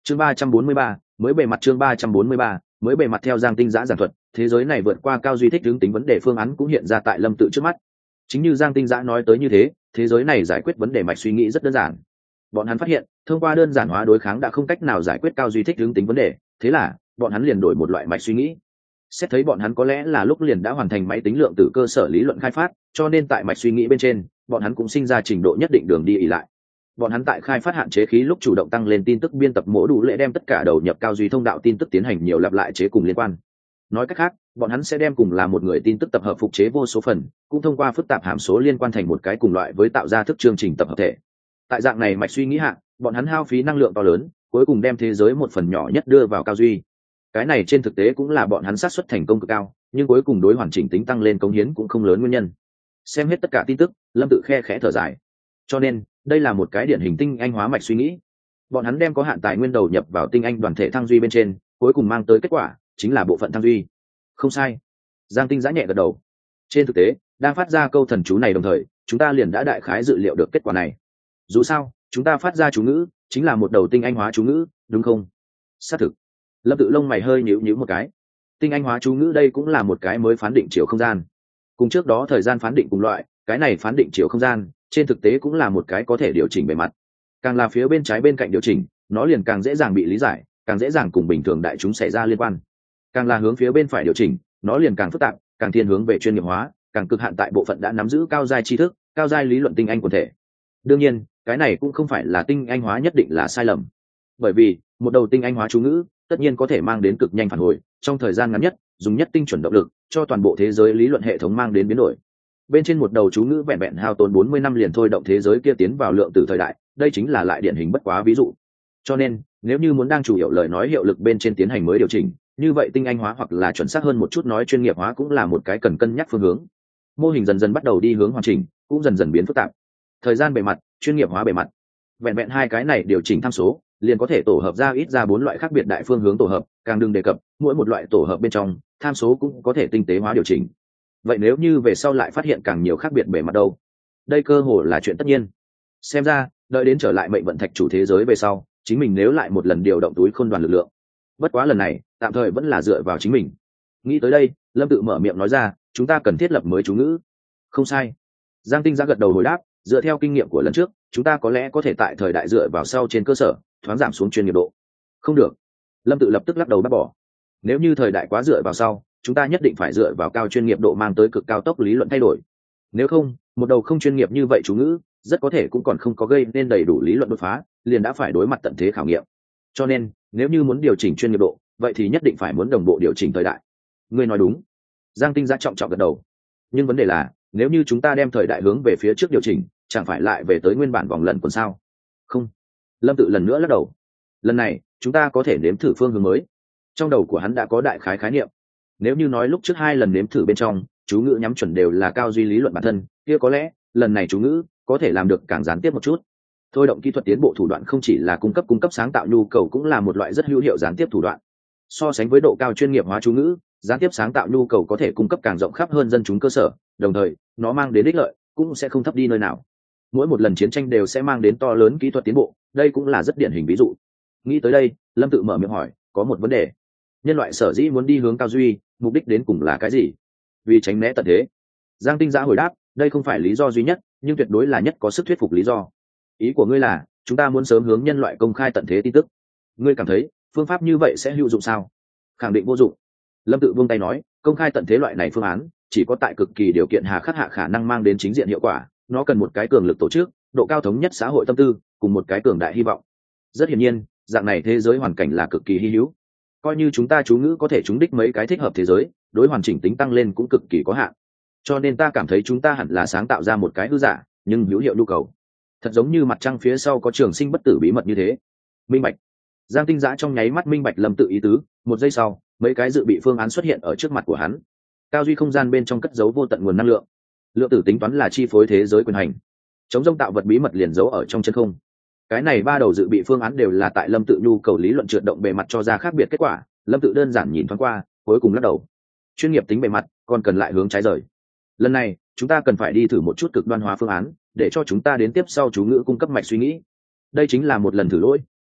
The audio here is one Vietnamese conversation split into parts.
chương 343, mới bề mặt. Chương 343, mới bề mặt. Theo Giang Tinh Giã giảng thuật, thế giới này vượt qua cao duy thích hướng tính vấn đề phương án cũng hiện ra tại Lâm Tự trước mắt. Chính như Giang Tinh Giã nói tới như thế giới này giải quyết vấn đề mạch suy nghĩ rất đơn giản. Bọn hắn phát hiện thông qua đơn giản hóa đối kháng đã không cách nào giải quyết cao duy thích hướng tính vấn đề, thế là bọn hắn liền đổi một loại mạch suy nghĩ. Xét thấy bọn hắn có lẽ là lúc liền đã hoàn thành máy tính lượng tử cơ sở lý luận khai phát, cho nên tại mạch suy nghĩ bên trên bọn hắn cũng sinh ra trình độ nhất định đường đi ỉ lại. Bọn hắn tại khai phát hạn chế khí lúc chủ động tăng lên tin tức biên tập mổ đủ lệ, đem tất cả đầu nhập cao duy thông đạo tin tức tiến hành nhiều lặp lại chế cùng liên quan. Nói cách khác, bọn hắn sẽ đem cùng là một người tin tức tập hợp phục chế vô số phần, cũng thông qua phức tạp hàm số liên quan thành một cái cùng loại với tạo ra thức chương trình tập hợp thể. Tại dạng này mạch suy nghĩ hạ, bọn hắn hao phí năng lượng to lớn, cuối cùng đem thế giới một phần nhỏ nhất đưa vào cao duy. Cái này trên thực tế cũng là bọn hắn xác suất thành công cực cao, nhưng cuối cùng đối hoàn chỉnh tính tăng lên cống hiến cũng không lớn nguyên nhân. Xem hết tất cả tin tức, Lâm Tự khe khẽ thở dài. Cho nên đây là một cái điển hình tinh anh hóa mạch suy nghĩ. Bọn hắn đem có hạn tài nguyên đầu nhập vào tinh anh đoàn thể thăng duy bên trên, cuối cùng mang tới kết quả chính là bộ phận thăng duy. Không sai. Giang Tinh Giã nhẹ gật đầu. Trên thực tế, đang phát ra câu thần chú này đồng thời, chúng ta liền đã đại khái dự liệu được kết quả này. Dù sao, chúng ta phát ra chú ngữ chính là một đầu tinh anh hóa chú ngữ, đúng không? Xác thực. Lâm Tự lông mày hơi nhíu nhíu một cái. Tinh anh hóa chú ngữ đây cũng là một cái mới phán định chiều không gian. Cùng trước đó thời gian phán định cùng loại, cái này phán định chiều không gian, trên thực tế cũng là một cái có thể điều chỉnh bề mặt. Càng là phía bên trái bên cạnh điều chỉnh, nó liền càng dễ dàng bị lý giải, càng dễ dàng cùng bình thường đại chúng xảy ra liên quan. Càng là hướng phía bên phải điều chỉnh, nó liền càng phức tạp, càng thiên hướng về chuyên nghiệp hóa, càng cực hạn tại bộ phận đã nắm giữ cao giai tri thức, cao giai lý luận tinh anh quần thể. Đương nhiên, cái này cũng không phải là tinh anh hóa nhất định là sai lầm. Bởi vì, một đầu tinh anh hóa chú ngữ, tất nhiên có thể mang đến cực nhanh phản hồi, trong thời gian ngắn nhất, dùng nhất tinh chuẩn động lực, cho toàn bộ thế giới lý luận hệ thống mang đến biến đổi. Bên trên một đầu chú ngữ vẹn vẹn hao tốn 40 năm liền thôi động thế giới kia tiến vào lượng tử thời đại, đây chính là lại điển hình bất quá ví dụ. Cho nên, nếu như muốn đang chủ yếu lời nói hiệu lực bên trên tiến hành mới điều chỉnh, như vậy tinh anh hóa hoặc là chuẩn xác hơn một chút nói chuyên nghiệp hóa cũng là một cái cần cân nhắc phương hướng. Mô hình dần dần bắt đầu đi hướng hoàn chỉnh, cũng dần dần biến phức tạp. Thời gian bề mặt, chuyên nghiệp hóa bề mặt. Vẹn vẹn hai cái này điều chỉnh tham số, liền có thể tổ hợp ra ít ra 4 loại khác biệt đại phương hướng tổ hợp, càng đừng đề cập, mỗi một loại tổ hợp bên trong, tham số cũng có thể tinh tế hóa điều chỉnh. Vậy nếu như về sau lại phát hiện càng nhiều khác biệt bề mặt đâu? Đây cơ hội là chuyện tất nhiên. Xem ra, đợi đến trở lại mệnh vận thạch chủ thế giới về sau, chính mình nếu lại một lần điều động túi khôn đoàn lực lượng. Bất quá lần này, tạm thời vẫn là dựa vào chính mình. Nghĩ tới đây, Lâm Tự mở miệng nói ra, chúng ta cần thiết lập mới chú ngữ. Không sai. Giang Tinh Giã gật đầu hồi đáp, dựa theo kinh nghiệm của lần trước, chúng ta có lẽ có thể tại thời đại dựa vào sau trên cơ sở, thoáng giảm xuống chuyên nghiệp độ. Không được. Lâm Tự lập tức lắc đầu bác bỏ. Nếu như thời đại quá dựa vào sau, chúng ta nhất định phải dựa vào cao chuyên nghiệp độ mang tới cực cao tốc lý luận thay đổi. Nếu không, một đầu không chuyên nghiệp như vậy chú ngữ, rất có thể cũng còn không có gây nên đầy đủ lý luận đột phá, liền đã phải đối mặt tận thế khảo nghiệm. Cho nên, nếu như muốn điều chỉnh chuyên nghiệp độ, vậy thì nhất định phải muốn đồng bộ điều chỉnh thời đại. Ngươi nói đúng. Giang Tinh Giã trọng trọng gật đầu. Nhưng vấn đề là, nếu như chúng ta đem thời đại hướng về phía trước điều chỉnh, chẳng phải lại về tới nguyên bản vòng lần còn sao? Không. Lâm Tự lần nữa lắc đầu. Lần này, chúng ta có thể nếm thử phương hướng mới. Trong đầu của hắn đã có đại khái khái niệm. Nếu như nói lúc trước 2 lần nếm thử bên trong, chú ngữ nhắm chuẩn đều là cao duy lý luận bản thân, kia có lẽ lần này chú ngữ có thể làm được càng gián tiếp một chút. Thôi động kỹ thuật tiến bộ thủ đoạn không chỉ là cung cấp sáng tạo nhu cầu, cũng là một loại rất hữu hiệu gián tiếp thủ đoạn. So sánh với độ cao chuyên nghiệp hóa chú ngữ, gián tiếp sáng tạo nhu cầu có thể cung cấp càng rộng khắp hơn dân chúng cơ sở, đồng thời nó mang đến ích lợi cũng sẽ không thấp đi nơi nào. Mỗi một lần chiến tranh đều sẽ mang đến to lớn kỹ thuật tiến bộ, đây cũng là rất điển hình ví dụ. Nghĩ tới đây, Lâm Tự mở miệng hỏi, có một vấn đề. Nhân loại sở dĩ muốn đi hướng cao duy, mục đích đến cùng là cái gì? Vì tránh né tận thế. Giang Tinh Giã hồi đáp, đây không phải lý do duy nhất, nhưng tuyệt đối là nhất có sức thuyết phục lý do. Ý của ngươi là, chúng ta muốn sớm hướng nhân loại công khai tận thế tin tức. Ngươi cảm thấy, phương pháp như vậy sẽ hữu dụng sao? Khẳng định vô dụng. Lâm Tự buông tay nói, công khai tận thế loại này phương án, chỉ có tại cực kỳ điều kiện hà khắc hạ khả năng mang đến chính diện hiệu quả, nó cần một cái cường lực tổ chức, độ cao thống nhất xã hội tâm tư, cùng một cái cường đại hy vọng. Rất hiển nhiên, dạng này thế giới hoàn cảnh là cực kỳ hy hữu. Coi như chúng ta chú ngữ có thể trúng đích mấy cái thích hợp thế giới, đối hoàn chỉnh tính tăng lên cũng cực kỳ có hạn. Cho nên ta cảm thấy chúng ta hẳn là sáng tạo ra một cái hư giả nhưng hữu hiệu nhu cầu, thật giống như mặt trăng phía sau có trường sinh bất tử bí mật như thế. Minh bạch. Giang Tinh Giã trong nháy mắt minh bạch Lâm Tự ý tứ. Một giây sau, mấy cái dự bị phương án xuất hiện ở trước mặt của hắn. Cao duy không gian bên trong cất giấu vô tận nguồn năng lượng, lượng tử tính toán là chi phối thế giới quyền hành, chống rông tạo vật bí mật liền giấu ở trong chân không. Cái này 3 đầu dự bị phương án đều là tại Lâm Tự nhu cầu lý luận trượt động bề mặt cho ra khác biệt kết quả. Lâm Tự đơn giản nhìn thoáng qua, cuối cùng lắc đầu. Chuyên nghiệp tính bề mặt còn cần lại hướng trái rời. Lần này chúng ta cần phải đi thử một chút cực đoan hóa phương án, để cho chúng ta đến tiếp sau chú ngữ cung cấp mạch suy nghĩ. Đây chính là một lần thử lỗi,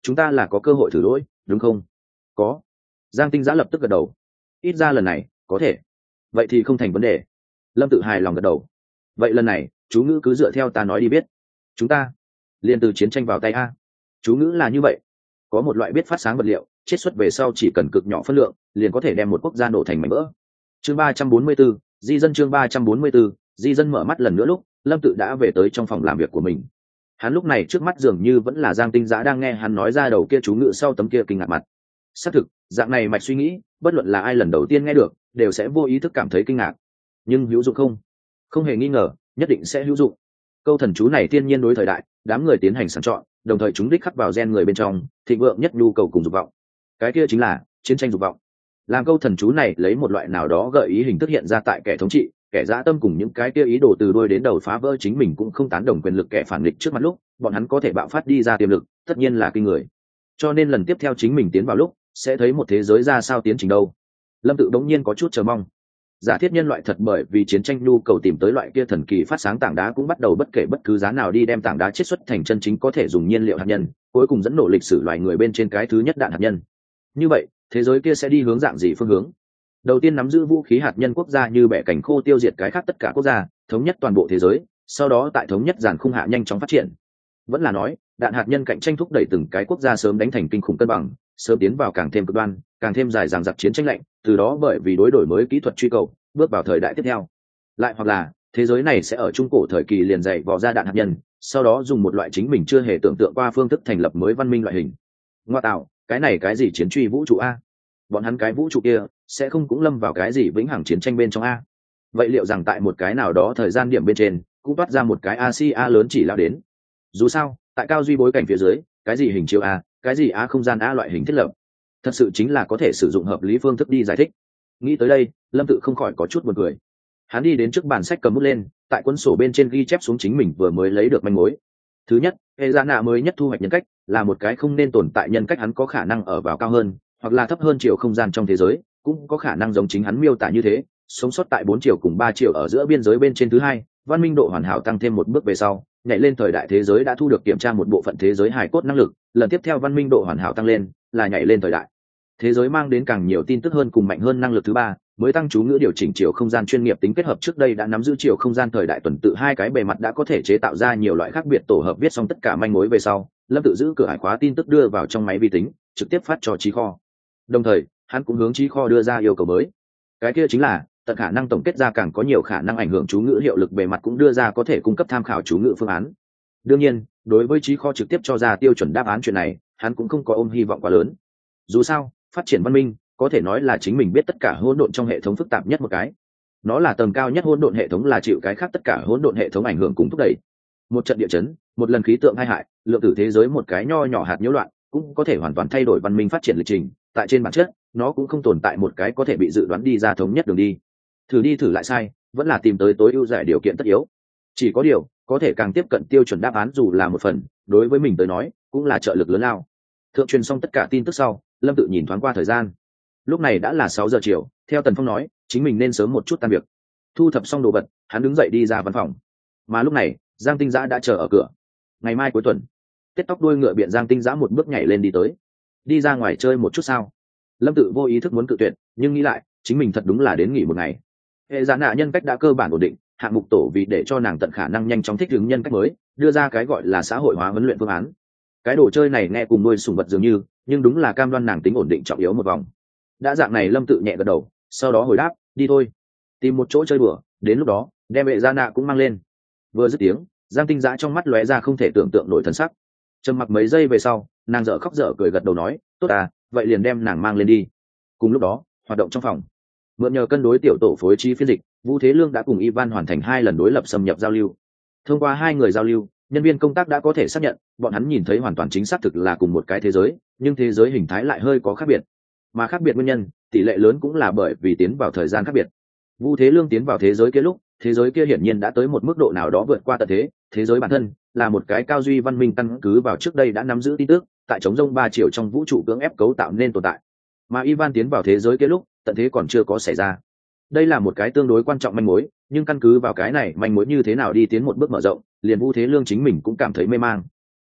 chúng ta là có cơ hội thử lỗi đúng không? Có. Giang Tinh Giã lập tức gật đầu. Ít ra lần này có thể. Vậy thì không thành vấn đề. Lâm Tự hài lòng gật đầu. Vậy lần này chú ngữ cứ dựa theo ta nói đi biết. Chúng ta liền từ chiến tranh vào tay a. Chú ngữ là như vậy, có một loại biết phát sáng vật liệu, chiết xuất về sau chỉ cần cực nhỏ phân lượng liền có thể đem một quốc gia nổ thành mảnh vỡ. Chương 344, di dân. Chương 344, di dân. Mở mắt lần nữa lúc Lâm Tự đã về tới trong phòng làm việc của mình. Hắn lúc này trước mắt dường như vẫn là Giang Tinh Giã đang nghe hắn nói ra đầu kia chú ngữ sau tấm kia kinh ngạc mặt. Xác thực, dạng này mạch suy nghĩ, bất luận là ai lần đầu tiên nghe được đều sẽ vô ý thức cảm thấy kinh ngạc. Nhưng hữu dụng không? Không hề nghi ngờ, nhất định sẽ hữu dụng. Câu thần chú này thiên nhiên đối thời đại, đám người tiến hành sàng chọn, đồng thời chúng đích khắc vào gen người bên trong thịnh vượng nhất nhu cầu cùng dục vọng. Cái kia chính là chiến tranh dục vọng. Làm câu thần chú này lấy một loại nào đó gợi ý hình thức hiện ra tại kẻ thống trị, kẻ dã tâm cùng những cái kia ý đồ từ đuôi đến đầu phá vỡ chính mình cũng không tán đồng quyền lực kẻ phản nghịch trước mặt lúc, bọn hắn có thể bạo phát đi ra tiềm lực, tất nhiên là kinh người. Cho nên lần tiếp theo chính mình tiến vào lúc, sẽ thấy một thế giới ra sao tiến trình đâu. Lâm Tự đống nhiên có chút chờ mong. Giả thiết nhân loại thật bởi vì chiến tranh nhu cầu tìm tới loại kia thần kỳ phát sáng tảng đá cũng bắt đầu bất kể bất cứ giá nào đi đem tảng đá chiết xuất thành chân chính có thể dùng nhiên liệu hạt nhân, cuối cùng dẫn nổ lịch sử loài người bên trên cái thứ nhất đạn hạt nhân. Như vậy, thế giới kia sẽ đi hướng dạng gì phương hướng? Đầu tiên nắm giữ vũ khí hạt nhân quốc gia như bẻ cảnh khô tiêu diệt cái khác tất cả quốc gia, thống nhất toàn bộ thế giới, sau đó tại thống nhất giàn khung hạ nhanh chóng phát triển. Vẫn là nói, đạn hạt nhân cạnh tranh thúc đẩy từng cái quốc gia sớm đánh thành kinh khủng cân bằng, sớm tiến vào càng thêm cực đoan, càng thêm dài dằng dặc chiến tranh lạnh, từ đó bởi vì đối đổi mới kỹ thuật truy cầu, bước vào thời đại tiếp theo. Lại hoặc là, thế giới này sẽ ở trung cổ thời kỳ liền dày vò ra đạn hạt nhân, sau đó dùng một loại chính mình chưa hề tưởng tượng qua phương thức thành lập mới văn minh loại hình. Ngoa tạo, cái này cái gì chiến truy vũ trụ a? Bọn hắn cái vũ trụ kia sẽ không cũng lâm vào cái gì vĩnh hằng chiến tranh bên trong a? Vậy liệu rằng tại một cái nào đó thời gian điểm bên trên cũng toát ra một cái Asia lớn chỉ lao đến? Dù sao, tại cao duy bối cảnh phía dưới, cái gì hình chiếu a, cái gì a không gian a loại hình thiết lập, thật sự chính là có thể sử dụng hợp lý phương thức đi giải thích. Nghĩ tới đây, Lâm Tự không khỏi có chút buồn cười. Hắn đi đến trước bàn sách cầm bút lên, tại cuốn sổ bên trên ghi chép xuống chính mình vừa mới lấy được manh mối. Thứ nhất, hệ gia nạ mới nhất thu hoạch nhân cách là một cái không nên tồn tại nhân cách, hắn có khả năng ở vào cao hơn hoặc là thấp hơn chiều không gian trong thế giới, cũng có khả năng giống chính hắn miêu tả như thế, sống sót tại 4 chiều cùng 3 chiều ở giữa biên giới bên trên. Thứ hai, văn minh độ hoàn hảo tăng thêm một bước về sau, nhảy lên thời đại thế giới đã thu được kiểm tra một bộ phận thế giới hài cốt năng lực, lần tiếp theo văn minh độ hoàn hảo tăng lên là nhảy lên thời đại thế giới mang đến càng nhiều tin tức hơn cùng mạnh hơn năng lực. Thứ ba, mới tăng chú ngữ điều chỉnh chiều không gian chuyên nghiệp tính kết hợp trước đây đã nắm giữ chiều không gian thời đại tuần tự hai cái bề mặt đã có thể chế tạo ra nhiều loại khác biệt tổ hợp. Viết xong tất cả manh mối về sau, Lâm Tự giữ cửa hải khóa tin tức đưa vào trong máy vi tính, trực tiếp phát cho trí kho. Đồng thời hắn cũng hướng trí kho đưa ra yêu cầu mới, cái kia chính là tận khả năng tổng kết ra càng có nhiều khả năng ảnh hưởng chú ngữ hiệu lực bề mặt, cũng đưa ra có thể cung cấp tham khảo chú ngữ phương án. Đương nhiên, đối với trí kho trực tiếp cho ra tiêu chuẩn đáp án chuyện này, hắn cũng không có ôm hy vọng quá lớn. Dù sao, phát triển văn minh có thể nói là chính mình biết tất cả hỗn độn trong hệ thống phức tạp nhất một cái. Nó là tầng cao nhất hỗn độn hệ thống, là chịu cái khác tất cả hỗn độn hệ thống ảnh hưởng cùng thúc đẩy. Một trận địa chấn, một lần khí tượng tai hại, lượng tử thế giới một cái nho nhỏ hạt nhiễu loạn cũng có thể hoàn toàn thay đổi văn minh phát triển lịch trình. Tại trên bản chất, nó cũng không tồn tại một cái có thể bị dự đoán đi ra thống nhất đường đi. Thử đi thử lại sai, vẫn là tìm tới tối ưu giải điều kiện tất yếu. Chỉ có điều, có thể càng tiếp cận tiêu chuẩn đáp án dù là một phần, đối với mình tới nói, cũng là trợ lực lớn lao. Thượng truyền xong tất cả tin tức sau, Lâm Tự nhìn thoáng qua thời gian. Lúc này đã là 6 giờ chiều, theo Tần Phong nói, chính mình nên sớm một chút tan việc. Thu thập xong đồ vật, hắn đứng dậy đi ra văn phòng. Mà lúc này, Giang Tinh Giã đã chờ ở cửa. Ngày mai cuối tuần, tết tóc đuôi ngựa biện Giang Tinh Giã một bước nhảy lên đi tới. Đi ra ngoài chơi một chút sao? Lâm Tự vô ý thức muốn cự tuyệt, nhưng nghĩ lại, chính mình thật đúng là đến nghỉ một ngày. Hệ giả nạ nhân cách đã cơ bản ổn định, hạng mục tổ vì để cho nàng tận khả năng nhanh chóng thích ứng nhân cách mới, đưa ra cái gọi là xã hội hóa huấn luyện phương án. Cái đồ chơi này nghe cùng nuôi sủng vật dường như, nhưng đúng là cam đoan nàng tính ổn định trọng yếu một vòng. Đã dạng này, Lâm Tự nhẹ gật đầu, sau đó hồi đáp, đi thôi, tìm một chỗ chơi đùa, đến lúc đó đem hệ gia nạ cũng mang lên. Vừa dứt tiếng, Giang Tinh Giã trong mắt lóe ra không thể tưởng tượng nổi thần sắc. Trầm mặc mấy giây về sau, nàng dở khóc dở cười gật đầu nói, tốt à, vậy liền đem nàng mang lên đi. Cùng lúc đó, hoạt động trong phòng, mượn nhờ cân đối tiểu tổ phối trí phiên dịch, Vũ Thế Lương đã cùng Ivan hoàn thành 2 lần đối lập xâm nhập giao lưu. Thông qua 2 người giao lưu, nhân viên công tác đã có thể xác nhận bọn hắn nhìn thấy hoàn toàn chính xác thực là cùng một cái thế giới, nhưng thế giới hình thái lại hơi có khác biệt. Mà khác biệt nguyên nhân tỷ lệ lớn cũng là bởi vì tiến vào thời gian khác biệt. Vũ Thế Lương tiến vào thế giới kia lúc, thế giới kia hiển nhiên đã tới một mức độ nào đó vượt qua tận thế. Thế giới bản thân là một cái cao duy văn minh căn cứ vào trước đây đã nắm giữ tin tức, tại chống rông 3 chiều trong vũ trụ cưỡng ép cấu tạo nên tồn tại. Mà Ivan tiến vào thế giới kia lúc, tận thế còn chưa có xảy ra. Đây là một cái tương đối quan trọng manh mối, nhưng căn cứ vào cái này manh mối như thế nào đi tiến một bước mở rộng, liền Vũ Thế Lương chính mình cũng cảm thấy mê mang.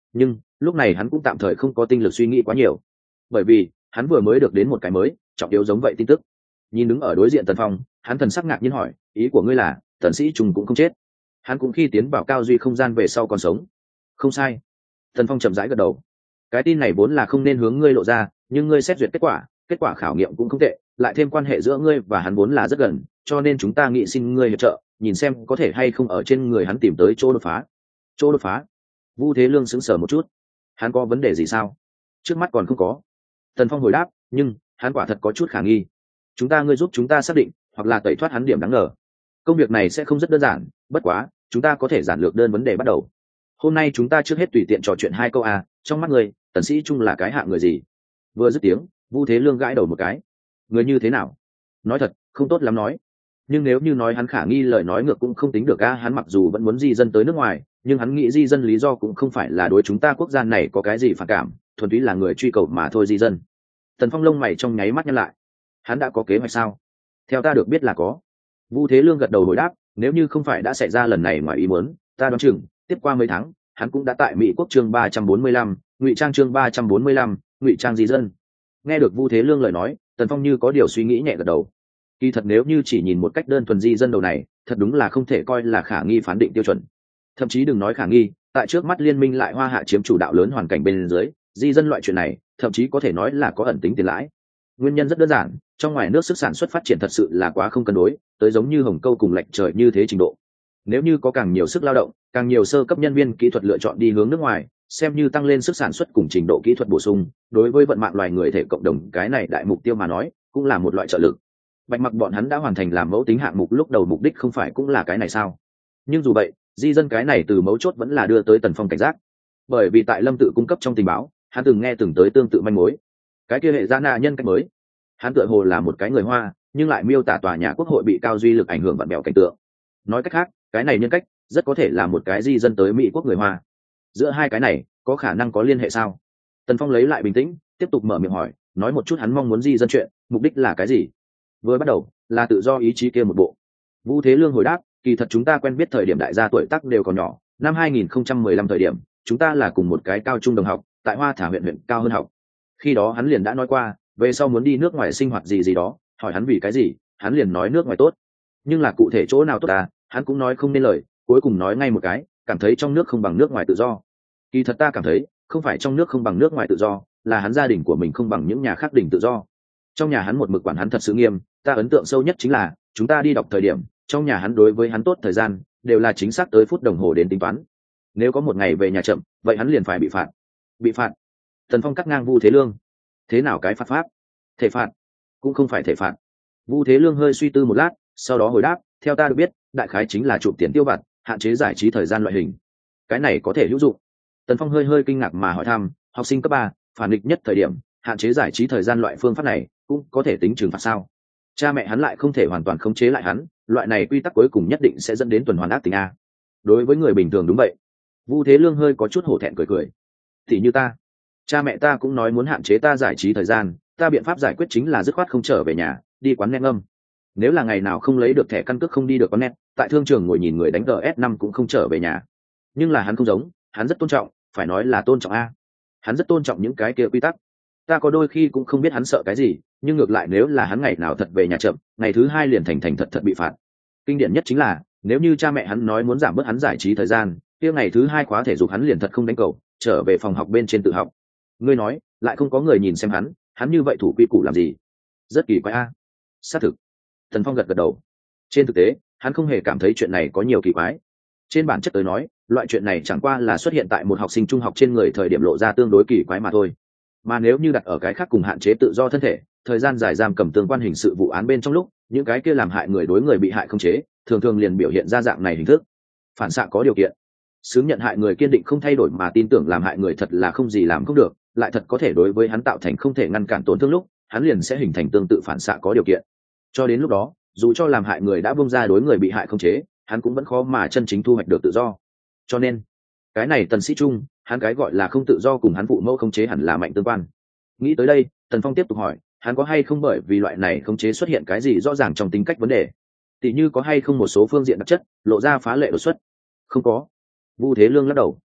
nhưng lúc này hắn cũng tạm thời không có tinh lực suy nghĩ quá nhiều, bởi vì hắn vừa mới được đến một cái mới trọng yếu giống vậy tin tức. Nhìn đứng ở đối diện Tần Phong, hắn thần sắc ngạc nhiên hỏi, ý của ngươi là Tần Sĩ Trung cũng không chết? Hắn cũng khi tiến vào cao duy không gian về sau còn sống? Không sai. Tần Phong chậm rãi gật đầu. Cái tin này vốn là không nên hướng ngươi lộ ra, nhưng ngươi xét duyệt kết quả khảo nghiệm cũng không tệ, lại thêm quan hệ giữa ngươi và hắn vốn là rất gần, cho nên chúng ta nghĩ xin ngươi hiệp trợ, nhìn xem có thể hay không ở trên người hắn tìm tới chỗ đột phá. Chỗ đột phá? Vu Thế Lương sững sờ một chút. Hắn có vấn đề gì sao? Trước mắt còn không có. Tần Phong hồi đáp, nhưng hắn quả thật có chút khả nghi. Ngươi giúp chúng ta xác định, hoặc là tẩy thoát hắn điểm đáng ngờ. Công việc này sẽ không rất đơn giản, bất quá chúng ta có thể giản lược đơn vấn đề bắt đầu. Hôm nay chúng ta trước hết tùy tiện trò chuyện 2 câu à, trong mắt ngươi, Tần Sĩ Trung là cái hạng người gì? Vừa dứt tiếng, Vu Thế Lương gãi đầu một cái. Người như thế nào? Nói thật, không tốt lắm nói. Nhưng nếu như nói hắn khả nghi lời nói ngược cũng không tính được a, hắn mặc dù vẫn muốn di dân tới nước ngoài, nhưng hắn nghĩ di dân lý do cũng không phải là đối chúng ta quốc gia này có cái gì phản cảm, thuần túy là người truy cầu mà thôi di dân. Tần Phong lông mày trong nháy mắt nhăn lại. Hắn đã có kế hoạch sao? Theo ta được biết là có. Vu Thế Lương gật đầu hồi đáp, nếu như không phải đã xảy ra lần này ngoài ý muốn, ta đoán chừng tiếp qua mấy tháng hắn cũng đã tại Mỹ quốc chương 345, ngụy trang chương 345, ngụy trang di dân. Nghe được Vu Thế Lương lời nói, Tần Phong như có điều suy nghĩ nhẹ gật đầu. Kỳ thật nếu như chỉ nhìn một cách đơn thuần di dân đầu này, thật đúng là không thể coi là khả nghi phán định tiêu chuẩn. Thậm chí đừng nói khả nghi, tại trước mắt liên minh lại Hoa Hạ chiếm chủ đạo lớn hoàn cảnh bên dưới, di dân loại chuyện này, thậm chí có thể nói là có ẩn tính tiền lãi. Nguyên nhân rất đơn giản, trong ngoài nước sức sản xuất phát triển thật sự là quá không cân đối, tới giống như Hồng Câu cùng lệch trời như thế trình độ. Nếu như có càng nhiều sức lao động, càng nhiều sơ cấp nhân viên kỹ thuật lựa chọn đi hướng nước ngoài, xem như tăng lên sức sản xuất cùng trình độ kỹ thuật bổ sung, đối với vận mạng loài người thể cộng đồng cái này đại mục tiêu mà nói, cũng là một loại trợ lực. Bạch Mặc bọn hắn đã hoàn thành làm mẫu tính hạng mục lúc đầu mục đích không phải cũng là cái này sao? Nhưng dù vậy, di dân cái này từ mấu chốt vẫn là đưa tới Tần Phong cảnh giác. Bởi vì tại Lâm Tự cung cấp trong tình báo, hắn từng nghe từng tới tương tự manh mối. Cái kia hệ gia na nhân cách mới, hắn tựa hồ là một cái người Hoa, nhưng lại miêu tả tòa nhà quốc hội bị cao duy lực ảnh hưởng vặn bèo cảnh tượng. Nói cách khác, cái này nhân cách rất có thể là một cái di dân tới Mỹ quốc người Hoa. Giữa hai cái này có khả năng có liên hệ sao? Tần Phong lấy lại bình tĩnh, tiếp tục mở miệng hỏi, nói một chút hắn mong muốn di dân chuyện, mục đích là cái gì? Vừa bắt đầu là tự do ý chí kia một bộ. Vu Thế Lương hồi đáp, kỳ thật chúng ta quen biết thời điểm đại gia tuổi tác đều còn nhỏ, năm 2015 thời điểm, chúng ta là cùng một cái cao trung đồng học, tại Hoa Thả huyện cao hơn học. Khi đó hắn liền đã nói qua, về sau muốn đi nước ngoài sinh hoạt gì gì đó, hỏi hắn vì cái gì, hắn liền nói nước ngoài tốt. Nhưng là cụ thể chỗ nào tốt hắn cũng nói không nên lời, cuối cùng nói ngay một cái, cảm thấy trong nước không bằng nước ngoài tự do. Kỳ thật ta cảm thấy, không phải trong nước không bằng nước ngoài tự do, là hắn gia đình của mình không bằng những nhà khác đỉnh tự do. Trong nhà hắn một mực quản hắn thật sự nghiêm, ta ấn tượng sâu nhất chính là chúng ta đi đọc thời điểm, trong nhà hắn đối với hắn tốt thời gian đều là chính xác tới phút đồng hồ đến tính toán. Nếu có một ngày về nhà chậm, vậy hắn liền phải bị phạt. Bị phạt? Tần Phong cắt ngang Vu Thế Lương. Thế nào cái phạt pháp? Thể phạt? Cũng không phải thể phạt. Vu Thế Lương hơi suy tư một lát, sau đó hồi đáp, theo ta được biết, đại khái chính là chụp tiền tiêu vặt, hạn chế giải trí thời gian loại hình. Cái này có thể hữu dụng? Tần Phong hơi kinh ngạc mà hỏi thăm, học sinh cấp 3, phản nghịch nhất thời điểm, hạn chế giải trí thời gian loại phương pháp này cũng có thể tính trừng phạt sao? Cha mẹ hắn lại không thể hoàn toàn khống chế lại hắn, loại này quy tắc cuối cùng nhất định sẽ dẫn đến tuần hoàn ác tính a. Đối với người bình thường đúng vậy. Vu Thế Lương hơi có chút hổ thẹn cười. Thì như ta, cha mẹ ta cũng nói muốn hạn chế ta giải trí thời gian, ta biện pháp giải quyết chính là dứt khoát không trở về nhà, đi quán net âm. Nếu là ngày nào không lấy được thẻ căn cước không đi được quán net, tại thương trường ngồi nhìn người đánh GS5 cũng không trở về nhà. Nhưng là hắn không giống, hắn rất tôn trọng, phải nói là tôn trọng a. Hắn rất tôn trọng những cái kia quy tắc. Ta có đôi khi cũng không biết hắn sợ cái gì, nhưng ngược lại nếu là hắn ngày nào thật về nhà chậm, ngày thứ 2 liền thành thật bị phạt. Kinh điển nhất chính là, nếu như cha mẹ hắn nói muốn giảm bớt hắn giải trí thời gian, kia ngày thứ 2 khóa thể dục hắn liền thật không đánh cầu, trở về phòng học bên trên tự học. Ngươi nói, lại không có người nhìn xem hắn như vậy thủ quy củ làm gì? Rất kỳ quái a. Xác thực. Thần Phong gật đầu. Trên thực tế, hắn không hề cảm thấy chuyện này có nhiều kỳ quái. Trên bản chất tới nói, loại chuyện này chẳng qua là xuất hiện tại một học sinh trung học trên người thời điểm lộ ra tương đối kỳ quái mà thôi. Mà nếu như đặt ở cái khác cùng hạn chế tự do thân thể, thời gian dài giam cầm tương quan hình sự vụ án bên trong lúc, những cái kia làm hại người đối người bị hại không chế, thường liền biểu hiện ra dạng này hình thức. Phản xạ có điều kiện. Xứng nhận hại người kiên định không thay đổi mà tin tưởng làm hại người thật là không gì làm không được, lại thật có thể đối với hắn tạo thành không thể ngăn cản tổn thương lúc, hắn liền sẽ hình thành tương tự phản xạ có điều kiện. Cho đến lúc đó, dù cho làm hại người đã buông ra đối người bị hại không chế, hắn cũng vẫn khó mà chân chính thu hoạch được tự do. Cho nên, cái này Tần Sĩ Trung, hắn cái gọi là không tự do cùng hắn phụ mẫu không chế hẳn là mạnh tương quan. Nghĩ tới đây, Tần Phong tiếp tục hỏi, hắn có hay không bởi vì loại này không chế xuất hiện cái gì rõ ràng trong tính cách vấn đề? Tỷ như có hay không một số phương diện đặc chất lộ ra phá lệ đột xuất? Không có. Vu Thế Lương lắc đầu.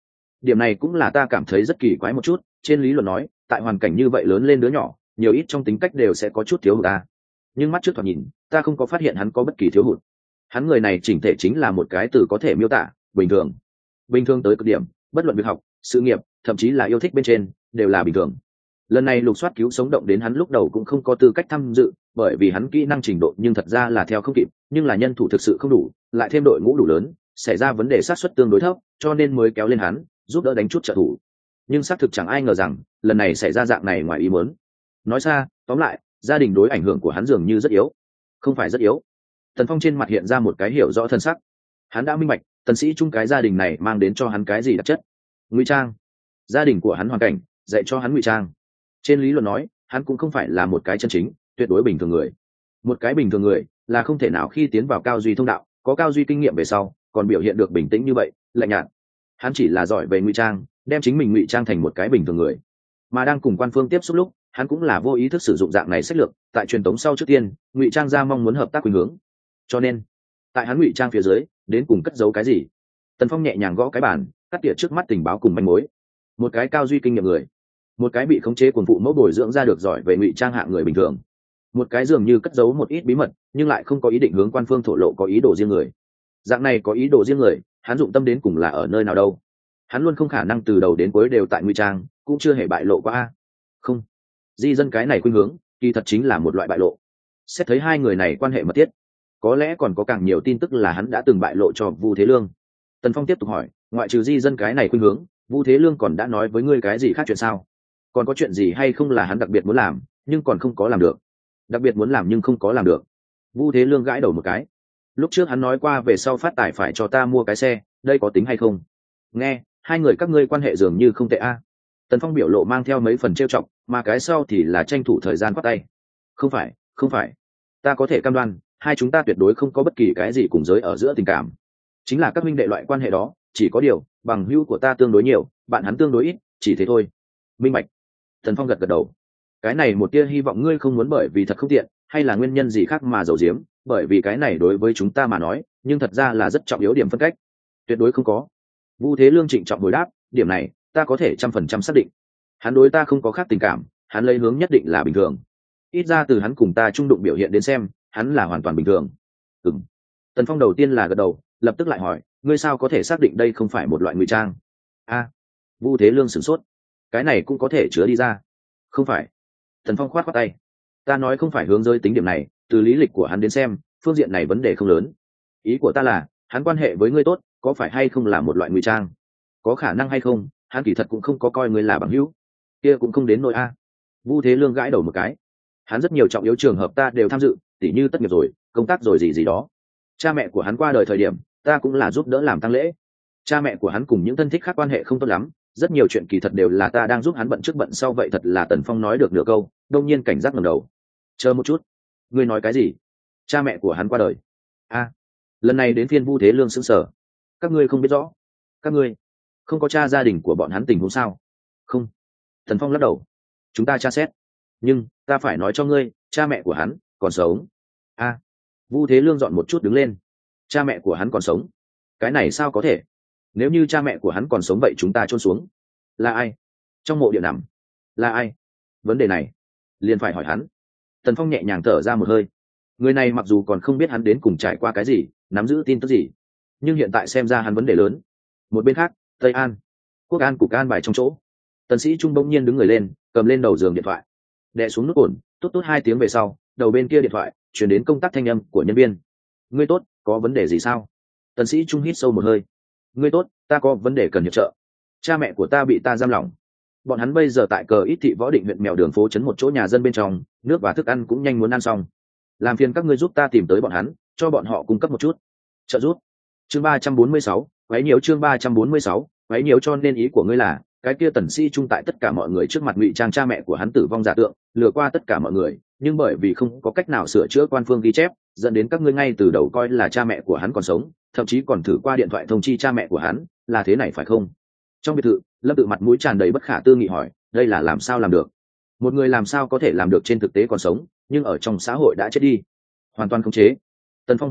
điểm này cũng là ta cảm thấy rất kỳ quái một chút. Trên lý luận nói, tại hoàn cảnh như vậy lớn lên đứa nhỏ nhiều ít trong tính cách đều sẽ có chút thiếu hụt ta, nhưng mắt trước thoạt nhìn ta không có phát hiện hắn có bất kỳ thiếu hụt. Hắn người này chỉnh thể chính là một cái từ có thể miêu tả bình thường, bình thường tới cực điểm, bất luận việc học, sự nghiệp, thậm chí là yêu thích bên trên đều là bình thường. Lần này lục soát cứu sống động đến hắn lúc đầu cũng không có tư cách tham dự, bởi vì hắn kỹ năng trình độ nhưng thật ra là theo không kịp, nhưng là nhân thủ thực sự không đủ, lại thêm đội ngũ đủ lớn, xảy ra vấn đề xác suất tương đối thấp, cho nên mới kéo lên hắn giúp đỡ đánh chút trợ thủ. Nhưng xác thực chẳng ai ngờ rằng lần này xảy ra dạng này ngoài ý muốn. Nói xa, tóm lại, gia đình đối ảnh hưởng của hắn dường như rất yếu. Không phải rất yếu. Tần Phong trên mặt hiện ra một cái hiểu rõ thân sắc. Hắn đã minh bạch, Tần Sĩ Trung cái gia đình này mang đến cho hắn cái gì đặc chất. Ngụy trang. Gia đình của hắn hoàn cảnh dạy cho hắn ngụy trang. Trên lý luận nói, hắn cũng không phải là một cái chân chính tuyệt đối bình thường người. Một cái bình thường người là không thể nào khi tiến vào cao duy thông đạo, có cao duy kinh nghiệm về sau còn biểu hiện được bình tĩnh như vậy, lạnh nhạt. Hắn chỉ là giỏi về ngụy trang, đem chính mình ngụy trang thành một cái bình thường người. Mà đang cùng quan phương tiếp xúc lúc, hắn cũng là vô ý thức sử dụng dạng này sách lược, tại truyền tống sau trước tiên ngụy trang ra mong muốn hợp tác khuynh hướng. Cho nên tại hắn ngụy trang phía dưới đến cùng cất giấu cái gì. Tần Phong nhẹ nhàng gõ cái bàn, cắt tỉa trước mắt tình báo cùng manh mối. Một cái cao duy kinh nghiệm người, một cái bị khống chế cuồng phụ mẫu bồi dưỡng ra được giỏi về ngụy trang hạng người bình thường, một cái dường như cất giấu một ít bí mật nhưng lại không có ý định hướng quan phương thổ lộ có ý đồ riêng người. Dạng này có ý đồ riêng người, hắn dụng tâm đến cùng là ở nơi nào đâu? Hắn luôn không khả năng từ đầu đến cuối đều tại ngụy trang, cũng chưa hề bại lộ qua a. Không, di dân cái này khuynh hướng kỳ thật chính là một loại bại lộ. Xét thấy hai người này quan hệ mật thiết, có lẽ còn có càng nhiều tin tức là hắn đã từng bại lộ cho Vu Thế Lương. Tần Phong tiếp tục hỏi, ngoại trừ di dân cái này khuynh hướng, Vu Thế Lương còn đã nói với ngươi cái gì khác chuyện sao? Còn có chuyện gì hay không là hắn đặc biệt muốn làm nhưng còn không có làm được? Đặc biệt muốn làm nhưng không có làm được. Vu Thế Lương gãi đầu một cái. Lúc trước hắn nói qua về sau phát tài phải cho ta mua cái xe, đây có tính hay không? Nghe, hai người các ngươi quan hệ dường như không tệ a. Tần Phong biểu lộ mang theo mấy phần trêu chọc, mà cái sau thì là tranh thủ thời gian bắt tay. Không phải, không phải, ta có thể cam đoan hai chúng ta tuyệt đối không có bất kỳ cái gì cùng giới ở giữa tình cảm. Chính là các minh đệ loại quan hệ đó, chỉ có điều bằng hữu của ta tương đối nhiều, bạn hắn tương đối ít, chỉ thế thôi. Minh bạch. Tần Phong gật gật đầu. Cái này một tia hy vọng ngươi không muốn bởi vì thật không tiện, hay là nguyên nhân gì khác mà giấu giếm, bởi vì cái này đối với chúng ta mà nói, nhưng thật ra là rất trọng yếu điểm phân cách. Tuyệt đối không có. Vu Thế Lương trịnh trọng hồi đáp, điểm này ta có thể 100% xác định. Hắn đối ta không có khác tình cảm, hắn lấy hướng nhất định là bình thường. Ít ra từ hắn cùng ta trung đụng biểu hiện đến xem, hắn là hoàn toàn bình thường. Ừm. Tần Phong đầu tiên là gật đầu, lập tức lại hỏi, ngươi sao có thể xác định đây không phải một loại ngụy trang? A. Vu Thế Lương sửng sốt. Cái này cũng có thể chứa đi ra. Không phải. Tần Phong khoát khoát tay. Ta nói không phải hướng giới tính điểm này, từ lý lịch của hắn đến xem, phương diện này vấn đề không lớn. Ý của ta là, hắn quan hệ với ngươi tốt, có phải hay không là một loại ngụy trang? Có khả năng hay không, hắn kỳ thật cũng không có coi ngươi là bằng hữu. Kia cũng không đến nỗi a. Vu Thế Lương gãi đầu một cái. Hắn rất nhiều trọng yếu trường hợp ta đều tham dự, tỉ như tất nghiệp rồi, công tác rồi gì gì đó. Cha mẹ của hắn qua đời thời điểm, ta cũng là giúp đỡ làm tang lễ. Cha mẹ của hắn cùng những thân thích khác quan hệ không tốt lắm, rất nhiều chuyện kỳ thật đều là ta đang giúp hắn bận trước bận sau, vậy thật là Tần Phong nói được nửa câu, đông nhiên cảnh giác ngẩng đầu. Chờ một chút, ngươi nói cái gì? Cha mẹ của hắn qua đời? A. Lần này đến phiên Vu Thế Lương sững sờ. Các ngươi không biết rõ? Các ngươi không có tra gia đình của bọn hắn tình huống sao? Không. Tần Phong lắc đầu. Chúng ta tra xét, nhưng ta phải nói cho ngươi, cha mẹ của hắn còn sống. A. Vu Thế Lương dọn một chút đứng lên. Cha mẹ của hắn còn sống? Cái này sao có thể? Nếu như cha mẹ của hắn còn sống vậy chúng ta chôn xuống là ai? Trong mộ địa nằm là ai? Vấn đề này liền phải hỏi hắn. Tần Phong nhẹ nhàng thở ra một hơi. Người này mặc dù còn không biết hắn đến cùng trải qua cái gì, nắm giữ tin tức gì, nhưng hiện tại xem ra hắn vấn đề lớn. Một bên khác, Tây An, Quốc An cục an bài trong chỗ. Tần Sĩ Trung bỗng nhiên đứng người lên, cầm lên đầu giường điện thoại, đè xuống nút ổn, tốt tốt 2 tiếng về sau, đầu bên kia điện thoại chuyển đến công tác thanh âm của nhân viên. Ngươi tốt, có vấn đề gì sao? Tần Sĩ Trung hít sâu một hơi. Ngươi tốt, ta có vấn đề cần hiệp trợ. Cha mẹ của ta bị ta giam lỏng, bọn hắn bây giờ tại Cờ Ít thị Võ Định huyện mèo đường phố trấn một chỗ nhà dân bên trong, nước và thức ăn cũng nhanh muốn ăn xong. Làm phiền các ngươi giúp ta tìm tới bọn hắn, cho bọn họ cung cấp một chút trợ giúp. Chương 346, quấy nhiễu. Chương 346, quấy nhiễu. Cho nên ý của ngươi là cái kia Tần Sĩ Trung tại tất cả mọi người trước mặt ngụy trang cha mẹ của hắn tử vong giả tượng, lừa qua tất cả mọi người, nhưng bởi vì không có cách nào sửa chữa quan phương ghi chép, dẫn đến các ngươi ngay từ đầu coi là cha mẹ của hắn còn sống, thậm chí còn thử qua điện thoại thông chi cha mẹ của hắn, là thế này phải không? Trong biệt thự, Lâm Tự mặt mũi tràn đầy bất khả tư nghị hỏi, đây là làm sao làm được? Một người làm sao có thể làm được trên thực tế còn sống, nhưng ở trong xã hội đã chết đi? Hoàn toàn khống chế. Tần Phong hồi đáp,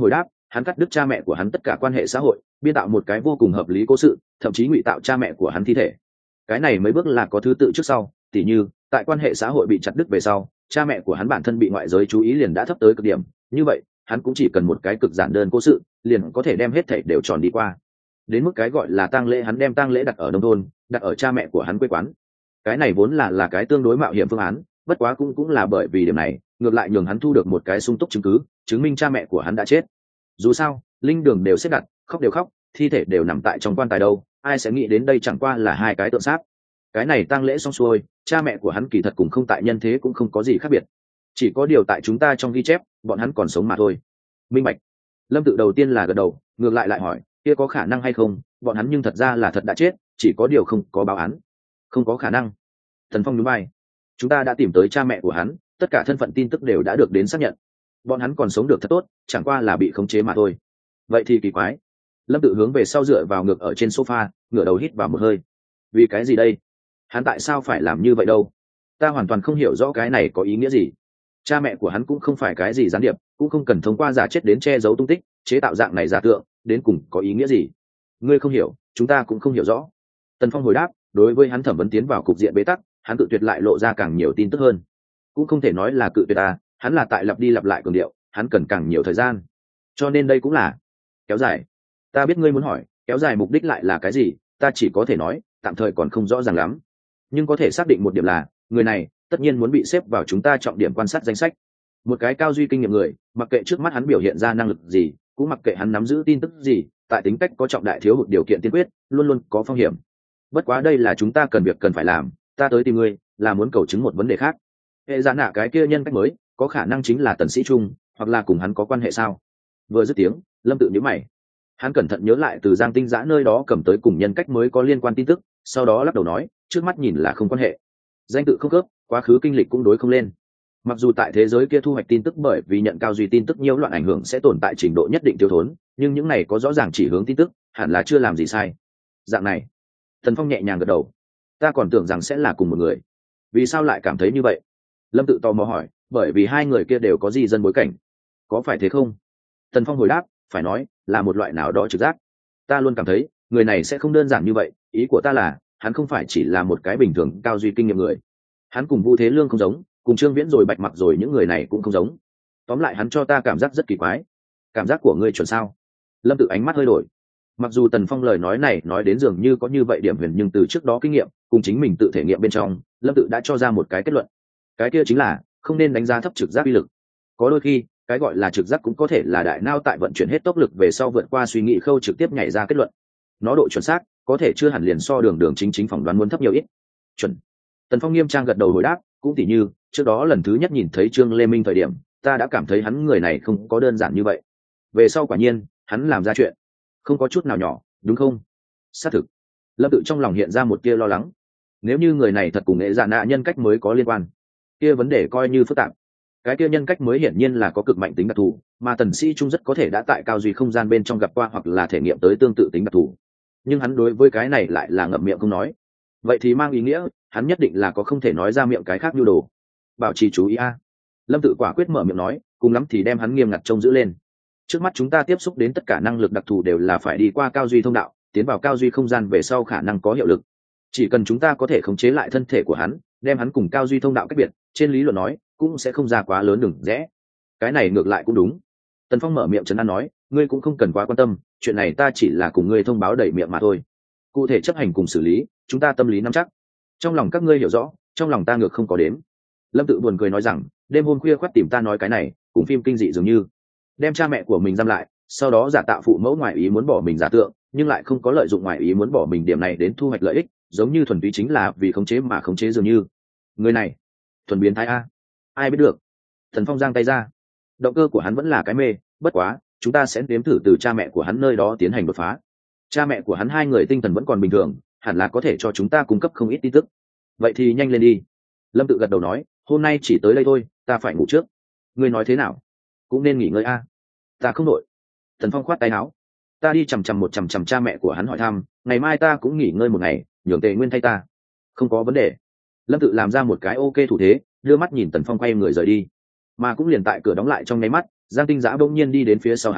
hắn cắt đứt cha mẹ của hắn tất cả quan hệ xã hội, biên tạo một cái vô cùng hợp lý cố sự, thậm chí ngụy tạo cha mẹ của hắn thi thể. Cái này mấy bước là có thứ tự trước sau, tỉ như tại quan hệ xã hội bị chặt đứt về sau, cha mẹ của hắn bản thân bị ngoại giới chú ý liền đã thấp tới cực điểm, như vậy hắn cũng chỉ cần một cái cực giản đơn cố sự liền có thể đem hết thảy đều tròn đi qua. Đến mức cái gọi là tang lễ, hắn đem tang lễ đặt ở nông thôn, đặt ở cha mẹ của hắn quê quán. Cái này vốn là cái tương đối mạo hiểm phương án, bất quá cũng là bởi vì điểm này ngược lại nhường hắn thu được một cái sung túc chứng cứ chứng minh cha mẹ của hắn đã chết. Dù sao linh đường đều xếp đặt, khóc đều khóc, thi thể đều nằm tại trong quan tài đâu, ai sẽ nghĩ đến đây chẳng qua là hai cái tượng sáp. Cái này tang lễ xong xuôi, cha mẹ của hắn kỳ thật cũng không tại nhân thế, cũng không có gì khác biệt, chỉ có điều tại chúng ta trong ghi chép bọn hắn còn sống mà thôi. Minh bạch. Lâm Tự đầu tiên là gật đầu, ngược lại hỏi kia có khả năng hay không bọn hắn nhưng thật ra là thật đã chết, chỉ có điều không có báo án. Không có khả năng. Thần Phong nhún vai. Chúng ta đã tìm tới cha mẹ của hắn, tất cả thân phận tin tức đều đã được đến xác nhận, bọn hắn còn sống được thật tốt, chẳng qua là bị khống chế mà thôi. Vậy thì kỳ quái. Lâm Tự hướng về sau dựa vào ngược ở trên sofa, ngửa đầu hít vào một hơi. Vì cái gì đây? Hắn tại sao phải làm như vậy đâu? Ta hoàn toàn không hiểu rõ cái này có ý nghĩa gì. Cha mẹ của hắn cũng không phải cái gì gián điệp, cũng không cần thông qua giả chết đến che giấu tung tích, chế tạo dạng này giả tượng, đến cùng có ý nghĩa gì? Ngươi không hiểu, chúng ta cũng không hiểu rõ. Tần Phong hồi đáp, đối với hắn thẩm vấn tiến vào cục diện bế tắc, hắn cự tuyệt lại lộ ra càng nhiều tin tức hơn. Cũng không thể nói là cự tuyệt ta, hắn là tại lặp đi lặp lại cường điệu, hắn cần càng nhiều thời gian. Cho nên đây cũng là kéo dài. Ta biết ngươi muốn hỏi, kéo dài mục đích lại là cái gì, ta chỉ có thể nói, tạm thời còn không rõ ràng lắm. Nhưng có thể xác định một điểm là, người này tất nhiên muốn bị xếp vào chúng ta trọng điểm quan sát danh sách. Một cái cao duy kinh nghiệm người, mặc kệ trước mắt hắn biểu hiện ra năng lực gì, cũng mặc kệ hắn nắm giữ tin tức gì, tại tính cách có trọng đại thiếu hụt điều kiện tiên quyết, luôn luôn có phong hiểm. Bất quá đây là chúng ta cần phải làm, ta tới tìm ngươi là muốn cầu chứng một vấn đề khác. Hệ giả nạ cái kia nhân cách mới có khả năng chính là Tần Sĩ Trung, hoặc là cùng hắn có quan hệ sao? Vừa dứt tiếng, Lâm Tự nhíu mày. Hắn cẩn thận nhớ lại từ Giang Tinh Giã nơi đó cầm tới cùng nhân cách mới có liên quan tin tức, sau đó lắc đầu nói, trước mắt nhìn là không quan hệ. Danh tự không khớp, quá khứ kinh lịch cũng đối không lên. Mặc dù tại thế giới kia thu hoạch tin tức bởi vì nhận cao duy tin tức nhiễu loạn ảnh hưởng sẽ tồn tại trình độ nhất định thiếu thốn, nhưng những này có rõ ràng chỉ hướng tin tức, hẳn là chưa làm gì sai. Dạng này, Thần Phong nhẹ nhàng gật đầu. Ta còn tưởng rằng sẽ là cùng một người. Vì sao lại cảm thấy như vậy? Lâm Tự tò mò hỏi, bởi vì hai người kia đều có di dân bối cảnh. Có phải thế không? Thần Phong hồi đáp, phải nói là một loại nào đó trực giác. Ta luôn cảm thấy người này sẽ không đơn giản như vậy, ý của ta là hắn không phải chỉ là một cái bình thường cao duy kinh nghiệm người. Hắn cùng Vu Thế Lương không giống, cùng Trương Viễn rồi Bạch Mặc rồi những người này cũng không giống. Tóm lại hắn cho ta cảm giác rất kỳ quái. Cảm giác của ngươi chuẩn sao? Lâm Tự ánh mắt hơi đổi. Mặc dù Tần Phong lời nói này nói đến dường như có như vậy điểm huyền, nhưng từ trước đó kinh nghiệm cùng chính mình tự thể nghiệm bên trong, Lâm Tự đã cho ra một cái kết luận. Cái kia chính là không nên đánh giá thấp trực giác uy lực. Có đôi khi cái gọi là trực giác cũng có thể là đại não tại vận chuyển hết tốc lực về sau vượt qua suy nghĩ khâu trực tiếp nhảy ra kết luận. Nó độ chuẩn xác có thể chưa hẳn liền so đường chính phỏng đoán muốn thấp nhiều ít. Chuẩn. Tần Phong nghiêm trang gật đầu hồi đáp, cũng tỉ như trước đó lần thứ nhất nhìn thấy Trương Lê Minh thời điểm, ta đã cảm thấy hắn người này không có đơn giản như vậy. Về sau quả nhiên hắn làm ra chuyện không có chút nào nhỏ, đúng không? Xác thực. Lâm Tự trong lòng hiện ra một tia lo lắng. Nếu như người này thật cùng nghệ giả nạ nhân cách mới có liên quan, kia vấn đề coi như phức tạp. Cái kia nhân cách mới hiển nhiên là có cực mạnh tính đặc thù, mà Tần Sĩ Trung rất có thể đã tại cao duy không gian bên trong gặp qua hoặc là thể nghiệm tới tương tự tính đặc thù. Nhưng hắn đối với cái này lại là ngậm miệng không nói. Vậy thì mang ý nghĩa hắn nhất định là có không thể nói ra miệng cái khác nhu đồ. Bảo trì chú ý a. Lâm Tự quả quyết mở miệng nói, cùng lắm thì đem hắn nghiêm ngặt trông giữ lên. Trước mắt chúng ta tiếp xúc đến tất cả năng lực đặc thù đều là phải đi qua cao duy thông đạo, tiến vào cao duy không gian về sau khả năng có hiệu lực. Chỉ cần chúng ta có thể khống chế lại thân thể của hắn, đem hắn cùng cao duy thông đạo cách biệt, trên lý luận nói cũng sẽ không ra quá lớn đừng rẽ. Cái này ngược lại cũng đúng. Tần Phong mở miệng trấn an nói, ngươi cũng không cần quá quan tâm, chuyện này ta chỉ là cùng ngươi thông báo đẩy miệng mà thôi. Cụ thể chấp hành cùng xử lý, chúng ta tâm lý nắm chắc. Trong lòng các ngươi hiểu rõ, trong lòng ta ngược không có đếm. Lâm Tự buồn cười nói rằng, đêm hôm khuya khoắt tìm ta nói cái này, cùng phim kinh dị dường như. Đem cha mẹ của mình giam lại, sau đó giả tạo phụ mẫu ngoại ý muốn bỏ mình giả tượng, nhưng lại không có lợi dụng ngoại ý muốn bỏ mình điểm này đến thu hoạch lợi ích, giống như thuần túy chính là vì khống chế mà khống chế dường như. Người này, thuần biến thái a. Ai biết được. Thần Phong giang tay ra. Động cơ của hắn vẫn là cái mê, bất quá chúng ta sẽ nếm thử từ cha mẹ của hắn nơi đó tiến hành đột phá. Cha mẹ của hắn hai người tinh thần vẫn còn bình thường, hẳn là có thể cho chúng ta cung cấp không ít tin tức. Vậy thì nhanh lên đi. Lâm Tự gật đầu nói, hôm nay chỉ tới đây thôi, ta phải ngủ trước. Ngươi nói thế nào? Cũng nên nghỉ ngơi a. Ta không nội. Thần Phong khoát tay áo. Ta đi chằm chằm cha mẹ của hắn hỏi thăm, ngày mai ta cũng nghỉ ngơi một ngày, nhường Tề Nguyên thay ta. Không có vấn đề. Lâm Tự làm ra một cái ok thủ thế, đưa mắt nhìn Tần Phong quay người rời đi. Mà cũng liền tại cửa đóng lại trong nháy mắt, Giang Tinh Giã bỗng nhiên đi đến phía sau hắn,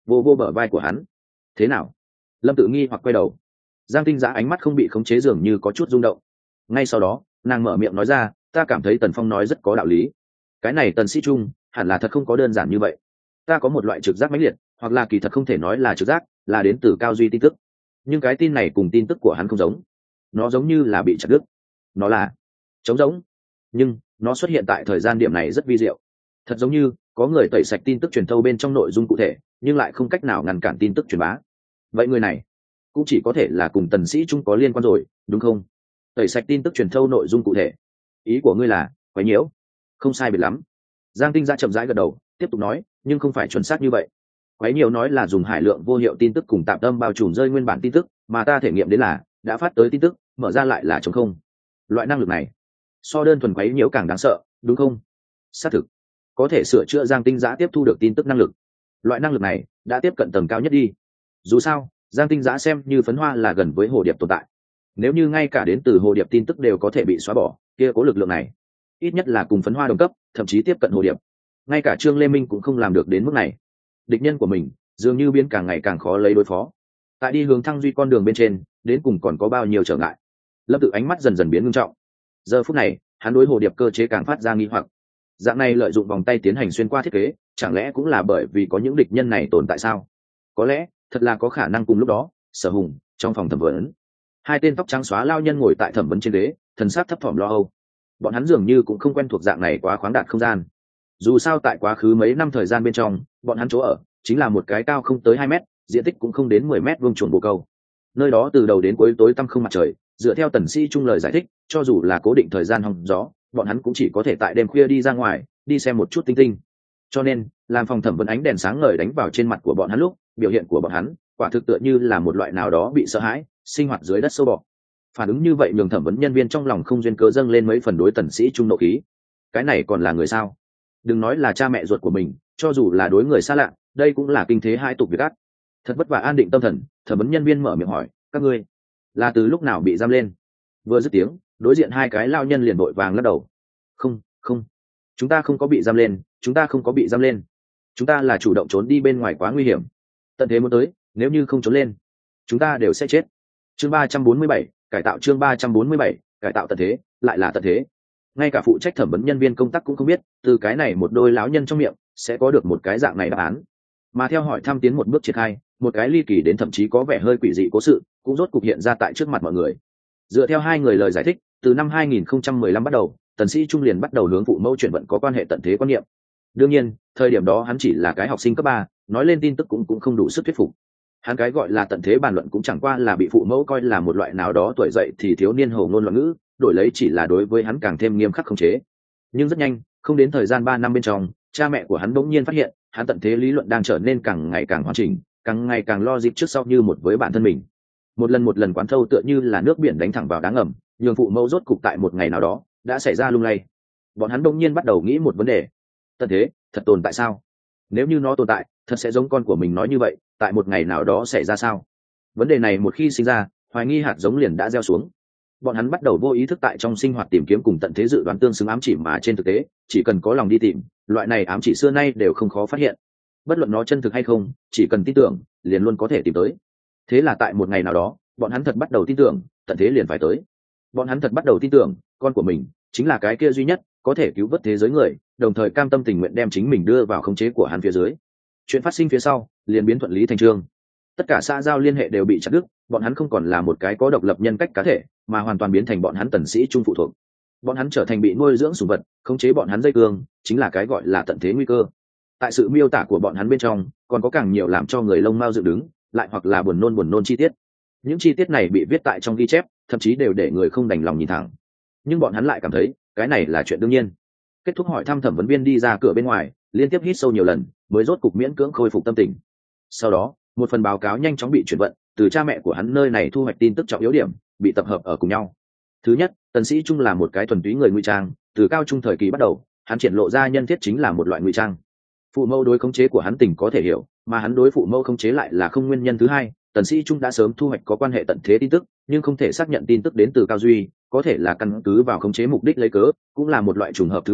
vô vô bờ vai của hắn. Thế nào? Lâm Tự nghi hoặc quay đầu. Giang Tinh Giã ánh mắt không bị khống chế, dường như có chút rung động. Ngay sau đó nàng mở miệng nói ra, ta cảm thấy Tần Phong nói rất có đạo lý. Cái này Tần Sĩ Trung hẳn là thật không có đơn giản như vậy. Ta có một loại trực giác mãnh liệt, hoặc là kỳ thật không thể nói là trực giác, là đến từ Cao Duy tin tức. Nhưng cái tin này cùng tin tức của hắn không giống. Nó giống như là bị chặt đứt. Nó là trống rỗng. Nhưng nó xuất hiện tại thời gian điểm này rất vi diệu. Thật giống như có người tẩy sạch tin tức truyền thâu bên trong nội dung cụ thể, nhưng lại không cách nào ngăn cản tin tức truyền bá. Vậy người này cũng chỉ có thể là cùng Tần Sĩ Trung có liên quan rồi, đúng không? Tẩy sạch tin tức truyền thâu nội dung cụ thể. Ý của ngươi là quấy nhiễu? Không sai biệt lắm. Giang Tinh Giã chậm rãi gật đầu, tiếp tục nói, nhưng không phải chuẩn xác như vậy. Quấy nhiễu nói là dùng hải lượng vô hiệu tin tức cùng tạm tâm bao trùm rơi nguyên bản tin tức, mà ta thể nghiệm đến là đã phát tới tin tức, mở ra lại là trống không. Loại năng lực này so đơn thuần quấy nhiễu càng đáng sợ, đúng không? Xác thực, có thể sửa chữa Giang Tinh Giã tiếp thu được tin tức năng lực. Loại năng lực này đã tiếp cận tầng cao nhất đi. Dù sao, Giang Tinh Giã xem như phấn hoa là gần với hồ điệp tồn tại. Nếu như ngay cả đến từ hồ điệp tin tức đều có thể bị xóa bỏ, kia có lực lượng này ít nhất là cùng phấn hoa đồng cấp, thậm chí tiếp cận hồ điệp. Ngay cả Trương Lê Minh cũng không làm được đến mức này. Địch nhân của mình dường như biến càng ngày càng khó lấy đối phó. Tại đi hướng thăng duy con đường bên trên, đến cùng còn có bao nhiêu trở ngại. Lâm Tự ánh mắt dần dần biến nghiêm trọng. Giờ phút này, hắn đối hồ điệp cơ chế càng phát ra nghi hoặc. Dạng này lợi dụng vòng tay tiến hành xuyên qua thiết kế, chẳng lẽ cũng là bởi vì có những địch nhân này tồn tại sao? Có lẽ thật là có khả năng. Cùng lúc đó, Sở Hùng trong phòng thẩm vấn, hai tên tóc trắng xóa lao nhân ngồi tại thẩm vấn trên ghế, thần sắc thấp thỏm lo âu. Bọn hắn dường như cũng không quen thuộc dạng này quá khoáng đạt không gian. Dù sao tại quá khứ mấy năm thời gian bên trong, bọn hắn chỗ ở chính là một cái cao không tới 2 mét, diện tích cũng không đến 10 mét vuông chuồng bồ câu. Nơi đó từ đầu đến cuối tối tăm không mặt trời, dựa theo Tần Sĩ Trung lời giải thích, cho dù là cố định thời gian hong gió, bọn hắn cũng chỉ có thể tại đêm khuya đi ra ngoài, đi xem một chút tinh tinh. Cho nên, làm phòng thẩm vấn ánh đèn sáng ngời đánh vào trên mặt của bọn hắn lúc, biểu hiện của bọn hắn quả thực tựa như là một loại nào đó bị sợ hãi, sinh hoạt dưới đất sâu bọ. Phản ứng như vậy nhường thẩm vấn nhân viên trong lòng không duyên cớ dâng lên mấy phần đối Tần Sĩ Trung nộ khí. Cái này còn là người sao? Đừng nói là cha mẹ ruột của mình, cho dù là đối người xa lạ, đây cũng là kinh thế hai tục việc ác. Thật vất vả an định tâm thần, thẩm vấn nhân viên mở miệng hỏi, các ngươi là từ lúc nào bị giam lên? Vừa dứt tiếng, đối diện hai cái lao nhân liền vội vàng lắc đầu. Không, chúng ta không có bị giam lên, chúng ta không có bị giam lên. Chúng ta là chủ động trốn đi bên ngoài, quá nguy hiểm. Tận thế muốn tới, nếu như không trốn lên, chúng ta đều sẽ chết. Chương 347, cải tạo. Chương 347, cải tạo tận thế, lại là tận thế. Ngay cả phụ trách thẩm vấn nhân viên công tác cũng không biết, từ cái này một đôi lão nhân trong miệng sẽ có được một cái dạng này đáp án. Mà theo hỏi thăm tiến một bước triển khai, một cái ly kỳ đến thậm chí có vẻ hơi quỷ dị cố sự cũng rốt cục hiện ra tại trước mặt mọi người. Dựa theo hai người lời giải thích, từ năm 2015 bắt đầu, Tần Sĩ Trung liền bắt đầu hướng phụ mẫu chuyển vận có quan hệ tận thế quan niệm. Đương nhiên, thời điểm đó hắn chỉ là cái học sinh cấp 3, nói lên tin tức cũng không đủ sức thuyết phục. Hắn cái gọi là tận thế bàn luận cũng chẳng qua là bị phụ mẫu coi là một loại nào đó tuổi dậy thì thiếu niên hồ ngôn loạn ngữ, đổi lấy chỉ là đối với hắn càng thêm nghiêm khắc khống chế. Nhưng rất nhanh, không đến thời gian 3 năm bên trong, cha mẹ của hắn bỗng nhiên phát hiện, hắn tận thế lý luận đang trở nên càng ngày càng hoàn chỉnh, càng ngày càng lo dịp trước sau như một với bản thân mình. Một lần quán thâu tựa như là nước biển đánh thẳng vào đá ngầm, nhường phụ mẫu rốt cục tại một ngày nào đó đã xảy ra lung lay. Bọn hắn bỗng nhiên bắt đầu nghĩ một vấn đề: tận thế thật tồn tại sao? Nếu như nó tồn tại, thật sẽ giống con của mình nói như vậy, tại một ngày nào đó xảy ra sao? Vấn đề này một khi sinh ra, hoài nghi hạt giống liền đã gieo xuống. Bọn hắn bắt đầu vô ý thức tại trong sinh hoạt tìm kiếm cùng tận thế dự đoán tương xứng ám chỉ, mà trên thực tế chỉ cần có lòng đi tìm, loại này ám chỉ xưa nay đều không khó phát hiện. Bất luận nó chân thực hay không, chỉ cần tin tưởng liền luôn có thể tìm tới. Thế là tại một ngày nào đó, bọn hắn thật bắt đầu tin tưởng tận thế liền phải tới. Bọn hắn thật bắt đầu tin tưởng con của mình chính là cái kia duy nhất có thể cứu vớt thế giới người, đồng thời cam tâm tình nguyện đem chính mình đưa vào khống chế của hắn phía dưới. Chuyện phát sinh phía sau liền biến thuận lý thành trương. Tất cả xã giao liên hệ đều bị chặt đứt, bọn hắn không còn là một cái có độc lập nhân cách cá thể, mà hoàn toàn biến thành bọn hắn Tần Sĩ Trung phụ thuộc. Bọn hắn trở thành bị nuôi dưỡng sủng vật, khống chế bọn hắn dây cương, chính là cái gọi là tận thế nguy cơ. Tại sự miêu tả của bọn hắn bên trong, còn có càng nhiều làm cho người lông mao dựng đứng, lại hoặc là buồn nôn chi tiết. Những chi tiết này bị viết tại trong ghi chép, thậm chí đều để người không đành lòng nhìn thẳng. Nhưng bọn hắn lại cảm thấy, cái này là chuyện đương nhiên. Kết thúc hỏi thăm, thẩm vấn viên đi ra cửa bên ngoài, liên tiếp hít sâu nhiều lần, mới rốt cục miễn cưỡng khôi phục tâm tình. Sau đó, một phần báo cáo nhanh chóng bị chuyển vận, từ cha mẹ của hắn nơi này thu hoạch tin tức trọng yếu điểm, bị tập hợp ở cùng nhau. Thứ nhất, Tần Sĩ Trung là một cái thuần túy người ngụy trang, từ cao trung thời kỳ bắt đầu, hắn triển lộ ra nhân thiết chính là một loại ngụy trang. Phụ mẫu đối khống chế của hắn tình có thể hiểu, mà hắn đối phụ mẫu khống chế lại là không. Nguyên nhân thứ hai, Tần Sĩ Trung đã sớm thu hoạch có quan hệ tận thế tin tức, nhưng không thể xác nhận tin tức đến từ Cao Duy, có thể là căn cứ vào khống chế mục đích lấy cớ, cũng là một loại trùng hợp thứ ba,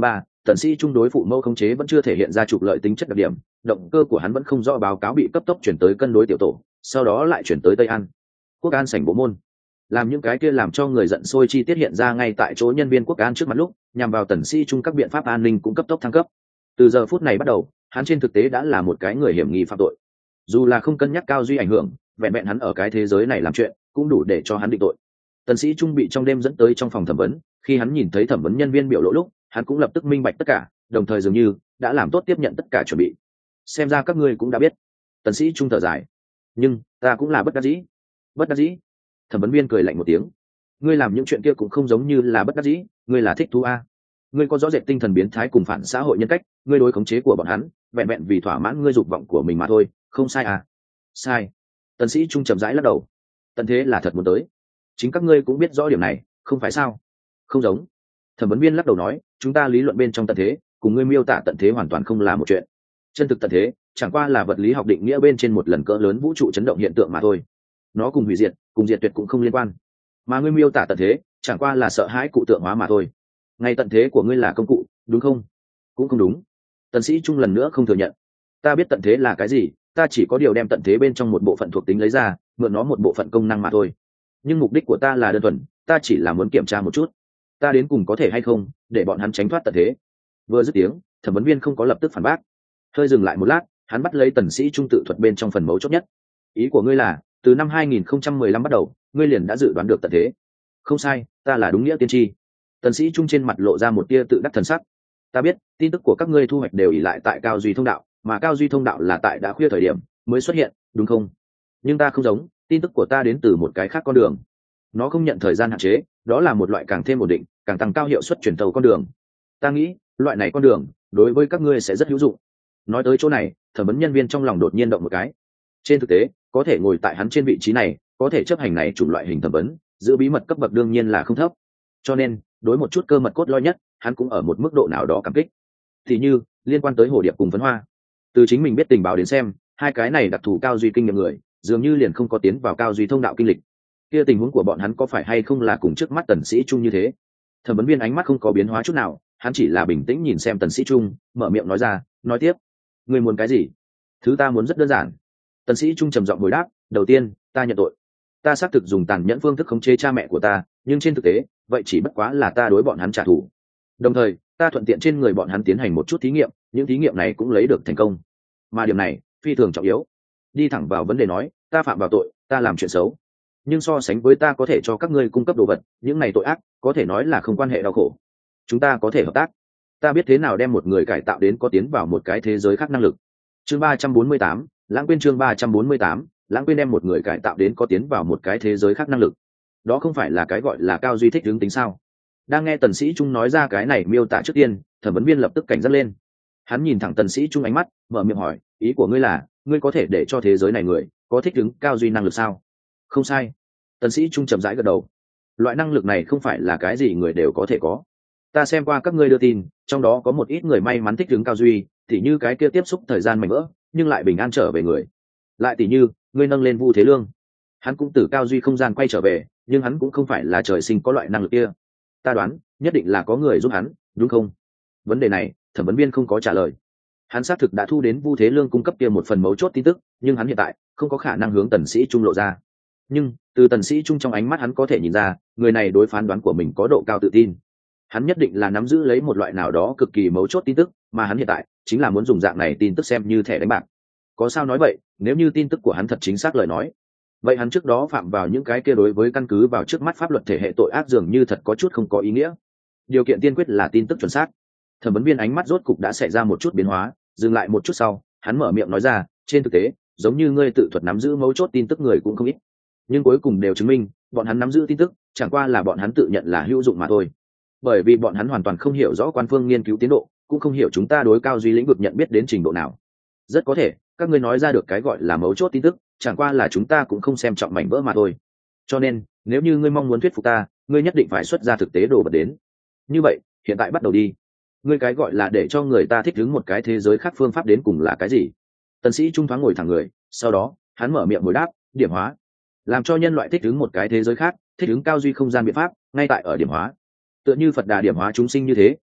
tần sĩ trung đối phụ mẫu khống chế vẫn chưa thể hiện ra trục lợi tính chất đặc điểm, động cơ của hắn vẫn không rõ, báo cáo bị cấp tốc chuyển tới cân đối tiểu tổ, sau đó lại chuyển tới Tây An. Quốc An sảnh bộ môn, làm những cái kia làm cho người giận sôi chi tiết hiện ra ngay tại chỗ nhân viên Quốc An trước mặt lúc, nhằm vào tần sĩ trung các biện pháp an ninh cũng cấp tốc thăng cấp. Từ giờ phút này bắt đầu, hắn trên thực tế đã là một cái người hiểm nghi phạm tội. Dù là không cân nhắc Cao Duy ảnh hưởng, vẹn vẹn hắn ở cái thế giới này làm chuyện, cũng đủ để cho hắn định tội. Tần sĩ trung bị trong đêm dẫn tới trong phòng thẩm vấn, khi hắn nhìn thấy thẩm vấn nhân viên biểu lộ lúc, hắn cũng lập tức minh bạch tất cả, đồng thời dường như đã làm tốt tiếp nhận tất cả chuẩn bị. Xem ra các ngươi cũng đã biết. Tần sĩ trung thở dài, nhưng ta cũng là bất đắc dĩ. Bất đắc dĩ? Thẩm vấn viên cười lạnh một tiếng. Ngươi làm những chuyện kia cũng không giống như là bất đắc dĩ, ngươi là thích thú a. Ngươi có rõ rệt tinh thần biến thái cùng phản xã hội nhân cách, ngươi đối khống chế của bọn hắn, vẹn vẹn vì thỏa mãn ngươi dục vọng của mình mà thôi, không sai à? Sai. Tần sĩ trung chậm rãi lắc đầu. Tận thế là thật muốn tới, chính các ngươi cũng biết rõ điểm này, không phải sao? Không giống. Thẩm vấn viên lắc đầu nói, chúng ta lý luận bên trong tận thế, cùng ngươi miêu tả tận thế hoàn toàn không là một chuyện. Chân thực tận thế chẳng qua là vật lý học định nghĩa bên trên một lần cỡ lớn vũ trụ chấn động hiện tượng mà thôi. Nó cùng hủy diệt, cùng diệt tuyệt cũng không liên quan. Mà ngươi miêu tả tận thế, chẳng qua là sợ hãi cụ tượng hóa mà thôi. Ngay tận thế của ngươi là công cụ, đúng không? Cũng không đúng. Tần sĩ trung lần nữa không thừa nhận. Ta biết tận thế là cái gì, ta chỉ có điều đem tận thế bên trong một bộ phận thuộc tính lấy ra, mượn nó một bộ phận công năng mà thôi. Nhưng mục đích của ta là đơn thuần, ta chỉ là muốn kiểm tra một chút, ta đến cùng có thể hay không để bọn hắn tránh thoát tận thế. Vừa dứt tiếng, thẩm vấn viên không có lập tức phản bác, hơi dừng lại một lát, hắn bắt lấy tần sĩ trung tự thuật bên trong phần mấu chốt nhất. Ý của ngươi là, từ năm 2015 bắt đầu, ngươi liền đã dự đoán được tận thế? Không sai, ta là đúng nghĩa tiên tri. Tần sĩ trung trên mặt lộ ra một tia tự đắc thần sắc. Ta biết, tin tức của các ngươi thu hoạch đều ỷ lại tại Cao Duy thông đạo, mà Cao Duy thông đạo là tại đã khuya thời điểm mới xuất hiện, đúng không? Nhưng ta không giống, tin tức của ta đến từ một cái khác con đường. Nó không nhận thời gian hạn chế, đó là một loại càng thêm ổn định, càng tăng cao hiệu suất truyền tàu con đường. Ta nghĩ, loại này con đường đối với các ngươi sẽ rất hữu dụng. Nói tới chỗ này, thẩm vấn nhân viên trong lòng đột nhiên động một cái. Trên thực tế, có thể ngồi tại hắn trên vị trí này, có thể chấp hành này chủng loại hình thẩm vấn, giữ bí mật cấp bậc đương nhiên là không thấp. Cho nên, đối một chút cơ mật cốt lõi nhất, hắn cũng ở một mức độ nào đó cảm kích. Thì như liên quan tới Hồ Điệp cùng Phấn Hoa, từ chính mình biết tình báo đến xem, hai cái này đặc thù Cao Duy kinh nghiệm người, dường như liền không có tiến vào Cao Duy thông đạo kinh lịch. Kia tình huống của bọn hắn có phải hay không là cùng trước mắt tần sĩ trung như thế? Thẩm vấn viên ánh mắt không có biến hóa chút nào, hắn chỉ là bình tĩnh nhìn xem tần sĩ trung, mở miệng nói ra, nói tiếp. Ngươi muốn cái gì? Thứ ta muốn rất đơn giản. Tần sĩ trung trầm giọng hồi đáp, đầu tiên, ta nhận tội. Ta xác thực dùng tàn nhẫn phương thức khống chế cha mẹ của ta, nhưng trên thực tế, vậy chỉ bất quá là ta đối bọn hắn trả thù. Đồng thời, ta thuận tiện trên người bọn hắn tiến hành một chút thí nghiệm, những thí nghiệm này cũng lấy được thành công. Mà điểm này, phi thường trọng yếu. Đi thẳng vào vấn đề nói, ta phạm vào tội, ta làm chuyện xấu. Nhưng so sánh với ta có thể cho các ngươi cung cấp đồ vật, những này tội ác, có thể nói là không quan hệ đau khổ. Chúng ta có thể hợp tác. Ta biết thế nào đem một người cải tạo đến có tiến vào một cái thế giới khác năng lực. Chương 348, lãng quên chương 348, lãng quên đem một người cải tạo đến có tiến vào một cái thế giới khác năng lực. Đó không phải là cái gọi là Cao Duy thích hướng tính sao? Đang nghe tần sĩ trung nói ra cái này miêu tả trước tiên, thẩm vấn viên lập tức cảnh giác lên. Hắn nhìn thẳng tần sĩ trung ánh mắt, mở miệng hỏi, ý của ngươi là, ngươi có thể để cho thế giới này người có thích ứng Cao Duy năng lực sao? Không sai. Tần sĩ trung chậm rãi gật đầu. Loại năng lực này không phải là cái gì người đều có thể có. Ta xem qua các ngươi đưa tin, trong đó có một ít người may mắn thích ứng Cao Duy, tỉ như cái kia tiếp xúc thời gian mảnh vỡ, nhưng lại bình an trở về người. Lại tỉ như, ngươi nâng lên Vu Thế Lương, hắn cũng từ Cao Duy không gian quay trở về, nhưng hắn cũng không phải là trời sinh có loại năng lực kia. Ta đoán, nhất định là có người giúp hắn, đúng không? Vấn đề này, thẩm vấn viên không có trả lời. Hắn xác thực đã thu đến Vu Thế Lương cung cấp kia một phần mấu chốt tin tức, nhưng hắn hiện tại không có khả năng hướng tần sĩ trung lộ ra. Nhưng từ tần sĩ trung trong ánh mắt hắn có thể nhìn ra, người này đối phán đoán của mình có độ cao tự tin. Hắn nhất định là nắm giữ lấy một loại nào đó cực kỳ mấu chốt tin tức, mà hắn hiện tại chính là muốn dùng dạng này tin tức xem như thẻ đánh bạc. Có sao nói vậy, nếu như tin tức của hắn thật chính xác lời nói, vậy hắn trước đó phạm vào những cái kia đối với căn cứ vào trước mắt pháp luật thể hệ tội ác dường như thật có chút không có ý nghĩa. Điều kiện tiên quyết là tin tức chuẩn xác. Thẩm vấn viên ánh mắt rốt cục đã xảy ra một chút biến hóa, dừng lại một chút sau, hắn mở miệng nói ra, trên thực tế, giống như ngươi tự thuật nắm giữ mấu chốt tin tức người cũng không ít, nhưng cuối cùng đều chứng minh, bọn hắn nắm giữ tin tức, chẳng qua là bọn hắn tự nhận là hữu dụng mà thôi. Bởi vì bọn hắn hoàn toàn không hiểu rõ quan phương nghiên cứu tiến độ, cũng không hiểu chúng ta đối Cao Duy lĩnh vực nhận biết đến trình độ nào. Rất có thể, các ngươi nói ra được cái gọi là mấu chốt tin tức, chẳng qua là chúng ta cũng không xem trọng mảnh vỡ mà thôi. Cho nên, nếu như ngươi mong muốn thuyết phục ta, ngươi nhất định phải xuất ra thực tế đồ vật đến. Như vậy, hiện tại bắt đầu đi. Ngươi cái gọi là để cho người ta thích ứng một cái thế giới khác phương pháp đến cùng là cái gì? Tần sĩ trung thoáng ngồi thẳng người, sau đó, hắn mở miệng hồi đáp, điểm hóa. Làm cho nhân loại thích ứng một cái thế giới khác, thích ứng Cao Duy không gian biện pháp, ngay tại ở điểm hóa. Tựa như Phật Đà điểm hóa chúng sinh như thế,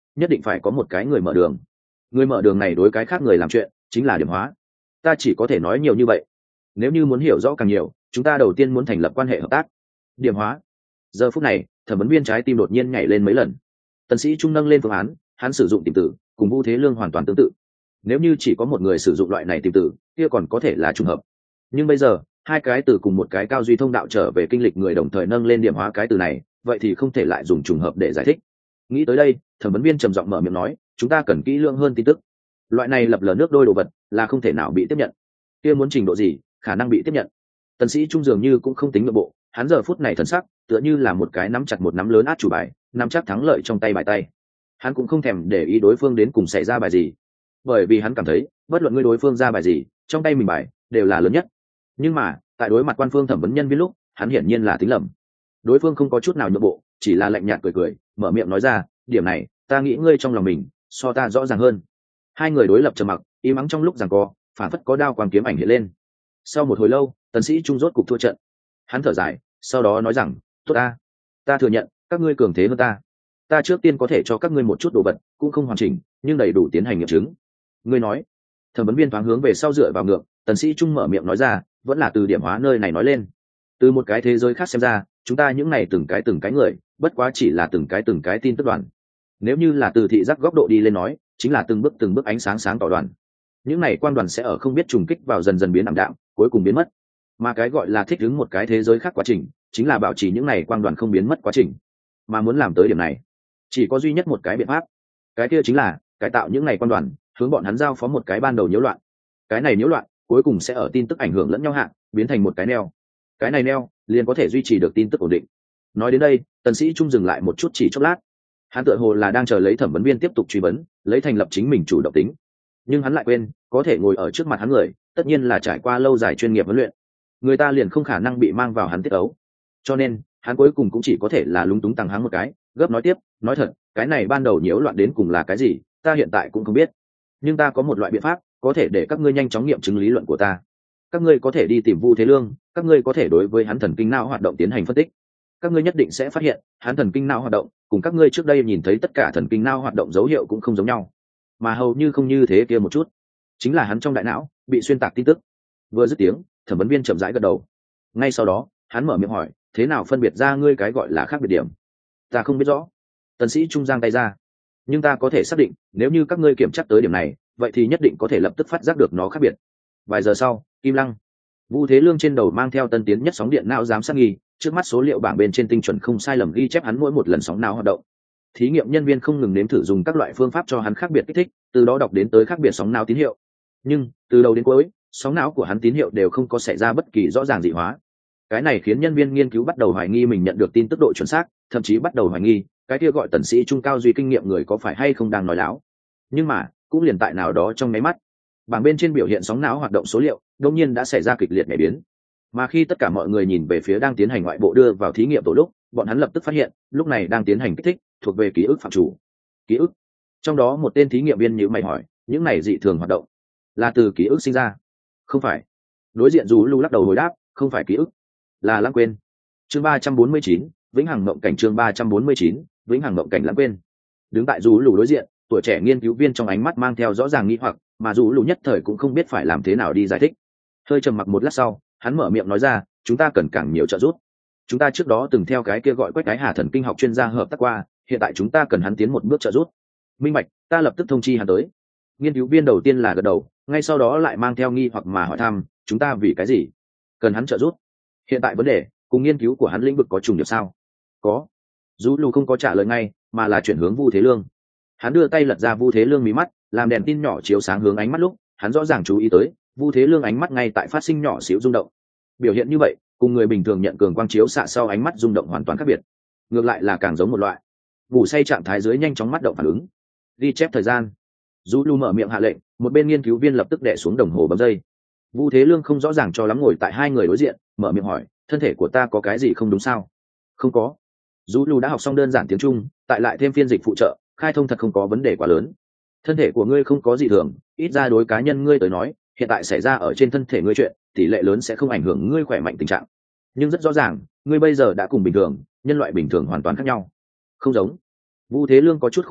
nhất định phải có một cái người mở đường. Người mở đường này đối cái khác người làm chuyện chính là điểm hóa. Ta chỉ có thể nói nhiều như vậy. Nếu như muốn hiểu rõ càng nhiều, chúng ta đầu tiên muốn thành lập quan hệ hợp tác. Điểm hóa. Giờ phút này, thẩm vấn viên trái tim đột nhiên nhảy lên mấy lần. Tần Sĩ Trung nâng lên phương án, hắn sử dụng tìm tử, cùng Vu Thế Lương hoàn toàn tương tự. Nếu như chỉ có một người sử dụng loại này tìm tử, kia còn có thể là trùng hợp. Nhưng bây giờ, hai cái từ cùng một cái cao duy thông đạo trở về kinh lịch người đồng thời nâng lên điểm hóa cái từ này, vậy thì không thể lại dùng trùng hợp để giải thích. Nghĩ tới đây, thẩm vấn viên trầm giọng mở miệng nói, chúng ta cần kỹ lưỡng hơn tin tức. Loại này lập lờ nước đôi đồ vật là không thể nào bị tiếp nhận. Kia muốn trình độ gì, khả năng bị tiếp nhận. Tần Sĩ Trung dường như cũng không tính nội bộ, hắn giờ phút này thần sắc tựa như là một cái nắm chặt một nắm lớn át chủ bài, nắm chắc thắng lợi trong tay bài tay. Hắn cũng không thèm để ý đối phương đến cùng xảy ra bài gì, bởi vì hắn cảm thấy bất luận ngươi đối phương ra bài gì, trong tay mình bài đều là lớn nhất. Nhưng mà tại đối mặt quan phương thẩm vấn nhân viên lúc, hắn hiển nhiên là tính lầm. Đối phương không có chút nào nhượng bộ, chỉ là lạnh nhạt cười cười, mở miệng nói ra, điểm này ta nghĩ ngươi trong lòng mình so ta rõ ràng hơn. Hai người đối lập trầm mặc, im ắng trong lúc giằng co, phản phất có đao quang kiếm ảnh hiện lên. Sau một hồi lâu, Tần Sĩ Trung rốt cục thua trận. Hắn thở dài, sau đó nói rằng, tốt ta thừa nhận các ngươi cường thế hơn ta trước tiên có thể cho các ngươi một chút đồ vật, cũng không hoàn chỉnh nhưng đầy đủ tiến hành nghiệm chứng. Ngươi nói. Thẩm vấn viên thoáng hướng về sau dựa vào ngược, Tần Sĩ Trung mở miệng nói ra, vẫn là từ điểm hóa nơi này nói lên. Từ một cái thế giới khác xem ra, chúng ta những này từng cái người, bất quá chỉ là từng cái tin tức đoàn. Nếu như là từ thị giác góc độ đi lên nói, chính là từng bước ánh sáng sáng tỏ đoàn. Những này quang đoàn sẽ ở không biết trùng kích vào dần dần biến ảm đạm, cuối cùng biến mất. Mà cái gọi là thích ứng một cái thế giới khác quá trình, chính là bảo trì những này quang đoàn không biến mất quá trình. Mà muốn làm tới điểm này, chỉ có duy nhất một cái biện pháp, cái kia chính là cải tạo những này quang đoàn, hướng bọn hắn giao phó một cái ban đầu nhiễu loạn. Cái này nhiễu loạn cuối cùng sẽ ở tin tức ảnh hưởng lẫn nhau hạ biến thành một cái neo. Cái này neo liền có thể duy trì được tin tức ổn định. Nói đến đây, Tần Sĩ Trung dừng lại một chút chỉ chốc lát. Hắn tựa hồ là đang chờ lấy thẩm vấn viên tiếp tục truy vấn, lấy thành lập chính mình chủ động tính. Nhưng hắn lại quên, có thể ngồi ở trước mặt hắn người, tất nhiên là trải qua lâu dài chuyên nghiệp huấn luyện. Người ta liền không khả năng bị mang vào hắn tiết ấu. Cho nên, hắn cuối cùng cũng chỉ có thể là lúng túng tăng hắng một cái, gấp nói tiếp, nói thật, cái này ban đầu nhiễu loạn đến cùng là cái gì, ta hiện tại cũng không biết. Nhưng ta có một loại biện pháp, có thể để các ngươi nhanh chóng nghiệm chứng lý luận của ta. Các ngươi có thể đi tìm Vu Thế Lương, các ngươi có thể đối với hắn thần kinh não hoạt động tiến hành phân tích. Các ngươi nhất định sẽ phát hiện, hắn thần kinh não hoạt động, cùng các ngươi trước đây nhìn thấy tất cả thần kinh não hoạt động dấu hiệu cũng không giống nhau, mà hầu như không như thế kia một chút. Chính là hắn trong đại não bị xuyên tạc tin tức. Vừa dứt tiếng, thẩm vấn viên chậm rãi gật đầu. Ngay sau đó, hắn mở miệng hỏi, thế nào phân biệt ra ngươi cái gọi là khác biệt điểm? Ta không biết rõ. Tần Sĩ Trung giang tay ra. Nhưng ta có thể xác định, nếu như các ngươi kiểm tra tới điểm này, vậy thì nhất định có thể lập tức phát giác được nó khác biệt. Vài giờ sau, Kim Lăng, Vu Thế Lương trên đầu mang theo tân tiến nhất sóng điện não giám sát nghi, trước mắt số liệu bảng bên trên tinh chuẩn không sai lầm ghi chép hắn mỗi một lần sóng não hoạt động. Thí nghiệm nhân viên không ngừng nếm thử dùng các loại phương pháp cho hắn khác biệt kích thích, từ đó đọc đến tới khác biệt sóng não tín hiệu. Nhưng từ đầu đến cuối, sóng não của hắn tín hiệu đều không có xảy ra bất kỳ rõ ràng dị hóa. Cái này khiến nhân viên nghiên cứu bắt đầu hoài nghi mình nhận được tin tức độ chuẩn xác, thậm chí bắt đầu hoài nghi cái kia gọi Tần Sĩ Trung cao duy kinh nghiệm người có phải hay không đang nói láo. Nhưng mà cũng liền tại nào đó trong mấy mắt, bảng bên trên biểu hiện sóng não hoạt động số liệu đột nhiên đã xảy ra kịch liệt nhảy biến. Mà khi tất cả mọi người nhìn về phía đang tiến hành ngoại bộ đưa vào thí nghiệm tổ lúc, bọn hắn lập tức phát hiện lúc này đang tiến hành kích thích thuộc về ký ức phạm chủ. Ký ức. Trong đó một tên thí nghiệm viên nhíu mày hỏi, những này dị thường hoạt động là từ ký ức sinh ra? Không phải. Đối diện Dù Lu lắc đầu hồi đáp, không phải ký ức, là lãng quên. Chương 349, vĩnh hằng mộng cảnh. Chương 349, vĩnh hằng mộng cảnh lãng quên. Đứng tại Dù Lu đối diện, tuổi trẻ nghiên cứu viên trong ánh mắt mang theo rõ ràng nghi hoặc, mà Dù Lu nhất thời cũng không biết phải làm thế nào đi giải thích. Hơi trầm mặc một lát sau, hắn mở miệng nói ra, chúng ta cần càng nhiều trợ giúp. Chúng ta trước đó từng theo cái kia gọi Quách Cái Hà thần kinh học chuyên gia hợp tác qua, hiện tại chúng ta cần hắn tiến một bước trợ giúp. Minh bạch, ta lập tức thông chi hắn tới. Nghiên cứu viên đầu tiên là gật đầu, ngay sau đó lại mang theo nghi hoặc mà hỏi thăm, chúng ta vì cái gì cần hắn trợ giúp? Hiện tại vấn đề cùng nghiên cứu của hắn lĩnh vực có trùng điệp sao? Có. Dù Lu không có trả lời ngay, mà là chuyển hướng Vu Thế Lương. Hắn đưa tay lật ra Vu Thế Lương mí mắt, làm đèn tin nhỏ chiếu sáng hướng ánh mắt lúc, hắn rõ ràng chú ý tới Vu Thế Lương ánh mắt ngay tại phát sinh nhỏ xíu rung động. Biểu hiện như vậy cùng người bình thường nhận cường quang chiếu xạ sau ánh mắt rung động hoàn toàn khác biệt, ngược lại là càng giống một loại ngủ say trạng thái dưới nhanh chóng mắt động phản ứng. Ghi chép thời gian. Dù Lu mở miệng hạ lệnh, một bên nghiên cứu viên lập tức đè xuống đồng hồ bấm giây. Vu Thế Lương không rõ ràng cho lắm ngồi tại hai người đối diện, mở miệng hỏi, thân thể của ta có cái gì không đúng sao? Không có. Dù Lu đã học xong đơn giản tiếng Trung, tại lại thêm phiên dịch phụ trợ, khai thông thật không có vấn đề quá lớn. Thân thể của ngươi không có gì thường, ít ra đối cá nhân ngươi tới nói, hiện tại xảy ra ở trên thân thể ngươi chuyện, tỷ lệ lớn sẽ không ảnh hưởng ngươi khỏe mạnh tình trạng. Nhưng rất rõ ràng, ngươi bây giờ đã cùng bình thường, nhân loại bình thường hoàn toàn khác nhau. Không giống. Vu Thế Lương có chút khủng hoảng,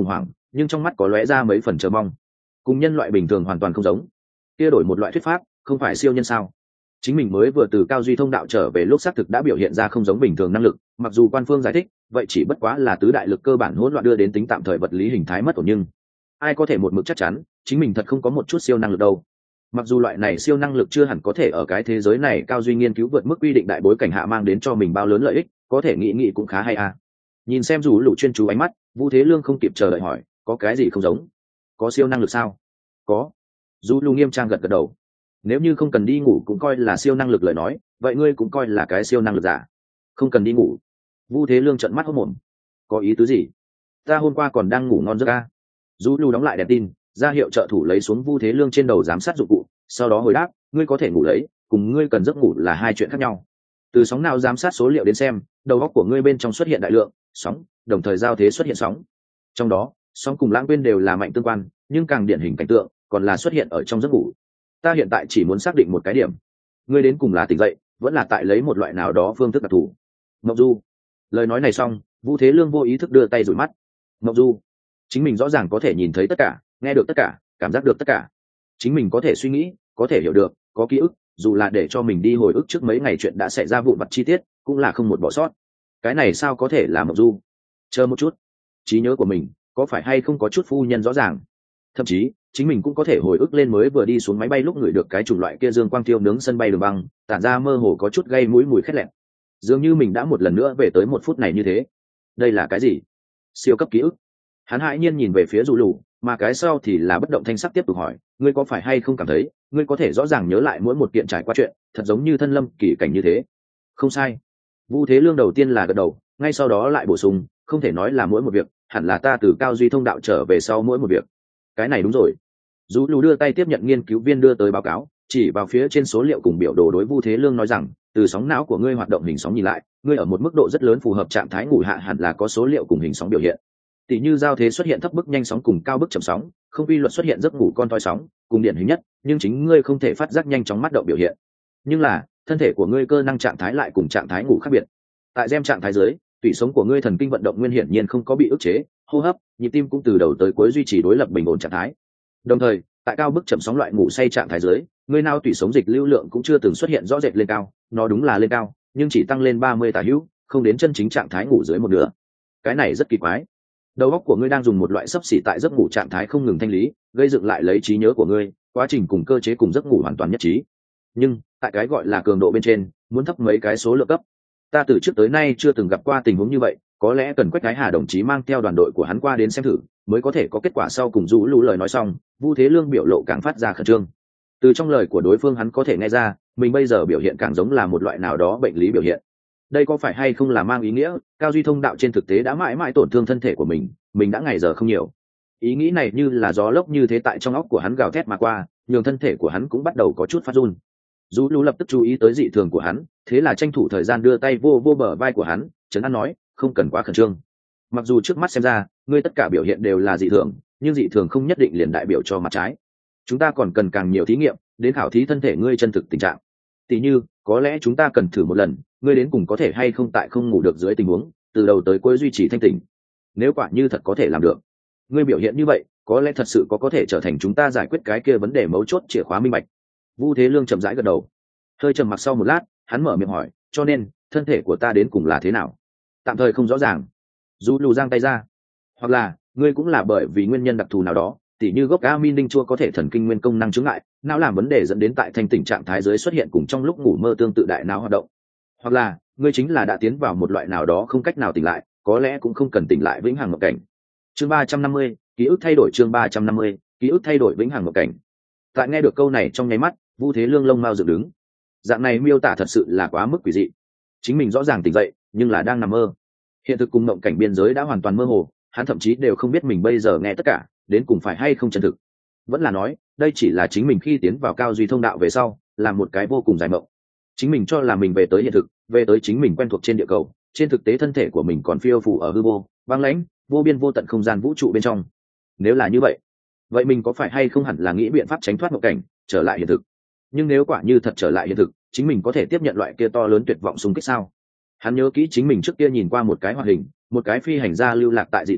nhưng trong mắt có lóe ra mấy phần chờ mong. Cùng nhân loại bình thường hoàn toàn không giống. Kia đổi một loại thuyết pháp, không phải siêu nhân sao? Chính mình mới vừa từ cao duy thông đạo trở về lúc xác thực đã biểu hiện ra không giống bình thường năng lực, mặc dù quan phương giải thích vậy chỉ bất quá là tứ đại lực cơ bản hỗn loạn đưa đến tính tạm thời vật lý hình thái mất ổn, nhưng ai có thể một mực chắc chắn chính mình thật không có một chút siêu năng lực đâu. Mặc dù loại này siêu năng lực chưa hẳn có thể ở cái thế giới này cao duy nghiên cứu vượt mức quy định đại bối cảnh hạ mang đến cho mình bao lớn lợi ích, có thể nghĩ cũng khá hay à. Nhìn xem dù lũ chuyên chú ánh mắt, Vu Thế Lương không kịp chờ đợi hỏi, có cái gì không giống? Có siêu năng lực sao? Có. Dù lũ nghiêm trang gật gật đầu. Nếu như không cần đi ngủ cũng coi là siêu năng lực lời nói, vậy ngươi cũng coi là cái siêu năng lực giả. Không cần đi ngủ. Vu Thế Lương trợn mắt hốt mồm. Có ý tứ gì? Ta hôm qua còn đang ngủ ngon giấc a. Dù lũ đóng lại đèn tin, ra hiệu trợ thủ lấy xuống Vu Thế Lương trên đầu giám sát dụng cụ, sau đó hồi đáp, ngươi có thể ngủ lấy, cùng ngươi cần giấc ngủ là hai chuyện khác nhau. Từ sóng nào giám sát số liệu đến xem, đầu óc của ngươi bên trong xuất hiện đại lượng sóng, đồng thời giao thế xuất hiện sóng. Trong đó, sóng cùng lãng quên đều là mạnh tương quan, nhưng càng điển hình cảnh tượng còn là xuất hiện ở trong giấc ngủ. Ta hiện tại chỉ muốn xác định một cái điểm, ngươi đến cùng là tỉnh dậy, vẫn là tại lấy một loại nào đó phương thức đặc thù. Mộng du. Lời nói này xong, Vu Thế Lương vô ý thức đưa tay dụi mắt. Mộng du. Chính mình rõ ràng có thể nhìn thấy tất cả, nghe được tất cả, cảm giác được tất cả. Chính mình có thể suy nghĩ, có thể hiểu được, có ký ức, dù là để cho mình đi hồi ức trước mấy ngày chuyện đã xảy ra vụn vặt chi tiết, cũng là không một bỏ sót. Cái này sao có thể là mộng du? Chờ một chút, trí nhớ của mình có phải hay không có chút phu nhân rõ ràng? Thậm chí chính mình cũng có thể hồi ức lên mới vừa đi xuống máy bay lúc ngửi được cái chủng loại kia dương quang tiêu nướng sân bay đường băng, tản ra mơ hồ có chút gây mũi mùi khét lẹt. Dường như mình đã một lần nữa về tới một phút này như thế. Đây là cái gì? Siêu cấp ký ức. Hắn hãi nhiên nhìn về phía dù lù, mà cái sau thì là bất động thanh sắc tiếp tục hỏi, ngươi có phải hay không cảm thấy ngươi có thể rõ ràng nhớ lại mỗi một kiện trải qua chuyện, thật giống như thân lâm kỳ cảnh như thế? Không sai. Vu Thế Lương đầu tiên là gật đầu, ngay sau đó lại bổ sung, không thể nói là mỗi một việc, hẳn là ta từ cao duy thông đạo trở về sau mỗi một việc. Cái này đúng rồi. Dù lù đưa tay tiếp nhận nghiên cứu viên đưa tới báo cáo, chỉ vào phía trên số liệu cùng biểu đồ đối Vu Thế Lương nói rằng, từ sóng não của ngươi hoạt động hình sóng nhìn lại, ngươi ở một mức độ rất lớn phù hợp trạng thái ngủ hạ hẳn là có số liệu cùng hình sóng biểu hiện. Tỷ như giao thế xuất hiện thấp bức nhanh sóng cùng cao bức chậm sóng, không quy luật xuất hiện giấc ngủ con thoi sóng, cùng điển hình nhất, nhưng chính ngươi không thể phát giác nhanh chóng mắt động biểu hiện. Nhưng là, thân thể của ngươi cơ năng trạng thái lại cùng trạng thái ngủ khác biệt. Tại REM trạng thái dưới, tủy sống của ngươi thần kinh vận động nguyên hiển nhiên không có bị ức chế, hô hấp, nhịp tim cũng từ đầu tới cuối duy trì đối lập bình ổn trạng thái. Đồng thời, tại cao bức chậm sóng loại ngủ say trạng thái dưới, ngươi não tủy sống dịch lưu lượng cũng chưa từng xuất hiện rõ rệt lên cao, nó đúng là lên cao, nhưng chỉ tăng lên 30 tả hữu, không đến chân chính trạng thái ngủ dưới một nửa. Cái này rất kỳ quái. Đầu óc của ngươi đang dùng một loại xấp xỉ tại giấc ngủ trạng thái không ngừng thanh lý, gây dựng lại lấy trí nhớ của ngươi, quá trình cùng cơ chế cùng giấc ngủ hoàn toàn nhất trí. Nhưng tại cái gọi là cường độ bên trên, muốn thấp mấy cái số lượng cấp. Ta từ trước tới nay chưa từng gặp qua tình huống như vậy, có lẽ cần Quách Thái Hà đồng chí mang theo đoàn đội của hắn qua đến xem thử, mới có thể có kết quả sau. Cùng rũ lũ lời nói xong, Vu Thế Lương biểu lộ càng phát ra khẩn trương. Từ trong lời của đối phương hắn có thể nghe ra, mình bây giờ biểu hiện càng giống là một loại nào đó bệnh lý biểu hiện. Đây có phải hay không là mang ý nghĩa cao duy thông đạo trên thực tế đã mãi mãi tổn thương thân thể của mình đã ngày giờ không nhiều. Ý nghĩ này như là gió lốc như thế tại trong óc của hắn gào thét mà qua, nhường thân thể của hắn cũng bắt đầu có chút phát run. Dũ lũ lập tức chú ý tới dị thường của hắn, thế là tranh thủ thời gian đưa tay vô bờ vai của hắn, trấn an nói, không cần quá khẩn trương. Mặc dù trước mắt xem ra ngươi tất cả biểu hiện đều là dị thường, nhưng dị thường không nhất định liền đại biểu cho mặt trái. Chúng ta còn cần càng nhiều thí nghiệm đến khảo thí thân thể ngươi chân thực tình trạng. Tỷ như có lẽ chúng ta cần thử một lần, ngươi đến cùng có thể hay không tại không ngủ được dưới tình huống từ đầu tới cuối duy trì thanh tỉnh. Nếu quả như thật có thể làm được, ngươi biểu hiện như vậy có lẽ thật sự có thể trở thành chúng ta giải quyết cái kia vấn đề mấu chốt chìa khóa minh bạch. Vu Thế Lương chậm rãi gật đầu, hơi trầm mặc sau một lát, hắn mở miệng hỏi, cho nên thân thể của ta đến cùng là thế nào? Tạm thời không rõ ràng. Du lù giang tay ra. Hoặc là ngươi cũng là bởi vì nguyên nhân đặc thù nào đó, tỉ như gốc amin đinh chua có thể thần kinh nguyên công năng chứng ngại, não làm vấn đề dẫn đến tại thanh tỉnh trạng thái dưới xuất hiện cùng trong lúc ngủ mơ tương tự đại não hoạt động. Hoặc là ngươi chính là đã tiến vào một loại nào đó không cách nào tỉnh lại, có lẽ cũng không cần tỉnh lại vĩnh hằng mộng cảnh. Chương 350, ký ức thay đổi. Chương 350, ký ức thay đổi vĩnh hằng mộng cảnh. Tại nghe được câu này trong nháy mắt, Vu Thế Lương lông mao dựng đứng. Dạng này miêu tả thật sự là quá mức quỷ dị. Chính mình rõ ràng tỉnh dậy, nhưng là đang nằm mơ. Hiện thực cùng mộng cảnh biên giới đã hoàn toàn mơ hồ, hắn thậm chí đều không biết mình bây giờ nghe tất cả đến cùng phải hay không chân thực. Vẫn là nói, đây chỉ là chính mình khi tiến vào cao duy thông đạo về sau, làm một cái vô cùng dài mộng. Chính mình cho là mình về tới hiện thực, về tới chính mình quen thuộc trên địa cầu, trên thực tế thân thể của mình còn phiêu phù ở hư vô, băng lãnh, vô biên vô tận không gian vũ trụ bên trong. Nếu là như vậy, vậy mình có phải hay không hẳn là nghĩ biện pháp tránh thoát mộng cảnh, trở lại hiện thực? Nhưng nếu quả như thật trở lại hiện thực, chính mình có thể tiếp nhận loại kia to lớn tuyệt vọng xung kích sao? Hắn nhớ kỹ chính mình trước kia nhìn qua một cái hoạt hình, một cái phi hành gia lưu lạc tại dị tinh,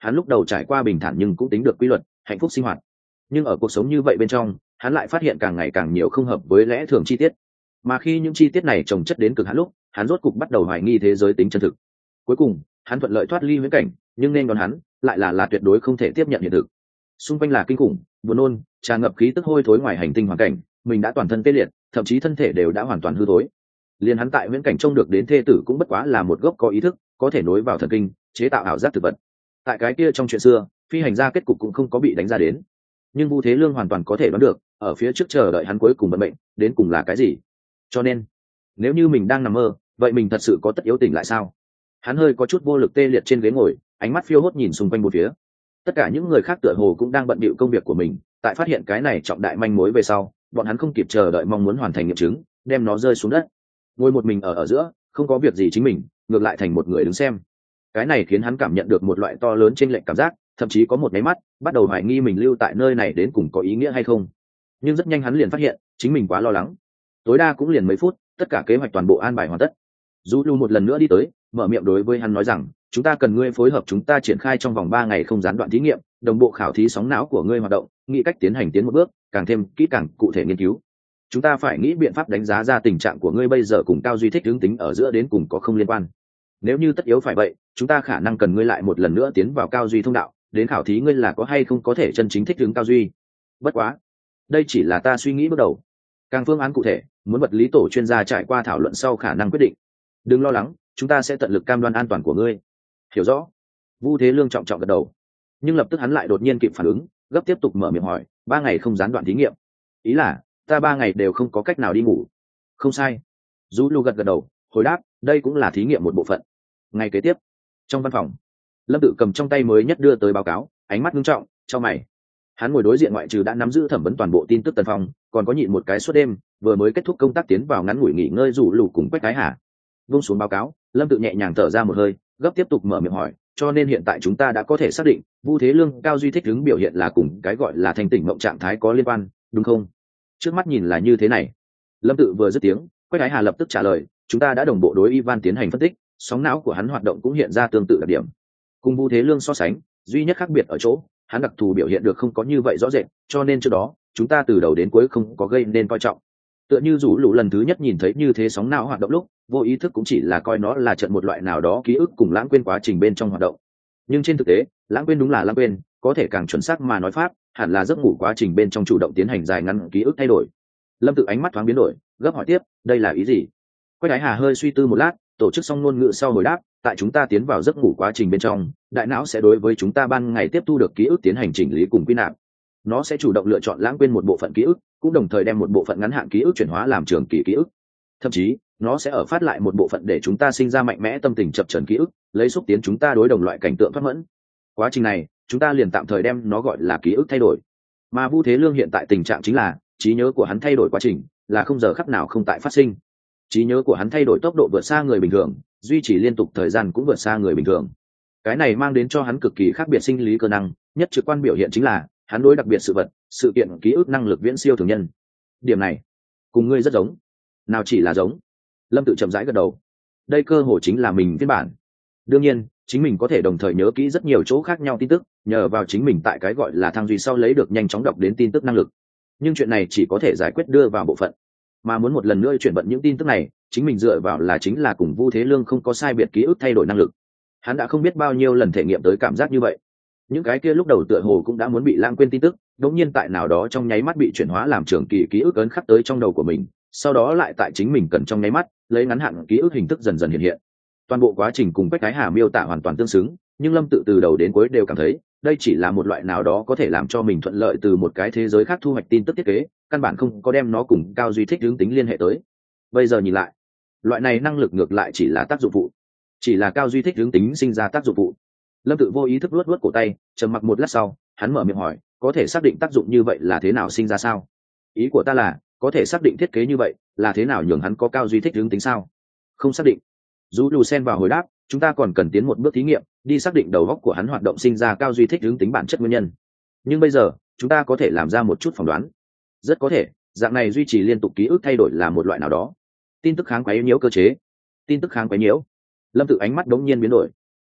hắn lúc đầu trải qua bình thản nhưng cũng tính được quy luật hạnh phúc sinh hoạt, nhưng ở cuộc sống như vậy bên trong hắn lại phát hiện càng ngày càng nhiều không hợp với lẽ thường chi tiết, mà khi những chi tiết này chồng chất đến cực hạn lúc hắn rốt cục bắt đầu hoài nghi thế giới tính chân thực. Cuối cùng hắn thuận lợi thoát ly huyễn cảnh, nhưng nên đón hắn lại là tuyệt đối không thể tiếp nhận hiện thực. Xung quanh là kinh khủng buồn nôn tràn ngập khí tức hôi thối ngoài hành tinh hoàn cảnh, mình đã toàn thân tê liệt, thậm chí thân thể đều đã hoàn toàn hư thối. Liền hắn tại huyễn cảnh trông được đến thê tử cũng bất quá là một gốc có ý thức, có thể nối vào thần kinh chế tạo ảo giác thực vật. Tại cái kia trong chuyện xưa phi hành gia kết cục cũng không có bị đánh ra đến, nhưng Vu Thế Lương hoàn toàn có thể đoán được ở phía trước chờ đợi hắn cuối cùng vận mệnh đến cùng là cái gì. Cho nên nếu như mình đang nằm mơ, vậy mình thật sự có tất yếu tỉnh lại sao? Hắn hơi có chút vô lực tê liệt trên ghế ngồi, ánh mắt phiêu hốt nhìn xung quanh một phía. Tất cả những người khác tựa hồ cũng đang bận bịu công việc của mình, tại phát hiện cái này trọng đại manh mối về sau bọn hắn không kịp chờ đợi mong muốn hoàn thành nghiệm chứng, đem nó rơi xuống đất. Ngồi một mình ở giữa không có việc gì chính mình ngược lại thành một người đứng xem, cái này khiến hắn cảm nhận được một loại to lớn chênh lệch cảm giác, thậm chí có một máy mắt bắt đầu hoài nghi mình lưu tại nơi này đến cùng có ý nghĩa hay không. Nhưng rất nhanh hắn liền phát hiện chính mình quá lo lắng, tối đa cũng liền mấy phút tất cả kế hoạch toàn bộ an bài hoàn tất. Du Lu một lần nữa đi tới mở miệng đối với hắn nói rằng, chúng ta cần ngươi phối hợp chúng ta triển khai trong vòng 3 ngày không gián đoạn thí nghiệm, đồng bộ khảo thí sóng não của ngươi hoạt động, nghĩ cách tiến hành tiến một bước càng thêm kỹ càng cụ thể nghiên cứu. Chúng ta phải nghĩ biện pháp đánh giá ra tình trạng của ngươi bây giờ cùng cao duy thích hướng tính ở giữa đến cùng có không liên quan. Nếu như tất yếu phải vậy, chúng ta khả năng cần ngươi lại một lần nữa tiến vào cao duy thông đạo, đến khảo thí ngươi là có hay không có thể chân chính thích ứng cao duy. Bất quá đây chỉ là ta suy nghĩ bước đầu, càng phương án cụ thể muốn vật lý tổ chuyên gia trải qua thảo luận sau khả năng quyết định. Đừng lo lắng, chúng ta sẽ tận lực cam đoan an toàn của ngươi. Hiểu rõ. Vu Thế Lương trọng trọng gật đầu, nhưng lập tức hắn lại đột nhiên kịp phản ứng, gấp tiếp tục mở miệng hỏi, 3 ngày không gián đoạn thí nghiệm, ý là ta 3 ngày đều không có cách nào đi ngủ? Không sai. Du Lu gật đầu hồi đáp, đây cũng là thí nghiệm một bộ phận. Ngày kế tiếp trong văn phòng, Lâm Tự cầm trong tay mới nhất đưa tới báo cáo, ánh mắt nghiêm trọng cho mày. Hắn ngồi đối diện ngoại trừ đã nắm giữ thẩm vấn toàn bộ tin tức Tần Phong, còn có nhịn một cái suốt đêm vừa mới kết thúc công tác tiến vào ngắn ngủi nghỉ ngơi rủ lù cùng Quách Cái Hà. Vung xuống báo cáo, Lâm Tự nhẹ nhàng thở ra một hơi, gấp tiếp tục mở miệng hỏi, cho nên hiện tại chúng ta đã có thể xác định Vu Thế Lương cao duy thích ứng biểu hiện là cùng cái gọi là thanh tỉnh mộng trạng thái có liên quan, đúng không? Trước mắt nhìn là như thế này. Lâm Tự vừa dứt tiếng, Quách Cái Hà lập tức trả lời, chúng ta đã đồng bộ đối Ivan tiến hành phân tích, sóng não của hắn hoạt động cũng hiện ra tương tự đặc điểm. Cùng Vu Thế Lương so sánh, duy nhất khác biệt ở chỗ hắn đặc thù biểu hiện được không có như vậy rõ rệt, cho nên trước đó chúng ta từ đầu đến cuối không có gây nên coi trọng. Tựa như rủ lũ lần thứ nhất nhìn thấy như thế sóng não hoạt động lúc vô ý thức cũng chỉ là coi nó là trận một loại nào đó ký ức cùng lãng quên quá trình bên trong hoạt động, nhưng trên thực tế lãng quên đúng là lãng quên, có thể càng chuẩn xác mà nói pháp hẳn là giấc ngủ quá trình bên trong chủ động tiến hành dài ngắn ký ức thay đổi. Lâm Tự ánh mắt thoáng biến đổi, gấp hỏi tiếp, đây là ý gì? Quách Ái Hà hơi suy tư một lát, tổ chức xong ngôn ngữ sau hồi đáp, tại chúng ta tiến vào giấc ngủ quá trình bên trong, đại não sẽ đối với chúng ta ban ngày tiếp thu được ký ức tiến hành chỉnh lý cùng quy nạp. Nó sẽ chủ động lựa chọn lãng quên một bộ phận ký ức, cũng đồng thời đem một bộ phận ngắn hạn ký ức chuyển hóa làm trường kỳ ký ức. Thậm chí nó sẽ ở phát lại một bộ phận để chúng ta sinh ra mạnh mẽ tâm tình chập chờn ký ức, lấy xúc tiến chúng ta đối đồng loại cảnh tượng thoát mẫn. Quá trình này chúng ta liền tạm thời đem nó gọi là ký ức thay đổi. Mà Vu Thế Lương hiện tại tình trạng chính là trí nhớ của hắn thay đổi quá trình là không giờ khắc nào không tại phát sinh. Trí nhớ của hắn thay đổi tốc độ vượt xa người bình thường, duy trì liên tục thời gian cũng vượt xa người bình thường. Cái này mang đến cho hắn cực kỳ khác biệt sinh lý cơ năng, nhất trực quan biểu hiện chính là hắn đối đặc biệt sự vật, sự kiện ký ức năng lực viễn siêu thường nhân. Điểm này cùng ngươi rất giống. Nào chỉ là giống. Lâm Tự chậm rãi gật đầu. Đây cơ hồ chính là mình phiên bản. Đương nhiên chính mình có thể đồng thời nhớ kỹ rất nhiều chỗ khác nhau tin tức, nhờ vào chính mình tại cái gọi là thăng duy sau lấy được nhanh chóng đọc đến tin tức năng lực. Nhưng chuyện này chỉ có thể giải quyết đưa vào bộ phận, mà muốn một lần nữa chuyển vận những tin tức này chính mình dựa vào là chính là cùng Vu Thế Lương không có sai biệt ký ức thay đổi năng lực. Hắn đã không biết bao nhiêu lần thể nghiệm tới cảm giác như vậy. Những cái kia lúc đầu tựa hồ cũng đã muốn bị lãng quên tin tức, đống nhiên tại nào đó trong nháy mắt bị chuyển hóa làm trường kỳ ký ức ấn khắc tới trong đầu của mình, sau đó lại tại chính mình cần trong nháy mắt lấy ngắn hạn ký ức hình thức dần dần hiện hiện. Toàn bộ quá trình cùng Quách Cái Hà miêu tả hoàn toàn tương xứng, nhưng Lâm Tự từ đầu đến cuối đều cảm thấy đây chỉ là một loại nào đó có thể làm cho mình thuận lợi từ một cái thế giới khác thu hoạch tin tức thiết kế, căn bản không có đem nó cùng cao duy thích hướng tính liên hệ tới. Bây giờ nhìn lại, loại này năng lực ngược lại chỉ là tác dụng phụ, chỉ là cao duy thích hướng tính sinh ra tác dụng phụ. Lâm Tự vô ý thức luốt cổ tay, trầm mặc một lát sau hắn mở miệng hỏi, có thể xác định tác dụng như vậy là thế nào sinh ra sao? Ý của ta là có thể xác định thiết kế như vậy là thế nào nhường hắn có cao duy thích hướng tính sao? Không xác định. Dù Lù xen vào hồi đáp, chúng ta còn cần tiến một bước thí nghiệm, đi xác định đầu óc của hắn hoạt động sinh ra cao duy thích hướng tính bản chất nguyên nhân. Nhưng bây giờ chúng ta có thể làm ra một chút phỏng đoán. Rất có thể dạng này duy trì liên tục ký ức thay đổi là một loại nào đó tin tức kháng quấy nhiễu cơ chế. Tin tức kháng quấy nhiễu. Lâm Tự ánh mắt đống nhiên biến đổi.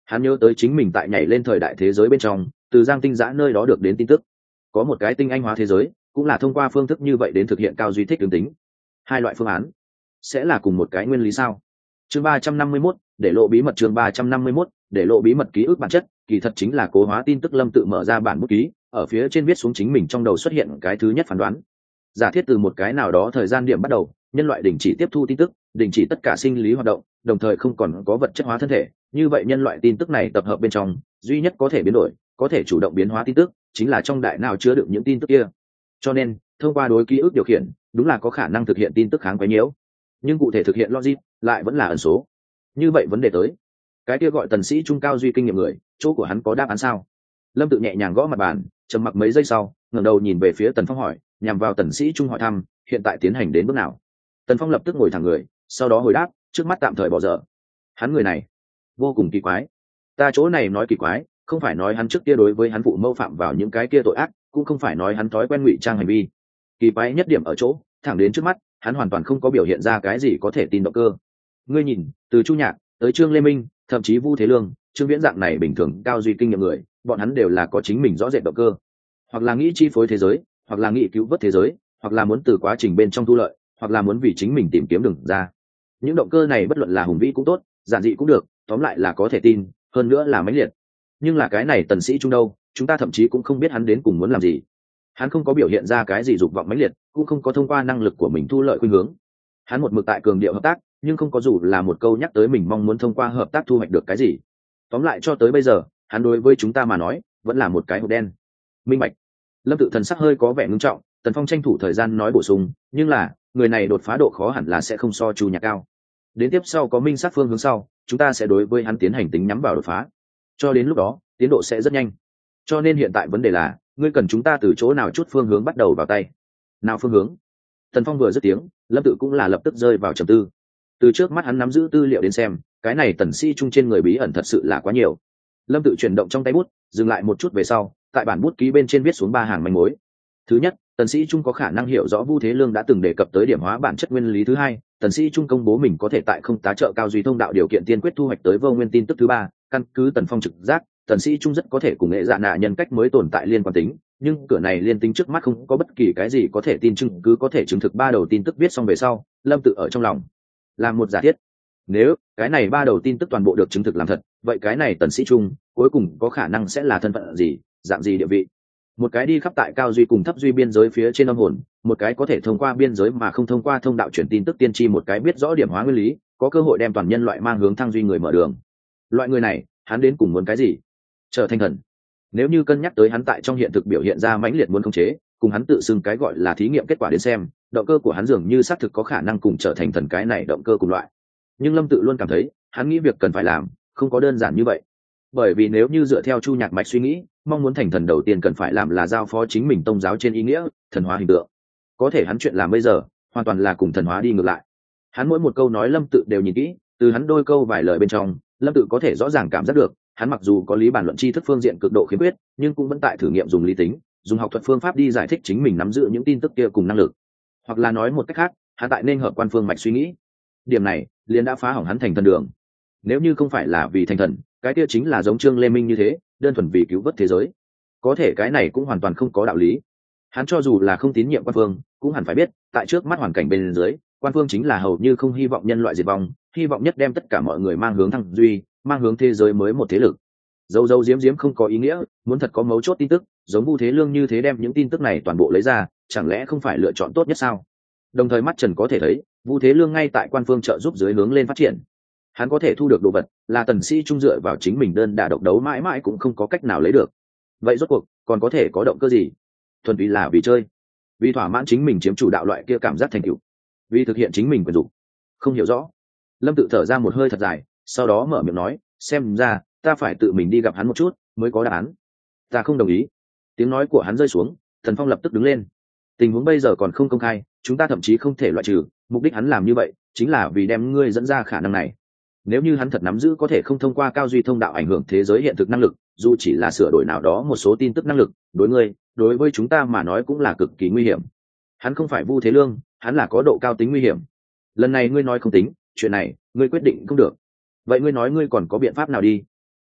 Hắn nhớ tới chính mình tại nhảy lên thời đại thế giới bên trong, từ Giang Tinh Giã nơi đó được đến tin tức, có một cái tinh anh hóa thế giới, cũng là thông qua phương thức như vậy đến thực hiện cao duy thích ứng tính. Hai loại phương án sẽ là cùng một cái nguyên lý sao? Chương 351, để lộ bí mật. Chương 351, để lộ bí mật. Ký ức bản chất kỳ thật chính là cố hóa tin tức. Lâm tự mở ra bản bút ký, ở phía trên viết xuống chính mình trong đầu xuất hiện cái thứ nhất phán đoán. Giả thiết từ một cái nào đó thời gian điểm bắt đầu, nhân loại đình chỉ tiếp thu tin tức, đình chỉ tất cả sinh lý hoạt động, đồng thời không còn có vật chất hóa thân thể, như vậy nhân loại tin tức này tập hợp bên trong, duy nhất có thể biến đổi, có thể chủ động biến hóa tin tức, chính là trong đại não chứa đựng những tin tức kia. Cho nên thông qua đối ký ức điều khiển, đúng là có khả năng thực hiện tin tức kháng quấy nhiễu, nhưng cụ thể thực hiện logic lại vẫn là ẩn số. Như vậy vấn đề tới, cái kia gọi Tần Sĩ Trung cao duy kinh nghiệm người, chỗ của hắn có đáp án sao? Lâm tự nhẹ nhàng gõ mặt bàn, trầm mặc mấy giây sau, ngẩng đầu nhìn về phía Tần Phong hỏi, nhằm vào Tần Sĩ Trung hỏi thăm, hiện tại tiến hành đến bước nào? Tần Phong lập tức ngồi thẳng người, sau đó hồi đáp, trước mắt tạm thời bỏ dở. Hắn người này vô cùng kỳ quái. Ta chỗ này nói kỳ quái, không phải nói hắn trước kia đối với hắn phụ mâu phạm vào những cái kia tội ác, cũng không phải nói hắn thói quen ngụy trang hành vi. Kỳ quái nhất điểm ở chỗ, thẳng đến trước mắt, hắn hoàn toàn không có biểu hiện ra cái gì có thể tin động cơ. Ngươi nhìn, từ Chu Nhạc tới Trương Lê Minh, thậm chí Vu Thế Lương, Trương Viễn dạng này bình thường cao duy kinh nghiệm người, bọn hắn đều là có chính mình rõ rệt động cơ, hoặc là nghĩ chi phối thế giới, hoặc là nghĩ cứu vớt thế giới, hoặc là muốn từ quá trình bên trong thu lợi, hoặc là muốn vì chính mình tìm kiếm đường ra. Những động cơ này bất luận là hùng vĩ cũng tốt, giản dị cũng được, tóm lại là có thể tin, hơn nữa là mãnh liệt. Nhưng là cái này Tần Sĩ Trung đâu, chúng ta thậm chí cũng không biết hắn đến cùng muốn làm gì. Hắn không có biểu hiện ra cái gì dục vọng mãnh liệt, cũng không có thông qua năng lực của mình thu lợi khuynh hướng. Hắn một mực tại cường điệu hợp tác, nhưng không có dù là một câu nhắc tới mình mong muốn thông qua hợp tác thu hoạch được cái gì. Tóm lại cho tới bây giờ, hắn đối với chúng ta mà nói, vẫn là một cái hộp đen. Minh bạch. Lâm tự thần sắc hơi có vẻ ngưng trọng, Tần Phong tranh thủ thời gian nói bổ sung, nhưng là người này đột phá độ khó hẳn là sẽ không so Chu Nhạc cao. Đến tiếp sau có minh sát phương hướng sau, chúng ta sẽ đối với hắn tiến hành tính nhắm vào đột phá. Cho đến lúc đó, tiến độ sẽ rất nhanh. Cho nên hiện tại vấn đề là, ngươi cần chúng ta từ chỗ nào chút phương hướng bắt đầu vào tay. Nào phương hướng? Tần Phong vừa dứt tiếng, Lâm tự cũng là lập tức rơi vào trầm tư. Từ trước mắt hắn nắm giữ tư liệu đến xem, cái này Tần Sĩ Trung trên người bí ẩn thật sự là quá nhiều. Lâm tự chuyển động trong tay bút, dừng lại một chút về sau, tại bản bút ký bên trên viết xuống 3 hàng manh mối. Thứ nhất, Tần Sĩ Trung có khả năng hiểu rõ Vu Thế Lương đã từng đề cập tới điểm hóa bản chất nguyên lý. Thứ hai, Tần Sĩ Trung công bố mình có thể tại không tá trợ cao duy thông đạo điều kiện tiên quyết thu hoạch tới vô nguyên tin tức. Thứ ba, căn cứ Tần Phong trực giác, Tần Sĩ Trung rất có thể cùng nghệ dạ nạ nhân cách mới tồn tại liên quan tính, nhưng cửa này liên tính trước mắt không có bất kỳ cái gì có thể tin chứng cứ có thể chứng thực. 3 đầu tin tức viết xong về sau, Lâm tự ở trong lòng làm một giả thiết. Nếu cái này 3 đầu tin tức toàn bộ được chứng thực làm thật, vậy cái này Tần Sĩ Trung cuối cùng có khả năng sẽ là thân phận gì, dạng gì địa vị? Một cái đi khắp tại cao duy cùng thấp duy biên giới phía trên âm hồn, một cái có thể thông qua biên giới mà không thông qua thông đạo chuyển tin tức tiên tri, một cái biết rõ điểm hóa nguyên lý, có cơ hội đem toàn nhân loại mang hướng thăng duy người mở đường. Loại người này, hắn đến cùng muốn cái gì? Trở thành thần. Nếu như cân nhắc tới hắn tại trong hiện thực biểu hiện ra mãnh liệt muốn khống chế, cùng hắn tự xưng cái gọi là thí nghiệm kết quả đến xem, động cơ của hắn dường như xác thực có khả năng cùng trở thành thần cái này động cơ cùng loại. Nhưng Lâm tự luôn cảm thấy, hắn nghĩ việc cần phải làm không có đơn giản như vậy. Bởi vì nếu như dựa theo Chu Nhạc mạch suy nghĩ, mong muốn thành thần đầu tiên cần phải làm là giao phó chính mình tông giáo trên ý nghĩa, thần hóa hình tượng. Có thể hắn chuyện làm bây giờ, hoàn toàn là cùng thần hóa đi ngược lại. Hắn mỗi một câu nói Lâm tự đều nhìn kỹ, từ hắn đôi câu vài lời bên trong, Lâm tự có thể rõ ràng cảm giác được, hắn mặc dù có lý bản luận tri thức phương diện cực độ khiếm khuyết, nhưng cũng vẫn tại thử nghiệm dùng lý tính, dùng học thuật phương pháp đi giải thích chính mình nắm giữ những tin tức kia cùng năng lực. Hoặc là nói một cách khác, hắn tại nên hợp quan phương mạch suy nghĩ. Điểm này liền đã phá hỏng hắn thành thần đường. Nếu như không phải là vì thành thần, cái kia chính là giống Trương Lê Minh như thế, đơn thuần vì cứu vớt thế giới. Có thể cái này cũng hoàn toàn không có đạo lý. Hắn cho dù là không tín nhiệm quan phương, cũng hẳn phải biết, tại trước mắt hoàn cảnh bên dưới, quan phương chính là hầu như không hy vọng nhân loại diệt vong, hy vọng nhất đem tất cả mọi người mang hướng thăng duy, mang hướng thế giới mới một thế lực. Dâu dâu diếm diếm không có ý nghĩa, muốn thật có mấu chốt tin tức, giống Vu Thế Lương như thế đem những tin tức này toàn bộ lấy ra, chẳng lẽ không phải lựa chọn tốt nhất sao? Đồng thời mắt trần có thể thấy, Vu Thế Lương ngay tại quan phương trợ giúp dưới hướng lên phát triển. Hắn có thể thu được đồ vật, là Tần Sĩ Trung dựa vào chính mình đơn đả độc đấu mãi mãi cũng không có cách nào lấy được. Vậy rốt cuộc còn có thể có động cơ gì? Thuần túy là vì chơi, vì thỏa mãn chính mình chiếm chủ đạo loại kia cảm giác thành tựu, vì thực hiện chính mình quyền dục. Không hiểu rõ. Lâm tự thở ra một hơi thật dài, sau đó mở miệng nói, xem ra ta phải tự mình đi gặp hắn một chút mới có đáp án. Ta không đồng ý. Tiếng nói của hắn rơi xuống, Thần Phong lập tức đứng lên. Tình huống bây giờ còn không công khai, chúng ta thậm chí không thể loại trừ, mục đích hắn làm như vậy chính là vì đem ngươi dẫn ra khả năng này. Nếu như hắn thật nắm giữ có thể không thông qua cao duy thông đạo ảnh hưởng thế giới hiện thực năng lực, dù chỉ là sửa đổi nào đó một số tin tức năng lực, đối ngươi, đối với chúng ta mà nói cũng là cực kỳ nguy hiểm. Hắn không phải Vu Thế Lương, hắn là có độ cao tính nguy hiểm. Lần này ngươi nói không tính, chuyện này ngươi quyết định không được. Vậy ngươi nói ngươi còn có biện pháp nào đi?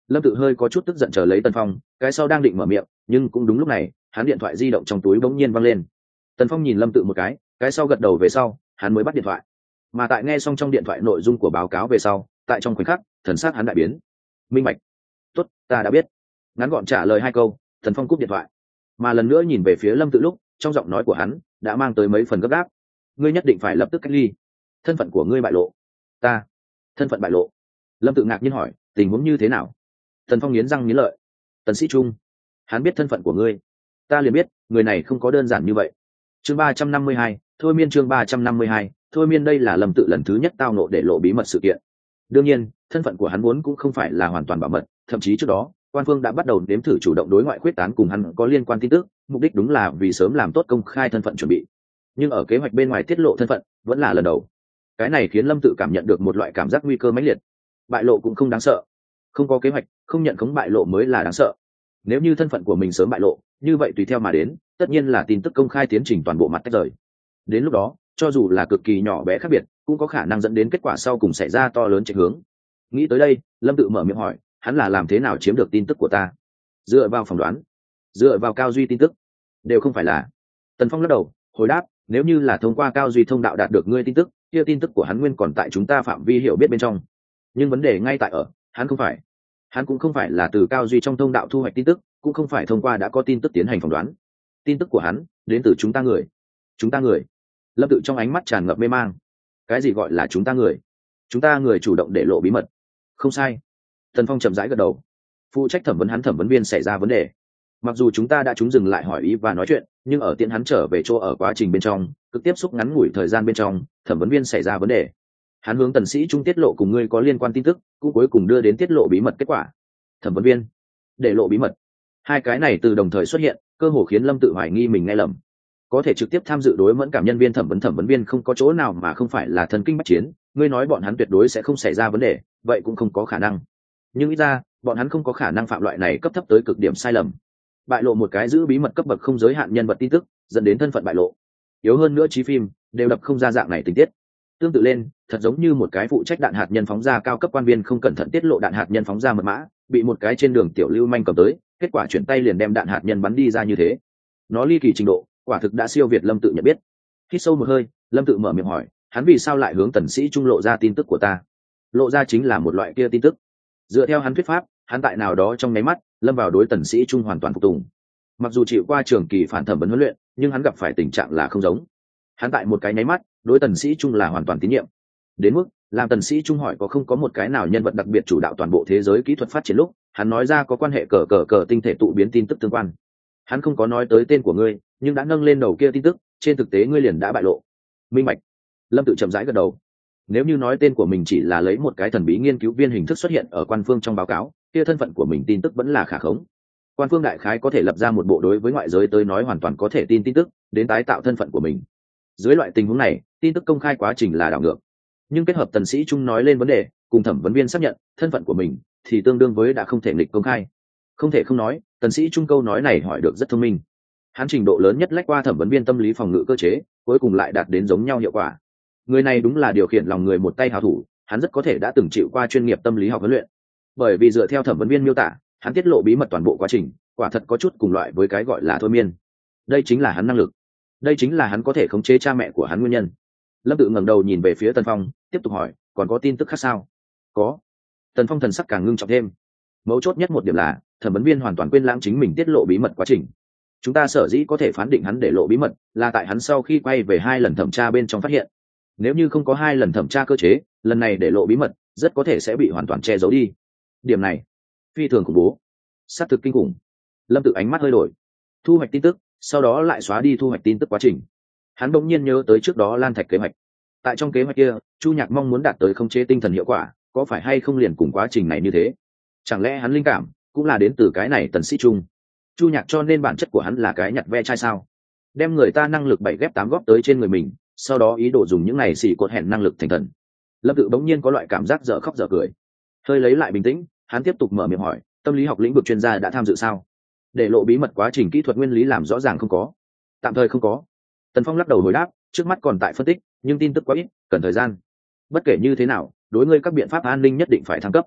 Lâm Tự hơi có chút tức giận chờ lấy Tần Phong, cái sau đang định mở miệng, nhưng cũng đúng lúc này, hắn điện thoại di động trong túi bỗng nhiên vang lên. Tần Phong nhìn Lâm Tự một cái sau gật đầu về sau, hắn mới bắt điện thoại. Mà tại nghe xong trong điện thoại nội dung của báo cáo về sau, tại trong khoảnh khắc, thần sắc hắn đại biến. Minh bạch. Tốt, ta đã biết. Ngắn gọn trả lời 2 câu, Tần Phong cúp điện thoại. Mà lần nữa nhìn về phía Lâm Tự lúc, trong giọng nói của hắn đã mang tới mấy phần gấp gáp. Ngươi nhất định phải lập tức cách ly. Thân phận của ngươi bại lộ. Ta? Thân phận bại lộ? Lâm Tự ngạc nhiên hỏi, tình huống như thế nào? Tần Phong nghiến răng nghiến lợi. Tần Sĩ Trung, hắn biết thân phận của ngươi. Ta liền biết, người này không có đơn giản như vậy. Chương 352, thôi miên chương 352, thôi miên đây là Lâm Tự lần thứ nhất tao nộ để lộ bí mật sự kiện. Đương nhiên, thân phận của hắn vốn cũng không phải là hoàn toàn bảo mật, thậm chí trước đó, quan phương đã bắt đầu nếm thử chủ động đối ngoại khuyết tán cùng hắn có liên quan tin tức, mục đích đúng là vì sớm làm tốt công khai thân phận chuẩn bị. Nhưng ở kế hoạch bên ngoài tiết lộ thân phận, vẫn là lần đầu. Cái này khiến Lâm Tự cảm nhận được một loại cảm giác nguy cơ mãnh liệt. Bại lộ cũng không đáng sợ, không có kế hoạch, không nhận khống bại lộ mới là đáng sợ. Nếu như thân phận của mình sớm bại lộ, như vậy tùy theo mà đến, tất nhiên là tin tức công khai tiến trình toàn bộ mặt tách rời. Đến lúc đó, cho dù là cực kỳ nhỏ bé khác biệt, cũng có khả năng dẫn đến kết quả sau cùng xảy ra to lớn chệch hướng. Nghĩ tới đây, Lâm Tự mở miệng hỏi, hắn là làm thế nào chiếm được tin tức của ta? Dựa vào phỏng đoán, dựa vào Cao Duy tin tức, đều không phải là. Tần Phong lắc đầu, hồi đáp, nếu như là thông qua Cao Duy thông đạo đạt được ngươi tin tức, kia tin tức của hắn nguyên còn tại chúng ta phạm vi hiểu biết bên trong. Nhưng vấn đề ngay tại ở, hắn cũng không phải là từ Cao Duy trong thông đạo thu hoạch tin tức, cũng không phải thông qua đã có tin tức tiến hành phỏng đoán. Tin tức của hắn đến từ chúng ta người. Chúng ta người? Lâm Tự trong ánh mắt tràn ngập mê mang. Cái gì gọi là chúng ta người? Chúng ta người chủ động để lộ bí mật. Không sai. Tần Phong chậm rãi gật đầu. Phụ trách thẩm vấn hắn thẩm vấn viên xảy ra vấn đề. Mặc dù chúng ta đã chúng dừng lại hỏi ý và nói chuyện, nhưng ở tiện hắn trở về chỗ ở quá trình bên trong, cực tiếp xúc ngắn ngủi thời gian bên trong, thẩm vấn viên xảy ra vấn đề. Hắn hướng Tần Sĩ Trung tiết lộ cùng ngươi có liên quan tin tức, cũng cuối cùng đưa đến tiết lộ bí mật kết quả. Thẩm vấn viên để lộ bí mật, hai cái này từ đồng thời xuất hiện, cơ hồ khiến Lâm Tự hoài nghi mình nghe lầm. Có thể trực tiếp tham dự đối mẫn cảm nhân viên thẩm vấn viên không có chỗ nào mà không phải là thần kinh bách chiến, ngươi nói bọn hắn tuyệt đối sẽ không xảy ra vấn đề, vậy cũng không có khả năng. Nhưng ít ra, bọn hắn không có khả năng phạm loại này cấp thấp tới cực điểm sai lầm. Bại lộ một cái giữ bí mật cấp bậc không giới hạn nhân vật tin tức, dẫn đến thân phận bại lộ. Yếu hơn nữa chí phim đều đập không ra dạng này tình tiết. Tương tự lên, thật giống như một cái phụ trách đạn hạt nhân phóng ra cao cấp quan viên không cẩn thận tiết lộ đạn hạt nhân phóng ra mật mã, bị một cái trên đường tiểu lưu manh cầm tới, kết quả chuyển tay liền đem đạn hạt nhân bắn đi ra như thế. Nó ly kỳ trình độ, quả thực đã siêu việt Lâm Tự nhận biết. Hít sâu một hơi, Lâm Tự mở miệng hỏi, hắn vì sao lại hướng Tần Sĩ Trung lộ ra tin tức của ta? Lộ ra chính là một loại kia tin tức. Dựa theo hắn thuyết pháp, hắn tại nào đó trong nháy mắt lâm vào đối Tần Sĩ Trung hoàn toàn phục tùng. Mặc dù chịu qua trường kỳ phản thẩm vấn huấn luyện, nhưng hắn gặp phải tình trạng là không giống. Hắn tại một cái nháy mắt đối Tần Sĩ Trung là hoàn toàn tín nhiệm, đến mức làm Tần Sĩ Trung hỏi có không có một cái nào nhân vật đặc biệt chủ đạo toàn bộ thế giới kỹ thuật phát triển lúc, hắn nói ra có quan hệ cờ tinh thể tụ biến tin tức tương quan. Hắn không có nói tới tên của ngươi, nhưng đã nâng lên đầu kia tin tức, trên thực tế ngươi liền đã bại lộ. Minh bạch. Lâm Tự chậm rãi gật đầu. Nếu như nói tên của mình chỉ là lấy một cái thần bí nghiên cứu viên hình thức xuất hiện ở quan phương trong báo cáo, kia thân phận của mình tin tức vẫn là khả khống. Quan phương đại khái có thể lập ra một bộ đối với ngoại giới tới nói hoàn toàn có thể tin tin tức, đến tái tạo thân phận của mình. Dưới loại tình huống này, tin tức công khai quá trình là đảo ngược. Nhưng kết hợp Tần Sĩ Trung nói lên vấn đề, cùng thẩm vấn viên xác nhận thân phận của mình, thì tương đương với đã không thể nghịch công khai. Không thể không nói, Tần Sĩ Trung câu nói này hỏi được rất thông minh. Hắn trình độ lớn nhất lách qua thẩm vấn viên tâm lý phòng ngự cơ chế, cuối cùng lại đạt đến giống nhau hiệu quả. Người này đúng là điều khiển lòng người một tay hảo thủ, hắn rất có thể đã từng chịu qua chuyên nghiệp tâm lý học huấn luyện. Bởi vì dựa theo thẩm vấn viên miêu tả, hắn tiết lộ bí mật toàn bộ quá trình, quả thật có chút cùng loại với cái gọi là thôi miên. Đây chính là hắn năng lực, đây chính là hắn có thể khống chế cha mẹ của hắn nguyên nhân. Lâm Tự ngẩng đầu nhìn về phía Tần Phong, tiếp tục hỏi, còn có tin tức khác sao? Có. Tần Phong thần sắc càng ngưng trọng thêm. Mấu chốt nhất một điểm là, thẩm vấn viên hoàn toàn quên lãng chính mình tiết lộ bí mật quá trình. Chúng ta sở dĩ có thể phán định hắn để lộ bí mật, là tại hắn sau khi quay về 2 lần thẩm tra bên trong phát hiện. Nếu như không có 2 lần thẩm tra cơ chế, lần này để lộ bí mật rất có thể sẽ bị hoàn toàn che giấu đi. Điểm này phi thường khủng bố, sát thực kinh khủng. Lâm Tự ánh mắt hơi đổi. Thu hoạch tin tức, sau đó lại xóa đi thu hoạch tin tức quá trình. Hắn bỗng nhiên nhớ tới trước đó Lan Thạch kế hoạch. Tại trong kế hoạch kia, Chu Nhạc mong muốn đạt tới khống chế tinh thần hiệu quả, có phải hay không liền cùng quá trình này như thế? Chẳng lẽ hắn linh cảm cũng là đến từ cái này Tần Sĩ Trung? Chu Nhạc cho nên bản chất của hắn là cái nhặt ve chai sao? Đem người ta năng lực 7 ghép 8 góp tới trên người mình, sau đó ý đồ dùng những này xỉ cột hẹn năng lực thành thần. Lâm Tự bỗng nhiên có loại cảm giác dở khóc dở cười. Hơi lấy lại bình tĩnh, hắn tiếp tục mở miệng hỏi, tâm lý học lĩnh vực chuyên gia đã tham dự sao? Để lộ bí mật quá trình kỹ thuật nguyên lý làm rõ ràng không có. Tạm thời không có. Tần Phong lắc đầu hồi đáp, trước mắt còn tại phân tích, nhưng tin tức quá ít, cần thời gian. Bất kể như thế nào, đối ngươi các biện pháp an ninh nhất định phải thăng cấp.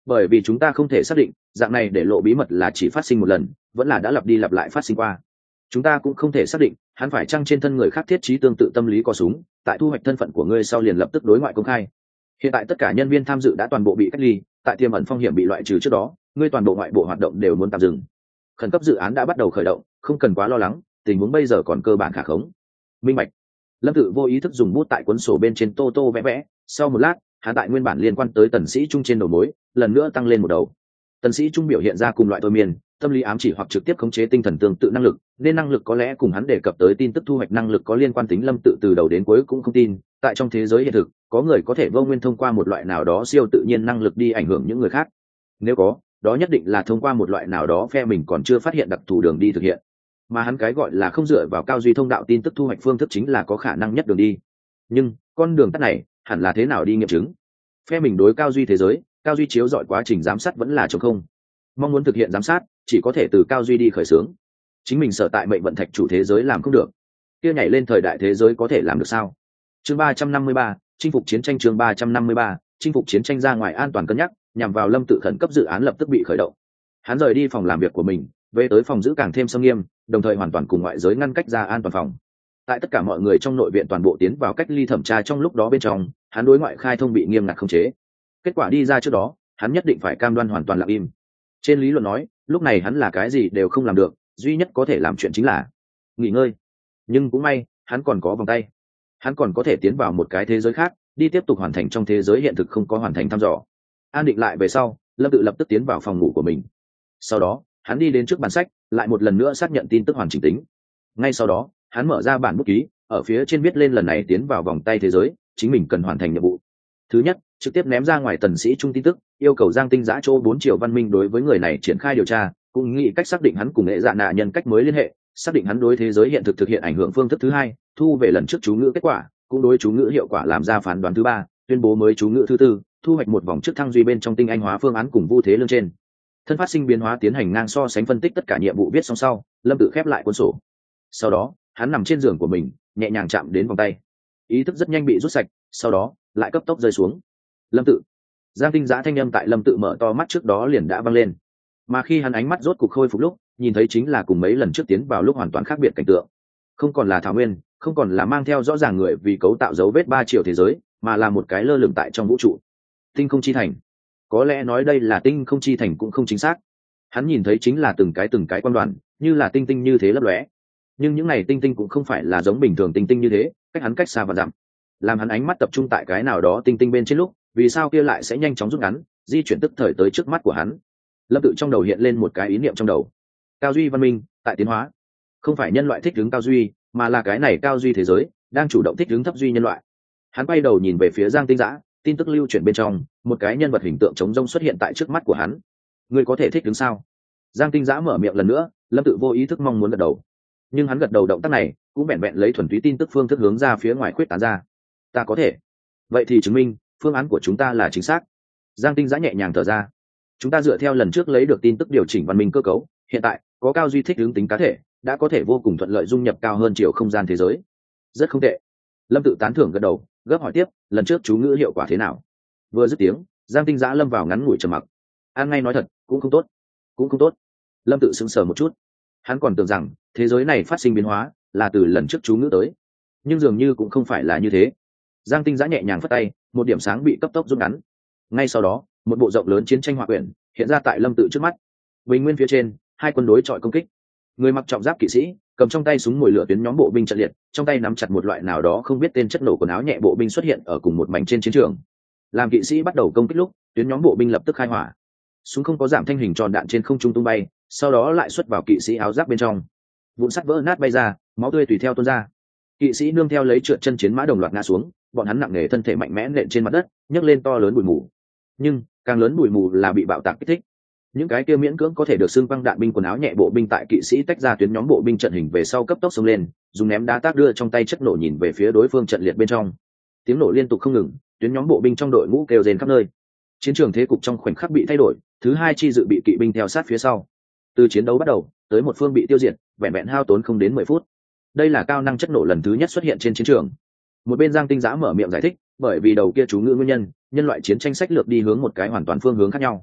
bởi vì chúng ta không thể xác định dạng này để lộ bí mật là chỉ phát sinh một lần vẫn là đã lặp đi lặp lại phát sinh qua. Chúng ta cũng không thể xác định hắn phải chăng trên thân người khác thiết trí tương tự tâm lý có súng, tại thu hoạch thân phận của ngươi sau liền lập tức đối ngoại công khai. Hiện tại tất cả nhân viên tham dự đã toàn bộ bị cách ly, tại tiềm ẩn phong hiểm bị loại trừ trước đó, ngươi toàn bộ ngoại bộ hoạt động đều muốn tạm dừng. Khẩn cấp dự án đã bắt đầu khởi động, không cần quá lo lắng, tình huống bây giờ còn cơ bản khả khống. Minh bạch. Lâm Tự vô ý thức dùng bút tại cuốn sổ bên trên tô tô vẽ vẽ, sau một lát, hắn tại nguyên bản liên quan tới Tần Sĩ Trung trên đầu mối, lần nữa tăng lên một đầu. Tần Sĩ Trung biểu hiện ra cùng loại thôi miên, tâm lý ám chỉ hoặc trực tiếp khống chế tinh thần tương tự năng lực, nên năng lực có lẽ cùng hắn đề cập tới tin tức thu hoạch năng lực có liên quan tính. Lâm Tự từ đầu đến cuối cũng không tin, tại trong thế giới hiện thực, có người có thể vô nguyên thông qua một loại nào đó siêu tự nhiên năng lực đi ảnh hưởng những người khác. Nếu có, đó nhất định là thông qua một loại nào đó phe mình còn chưa phát hiện đặc thù đường đi thực hiện. Mà hắn cái gọi là không dựa vào cao duy thông đạo tin tức thu hoạch phương thức chính là có khả năng nhất đường đi. Nhưng, con đường tắt này, hẳn là thế nào đi nghiệm chứng? Phe mình đối cao duy thế giới, cao duy chiếu dọi quá trình giám sát vẫn là trống không. Mong muốn thực hiện giám sát, chỉ có thể từ cao duy đi khởi xướng. Chính mình sở tại mệnh vận thạch chủ thế giới làm không được, kia nhảy lên thời đại thế giới có thể làm được sao? Chương 353, chinh phục chiến tranh. Chương 353, chinh phục chiến tranh. Ra ngoài an toàn cân nhắc, nhằm vào Lâm Tự khẩn cấp dự án lập tức bị khởi động. Hắn rời đi phòng làm việc của mình, về tới phòng giữ càng thêm nghiêm nghiêm, đồng thời hoàn toàn cùng ngoại giới ngăn cách ra an toàn phòng. Tại tất cả mọi người trong nội viện toàn bộ tiến vào cách ly thẩm tra trong lúc đó bên trong, hắn đối ngoại khai thông bị nghiêm ngặt khống chế. Kết quả đi ra trước đó, hắn nhất định phải cam đoan hoàn toàn lặng im. Trên lý luận nói, lúc này hắn là cái gì đều không làm được, duy nhất có thể làm chuyện chính là nghỉ ngơi. Nhưng cũng may, hắn còn có vòng tay. Hắn còn có thể tiến vào một cái thế giới khác, đi tiếp tục hoàn thành trong thế giới hiện thực không có hoàn thành thăm dò. An định lại về sau, Lâm Tự lập tức tiến vào phòng ngủ của mình. Sau đó, hắn đi đến trước bàn sách, lại một lần nữa xác nhận tin tức hoàn chỉnh tính. Ngay sau đó, hắn mở ra bản bút ký, ở phía trên viết lên lần này tiến vào vòng tay thế giới, chính mình cần hoàn thành nhiệm vụ. Thứ nhất, trực tiếp ném ra ngoài Tần Sĩ Trung tin tức, yêu cầu Giang Tinh Giã chỗ 4 triệu văn minh đối với người này triển khai điều tra, cũng nghĩ cách xác định hắn cùng hệ dạ nạ nhân cách mới liên hệ, xác định hắn đối thế giới hiện thực thực hiện ảnh hưởng. Phương thức thứ hai, thu về lần trước chú ngữ kết quả, cũng đối chú ngữ hiệu quả làm ra phán đoán. Thứ ba, tuyên bố mới chú ngữ. Thứ tư, thu hoạch một vòng trước thăng duy bên trong tinh anh hóa phương án cùng Vu Thế Lương trên thân phát sinh biến hóa tiến hành ngang so sánh phân tích. Tất cả nhiệm vụ viết xong sau, Lâm Tự khép lại cuốn sổ. Sau đó, hắn nằm trên giường của mình, nhẹ nhàng chạm đến vòng tay, ý thức rất nhanh bị rút sạch, sau đó lại cấp tốc rơi xuống. Lâm Tự. Giang Tinh Giã thanh âm tại Lâm Tự mở to mắt trước đó liền đã vang lên, mà khi hắn ánh mắt rốt cục khôi phục lúc, nhìn thấy chính là cùng mấy lần trước tiến vào lúc hoàn toàn khác biệt cảnh tượng. Không còn là thảo nguyên, không còn là mang theo rõ ràng người vì cấu tạo dấu vết 3 triệu thế giới, mà là một cái lơ lửng tại trong vũ trụ. Tinh không chi thành. Có lẽ nói đây là tinh không chi thành cũng không chính xác. Hắn nhìn thấy chính là từng cái quan đoàn, như là tinh tinh như thế lấp lóe. Nhưng những này tinh tinh cũng không phải là giống bình thường tinh tinh như thế, cách hắn cách xa và dặm. Làm hắn ánh mắt tập trung tại cái nào đó tinh tinh bên trên lúc, vì sao kia lại sẽ nhanh chóng rút ngắn, di chuyển tức thời tới trước mắt của hắn. Lâm Tự trong đầu hiện lên một cái ý niệm trong đầu. Cao duy văn minh tại tiến hóa, không phải nhân loại thích ứng cao duy, mà là cái này cao duy thế giới đang chủ động thích ứng thấp duy nhân loại. Hắn quay đầu nhìn về phía Giang Tinh Giã, tin tức lưu chuyển bên trong, một cái nhân vật hình tượng trống rông xuất hiện tại trước mắt của hắn. Ngươi có thể thích ứng sao? Giang Tinh Giã mở miệng lần nữa. Lâm Tự vô ý thức mong muốn gật đầu, nhưng hắn gật đầu động tác này cũng vẹn vẹn lấy thuần túy tin tức phương thức hướng ra phía ngoài khuyết tán ra. Ta có thể. Vậy thì chứng minh phương án của chúng ta là chính xác. Giang Tinh Giã nhẹ nhàng thở ra. Chúng ta dựa theo lần trước lấy được tin tức điều chỉnh văn minh cơ cấu, hiện tại có cao duy thích ứng tính cá thể, đã có thể vô cùng thuận lợi dung nhập cao hơn chiều không gian thế giới. Rất không tệ. Lâm Tự tán thưởng gật đầu, gấp hỏi tiếp, lần trước chú ngữ hiệu quả thế nào? Vừa dứt tiếng, Giang Tinh Giã lâm vào ngắn ngủi trầm mặc. An ngay nói thật, cũng không tốt. Cũng không tốt. Lâm Tự sững sờ một chút. Hắn còn tưởng rằng thế giới này phát sinh biến hóa là từ lần trước chú ngữ tới, nhưng dường như cũng không phải là như thế. Giang Tinh Giã nhẹ nhàng phất tay, một điểm sáng bị cấp tốc rút ngắn. Ngay sau đó, một bộ rộng lớn chiến tranh họa quyển hiện ra tại Lâm Tự trước mắt. Bình nguyên phía trên, hai quân đối chọi công kích. Người mặc trọng giáp kỵ sĩ cầm trong tay súng mồi lửa tuyến nhóm bộ binh trận liệt, trong tay nắm chặt một loại nào đó không biết tên chất nổ quần áo nhẹ bộ binh xuất hiện ở cùng một mảnh trên chiến trường. Làm kỵ sĩ bắt đầu công kích lúc, tuyến nhóm bộ binh lập tức khai hỏa. Súng không có giảm thanh hình tròn đạn trên không trung tung bay, sau đó lại xuất vào kỵ sĩ áo giáp bên trong. Vụn sắt vỡ nát bay ra, máu tươi tùy theo tuôn ra. Kỵ sĩ nương theo lấy trượt chân chiến mã đồng loạt ngã xuống, bọn hắn nặng nề thân thể mạnh mẽ nện trên mặt đất, nhấc lên to lớn bụi mù. Nhưng càng lớn bụi mù là bị bạo tạc kích thích. Những cái kia miễn cưỡng có thể được xưng băng đạn binh quần áo nhẹ bộ binh tại kỵ sĩ tách ra tuyến nhóm bộ binh trận hình về sau cấp tốc xông lên, dùng ném đá tác đưa trong tay chất nổ nhìn về phía đối phương trận liệt bên trong. Tiếng nổ liên tục không ngừng, tuyến nhóm bộ binh trong đội ngũ kêu rền khắp nơi. Chiến trường thế cục trong khoảnh khắc bị thay đổi, thứ hai chi dự bị kỵ binh theo sát phía sau. Từ chiến đấu bắt đầu tới một phương bị tiêu diệt, vẹn vẹn hao tốn không đến 10 phút. Đây là cao năng chất nổ lần thứ nhất xuất hiện trên chiến trường. Một bên Giang Tinh Giã mở miệng giải thích, bởi vì đầu kia chú ngữ nguyên nhân, nhân loại chiến tranh sách lược đi hướng một cái hoàn toàn phương hướng khác nhau.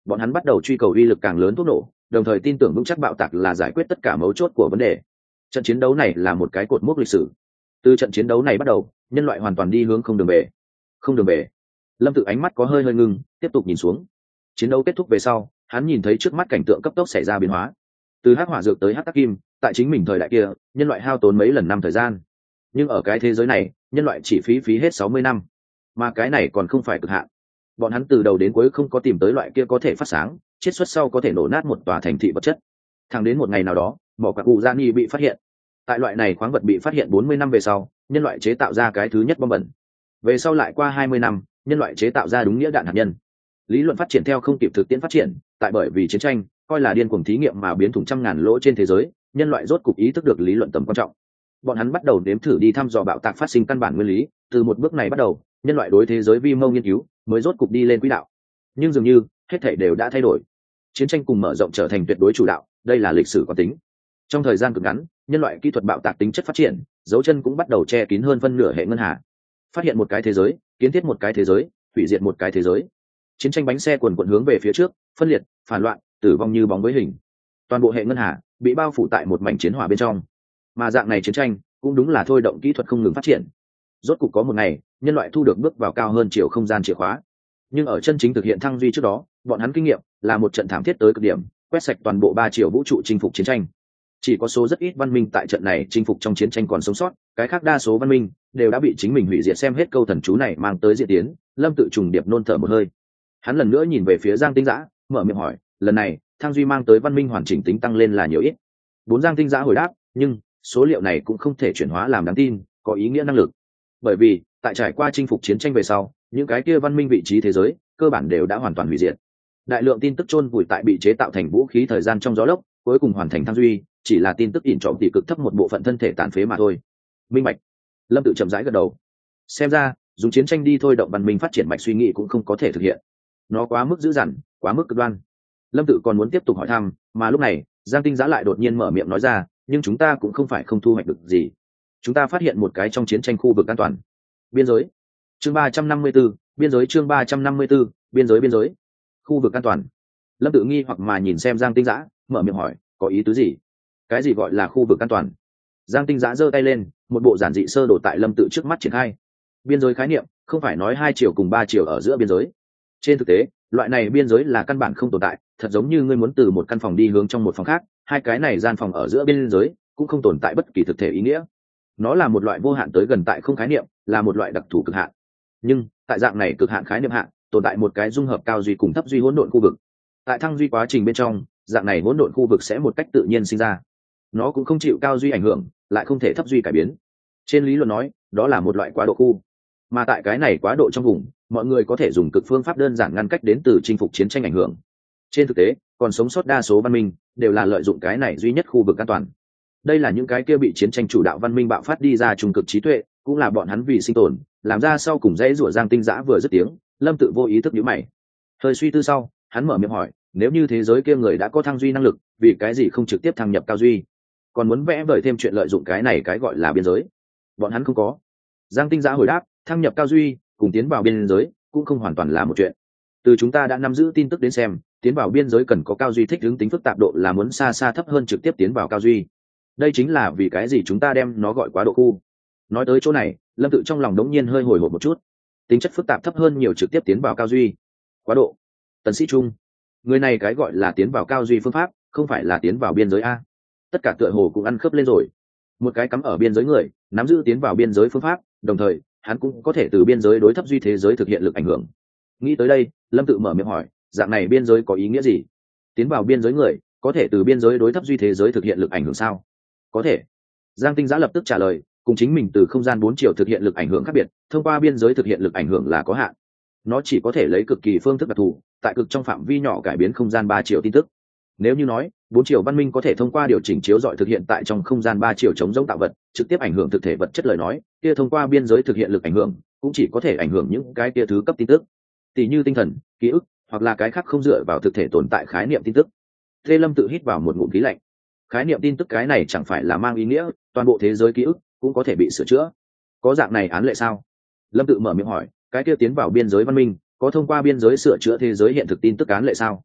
bọn hắn bắt đầu truy cầu uy lực càng lớn thuốc nổ, đồng thời tin tưởng vững chắc bạo tạc là giải quyết tất cả mấu chốt của vấn đề. Trận chiến đấu này là một cái cột mốc lịch sử. Từ trận chiến đấu này bắt đầu, nhân loại hoàn toàn đi hướng không đường về. Không đường về. Lâm Tự ánh mắt có hơi ngưng, tiếp tục nhìn xuống. Chiến đấu kết thúc về sau, hắn nhìn thấy trước mắt cảnh tượng cấp tốc xảy ra biến hóa. Từ hắc hỏa dược tới hắc tắc kim, tại chính mình thời đại kia, nhân loại hao tốn mấy lần năm thời gian. Nhưng ở cái thế giới này, nhân loại chỉ phí hết 60 năm. Mà cái này còn không phải cực hạn. Bọn hắn từ đầu đến cuối không có tìm tới loại kia có thể phát sáng, chiết xuất sau có thể nổ nát một tòa thành thị vật chất. Thẳng đến một ngày nào đó, mỏ quặng urani bị phát hiện. Tại loại này khoáng vật bị phát hiện 40 năm về sau, nhân loại chế tạo ra cái thứ nhất bom bẩn. Về sau lại qua 20 năm, nhân loại chế tạo ra đúng nghĩa đạn hạt nhân. Lý luận phát triển theo không kịp thực tiễn phát triển, tại bởi vì chiến tranh, coi là điên cuồng thí nghiệm mà biến thủng trăm ngàn lỗ trên thế giới, nhân loại rốt cục ý thức được lý luận tầm quan trọng. Bọn hắn bắt đầu nếm thử đi thăm dò bạo tạc phát sinh căn bản nguyên lý, từ một bước này bắt đầu, nhân loại đối thế giới vi mô nghiên cứu mới rốt cục đi lên quỹ đạo. Nhưng dường như, hết thảy đều đã thay đổi. Chiến tranh cùng mở rộng trở thành tuyệt đối chủ đạo, đây là lịch sử có tính. Trong thời gian cực ngắn, nhân loại kỹ thuật bạo tạc tính chất phát triển, dấu chân cũng bắt đầu che kín hơn phân nửa hệ ngân hà. Phát hiện một cái thế giới, kiến thiết một cái thế giới, hủy diệt một cái thế giới. Chiến tranh bánh xe quần quần hướng về phía trước, phân liệt, phản loạn, tử vong như bóng với hình. Toàn bộ hệ ngân hà bị bao phủ tại một mảnh chiến hỏa bên trong. Mà dạng này chiến tranh cũng đúng là thôi động kỹ thuật không ngừng phát triển. Rốt cục có một ngày, nhân loại thu được bước vào cao hơn chiều không gian chìa khóa. Nhưng ở chân chính thực hiện thăng duy trước đó, bọn hắn kinh nghiệm là một trận thảm thiết tới cực điểm, quét sạch toàn bộ 3 chiều vũ trụ chinh phục chiến tranh. Chỉ có số rất ít văn minh tại trận này chinh phục trong chiến tranh còn sống sót, cái khác đa số văn minh đều đã bị chính mình hủy diệt. Xem hết câu thần chú này mang tới diễn tiến, Lâm Tự trùng điệp nôn thở một hơi. Hắn lần nữa nhìn về phía Giang Tinh Dã, mở miệng hỏi, lần này thăng duy mang tới văn minh hoàn chỉnh tính tăng lên là nhiều ít? Bốn Giang Tinh Dã hồi đáp, nhưng số liệu này cũng không thể chuyển hóa làm đáng tin, có ý nghĩa năng lực. Bởi vì tại trải qua chinh phục chiến tranh về sau, những cái kia văn minh vị trí thế giới cơ bản đều đã hoàn toàn hủy diệt. Đại lượng tin tức chôn vùi tại bị chế tạo thành vũ khí thời gian trong gió lốc, cuối cùng hoàn thành thăng duy, chỉ là tin tức ỉn trọng tỷ cực thấp một bộ phận thân thể tàn phế mà thôi. Minh bạch. Lâm Tự chậm rãi gật đầu. Xem ra dùng chiến tranh đi thôi động văn minh phát triển mạch suy nghĩ cũng không có thể thực hiện, nó quá mức dữ dằn, quá mức cực đoan. Lâm Tự còn muốn tiếp tục hỏi thăm, mà lúc này Giang Tinh Dã lại đột nhiên mở miệng nói ra, nhưng chúng ta cũng không phải không thu hoạch được gì. Chúng ta phát hiện một cái trong chiến tranh khu vực an toàn. Biên giới. Chương 354, biên giới. Chương 354, biên giới. Khu vực an toàn. Lâm Tự nghi hoặc mà nhìn xem Giang Tinh Dã, mở miệng hỏi, có ý tứ gì? Cái gì gọi là khu vực an toàn? Giang Tinh Dã giơ tay lên, một bộ giản dị sơ đồ tại Lâm Tự trước mắt triển khai. Biên giới khái niệm không phải nói 2 chiều cùng 3 chiều ở giữa biên giới. Trên thực tế, loại này biên giới là căn bản không tồn tại, thật giống như ngươi muốn từ một căn phòng đi hướng trong một phòng khác, hai cái này gian phòng ở giữa biên giới cũng không tồn tại bất kỳ thực thể ý nghĩa. Nó là một loại vô hạn tới gần tại không khái niệm, là một loại đặc thù cực hạn. Nhưng tại dạng này cực hạn khái niệm hạn, tồn tại một cái dung hợp cao duy cùng thấp duy hỗn độn khu vực. Tại thăng duy quá trình bên trong, dạng này hỗn độn khu vực sẽ một cách tự nhiên sinh ra. Nó cũng không chịu cao duy ảnh hưởng, lại không thể thấp duy cải biến. Trên lý luận nói, đó là một loại quá độ khu. Mà tại cái này quá độ trong vùng, mọi người có thể dùng cực phương pháp đơn giản ngăn cách đến từ chinh phục chiến tranh ảnh hưởng. Trên thực tế, còn sống sót đa số văn minh đều là lợi dụng cái này duy nhất khu vực an toàn. Đây là những cái kia bị chiến tranh chủ đạo văn minh bạo phát đi ra trung cực trí tuệ, cũng là bọn hắn vì sinh tồn làm ra sau cùng dãy rủa. Giang Tinh Dã vừa dứt tiếng, Lâm Tự vô ý thức nhíu mày. Hơi suy tư sau, hắn mở miệng hỏi, nếu như thế giới kia người đã có thăng duy năng lực, vì cái gì không trực tiếp thăng nhập cao duy, còn muốn vẽ vời thêm chuyện lợi dụng cái này cái gọi là biên giới? Bọn hắn không có. Giang Tinh Dã hồi đáp, thăng nhập cao duy cùng tiến vào biên giới cũng không hoàn toàn là một chuyện. Từ chúng ta đã nắm giữ tin tức đến xem, tiến vào biên giới cần có cao duy thích ứng tính phức tạp độ là muốn xa xa thấp hơn trực tiếp tiến vào cao duy. Đây chính là vì cái gì chúng ta đem nó gọi quá độ khu. Nói tới chỗ này, Lâm Tự trong lòng đống nhiên hơi hồi hộp một chút. Tính chất phức tạp thấp hơn nhiều trực tiếp tiến vào cao duy. Quá độ. Tần Sĩ Trung, người này cái gọi là tiến vào cao duy phương pháp, không phải là tiến vào biên giới a? Tất cả tựa hồ cũng ăn khớp lên rồi. Một cái cắm ở biên giới người, nắm giữ tiến vào biên giới phương pháp, đồng thời hắn cũng có thể từ biên giới đối thấp duy thế giới thực hiện lực ảnh hưởng. Nghĩ tới đây, Lâm Tự mở miệng hỏi, dạng này biên giới có ý nghĩa gì? Tiến vào biên giới người có thể từ biên giới đối thấp duy thế giới thực hiện lực ảnh hưởng sao? Có thể. Giang Tinh Dã lập tức trả lời, cùng chính mình từ không gian 4 chiều thực hiện lực ảnh hưởng khác biệt, thông qua biên giới thực hiện lực ảnh hưởng là có hạn. Nó chỉ có thể lấy cực kỳ phương thức đặc thù, tại cực trong phạm vi nhỏ cải biến không gian 3 chiều tin tức. Nếu như nói 4 chiều văn minh có thể thông qua điều chỉnh chiếu rọi thực hiện tại trong không gian 3 chiều chống giống tạo vật, trực tiếp ảnh hưởng thực thể vật chất lời nói, kia thông qua biên giới thực hiện lực ảnh hưởng cũng chỉ có thể ảnh hưởng những cái kia thứ cấp tin tức, tỷ như tinh thần, ký ức, hoặc là cái khác không dựa vào thực thể tồn tại khái niệm tin tức. Lê Lâm tự hít vào một ngụm khí lạnh. Khái niệm tin tức cái này chẳng phải là mang ý nghĩa toàn bộ thế giới ký ức cũng có thể bị sửa chữa? Có dạng này án lệ sao? Lâm tự mở miệng hỏi, cái kia tiến vào biên giới văn minh có thông qua biên giới sửa chữa thế giới hiện thực tin tức án lệ sao?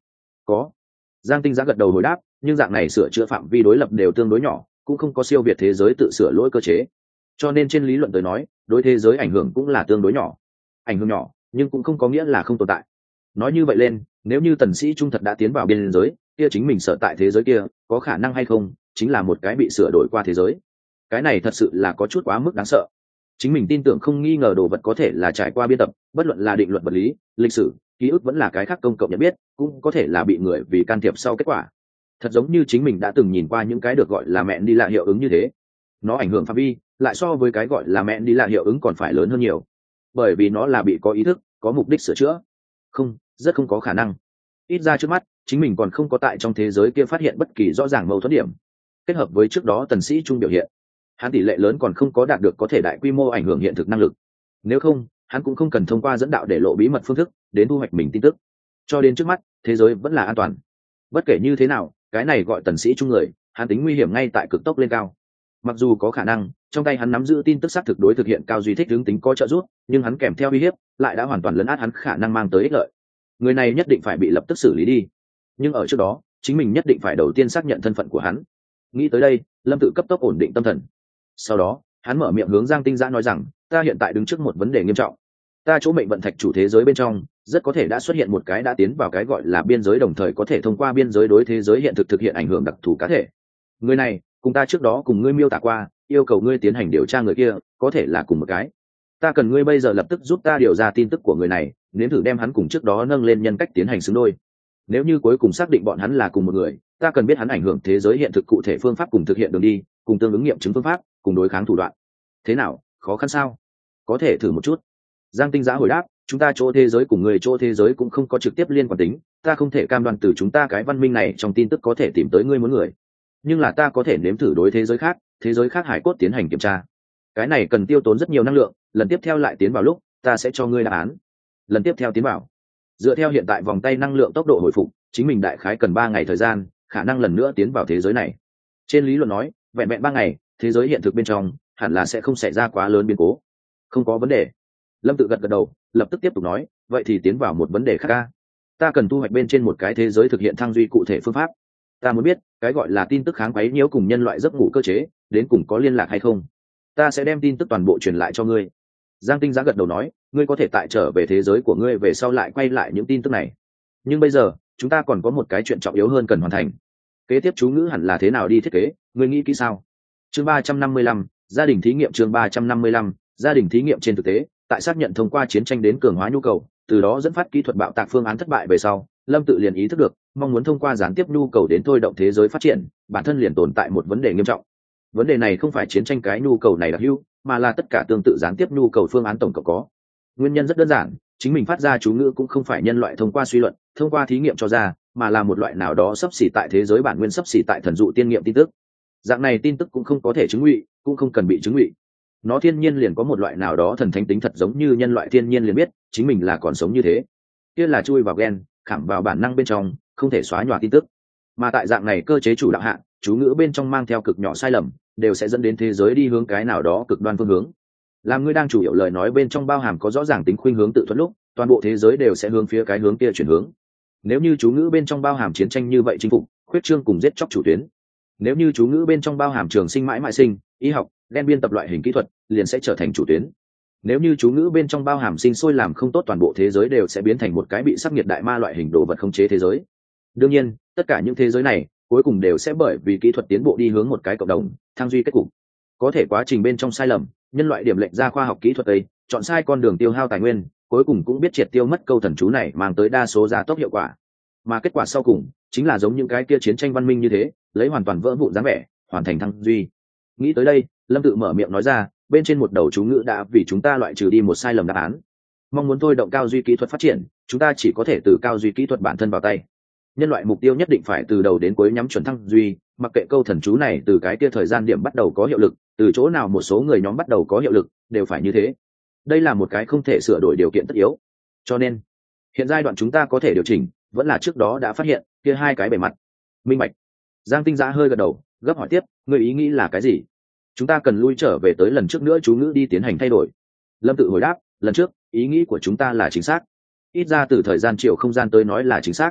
Có. Giang Tinh Giã gật đầu hồi đáp, nhưng dạng này sửa chữa phạm vi đối lập đều tương đối nhỏ, cũng không có siêu việt thế giới tự sửa lỗi cơ chế, cho nên trên lý luận tới nói đối thế giới ảnh hưởng cũng là tương đối nhỏ. Ảnh hưởng nhỏ nhưng cũng không có nghĩa là không tồn tại. Nói như vậy lên, nếu như Tần Sĩ Trung thật đã tiến vào biên giới, kia chính mình sở tại thế giới kia có khả năng hay không chính là một cái bị sửa đổi qua thế giới. Cái này thật sự là có chút quá mức đáng sợ. Chính mình tin tưởng không nghi ngờ đồ vật có thể là trải qua biên tập, bất luận là định luật vật lý, lịch sử, ký ức vẫn là cái khác công cộng nhận biết, cũng có thể là bị người vì can thiệp sau kết quả. Thật giống như chính mình đã từng nhìn qua những cái được gọi là mẹn đi lạ hiệu ứng như thế. Nó ảnh hưởng phạm vi lại so với cái gọi là mẹn đi lạ hiệu ứng còn phải lớn hơn nhiều, bởi vì nó là bị có ý thức, có mục đích sửa chữa. Không, rất không có khả năng. Ít ra trước mắt chính mình còn không có tại trong thế giới kia phát hiện bất kỳ rõ ràng mâu thuẫn điểm. Kết hợp với trước đó Tần Sĩ Trung biểu hiện, hắn tỷ lệ lớn còn không có đạt được có thể đại quy mô ảnh hưởng hiện thực năng lực. Nếu không, hắn cũng không cần thông qua dẫn đạo để lộ bí mật phương thức đến thu hoạch mình tin tức. Cho đến trước mắt thế giới vẫn là an toàn. Bất kể như thế nào, cái này gọi Tần Sĩ Trung người, hắn tính nguy hiểm ngay tại cực tốc lên cao. Mặc dù có khả năng trong tay hắn nắm giữ tin tức xác thực đối thực hiện cao duy thích hướng tính có trợ giúp, nhưng hắn kèm theo uy hiếp lại đã hoàn toàn lấn át hắn khả năng mang tới ích lợi. Người này nhất định phải bị lập tức xử lý đi, nhưng ở trước đó chính mình nhất định phải đầu tiên xác nhận thân phận của hắn. Nghĩ tới đây, Lâm Tự cấp tốc ổn định tâm thần. Sau đó hắn mở miệng hướng Giang Tinh Giã nói rằng, ta hiện tại đứng trước một vấn đề nghiêm trọng. Ta chỗ mệnh vận thạch chủ thế giới bên trong rất có thể đã xuất hiện một cái đã tiến vào cái gọi là biên giới, đồng thời có thể thông qua biên giới đối thế giới hiện thực thực hiện ảnh hưởng đặc thù cá thể. Người này cùng ta trước đó cùng ngươi miêu tả qua, yêu cầu ngươi tiến hành điều tra người kia có thể là cùng một cái. Ta cần ngươi bây giờ lập tức giúp ta điều ra tin tức của người này, nếm thử đem hắn cùng trước đó nâng lên nhân cách tiến hành xứng đôi. Nếu như cuối cùng xác định bọn hắn là cùng một người, ta cần biết hắn ảnh hưởng thế giới hiện thực cụ thể phương pháp cùng thực hiện đường đi, cùng tương ứng nghiệm chứng phương pháp, cùng đối kháng thủ đoạn. Thế nào, khó khăn sao? Có thể thử một chút. Giang Tinh Giã hồi đáp, chúng ta chỗ thế giới cùng người chỗ thế giới cũng không có trực tiếp liên quan tính, ta không thể cam đoan từ chúng ta cái văn minh này trong tin tức có thể tìm tới ngươi muốn người, nhưng là ta có thể nếm thử đối thế giới khác hải cốt tiến hành kiểm tra. Cái này cần tiêu tốn rất nhiều năng lượng, lần tiếp theo lại tiến vào lúc ta sẽ cho ngươi đáp án. Lần tiếp theo tiến vào, dựa theo hiện tại vòng tay năng lượng tốc độ hồi phục, chính mình đại khái cần 3 ngày thời gian, khả năng lần nữa tiến vào thế giới này. Trên lý luận nói, vẹn vẹn 3 ngày, thế giới hiện thực bên trong hẳn là sẽ không xảy ra quá lớn biến cố. Không có vấn đề. Lâm Tự gật đầu, lập tức tiếp tục nói, vậy thì tiến vào một vấn đề khác. Ta cần thu hoạch bên trên một cái thế giới thực hiện thăng duy cụ thể phương pháp. Ta muốn biết cái gọi là tin tức kháng quấy nhiễu cùng nhân loại giấc ngủ cơ chế đến cùng có liên lạc hay không. Ta sẽ đem tin tức toàn bộ truyền lại cho ngươi. Giang Tinh Giã gật đầu nói, ngươi có thể tại trở về thế giới của ngươi về sau lại quay lại những tin tức này, nhưng bây giờ chúng ta còn có một cái chuyện trọng yếu hơn cần hoàn thành. Kế tiếp chú ngữ hẳn là thế nào đi thiết kế, ngươi nghĩ kỹ sao? Chương 355, gia đình thí nghiệm. Chương 355, gia đình thí nghiệm. Trên thực tế, tại xác nhận thông qua chiến tranh đến cường hóa nhu cầu, từ đó dẫn phát kỹ thuật bạo tạc phương án thất bại về sau, Lâm Tự liền ý thức được, mong muốn thông qua gián tiếp nhu cầu đến thôi động thế giới phát triển, bản thân liền tồn tại một vấn đề nghiêm trọng. Vấn đề này không phải chiến tranh cái nhu cầu này đặc hữu, mà là tất cả tương tự gián tiếp nhu cầu phương án tổng cộng có. Nguyên nhân rất đơn giản, chính mình phát ra chú ngữ cũng không phải nhân loại thông qua suy luận, thông qua thí nghiệm cho ra, mà là một loại nào đó xấp xỉ tại thế giới bản nguyên, xấp xỉ tại thần dụ tiên nghiệm tin tức. Dạng này tin tức cũng không có thể chứng ngụy, cũng không cần bị chứng ngụy. Nó thiên nhiên liền có một loại nào đó thần thánh tính, thật giống như nhân loại thiên nhiên liền biết chính mình là còn sống như thế. Kia là chui vào gen, khảm vào bản năng bên trong, không thể xóa nhòa tin tức. Mà tại dạng này cơ chế chủ đạo hạ, chú ngữ bên trong mang theo cực nhỏ sai lầm, đều sẽ dẫn đến thế giới đi hướng cái nào đó cực đoan phương hướng. Làm ngươi đang chủ yếu lời nói bên trong bao hàm có rõ ràng tính khuynh hướng tự thuận lúc, toàn bộ thế giới đều sẽ hướng phía cái hướng kia chuyển hướng. Nếu như chú ngữ bên trong bao hàm chiến tranh như vậy chinh phục, khuyết trương cùng giết chóc chủ tuyến. Nếu như chú ngữ bên trong bao hàm trường sinh mãi mãi sinh, y học, gen biên tập loại hình kỹ thuật, liền sẽ trở thành chủ tuyến. Nếu như chú ngữ bên trong bao hàm sinh sôi làm không tốt, toàn bộ thế giới đều sẽ biến thành một cái bị sắc nhiệt đại ma loại hình đồ vật khống chế thế giới. Đương nhiên, tất cả những thế giới này cuối cùng đều sẽ bởi vì kỹ thuật tiến bộ đi hướng một cái cộng đồng thăng duy kết cục. Có thể quá trình bên trong sai lầm, nhân loại điểm lệnh ra khoa học kỹ thuật ấy, chọn sai con đường tiêu hao tài nguyên, cuối cùng cũng biết triệt tiêu mất câu thần chú này mang tới đa số gia tốc hiệu quả. Mà kết quả sau cùng chính là giống những cái kia chiến tranh văn minh như thế, lấy hoàn toàn vỡ vụn dáng vẻ hoàn thành thăng duy. Nghĩ tới đây, Lâm Tự mở miệng nói ra, bên trên một đầu chú ngữ đã vì chúng ta loại trừ đi một sai lầm đáp án. Mong muốn thôi động cao duy kỹ thuật phát triển, chúng ta chỉ có thể từ cao duy kỹ thuật bản thân vào tay. Nhân loại mục tiêu nhất định phải từ đầu đến cuối nhắm chuẩn thăng duy, mặc kệ câu thần chú này từ cái kia thời gian điểm bắt đầu có hiệu lực, từ chỗ nào một số người nhóm bắt đầu có hiệu lực, đều phải như thế. Đây là một cái không thể sửa đổi điều kiện tất yếu. Cho nên, hiện giai đoạn chúng ta có thể điều chỉnh, vẫn là trước đó đã phát hiện kia hai cái bề mặt. Minh bạch. Giang Tinh Giã hơi gật đầu, gấp hỏi tiếp, người ý nghĩ là cái gì? Chúng ta cần lui trở về tới lần trước nữa chú ngữ đi tiến hành thay đổi. Lâm Tự hồi đáp, lần trước ý nghĩ của chúng ta là chính xác, ít ra từ thời gian chiều không gian tới nói là chính xác.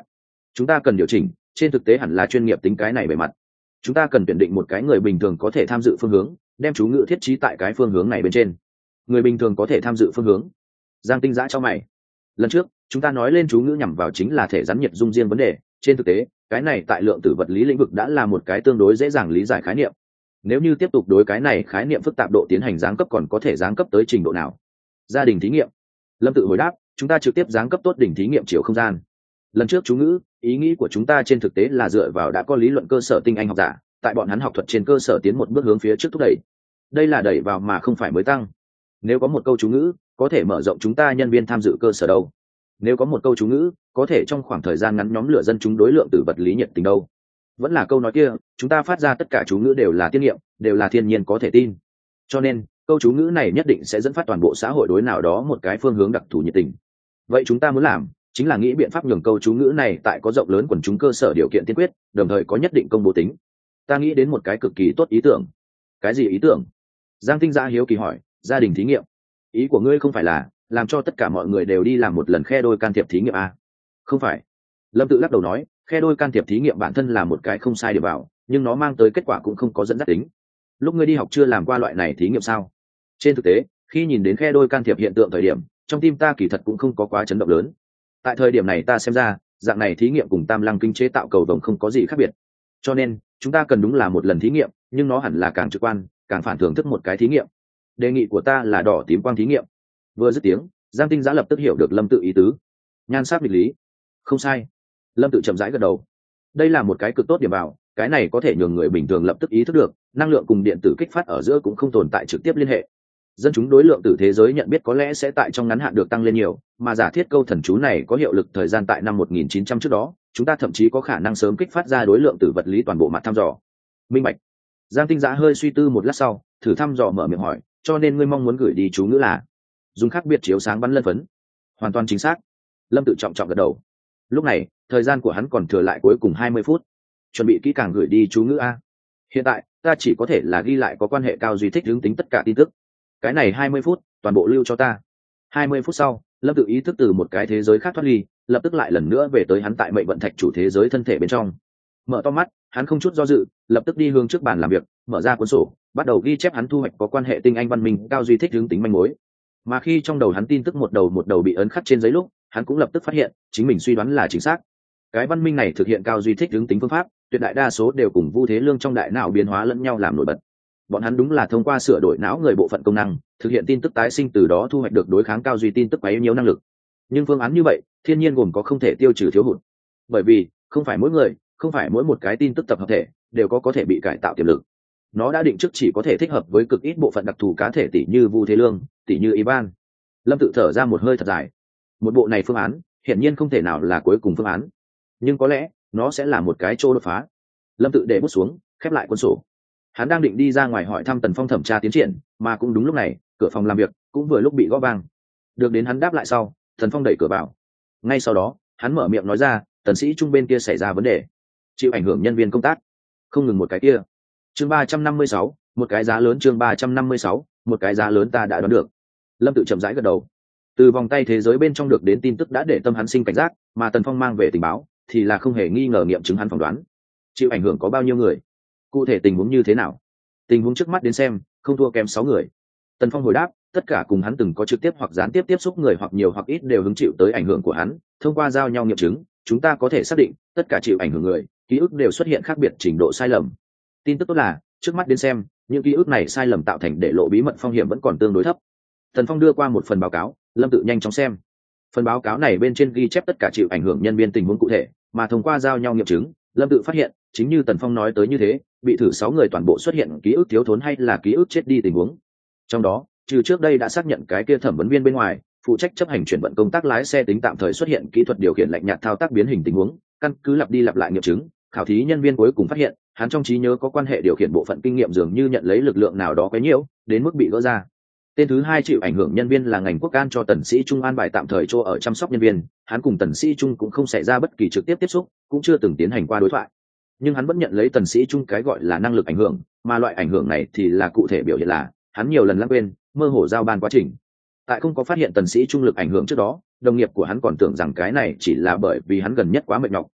chúng ta cần điều chỉnh, trên thực tế hẳn là chuyên nghiệp tính cái này bề mặt. Chúng ta cần tuyển định một cái người bình thường có thể tham dự phương hướng, đem chú ngữ thiết trí tại cái phương hướng này bên trên. Người bình thường có thể tham dự phương hướng. Giang Tinh Giã cho mày. Lần trước chúng ta nói lên chú ngữ nhằm vào chính là thể rắn nhiệt dung riêng vấn đề, trên thực tế cái này tại lượng tử vật lý lĩnh vực đã là một cái tương đối dễ dàng lý giải khái niệm. Nếu như tiếp tục đối cái này khái niệm phức tạp độ tiến hành giáng cấp, còn có thể giáng cấp tới trình độ nào? Gia đình thí nghiệm. Lâm Tự hồi đáp, chúng ta trực tiếp giáng cấp tốt đỉnh thí nghiệm chiều không gian. Lần trước chú ngữ, ý nghĩ của chúng ta trên thực tế là dựa vào đã có lý luận cơ sở tinh anh học giả, tại bọn hắn học thuật trên cơ sở tiến một bước hướng phía trước thúc đẩy. Đây là đẩy vào mà không phải mới tăng. Nếu có một câu chú ngữ có thể mở rộng chúng ta nhân viên tham dự cơ sở đâu? Nếu có một câu chú ngữ có thể trong khoảng thời gian ngắn nhóm lửa dân chúng đối lượng tử vật lý nhiệt tình đâu? Vẫn là câu nói kia, chúng ta phát ra tất cả chú ngữ đều là tiên nghiệm, đều là thiên nhiên có thể tin. Cho nên câu chú ngữ này nhất định sẽ dẫn phát toàn bộ xã hội đối nào đó một cái phương hướng đặc thù nhiệt tình. Vậy chúng ta muốn làm chính là nghĩ biện pháp nhường câu chú ngữ này tại có rộng lớn quần chúng cơ sở điều kiện tiên quyết, đồng thời có nhất định công bố tính. Ta nghĩ đến một cái cực kỳ tốt ý tưởng. Cái gì ý tưởng? Giang Tinh Giã hiếu kỳ hỏi. Gia đình thí nghiệm. Ý của ngươi không phải là làm cho tất cả mọi người đều đi làm một lần khe đôi can thiệp thí nghiệm à? Không phải. Lâm Tự lắc đầu nói, khe đôi can thiệp thí nghiệm bản thân là một cái không sai điểm vào, nhưng nó mang tới kết quả cũng không có dẫn dắt tính. Lúc ngươi đi học chưa làm qua loại này thí nghiệm sao? Trên thực tế khi nhìn đến khe đôi can thiệp hiện tượng thời điểm, trong tim ta kỳ thật cũng không có quá chấn động lớn. Tại thời điểm này ta xem ra dạng này thí nghiệm cùng tam lăng kinh chế tạo cầu vồng không có gì khác biệt. Cho nên chúng ta cần đúng là một lần thí nghiệm, nhưng nó hẳn là càng trực quan, càng phản thưởng thức một cái thí nghiệm. Đề nghị của ta là đỏ tím quang thí nghiệm. Vừa dứt tiếng, Giang Tinh Giã lập tức hiểu được Lâm Tự ý tứ. Nhan sắc nghịch lý. Không sai. Lâm Tự chậm rãi gật đầu. Đây là một cái cực tốt điểm vào, cái này có thể nhường người bình thường lập tức ý thức được năng lượng cùng điện tử kích phát ở giữa cũng không tồn tại trực tiếp liên hệ. Dân chúng đối lượng tử thế giới nhận biết có lẽ sẽ tại trong ngắn hạn được tăng lên nhiều, mà giả thiết câu thần chú này có hiệu lực thời gian tại năm 1900 trước đó, chúng ta thậm chí có khả năng sớm kích phát ra đối lượng tử vật lý toàn bộ mặt thăm dò. Minh bạch. Giang Tinh Giã hơi suy tư một lát sau, thử thăm dò mở miệng hỏi, cho nên ngươi mong muốn gửi đi chú ngữ là dùng khác biệt chiếu sáng bắn lân phấn? Hoàn toàn chính xác. Lâm Tự trọng trọng gật đầu. Lúc này thời gian của hắn còn thừa lại cuối cùng 20 phút. Chuẩn bị kỹ càng gửi đi chú ngữ a. Hiện tại ta chỉ có thể là ghi lại có quan hệ cao duy thích hướng tính tất cả tin tức. Cái này 20 phút toàn bộ lưu cho ta. 20 phút sau, Lâm Tự ý thức từ một cái thế giới khác thoát ly, lập tức lại lần nữa về tới hắn tại mệnh vận thạch chủ thế giới thân thể bên trong. Mở to mắt, hắn không chút do dự, lập tức đi hướng trước bàn làm việc, mở ra cuốn sổ, bắt đầu ghi chép hắn thu hoạch có quan hệ tinh anh văn minh cao duy thích hướng tính manh mối. Mà khi trong đầu hắn tin tức một đầu bị ấn khắc trên giấy lúc, hắn cũng lập tức phát hiện chính mình suy đoán là chính xác. Cái văn minh này thực hiện cao duy thích hướng tính phương pháp, tuyệt đại đa số đều cùng Vu Thế Lương trong đại não biến hóa lẫn nhau làm nổi bật. Bọn hắn đúng là thông qua sửa đổi não người bộ phận công năng, thực hiện tin tức tái sinh, từ đó thu hoạch được đối kháng cao duy tin tức bấy nhiêu năng lực. Nhưng phương án như vậy thiên nhiên gồm có không thể tiêu trừ thiếu hụt, bởi vì không phải mỗi người, không phải mỗi một cái tin tức tập hợp thể đều có thể bị cải tạo tiềm lực. Nó đã định trước chỉ có thể thích hợp với cực ít bộ phận đặc thù cá thể, tỷ như Vu Thế Lương, tỷ như Ivan. Lâm Tự thở ra một hơi thật dài. Một bộ này phương án hiển nhiên không thể nào là cuối cùng phương án, nhưng có lẽ nó sẽ là một cái chỗ đột phá. Lâm Tự để bút xuống, khép lại cuốn sổ. Hắn đang định đi ra ngoài hỏi thăm Tần Phong thẩm tra tiến triển, mà cũng đúng lúc này cửa phòng làm việc cũng vừa lúc bị gõ vang. Được đến hắn đáp lại sau, Tần Phong đẩy cửa vào. Ngay sau đó hắn mở miệng nói ra, Tần Sĩ Trung bên kia xảy ra vấn đề, chịu ảnh hưởng nhân viên công tác. Không ngừng một cái kia. Chương 356, một cái giá lớn. Chương 356, một cái giá lớn ta đã đoán được. Lâm Tự chậm rãi gật đầu. Từ vòng tay thế giới bên trong được đến tin tức đã để tâm hắn sinh cảnh giác, mà Tần Phong mang về tình báo thì là không hề nghi ngờ nghiệm chứng hắn phỏng đoán. Chịu ảnh hưởng có bao nhiêu người? Cụ thể tình huống như thế nào? Tình huống trước mắt đến xem không thua kém 6 người. Tần Phong hồi đáp, tất cả cùng hắn từng có trực tiếp hoặc gián tiếp tiếp xúc người hoặc nhiều hoặc ít đều hứng chịu tới ảnh hưởng của hắn. Thông qua giao nhau nghiệm chứng, chúng ta có thể xác định tất cả chịu ảnh hưởng người ký ức đều xuất hiện khác biệt trình độ sai lầm. Tin tức tốt là trước mắt đến xem những ký ức này sai lầm tạo thành để lộ bí mật phong hiểm vẫn còn tương đối thấp. Tần Phong đưa qua một phần báo cáo, Lâm Tự nhanh chóng xem. Phần báo cáo này bên trên ghi chép tất cả chịu ảnh hưởng nhân viên tình huống cụ thể, mà thông qua giao nhau nghiệm chứng, Lâm Tự phát hiện chính như Tần Phong nói tới như thế, bị thử 6 người toàn bộ xuất hiện ký ức thiếu thốn hay là ký ức chết đi tình huống. Trong đó trừ trước đây đã xác nhận cái kia thẩm vấn viên bên ngoài, phụ trách chấp hành chuyển vận công tác lái xe tính tạm thời xuất hiện kỹ thuật điều khiển lạnh nhạt thao tác biến hình tình huống, căn cứ lặp đi lặp lại nghiệm chứng, khảo thí nhân viên cuối cùng phát hiện hắn trong trí nhớ có quan hệ điều khiển bộ phận kinh nghiệm dường như nhận lấy lực lượng nào đó quấy nhiễu đến mức bị gỡ ra. Tên thứ 2 chịu ảnh hưởng nhân viên là ngành quốc an cho Tần Sĩ Trung an bài tạm thời chỗ ở chăm sóc nhân viên, hắn cùng Tần Sĩ Trung cũng không xảy ra bất kỳ trực tiếp tiếp xúc, cũng chưa từng tiến hành qua đối thoại, nhưng hắn vẫn nhận lấy Tần Sĩ Trung cái gọi là năng lực ảnh hưởng, mà loại ảnh hưởng này thì là cụ thể biểu hiện là hắn nhiều lần lãng quên, mơ hồ giao ban quá trình. Tại không có phát hiện Tần Sĩ Trung lực ảnh hưởng trước đó, đồng nghiệp của hắn còn tưởng rằng cái này chỉ là bởi vì hắn gần nhất quá mệt nhọc,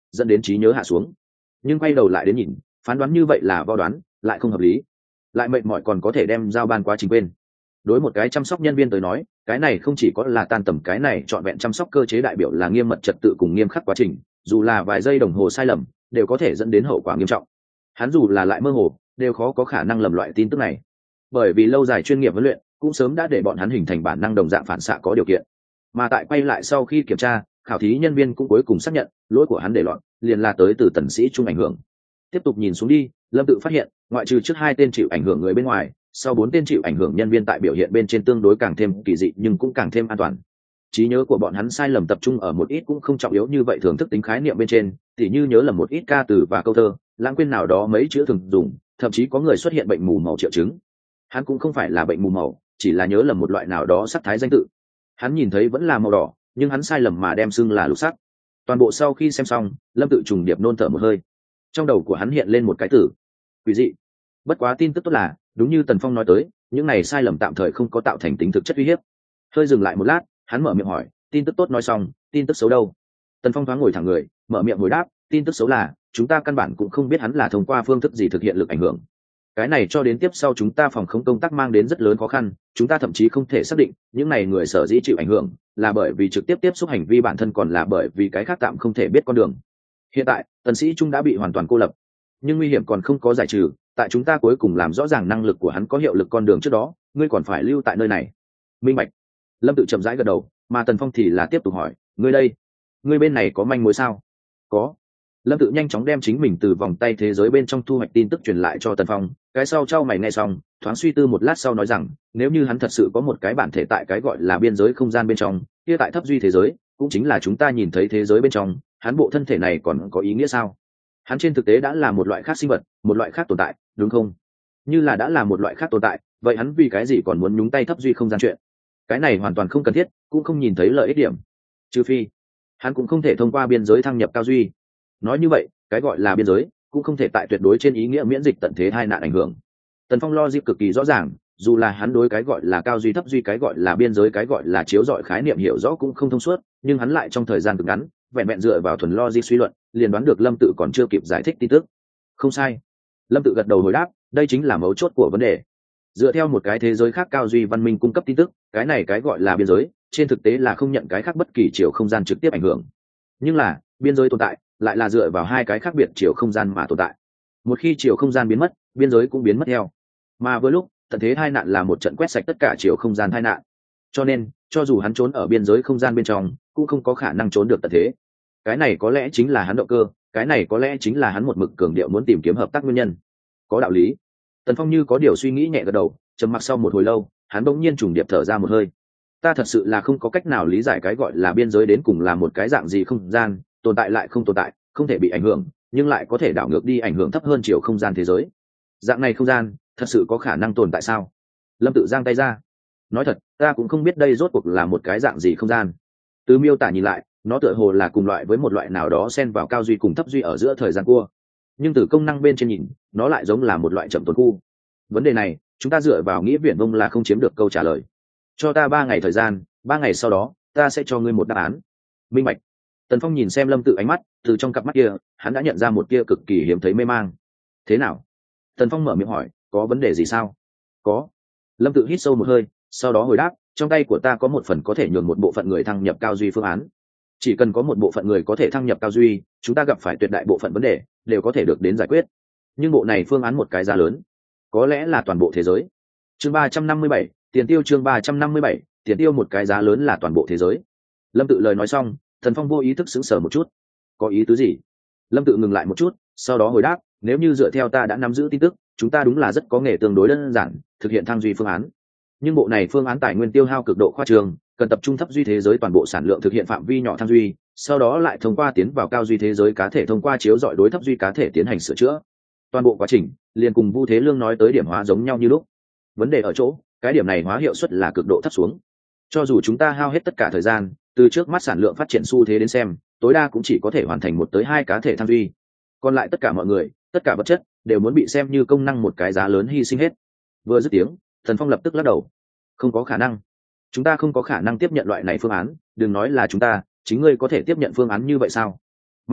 dẫn đến trí nhớ hạ xuống. Nhưng quay đầu lại đến nhìn, phán đoán như vậy là vo đoán, lại không hợp lý, lại mệt mỏi còn có thể đem giao ban quá trình quên. Đối một cái chăm sóc nhân viên tới nói, cái này không chỉ có là tan tầm, cái này trọn vẹn chăm sóc cơ chế đại biểu là nghiêm mật trật tự cùng nghiêm khắc quá trình, dù là vài giây đồng hồ sai lầm đều có thể dẫn đến hậu quả nghiêm trọng. Hắn dù là lại mơ hồ đều khó có khả năng lầm loại tin tức này, bởi vì lâu dài chuyên nghiệp huấn luyện cũng sớm đã để bọn hắn hình thành bản năng đồng dạng phản xạ có điều kiện. Mà tại quay lại sau khi kiểm tra, khảo thí nhân viên cũng cuối cùng xác nhận lỗi của hắn để lọt liền là tới từ tần sĩ trung ảnh hưởng. Tiếp tục nhìn xuống đi, Lâm tự phát hiện ngoại trừ trước 2 tên chịu ảnh hưởng người bên ngoài, sau 4 tên chịu ảnh hưởng nhân viên tại biểu hiện bên trên tương đối càng thêm kỳ dị nhưng cũng càng thêm an toàn. Trí nhớ của bọn hắn sai lầm tập trung ở một ít cũng không trọng yếu như vậy thưởng thức tính khái niệm bên trên, tỉ như nhớ lầm một ít ca từ và câu thơ, lãng quên nào đó mấy chữ thường dùng, thậm chí có người xuất hiện bệnh mù màu triệu chứng. Hắn cũng không phải là bệnh mù màu, chỉ là nhớ lầm một loại nào đó sắc thái danh tự. Hắn nhìn thấy vẫn là màu đỏ, nhưng hắn sai lầm mà đem xưng là lục sắc. Toàn bộ sau khi xem xong, Lâm tự trùng điệp nôn thở một hơi. Trong đầu của hắn hiện lên một cái từ quỷ dị. Bất quá tin tức tốt là, đúng như Tần Phong nói tới, những này sai lầm tạm thời không có tạo thành tính thực chất uy hiếp. Hơi dừng lại một lát, hắn mở miệng hỏi, tin tức tốt nói xong, tin tức xấu đâu? Tần Phong thoáng ngồi thẳng người, mở miệng hồi đáp, tin tức xấu là chúng ta căn bản cũng không biết hắn là thông qua phương thức gì thực hiện lực ảnh hưởng. Cái này cho đến tiếp sau chúng ta phòng không công tác mang đến rất lớn khó khăn, chúng ta thậm chí không thể xác định những này người sở dĩ chịu ảnh hưởng là bởi vì trực tiếp tiếp xúc hành vi bản thân còn là bởi vì cái khác tạm không thể biết con đường. Hiện tại tần sĩ trung đã bị hoàn toàn cô lập, nhưng nguy hiểm còn không có giải trừ, tại chúng ta cuối cùng làm rõ ràng năng lực của hắn có hiệu lực con đường trước đó, ngươi còn phải lưu tại nơi này. Minh bạch. Lâm tự chậm rãi gật đầu, mà Tần Phong thì là tiếp tục hỏi, ngươi đây, ngươi bên này có manh mối sao? Có. Lâm tự nhanh chóng đem chính mình từ vòng tay thế giới bên trong thu hoạch tin tức truyền lại cho Tần Phong, cái sau trao mày nghe xong, thoáng suy tư một lát sau nói rằng, nếu như hắn thật sự có một cái bản thể tại cái gọi là biên giới không gian bên trong, kia tại thấp duy thế giới, cũng chính là chúng ta nhìn thấy thế giới bên trong, hắn bộ thân thể này còn có ý nghĩa sao? Hắn trên thực tế đã là một loại khác sinh vật, một loại khác tồn tại, đúng không? Như là đã là một loại khác tồn tại, vậy hắn vì cái gì còn muốn nhúng tay thấp duy không gian chuyện? Cái này hoàn toàn không cần thiết, cũng không nhìn thấy lợi ích điểm. Trừ phi hắn cũng không thể thông qua biên giới thăng nhập cao duy. Nói như vậy, cái gọi là biên giới cũng không thể tại tuyệt đối trên ý nghĩa miễn dịch tận thế tai nạn ảnh hưởng. Tần Phong logic cực kỳ rõ ràng, dù là hắn đối cái gọi là cao duy thấp duy, cái gọi là biên giới, cái gọi là chiếu rọi khái niệm hiểu rõ cũng không thông suốt, nhưng hắn lại trong thời gian cực ngắn, vẹn vẹn dựa vào thuần logic suy luận, liền đoán được Lâm tự còn chưa kịp giải thích tin tức. Không sai. Lâm tự gật đầu hồi đáp, đây chính là mấu chốt của vấn đề. Dựa theo một cái thế giới khác cao duy văn minh cung cấp tin tức, cái này cái gọi là biên giới, trên thực tế là không nhận cái khác bất kỳ chiều không gian trực tiếp ảnh hưởng. Nhưng là, biên giới tồn tại, lại là dựa vào 2 cái khác biệt chiều không gian mà tồn tại. Một khi chiều không gian biến mất, biên giới cũng biến mất theo. Mà vừa lúc, tận thế tai nạn là một trận quét sạch tất cả chiều không gian tai nạn. Cho nên, cho dù hắn trốn ở biên giới không gian bên trong, cũng không có khả năng trốn được tận thế. Cái này có lẽ chính là hắn động cơ, cái này có lẽ chính là hắn một mực cường điệu muốn tìm kiếm hợp tác nguyên nhân. Có đạo lý. Tần Phong như có điều suy nghĩ nhẹ gật đầu, trầm mặc sau một hồi lâu, hắn bỗng nhiên trùng điệp thở ra một hơi. Ta thật sự là không có cách nào lý giải cái gọi là biên giới đến cùng là một cái dạng gì không gian, tồn tại lại không tồn tại, không thể bị ảnh hưởng, nhưng lại có thể đảo ngược đi ảnh hưởng thấp hơn chiều không gian thế giới. Dạng này không gian, thật sự có khả năng tồn tại sao? Lâm tự giang tay ra. Nói thật, ta cũng không biết đây rốt cuộc là một cái dạng gì không gian. Từ miêu tả nhìn lại, nó tựa hồ là cùng loại với một loại nào đó xen vào cao duy cùng thấp duy ở giữa thời gian cua. Nhưng từ công năng bên trên nhìn, nó lại giống là một loại chậm tồn khu. Vấn đề này, chúng ta dựa vào nghĩa viển vông là không chiếm được câu trả lời. Cho ta 3 ngày thời gian, 3 ngày sau đó, ta sẽ cho ngươi một đáp án. Minh bạch. Tần Phong nhìn xem Lâm tự ánh mắt, từ trong cặp mắt kia, hắn đã nhận ra một kia cực kỳ hiếm thấy mê mang. Thế nào? Tần Phong mở miệng hỏi, có vấn đề gì sao? Có. Lâm tự hít sâu một hơi, sau đó hồi đáp, trong tay của ta có một phần có thể nhường một bộ phận người thăng nhập cao duy phương án. Chỉ cần có một bộ phận người có thể thăng nhập cao duy, chúng ta gặp phải tuyệt đại bộ phận vấn đề đều có thể được đến giải quyết. Nhưng bộ này phương án một cái giá lớn, có lẽ là toàn bộ thế giới. Chương 357, tiền tiêu. Chương 357, tiền tiêu. Một cái giá lớn là toàn bộ thế giới. Lâm tự lời nói xong, Thần Phong vô ý thức sững sờ một chút. Có ý tứ gì? Lâm tự ngừng lại một chút, sau đó hồi đáp, nếu như dựa theo ta đã nắm giữ tin tức, chúng ta đúng là rất có nghề tương đối đơn giản thực hiện thăng duy phương án. Nhưng bộ này phương án tài nguyên tiêu hao cực độ khoa trương, cần tập trung thấp duy thế giới toàn bộ sản lượng thực hiện phạm vi nhỏ thăng duy, sau đó lại thông qua tiến vào cao duy thế giới cá thể thông qua chiếu dọi đối thấp duy cá thể tiến hành sửa chữa. Toàn bộ quá trình liền cùng Vu Thế Lương nói tới điểm hóa giống nhau như lúc. Vấn đề ở chỗ, cái điểm này hóa hiệu suất là cực độ thấp xuống. Cho dù chúng ta hao hết tất cả thời gian, từ trước mắt sản lượng phát triển xu thế đến xem, tối đa cũng chỉ có thể hoàn thành 1 tới 2 cá thể thăng duy. Còn lại tất cả mọi người, tất cả vật chất đều muốn bị xem như công năng một cái giá lớn hy sinh hết. Vừa dứt tiếng, Thần Phong lập tức lắc đầu. Không có khả năng. Chúng ta không có khả năng tiếp nhận loại này phương án, đừng nói là chúng ta, chính ngươi có thể tiếp nhận phương án như vậy sao? Mặt khác,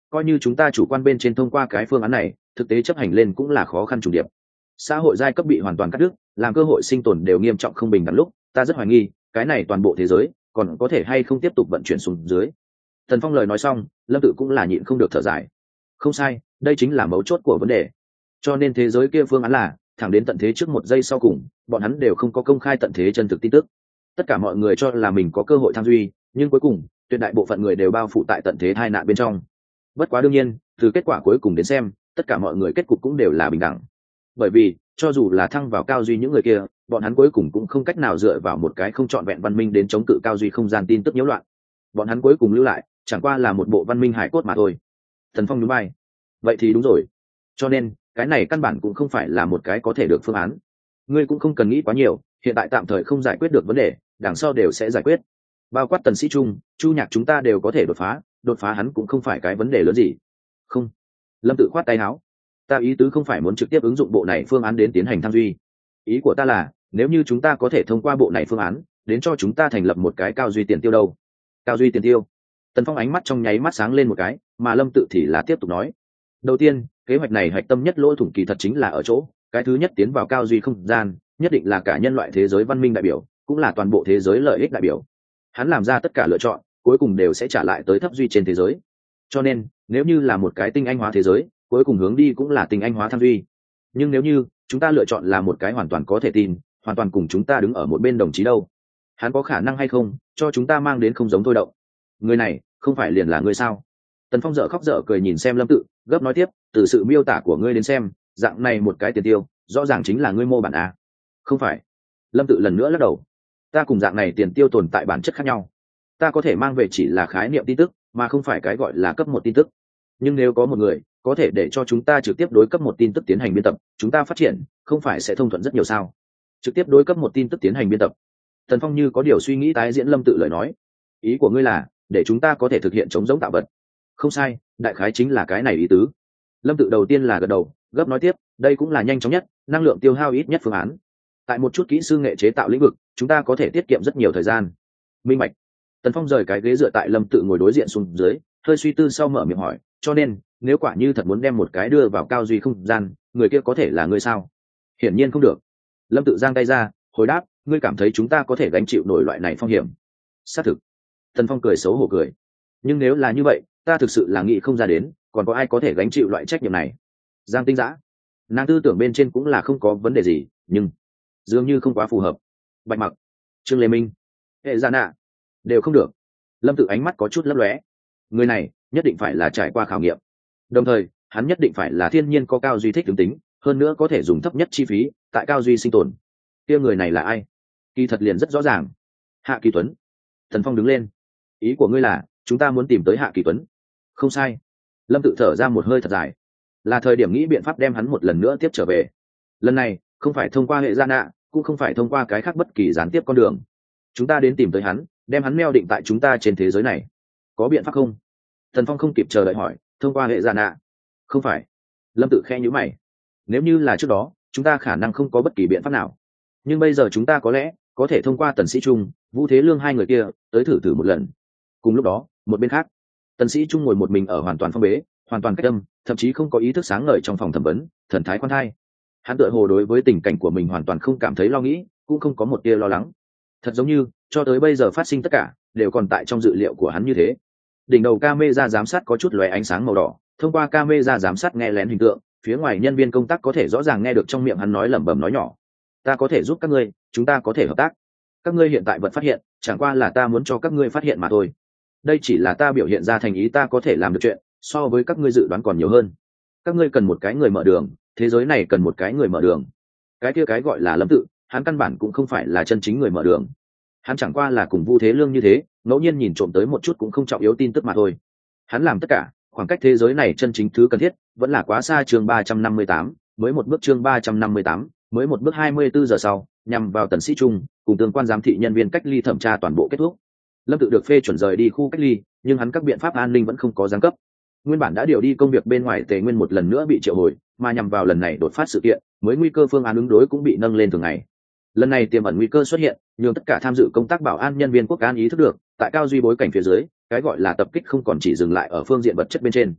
coi như chúng ta chủ quan bên trên thông qua cái phương án này, thực tế chấp hành lên cũng là khó khăn trùng điệp. Xã hội giai cấp bị hoàn toàn cắt đứt, làm cơ hội sinh tồn đều nghiêm trọng không bình đẳng lúc, ta rất hoài nghi cái này toàn bộ thế giới còn có thể hay không tiếp tục vận chuyển xuống dưới. Tần Phong lời nói xong, Lâm Tự cũng là nhịn không được thở dài. Không sai, đây chính là mấu chốt của vấn đề. Cho nên thế giới kia phương án là thẳng đến tận thế trước một giây sau cùng, bọn hắn đều không có công khai tận thế chân thực tin tức. Tất cả mọi người cho là mình có cơ hội tham duy, nhưng cuối cùng tuyệt đại bộ phận người đều bao phủ tại tận thế tai nạn bên trong. Bất quá đương nhiên, từ kết quả cuối cùng đến xem, tất cả mọi người kết cục cũng đều là bình đẳng. Bởi vì cho dù là thăng vào cao duy những người kia, bọn hắn cuối cùng cũng không cách nào dựa vào một cái không trọn vẹn văn minh đến chống cự cao duy không gian tin tức nhiễu loạn. Bọn hắn cuối cùng lưu lại chẳng qua là một bộ văn minh hải cốt mà thôi. Thần Phong nhún vai. Vậy thì đúng rồi. Cho nên cái này căn bản cũng không phải là một cái có thể được phương án. Ngươi cũng không cần nghĩ quá nhiều, hiện tại tạm thời không giải quyết được vấn đề, đằng sau đều sẽ giải quyết. Bao quát Tần Sĩ Trung, Chu Nhạc chúng ta đều có thể đột phá hắn cũng không phải cái vấn đề lớn gì. Không. Lâm Tự khoát tay áo. Ta ý tứ không phải muốn trực tiếp ứng dụng bộ này phương án đến tiến hành tham duy. Ý của ta là, nếu như chúng ta có thể thông qua bộ này phương án, đến cho chúng ta thành lập một cái cao duy tiền tiêu đâu. Cao duy tiền tiêu. Tần Phong ánh mắt trong nháy mắt sáng lên một cái, mà Lâm Tự thì là tiếp tục nói. Đầu tiên, kế hoạch này hạch tâm nhất lỗ thủng kỳ thật chính là ở chỗ, cái thứ nhất tiến vào cao duy không gian, nhất định là cả nhân loại thế giới văn minh đại biểu, cũng là toàn bộ thế giới lợi ích đại biểu. Hắn làm ra tất cả lựa chọn, cuối cùng đều sẽ trả lại tới thấp duy trên thế giới. Cho nên, nếu như là một cái tinh anh hóa thế giới, cuối cùng hướng đi cũng là tinh anh hóa tham duy. Nhưng nếu như chúng ta lựa chọn là một cái hoàn toàn có thể tin, hoàn toàn cùng chúng ta đứng ở một bên đồng chí đâu, hắn có khả năng hay không cho chúng ta mang đến không giống thôi động. Người này không phải liền là người sao? Tần Phong dở khóc dở cười nhìn xem Lâm Tự, gấp nói tiếp, từ sự miêu tả của ngươi đến xem, dạng này một cái tiền tiêu rõ ràng chính là ngươi mô bản à? Không phải. Lâm Tự lần nữa lắc đầu. Ta cùng dạng này tiền tiêu tồn tại bản chất khác nhau. Ta có thể mang về chỉ là khái niệm tin tức, mà không phải cái gọi là cấp một tin tức. Nhưng nếu có một người có thể để cho chúng ta trực tiếp đối cấp một tin tức tiến hành biên tập, chúng ta phát triển không phải sẽ thông thuận rất nhiều sao? Trực tiếp đối cấp một tin tức tiến hành biên tập. Tần Phong như có điều suy nghĩ tái diễn Lâm Tự lời nói. Ý của ngươi là để chúng ta có thể thực hiện chống giống tạo vật. Không sai, đại khái chính là cái này ý tứ. Lâm Tự đầu tiên là gật đầu, gấp nói tiếp, đây cũng là nhanh chóng nhất, năng lượng tiêu hao ít nhất phương án. Tại một chút kỹ sư nghệ chế tạo lĩnh vực, chúng ta có thể tiết kiệm rất nhiều thời gian. Minh bạch. Tần Phong rời cái ghế dựa tại Lâm Tự ngồi đối diện xuống dưới, hơi suy tư sau mở miệng hỏi, cho nên nếu quả như thật muốn đem một cái đưa vào cao duy không gian, người kia có thể là ngươi sao? Hiển nhiên không được. Lâm Tự giang tay ra, hồi đáp, ngươi cảm thấy chúng ta có thể gánh chịu nổi loại này phong hiểm? Xác thực. Tần Phong cười xấu hổ cười. Nhưng nếu là như vậy, ta thực sự là nghĩ không ra đến, còn có ai có thể gánh chịu loại trách nhiệm này? Giang Tinh Dã, nàng tư tưởng bên trên cũng là không có vấn đề gì, nhưng dường như không quá phù hợp. Bạch Mặc, Trương Lê Minh, Hệ Gia Nạ đều không được. Lâm Tự ánh mắt có chút lấp lóe. Người này nhất định phải là trải qua khảo nghiệm, đồng thời hắn nhất định phải là thiên nhiên có cao duy thích tướng tính, hơn nữa có thể dùng thấp nhất chi phí tại cao duy sinh tồn. Kia người này là ai? Kỳ thật liền rất rõ ràng. Hạ Kỳ Tuấn. Thần Phong đứng lên. Ý của ngươi là chúng ta muốn tìm tới Hạ Kỳ Tuấn? Không sai. Lâm Tự thở ra một hơi thật dài. Là thời điểm nghĩ biện pháp đem hắn một lần nữa tiếp trở về. Lần này không phải thông qua Hệ Gia Nạ, cũng không phải thông qua cái khác bất kỳ gián tiếp con đường. Chúng ta đến tìm tới hắn, đem hắn neo định tại chúng ta trên thế giới này. Có biện pháp không? Thần Phong không kịp chờ đợi hỏi, thông qua Hệ Gia Nạ? Không phải. Lâm Tự khẽ nhíu mày. Nếu như là trước đó, chúng ta khả năng không có bất kỳ biện pháp nào. Nhưng bây giờ chúng ta có lẽ có thể thông qua Tần Sĩ Trung, Vũ Thế Lương hai người kia tới thử một lần. Cùng lúc đó, một bên khác, Tần Sĩ Trung ngồi một mình ở hoàn toàn phong bế, hoàn toàn cách âm, thậm chí không có ý thức sáng ngời trong phòng thẩm vấn, thần thái khoan thai. Hắn tựa hồ đối với tình cảnh của mình hoàn toàn không cảm thấy lo nghĩ, cũng không có một tia lo lắng. Thật giống như cho tới bây giờ phát sinh tất cả đều còn tại trong dự liệu của hắn như thế. Đỉnh đầu camera giám sát có chút lóe ánh sáng màu đỏ, thông qua camera giám sát nghe lén hình tượng, phía ngoài nhân viên công tác có thể rõ ràng nghe được trong miệng hắn nói lẩm bẩm nói nhỏ. Ta có thể giúp các ngươi, chúng ta có thể hợp tác. Các ngươi hiện tại vật phát hiện, chẳng qua là ta muốn cho các ngươi phát hiện mà thôi. Đây chỉ là ta biểu hiện ra thành ý, ta có thể làm được chuyện so với các ngươi dự đoán còn nhiều hơn. Các ngươi cần một cái người mở đường, thế giới này cần một cái người mở đường. Cái kia cái gọi là Lâm Tự, hắn căn bản cũng không phải là chân chính người mở đường. Hắn chẳng qua là cùng Vu Thế Lương như thế, ngẫu nhiên nhìn trộm tới một chút cũng không trọng yếu tin tức mà thôi. Hắn làm tất cả, khoảng cách thế giới này chân chính thứ cần thiết vẫn là quá xa. Chương 358, mới một bước. Chương 358, mới một bước. 24 giờ sau, nhằm vào Tần Sĩ Trung cùng tương quan giám thị nhân viên cách ly thẩm tra toàn bộ kết thúc. Lâm Tự được phê chuẩn rời đi khu cách ly, nhưng hắn các biện pháp an ninh vẫn không có giáng cấp. Nguyên bản đã điều đi công việc bên ngoài Tề Nguyên một lần nữa bị triệu hồi, mà nhằm vào lần này đột phát sự kiện, mới nguy cơ phương án ứng đối cũng bị nâng lên thường ngày. Lần này tiềm ẩn nguy cơ xuất hiện, nhưng tất cả tham dự công tác bảo an nhân viên quốc an ý thức được, tại cao duy bối cảnh phía dưới, cái gọi là tập kích không còn chỉ dừng lại ở phương diện vật chất bên trên.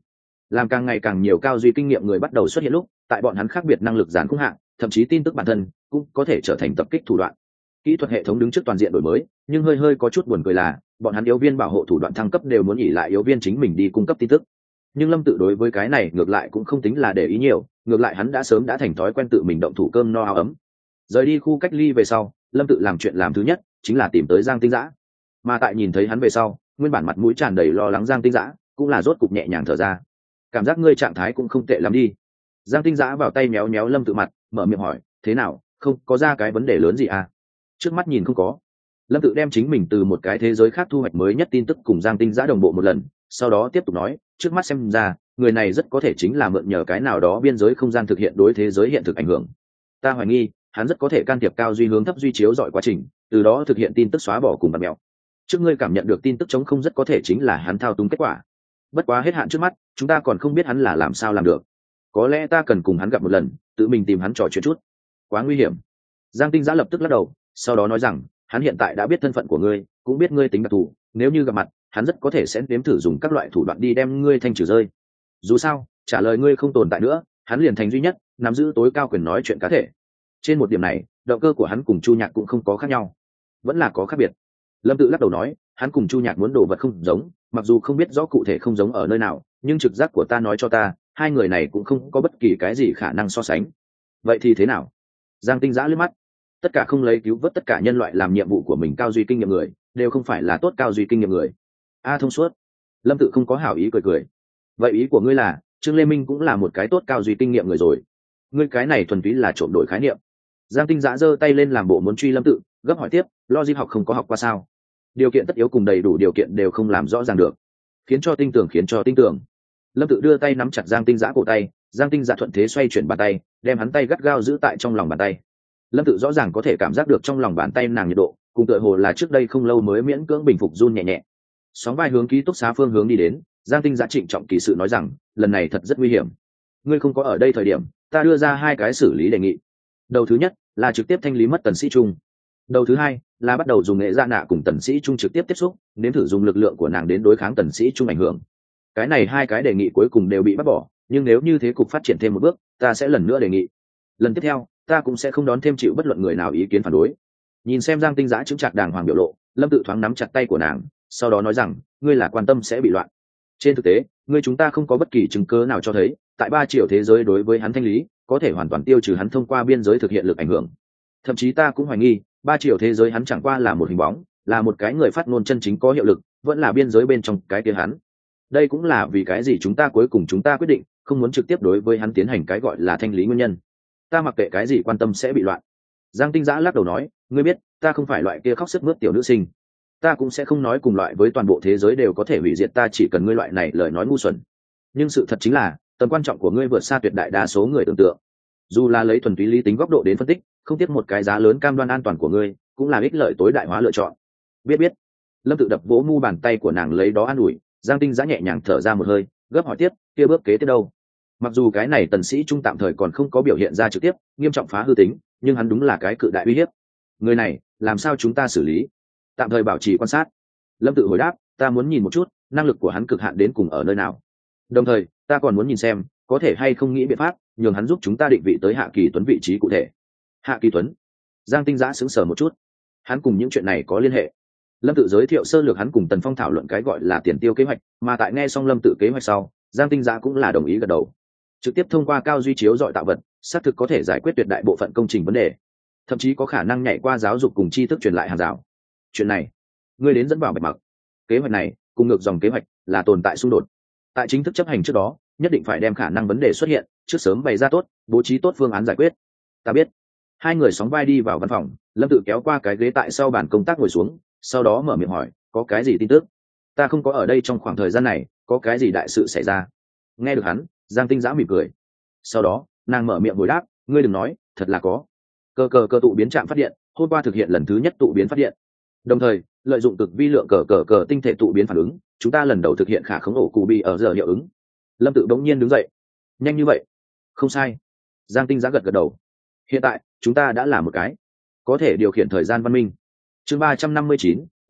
Làm càng ngày càng nhiều cao duy kinh nghiệm người bắt đầu xuất hiện lúc, tại bọn hắn khác biệt năng lực giàn khung hạng, thậm chí tin tức bản thân cũng có thể trở thành tập kích thủ đoạn. Kỹ thuật hệ thống đứng trước toàn diện đổi mới, nhưng hơi hơi có chút buồn cười là bọn hắn yếu viên bảo hộ thủ đoạn thăng cấp đều muốn ỉ lại yếu viên chính mình đi cung cấp tin tức. Nhưng Lâm Tự đối với cái này ngược lại cũng không tính là để ý nhiều, ngược lại hắn đã sớm đã thành thói quen tự mình động thủ cơm no áo ấm. Rời đi khu cách ly về sau, Lâm Tự làm chuyện làm thứ nhất chính là tìm tới Giang Tinh Dã. Mà tại nhìn thấy hắn về sau, nguyên bản mặt mũi tràn đầy lo lắng Giang Tinh Dã cũng là rốt cục nhẹ nhàng thở ra. Cảm giác ngươi trạng thái cũng không tệ lắm đi. Giang Tinh Dã vào tay méo méo Lâm Tự mặt, mở miệng hỏi, thế nào, không có ra cái vấn đề lớn gì à? Trước mắt nhìn không có. Lâm Tự đem chính mình từ một cái thế giới khác thu hoạch mới nhất tin tức cùng Giang Tinh Dã đồng bộ một lần, sau đó tiếp tục nói, trước mắt xem ra người này rất có thể chính là mượn nhờ cái nào đó biên giới không gian thực hiện đối thế giới hiện thực ảnh hưởng. Ta hoài nghi hắn rất có thể can thiệp cao duy hướng thấp duy chiếu dọi quá trình, từ đó thực hiện tin tức xóa bỏ cùng bật mèo. Trước ngươi cảm nhận được tin tức chống không rất có thể chính là hắn thao túng kết quả. Bất quá hết hạn trước mắt, chúng ta còn không biết hắn là làm sao làm được. Có lẽ ta cần cùng hắn gặp một lần, tự mình tìm hắn trò chuyện chút. Quá nguy hiểm. Giang Tinh Dã lập tức lắc đầu, sau đó nói rằng, hắn hiện tại đã biết thân phận của ngươi, cũng biết ngươi tính đặc thù, nếu như gặp mặt, hắn rất có thể sẽ nếm thử dùng các loại thủ đoạn đi đem ngươi thanh trừ rơi. Dù sao, trả lời ngươi không tồn tại nữa, hắn liền thành duy nhất nắm giữ tối cao quyền nói chuyện cá thể. Trên một điểm này, động cơ của hắn cùng Chu Nhạc cũng không có khác nhau, vẫn là có khác biệt. Lâm Tự lắc đầu nói, hắn cùng Chu Nhạc muốn đồ vật không giống, mặc dù không biết rõ cụ thể không giống ở nơi nào, nhưng trực giác của ta nói cho ta, hai người này cũng không có bất kỳ cái gì khả năng so sánh. Vậy thì thế nào? Giang Tinh Dã liếc mắt. Tất cả không lấy cứu vớt tất cả nhân loại làm nhiệm vụ của mình cao duy kinh nghiệm người, đều không phải là tốt cao duy kinh nghiệm người. Thông suốt. Lâm Tự không có hảo ý cười cười. Vậy ý của ngươi là Trương Lê Minh cũng là một cái tốt cao duy kinh nghiệm người rồi? Ngươi cái này thuần túy là trộm đổi khái niệm. Giang Tinh Dã giơ tay lên làm bộ muốn truy Lâm Tự, gấp hỏi tiếp, logic học không có học qua sao? Điều kiện tất yếu cùng đầy đủ điều kiện đều không làm rõ ràng được, khiến cho tin tưởng. Lâm Tự đưa tay nắm chặt Giang Tinh Dã cổ tay, Giang Tinh Dã thuận thế xoay chuyển bàn tay, đem hắn tay gắt gao giữ tại trong lòng bàn tay. Lâm Tự rõ ràng có thể cảm giác được trong lòng bàn tay nàng nhiệt độ, cùng tựa hồ là trước đây không lâu mới miễn cưỡng bình phục run nhẹ nhẹ. Sóng vai hướng ký túc xá phương hướng đi đến, Giang Tinh Dã trịnh trọng kỳ sự nói rằng, lần này thật rất nguy hiểm. Ngươi không có ở đây thời điểm, ta đưa ra hai cái xử lý đề nghị. Đầu thứ nhất là trực tiếp thanh lý mất Tần Sĩ Trung. Đầu thứ hai là bắt đầu dùng nghệ gia nạ cùng Tần Sĩ Trung trực tiếp tiếp xúc, nếm thử dùng lực lượng của nàng đến đối kháng Tần Sĩ Trung ảnh hưởng. Cái này hai cái đề nghị cuối cùng đều bị bác bỏ, nhưng nếu như thế cục phát triển thêm một bước, ta sẽ lần nữa đề nghị. Lần tiếp theo, ta cũng sẽ không đón thêm chịu bất luận người nào ý kiến phản đối. Nhìn xem Giang Tinh Dã chứng chặt đàng hoàng biểu lộ, Lâm Tự thoáng nắm chặt tay của nàng, sau đó nói rằng, ngươi là quan tâm sẽ bị loạn. Trên thực tế, ngươi chúng ta không có bất kỳ chứng cứ nào cho thấy, tại 3 triệu thế giới đối với hắn thanh lý, có thể hoàn toàn tiêu trừ hắn thông qua biên giới thực hiện lực ảnh hưởng. Thậm chí ta cũng hoài nghi, 3 triệu thế giới hắn chẳng qua là một hình bóng, là một cái người phát ngôn chân chính có hiệu lực, vẫn là biên giới bên trong cái kia hắn. Đây cũng là vì cái gì chúng ta cuối cùng quyết định không muốn trực tiếp đối với hắn tiến hành cái gọi là thanh lý nguyên nhân. Ta mặc kệ cái gì quan tâm sẽ bị loạn. Giang Tinh Dã lắc đầu nói, ngươi biết, ta không phải loại kia khóc sướt mướt tiểu nữ sinh. Ta cũng sẽ không nói cùng loại với toàn bộ thế giới đều có thể hủy diệt ta chỉ cần ngươi loại này lời nói ngu xuẩn. Nhưng sự thật chính là, tầm quan trọng của ngươi vượt xa tuyệt đại đa số người tưởng tượng. Dù là lấy thuần túy lý tính góc độ đến phân tích, không tiếc một cái giá lớn cam đoan an toàn của ngươi, cũng là ích lợi tối đại hóa lựa chọn. Biết. Lâm Tự đập vỗ mu bàn tay của nàng lấy đó an ủi. Giang Tinh Dã nhẹ nhàng thở ra một hơi, gấp hỏi tiếp, kia bước kế tiếp đâu? Mặc dù cái này Tần Sĩ Trung tạm thời còn không có biểu hiện ra trực tiếp nghiêm trọng phá hư tính, nhưng hắn đúng là cái cự đại uy hiếp. Người này làm sao chúng ta xử lý? Tạm thời bảo trì quan sát. Lâm Tự hồi đáp, ta muốn nhìn một chút năng lực của hắn cực hạn đến cùng ở nơi nào, đồng thời ta còn muốn nhìn xem có thể hay không nghĩ biện pháp nhường hắn giúp chúng ta định vị tới Hạ Kỳ Tuấn vị trí cụ thể. Hạ Kỳ Tuấn? Giang Tinh Dã sững sờ một chút, hắn cùng những chuyện này có liên hệ. Lâm Tự giới thiệu sơ lược hắn cùng Tần Phong thảo luận cái gọi là tiền tiêu kế hoạch, mà tại nghe xong Lâm Tự kế hoạch sau, Giang Tinh Dã cũng là đồng ý gật đầu. Trực tiếp thông qua cao duy chiếu dọi tạo vật, xác thực có thể giải quyết tuyệt đại bộ phận công trình vấn đề, thậm chí có khả năng nhảy qua giáo dục cùng tri thức truyền lại hàng rào. Chuyện này, ngươi đến dẫn vào Bạch Mặc. Kế hoạch này cùng ngược dòng kế hoạch là tồn tại xung đột. Tại chính thức chấp hành trước đó, nhất định phải đem khả năng vấn đề xuất hiện trước sớm bày ra tốt, bố trí tốt phương án giải quyết. Ta biết. Hai người sóng vai đi vào văn phòng, Lâm Tự kéo qua cái ghế tại sau bàn công tác ngồi xuống, sau đó mở miệng hỏi, có cái gì tin tức? Ta không có ở đây trong khoảng thời gian này, có cái gì đại sự xảy ra? Nghe được hắn, Giang Tinh Dã mỉm cười. Sau đó nàng mở miệng hồi đáp, ngươi đừng nói, thật là có. Cơ tụ biến trạm phát điện hôm qua thực hiện lần thứ nhất tụ biến phát điện, đồng thời lợi dụng cực vi lượng cờ tinh thể tụ biến phản ứng, chúng ta lần đầu thực hiện khả khống ổ cụ bi ở giờ hiệu ứng. Lâm Tự bỗng nhiên đứng dậy. Nhanh như vậy? Không sai. Giang Tinh Dã gật gật đầu. Hiện tại chúng ta đã là một cái có thể điều khiển thời gian văn minh. Chương 359,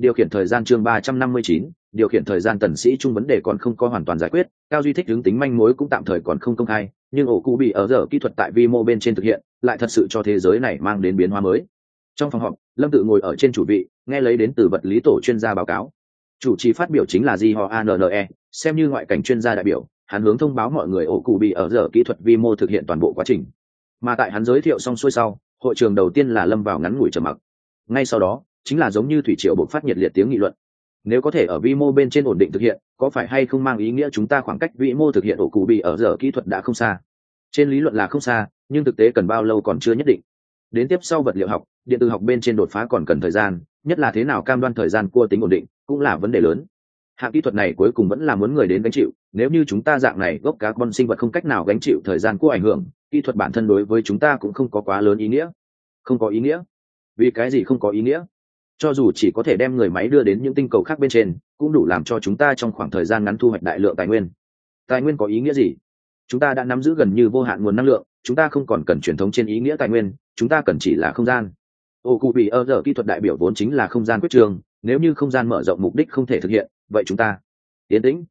điều khiển thời gian chương 359, điều khiển thời gian tần sĩ chung vấn đề còn không có hoàn toàn giải quyết, cao duy thích hướng tính manh mối cũng tạm thời còn không công khai, nhưng ổ cụ bị ở giờ kỹ thuật tại vi mô bên trên thực hiện, lại thật sự cho thế giới này mang đến biến hóa mới. Trong phòng họp, Lâm Tự ngồi ở trên chủ vị, nghe lấy đến từ vật lý tổ chuyên gia báo cáo. Chủ trì phát biểu chính là Jiho Anne, xem như ngoại cảnh chuyên gia đại biểu, hắn hướng thông báo mọi người ổ cụ bị ở giờ kỹ thuật vi mô thực hiện toàn bộ quá trình. Mà tại hắn giới thiệu xong xuôi sau, hội trường đầu tiên là lâm vào ngắn ngủi trầm mặc. Ngay sau đó, chính là giống như thủy triều bộc phát nhiệt liệt tiếng nghị luận. Nếu có thể ở vi mô bên trên ổn định thực hiện, có phải hay không mang ý nghĩa chúng ta khoảng cách vi mô thực hiện ổ cụ bị ở giờ kỹ thuật đã không xa? Trên lý luận là không xa, nhưng thực tế cần bao lâu còn chưa nhất định. Đến tiếp sau vật liệu học, điện tử học bên trên đột phá còn cần thời gian, nhất là thế nào cam đoan thời gian cua tính ổn định, cũng là vấn đề lớn. Hạng kỹ thuật này cuối cùng vẫn là muốn người đến gánh chịu, nếu như chúng ta dạng này gốc carbon sinh vật không cách nào gánh chịu thời gian cua ảnh hưởng, kỹ thuật bản thân đối với chúng ta cũng không có quá lớn ý nghĩa. Không có ý nghĩa? Vì cái gì không có ý nghĩa? Cho dù chỉ có thể đem người máy đưa đến những tinh cầu khác bên trên, cũng đủ làm cho chúng ta trong khoảng thời gian ngắn thu hoạch đại lượng tài nguyên. Tài nguyên có ý nghĩa gì? Chúng ta đã nắm giữ gần như vô hạn nguồn năng lượng, chúng ta không còn cần truyền thống trên ý nghĩa tài nguyên, chúng ta cần chỉ là không gian. Ổ cụ bị ở giờ kỹ thuật đại biểu vốn chính là không gian quyết trường, nếu như không gian mở rộng mục đích không thể thực hiện, vậy chúng ta tiến tĩnh.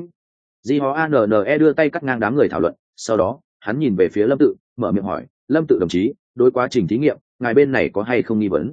Jiho Anne đưa tay cắt ngang đám người thảo luận, sau đó hắn nhìn về phía Lâm Tự, mở miệng hỏi, Lâm Tự đồng chí, đối quá trình thí nghiệm, ngài bên này có hay không nghi vấn?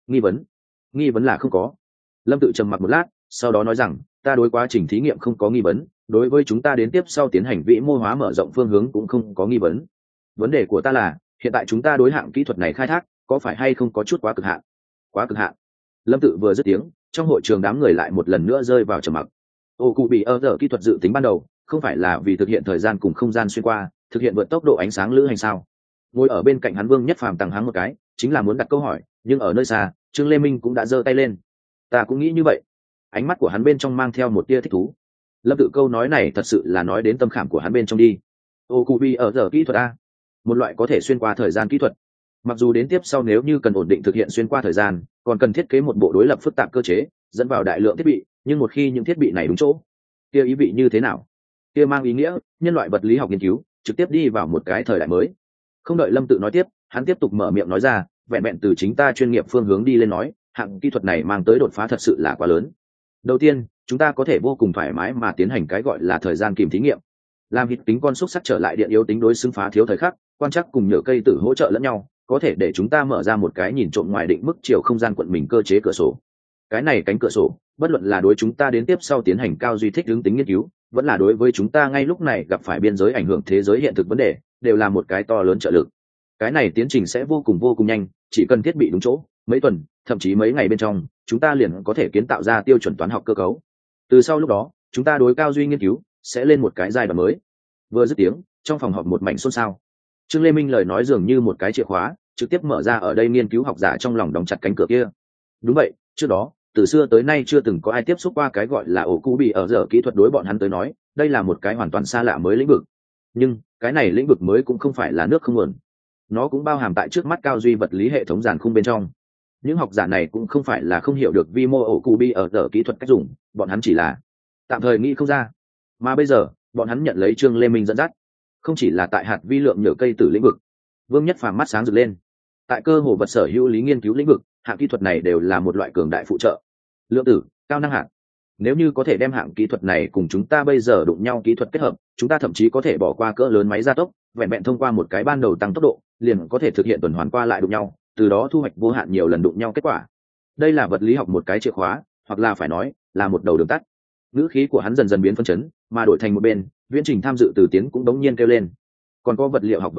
Nghi vấn là không có. Lâm Tự trầm mặc một lát, sau đó nói rằng, ta đối quá trình thí nghiệm không có nghi vấn, đối với chúng ta đến tiếp sau tiến hành vĩ mô hóa mở rộng phương hướng cũng không có nghi vấn. Vấn đề của ta là, hiện tại chúng ta đối hạng kỹ thuật này khai thác, có phải hay không có chút quá cực hạn? Quá cực hạn. Lâm Tự vừa dứt tiếng, trong hội trường đám người lại một lần nữa rơi vào trầm mặc. Ổ cụ bị ở giờ kỹ thuật dự tính ban đầu, không phải là vì thực hiện thời gian cùng không gian xuyên qua, thực hiện vượt tốc độ ánh sáng lữ hành sao? Ngồi ở bên cạnh hắn Vương Nhất Phàm tằng hắng một cái, chính là muốn đặt câu hỏi, nhưng ở nơi xa, Trương Lê Minh cũng đã giơ tay lên. Ta cũng nghĩ như vậy. Ánh mắt của hắn bên trong mang theo một tia thích thú. Lâm Tự câu nói này thật sự là nói đến tâm khảm của hắn bên trong đi. Ổ cụ bị ở giờ kỹ thuật a, một loại có thể xuyên qua thời gian kỹ thuật. Mặc dù đến tiếp sau nếu như cần ổn định thực hiện xuyên qua thời gian, còn cần thiết kế một bộ đối lập phức tạp cơ chế, dẫn vào đại lượng thiết bị, nhưng một khi những thiết bị này đúng chỗ, kia ý vị như thế nào? Kia mang ý nghĩa nhân loại vật lý học nghiên cứu trực tiếp đi vào một cái thời đại mới. Không đợi Lâm Tự nói tiếp, hắn tiếp tục mở miệng nói ra, vẹn vẹn từ chính ta chuyên nghiệp phương hướng đi lên nói, hạng kỹ thuật này mang tới đột phá thật sự là quá lớn. Đầu tiên, chúng ta có thể vô cùng thoải mái mà tiến hành cái gọi là thời gian kìm thí nghiệm, làm hít tính con xúc sắc trở lại điện yếu tính đối xứng phá thiếu thời khắc, quan trắc cùng nhựa cây tử hỗ trợ lẫn nhau, có thể để chúng ta mở ra một cái nhìn trộm ngoài định mức chiều không gian quận mình cơ chế cửa sổ. Cái này cánh cửa sổ, bất luận là đối chúng ta đến tiếp sau tiến hành cao duy thích ứng tính nghiên cứu, vẫn là đối với chúng ta ngay lúc này gặp phải biên giới ảnh hưởng thế giới hiện thực vấn đề, đều là một cái to lớn trợ lực. Cái này tiến trình sẽ vô cùng nhanh, chỉ cần thiết bị đúng chỗ, mấy tuần, thậm chí mấy ngày bên trong, chúng ta liền có thể kiến tạo ra tiêu chuẩn toán học cơ cấu. Từ sau lúc đó, chúng ta đối cao duy nghiên cứu sẽ lên một cái giai đoạn mới. Vừa dứt tiếng, trong phòng họp một mảnh xôn xao. Trương Lê Minh lời nói dường như một cái chìa khóa, trực tiếp mở ra ở đây nghiên cứu học giả trong lòng đóng chặt cánh cửa kia. Đúng vậy, trước đó, từ xưa tới nay chưa từng có ai tiếp xúc qua cái gọi là ổ cụ bị ở giờ kỹ thuật, đối bọn hắn tới nói, đây là một cái hoàn toàn xa lạ mới lĩnh vực. Nhưng, cái này lĩnh vực mới cũng không phải là nước không nguồn. Nó cũng bao hàm tại trước mắt cao duy vật lý hệ thống giàn khung bên trong. Những học giả này cũng không phải là không hiểu được vi mô ổ cụ bị ở giờ kỹ thuật cách dùng, bọn hắn chỉ là tạm thời nghĩ không ra. Mà bây giờ, bọn hắn nhận lấy Trương Lê Minh dẫn dắt, không chỉ là tại hạt vi lượng nhựa cây tử lĩnh vực. Vương Nhất Phàm mắt sáng rực lên. Tại cơ hồ vật sở hữu lý nghiên cứu lĩnh vực, hạng kỹ thuật này đều là một loại cường đại phụ trợ. Lượng tử, cao năng hạt. Nếu như có thể đem hạng kỹ thuật này cùng chúng ta bây giờ đụng nhau kỹ thuật kết hợp, chúng ta thậm chí có thể bỏ qua cỡ lớn máy gia tốc, vẹn vẹn thông qua một cái ban đầu tăng tốc độ, liền có thể thực hiện tuần hoàn qua lại đụng nhau, từ đó thu hoạch vô hạn nhiều lần đụng nhau kết quả. Đây là vật lý học một cái chìa khóa, hoặc là phải nói, là một đầu đường tắt. Ngữ khí của hắn dần dần biến phân chấn, mà đổi thành một bên, Viễn Trình tham dự Từ Tiến cũng đống nhiên kêu lên. Còn có vật liệu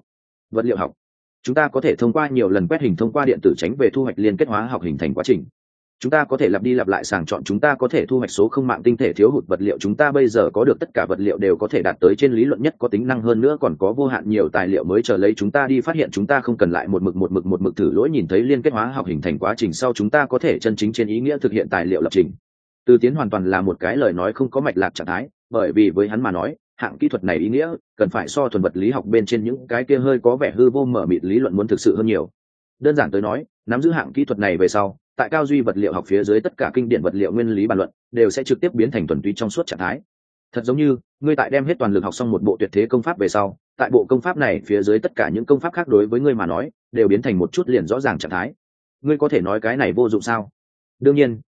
học. Chúng ta có thể thông qua nhiều lần quét hình thông qua điện tử tránh về thu hoạch liên kết hóa học hình thành quá trình. Chúng ta có thể lặp đi lặp lại sàng chọn, chúng ta có thể thu hoạch số không mạng tinh thể thiếu hụt vật liệu, chúng ta bây giờ có được tất cả vật liệu đều có thể đạt tới trên lý luận nhất có tính năng, hơn nữa còn có vô hạn nhiều tài liệu mới chờ lấy chúng ta đi phát hiện, chúng ta không cần lại một mực thử lỗi nhìn thấy liên kết hóa học hình thành quá trình sau, chúng ta có thể chân chính trên ý nghĩa thực hiện tài liệu lập trình. Từ Tiến hoàn toàn là một cái lời nói không có mạch lạc trạng thái, bởi vì với hắn mà nói, hạng kỹ thuật này ý nghĩa cần phải so thuần vật lý học bên trên những cái kia hơi có vẻ hư vô mở mịt lý luận muốn thực sự hơn nhiều. Đơn giản tới nói, nắm giữ hạng kỹ thuật này về sau, tại cao duy vật liệu học phía dưới tất cả kinh điển vật liệu nguyên lý bàn luận đều sẽ trực tiếp biến thành thuần túy trong suốt trạng thái. Thật giống như ngươi tại đem hết toàn lực học xong một bộ tuyệt thế công pháp về sau, tại bộ công pháp này phía dưới tất cả những công pháp khác đối với ngươi mà nói đều biến thành một chút liền rõ ràng trạng thái. Ngươi có thể nói cái này vô dụng sao? Đương nhiên,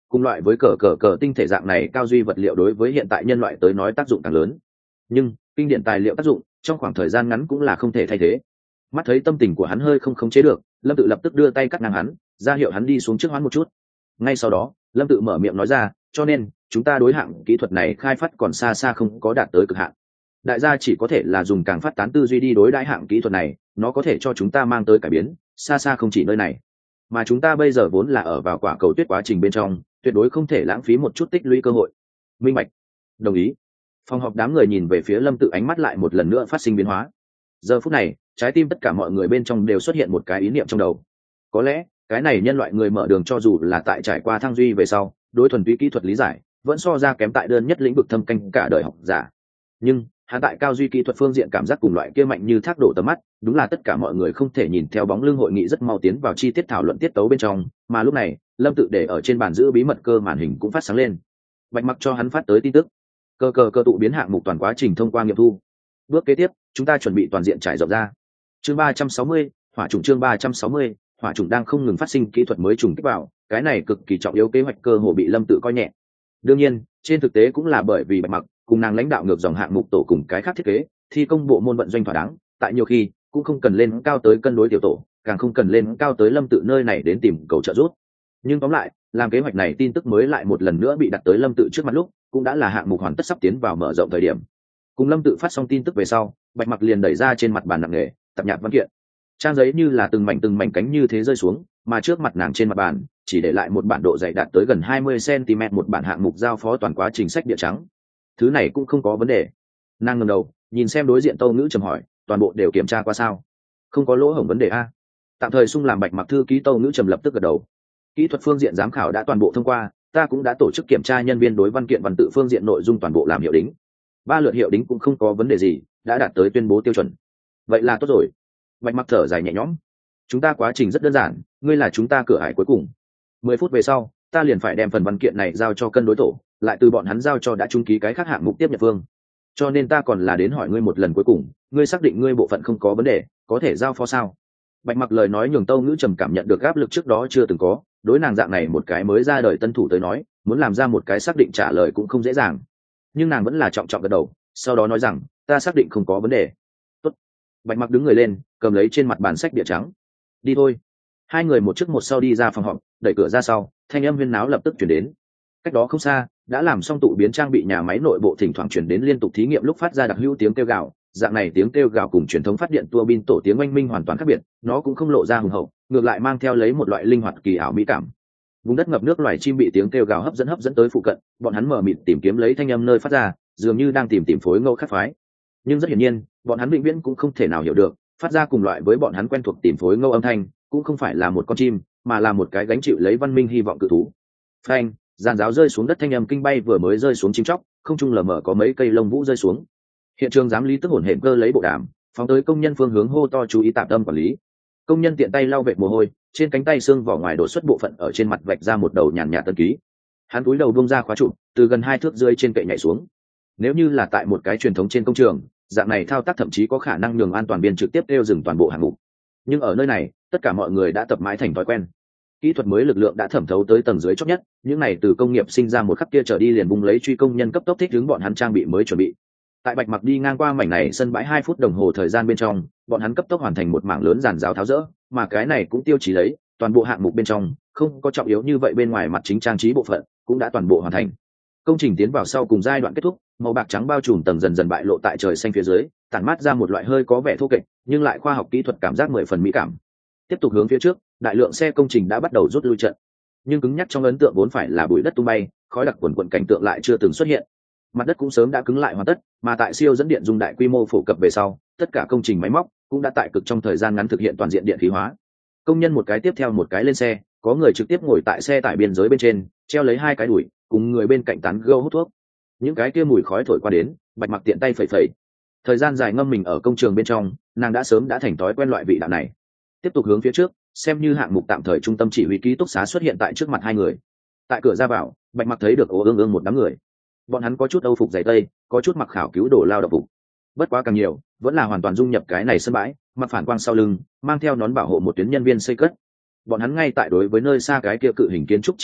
cùng loại với cờ tinh thể dạng này cao duy vật liệu đối với hiện tại nhân loại tới nói tác dụng càng lớn, nhưng kinh điển tài liệu tác dụng trong khoảng thời gian ngắn cũng là không thể thay thế. Mắt thấy tâm tình của hắn hơi không khống chế được, Lâm Tự lập tức đưa tay cắt ngang hắn, ra hiệu hắn đi xuống trước hoán một chút. Ngay sau đó Lâm Tự mở miệng nói ra, cho nên chúng ta đối hạng kỹ thuật này khai phát còn xa xa không có đạt tới cực hạn. Đại gia chỉ có thể là dùng càng phát tán tư duy đi đối đãi hạng kỹ thuật này, nó có thể cho chúng ta mang tới cải biến xa xa không chỉ nơi này, mà chúng ta bây giờ vốn là ở vào quả cầu tuyết quá trình bên trong, tuyệt đối không thể lãng phí một chút tích lũy cơ hội. Minh bạch. Đồng ý. Phòng họp đám người nhìn về phía Lâm Tự, ánh mắt lại một lần nữa phát sinh biến hóa. Giờ phút này trái tim tất cả mọi người bên trong đều xuất hiện một cái ý niệm trong đầu. Có lẽ cái này nhân loại người mở đường cho dù là tại trải qua thăng duy về sau, đối thuần túy kỹ thuật lý giải vẫn so ra kém tại đơn nhất lĩnh vực thâm canh cả đời học giả, nhưng hắn tại cao duy kỹ thuật phương diện cảm giác cùng loại kia mạnh như thác đổ tầm mắt, đúng là tất cả mọi người không thể nhìn theo bóng lưng hội nghị rất mau tiến vào chi tiết thảo luận tiết tấu bên trong. Mà lúc này Lâm Tự để ở trên bàn giữ bí mật cơ màn hình cũng phát sáng lên. Bạch Mặc cho hắn phát tới tin tức: cơ tụ biến hạng mục toàn quá trình thông qua nghiệm thu, bước kế tiếp chúng ta chuẩn bị toàn diện trải rộng ra. Chương 360, hỏa trùng. Chương 360, hỏa trùng đang không ngừng phát sinh kỹ thuật mới trùng kích vào, cái này cực kỳ trọng yếu kế hoạch cơ hồ bị Lâm Tự coi nhẹ. Đương nhiên trên thực tế cũng là bởi vì Bạch Mặc cùng nàng lãnh đạo ngược dòng hạng mục tổ cùng cái khác thiết kế thi công bộ môn vận doanh thỏa đáng, tại nhiều khi cũng không cần lên cao tới cân đối tiểu tổ, càng không cần lên cao tới Lâm Tự nơi này đến tìm cầu trợ giúp. Nhưng tóm lại làm kế hoạch này tin tức mới lại một lần nữa bị đặt tới Lâm Tự trước mặt lúc, cũng đã là hạng mục hoàn tất sắp tiến vào mở rộng thời điểm. Cùng Lâm Tự phát xong tin tức về sau, Bạch Mặc liền đẩy ra trên mặt bàn nặng nề tập nhạc văn kiện, trang giấy như là từng mảnh cánh như thế rơi xuống, mà trước mặt nàng trên mặt bàn chỉ để lại một bản độ dày đạt tới gần 20 cm một bản hạng mục giao phó toàn quá trình sách địa trắng. Thứ này cũng không có vấn đề. Nàng ngẩng đầu nhìn xem đối diện Tâu Ngữ Trầm hỏi, toàn bộ đều kiểm tra qua sao? Không có lỗ hổng vấn đề a? Tạm thời sung làm Bạch Mặc thư ký Tâu Ngữ Trầm lập tức gật đầu. Kỹ thuật phương diện giám khảo đã toàn bộ thông qua, ta cũng đã tổ chức kiểm tra nhân viên đối văn kiện văn tự phương diện nội dung toàn bộ làm hiệu đính. 3 lượt hiệu đính cũng không có vấn đề gì, đã đạt tới tuyên bố tiêu chuẩn. Vậy là tốt rồi. Bạch Mặc thở dài nhẹ nhõm. Chúng ta quá trình rất đơn giản, ngươi là chúng ta cửa ải cuối cùng. 10 phút về sau ta liền phải đem phần văn kiện này giao cho cân đối tổ, lại từ bọn hắn giao cho đã trung ký cái khác hạng mục tiếp nhận phương. Cho nên ta còn là đến hỏi ngươi một lần cuối cùng, ngươi xác định ngươi bộ phận không có vấn đề, có thể giao phó sao? Bạch Mặc lời nói nhường Tâu Ngữ Trầm cảm nhận được áp lực trước đó chưa từng có. Đối nàng dạng này một cái mới ra đời tân thủ tới nói, muốn làm ra một cái xác định trả lời cũng không dễ dàng. Nhưng nàng vẫn là trọng trọng gật đầu, sau đó nói rằng, ta xác định không có vấn đề. Tốt. Bạch Mặc đứng người lên, cầm lấy trên mặt bàn sách địa trắng. Đi thôi. Hai người một trước một sau đi ra phòng họp, đẩy cửa ra sau, thanh âm huyên náo lập tức chuyển đến. Cách đó không xa, đã làm xong tụ biến trang bị nhà máy nội bộ thỉnh thoảng chuyển đến liên tục thí nghiệm lúc phát ra đặc hữu tiếng kêu gào. Dạng này tiếng kêu gào cùng truyền thống phát điện tua bin tổ tiếng oanh minh hoàn toàn khác biệt, nó cũng không lộ ra hùng hậu, ngược lại mang theo lấy một loại linh hoạt kỳ ảo mỹ cảm. Vùng đất ngập nước, loài chim bị tiếng kêu gào hấp dẫn tới phụ cận, bọn hắn mở mịt tìm kiếm lấy thanh âm nơi phát ra, dường như đang tìm phối ngẫu khác phái. Nhưng rất hiển nhiên, bọn hắn vĩnh viễn cũng không thể nào hiểu được, phát ra cùng loại với bọn hắn quen thuộc tìm phối ngẫu âm thanh, cũng không phải là một con chim, mà là một cái gánh chịu lấy văn minh hy vọng cự thú. Phanh, giàn giáo rơi xuống đất, thanh âm kinh bay vừa mới rơi xuống chim chóc, không trung lờ mờ có mấy cây lông vũ rơi xuống. Hiện trường giám lý tức hổn hển cơ lấy bộ đàm, phóng tới công nhân phương hướng hô to chú ý tạm tâm quản lý. Công nhân tiện tay lau vệt mồ hôi, trên cánh tay xương vỏ ngoài đổ xuất bộ phận ở trên mặt vạch ra một đầu nhàn nhạt tân ký. Hắn cúi đầu buông ra khóa trụ, từ gần 2 thước rơi trên kệ nhảy xuống. Nếu như là tại một cái truyền thống trên công trường, dạng này thao tác thậm chí có khả năng nhường an toàn biên trực tiếp đeo dừng toàn bộ hạng mục. Nhưng ở nơi này, tất cả mọi người đã tập mãi thành thói quen. Kỹ thuật mới lực lượng đã thẩm thấu tới tầng dưới chót nhất, những này từ công nghiệp sinh ra một khắc kia trở đi liền bung lấy truy công nhân cấp tốc thích ứng bọn hắn trang bị mới chuẩn bị. Tại Bạch Mặc đi ngang qua mảnh này sân bãi 2 phút đồng hồ thời gian bên trong, bọn hắn cấp tốc hoàn thành một mảng lớn giàn giáo tháo dỡ, mà cái này cũng tiêu chí lấy toàn bộ hạng mục bên trong không có trọng yếu như vậy bên ngoài mặt chính trang trí bộ phận cũng đã toàn bộ hoàn thành. Công trình tiến vào sau cùng giai đoạn kết thúc, màu bạc trắng bao trùm tầng dần dần bại lộ tại trời xanh phía dưới, tản mát ra một loại hơi có vẻ thô kệch nhưng lại khoa học kỹ thuật cảm giác 10 phần mỹ cảm. Tiếp tục hướng phía trước, đại lượng xe công trình đã bắt đầu rút lui trận, nhưng cứng nhắc trong ấn tượng vốn phải là bụi đất tung bay, khói đặc quần quần cảnh tượng lại chưa từng xuất hiện. Mặt đất cũng sớm đã cứng lại hoàn tất, mà tại siêu dẫn điện dung đại quy mô phổ cập về sau, tất cả công trình máy móc cũng đã tại cực trong thời gian ngắn thực hiện toàn diện điện khí hóa. Công nhân một cái tiếp theo một cái lên xe, có người trực tiếp ngồi tại xe tải biên giới bên trên, treo lấy 2 cái đùi, cùng người bên cạnh tán gẫu hút thuốc. Những cái kia mùi khói thổi qua đến, Bạch Mặc tiện tay phẩy phẩy. Thời gian dài ngâm mình ở công trường bên trong, nàng đã sớm đã thành thói quen loại vị đạo này. Tiếp tục hướng phía trước, xem như hạng mục tạm thời trung tâm chỉ huy ký túc xá xuất hiện tại trước mặt hai người. Tại cửa ra vào, Bạch Mặc thấy được ố ương ương một đám người. Bọn hắn có chút âu phục giày tây, có chút mặc khảo cứu đồ lao động phục. Bất quá càng nhiều, vẫn là hoàn toàn dung nhập cái này sân bãi, mặc phản quang sau lưng, mang theo nón bảo hộ một tuyến nhân viên xây cất. Bọn hắn ngay tại đối với nơi xa cái kia cự hình kiến trúc chỉ trỏ,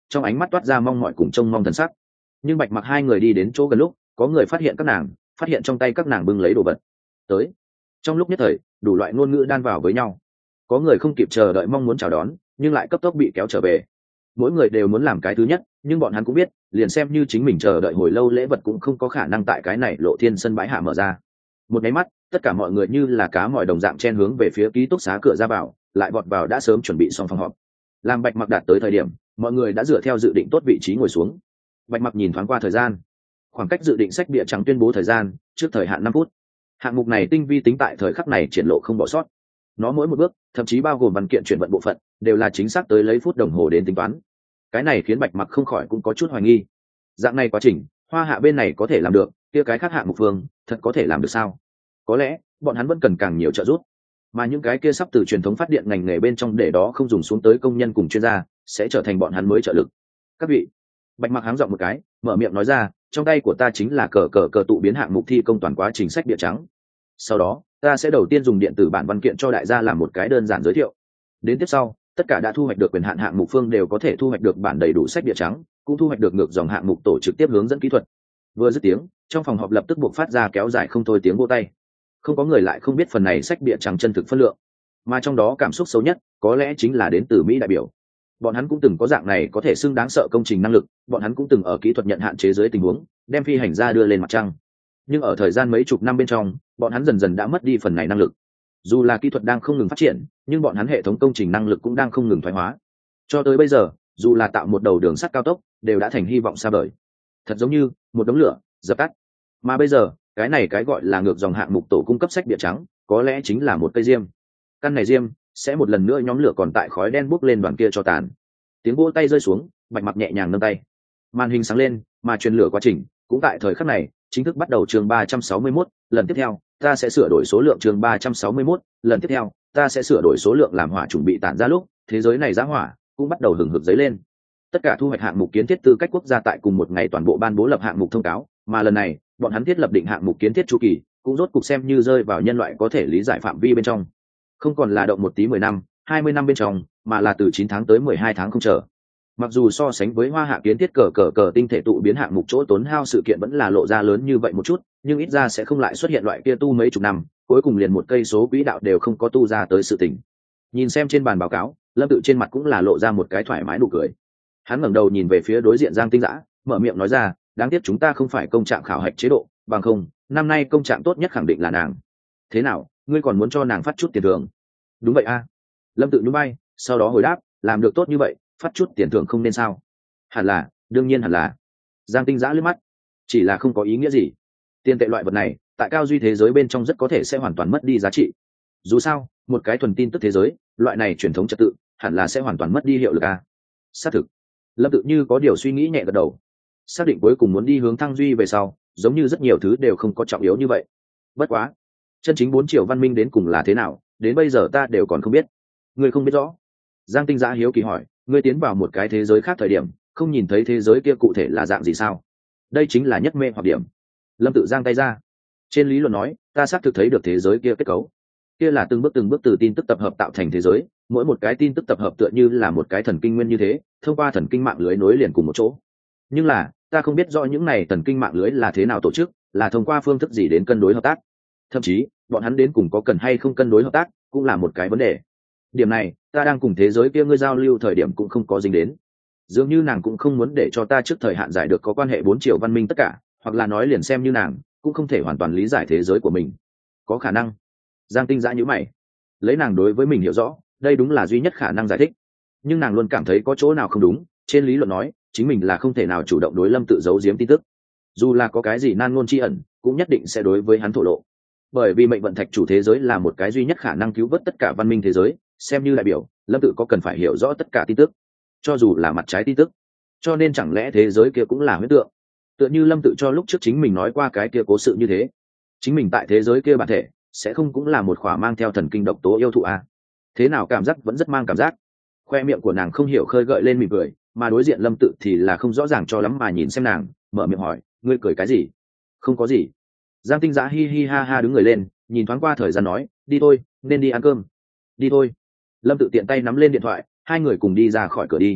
trong ánh mắt toát ra mong mỏi cùng trông mong thần sắc. Nhưng Bạch Mặc hai người đi đến chỗ gần lúc, có người phát hiện các nàng, phát hiện trong tay các nàng bưng lấy đồ vật tới. Trong lúc nhất thời, đủ loại ngôn ngữ đan vào với nhau. Có người không kịp chờ đợi mong muốn chào đón, nhưng lại cấp tốc bị kéo trở về. Mỗi người đều muốn làm cái thứ nhất, nhưng bọn hắn cũng biết, liền xem như chính mình chờ đợi hồi lâu, lễ vật cũng không có khả năng tại cái này Lộ Thiên sân bãi hạ mở ra. Một cái mắt, tất cả mọi người như là cá mòi đồng dạng chen hướng về phía ký túc xá cửa ra vào, lại vọt vào đã sớm chuẩn bị xong phòng họp. Làm Bạch Mặc đạt tới thời điểm, mọi người đã dựa theo dự định tốt vị trí ngồi xuống. Bạch Mặc nhìn thoáng qua thời gian, khoảng cách dự định sách bìa trắng tuyên bố thời gian trước thời hạn 5 phút. Hạng mục này tinh vi tính tại thời khắc này triển lộ không bỏ sót. Nó mỗi một bước, thậm chí bao gồm văn kiện chuyển vận bộ phận, đều là chính xác tới lấy phút đồng hồ đến tính toán. Cái này khiến Bạch Mặc không khỏi cũng có chút hoài nghi. Dạng này quá trình, Hoa Hạ bên này có thể làm được, kia cái khác hạng mục phương, thật có thể làm được sao? Có lẽ, bọn hắn vẫn cần càng nhiều trợ giúp. Mà những cái kia sắp từ truyền thống phát điện ngành nghề bên trong để đó không dùng xuống tới công nhân cùng chuyên gia, sẽ trở thành bọn hắn mới trợ lực. Các vị, Bạch Mặc háng giọng một cái, mở miệng nói ra, trong tay của ta chính là cờ tụ biến hạng mục thi công toàn quá trình sách địa trắng. Sau đó, ta sẽ đầu tiên dùng điện tử bản văn kiện cho đại gia làm một cái đơn giản giới thiệu. Đến tiếp sau, tất cả đã thu hoạch được quyền hạn hạng mục phương đều có thể thu hoạch được bản đầy đủ sách địa trắng, cũng thu hoạch được ngược dòng hạng mục tổ trực tiếp hướng dẫn kỹ thuật. Vừa dứt tiếng, trong phòng họp lập tức buộc phát ra kéo dài không thôi tiếng vỗ tay. Không có người lại không biết phần này sách địa trắng chân thực phân lượng, mà trong đó cảm xúc xấu nhất có lẽ chính là đến từ Mỹ đại biểu. Bọn hắn cũng từng có dạng này có thể xưng đáng sợ công trình năng lực, bọn hắn cũng từng ở kỹ thuật nhận hạn chế dưới tình huống đem phi hành gia đưa lên mặt trăng. Nhưng ở thời gian mấy chục năm bên trong, bọn hắn dần dần đã mất đi phần này năng lực. Dù là kỹ thuật đang không ngừng phát triển, nhưng bọn hắn hệ thống công trình năng lực cũng đang không ngừng thoái hóa. Cho tới bây giờ, dù là tạo một đầu đường sắt cao tốc, đều đã thành hy vọng xa vời. Thật giống như một đống lửa dập tắt. Mà bây giờ, cái này cái gọi là ngược dòng hạng mục tổ cung cấp sách địa trắng, có lẽ chính là một cây diêm. Căn này diêm sẽ một lần nữa nhóm lửa còn tại khói đen bốc lên đoàn kia cho tàn. Tiếng vỗ tay rơi xuống, Bạch Mặc nhẹ nhàng nâng tay, màn hình sáng lên, mà truyền lửa quá trình cũng tại thời khắc này chính thức bắt đầu. Chương 361, lần tiếp theo ta sẽ sửa đổi số lượng. Chương 361, lần tiếp theo ta sẽ sửa đổi số lượng làm hỏa chuẩn bị tản ra lúc, thế giới này giá hỏa cũng bắt đầu hừng hực dấy lên. Tất cả thu hoạch hạng mục kiến thiết tư cách quốc gia tại cùng một ngày toàn bộ ban bố lập hạng mục thông cáo, mà lần này bọn hắn thiết lập định hạng mục kiến thiết chu kỳ cũng rốt cục xem như rơi vào nhân loại có thể lý giải phạm vi bên trong, không còn là động một tí 10 năm 20 năm bên trong, mà là từ 9 tháng tới 12 tháng không chờ. Mặc dù so sánh với Hoa Hạ kiến thiết cờ tinh thể tụ biến hạng mục chỗ tốn hao sự kiện vẫn là lộ ra lớn như vậy một chút, nhưng ít ra sẽ không lại xuất hiện loại kia tu mấy chục năm, cuối cùng liền một cây số quỹ đạo đều không có tu ra tới sự tình. Nhìn xem trên bàn báo cáo, Lâm Tự trên mặt cũng là lộ ra một cái thoải mái nụ cười. Hắn ngẩng đầu nhìn về phía đối diện Giang Tinh Dã, mở miệng nói ra, đáng tiếc chúng ta không phải công trạng khảo hạch chế độ, bằng không, năm nay công trạng tốt nhất khẳng định là nàng. Thế nào, ngươi còn muốn cho nàng phát chút tiền thưởng? Đúng vậy a. Lâm Tự nhún vai, sau đó hồi đáp, làm được tốt như vậy, phát chút tiền thưởng không nên sao? Hẳn là, đương nhiên hẳn là. Giang Tinh Dã liếc mắt, chỉ là không có ý nghĩa gì. Tiền tệ loại vật này, tại cao duy thế giới bên trong rất có thể sẽ hoàn toàn mất đi giá trị. Dù sao, một cái thuần tin tức thế giới, loại này truyền thống trật tự, hẳn là sẽ hoàn toàn mất đi hiệu lực a. Xác thực. Lâm Tự như có điều suy nghĩ nhẹ gật đầu. Xác định cuối cùng muốn đi hướng thăng duy về sau, giống như rất nhiều thứ đều không có trọng yếu như vậy. Bất quá, chân chính 4 triệu văn minh đến cùng là thế nào, đến bây giờ ta đều còn không biết. Ngươi không biết rõ? Giang Tinh Dã hiếu kỳ hỏi, ngươi tiến vào một cái thế giới khác thời điểm, không nhìn thấy thế giới kia cụ thể là dạng gì sao? Đây chính là nhất mê hoặc điểm. Lâm Tự giang tay ra. Trên lý luận nói, ta xác thực thấy được thế giới kia kết cấu. Kia là từng bước từ tin tức tập hợp tạo thành thế giới, mỗi một cái tin tức tập hợp tựa như là một cái thần kinh nguyên như thế, thông qua thần kinh mạng lưới nối liền cùng một chỗ. Nhưng là, ta không biết rõ những này thần kinh mạng lưới là thế nào tổ chức, là thông qua phương thức gì đến cân đối hợp tác. Thậm chí, bọn hắn đến cùng có cần hay không cân đối hợp tác, cũng là một cái vấn đề. Điểm này, ta đang cùng thế giới kia ngươi giao lưu thời điểm cũng không có dính đến. Dường như nàng cũng không muốn để cho ta trước thời hạn giải được có quan hệ 4 triệu văn minh tất cả, hoặc là nói liền xem như nàng cũng không thể hoàn toàn lý giải thế giới của mình. Có khả năng. Giang Tinh Dã nhíu mày. Lấy nàng đối với mình hiểu rõ, đây đúng là duy nhất khả năng giải thích. Nhưng nàng luôn cảm thấy có chỗ nào không đúng, trên lý luận nói, chính mình là không thể nào chủ động đối Lâm Tự giấu giếm tin tức. Dù là có cái gì nan ngôn chi ẩn, cũng nhất định sẽ đối với hắn thổ lộ. Bởi vì mệnh vận thạch chủ thế giới là một cái duy nhất khả năng cứu vớt tất cả văn minh thế giới, xem như đại biểu, Lâm Tự có cần phải hiểu rõ tất cả tin tức, cho dù là mặt trái tin tức. Cho nên chẳng lẽ thế giới kia cũng là huyễn tượng? Tựa như Lâm Tự cho lúc trước chính mình nói qua cái kia cố sự như thế, chính mình tại thế giới kia bản thể sẽ không cũng là một khỏa mang theo thần kinh độc tố yêu thụ à? Thế nào cảm giác vẫn rất mang cảm giác. Khoe miệng của nàng không hiểu khơi gợi lên mỉm cười, mà đối diện Lâm Tự thì là không rõ ràng cho lắm mà nhìn xem nàng, mở miệng hỏi, ngươi cười cái gì? Không có gì. Giang Tinh Dã hi hi ha ha đứng người lên, nhìn thoáng qua thời gian nói, đi thôi, nên đi ăn cơm. Đi thôi. Lâm Tự tiện tay nắm lên điện thoại, hai người cùng đi ra khỏi cửa đi.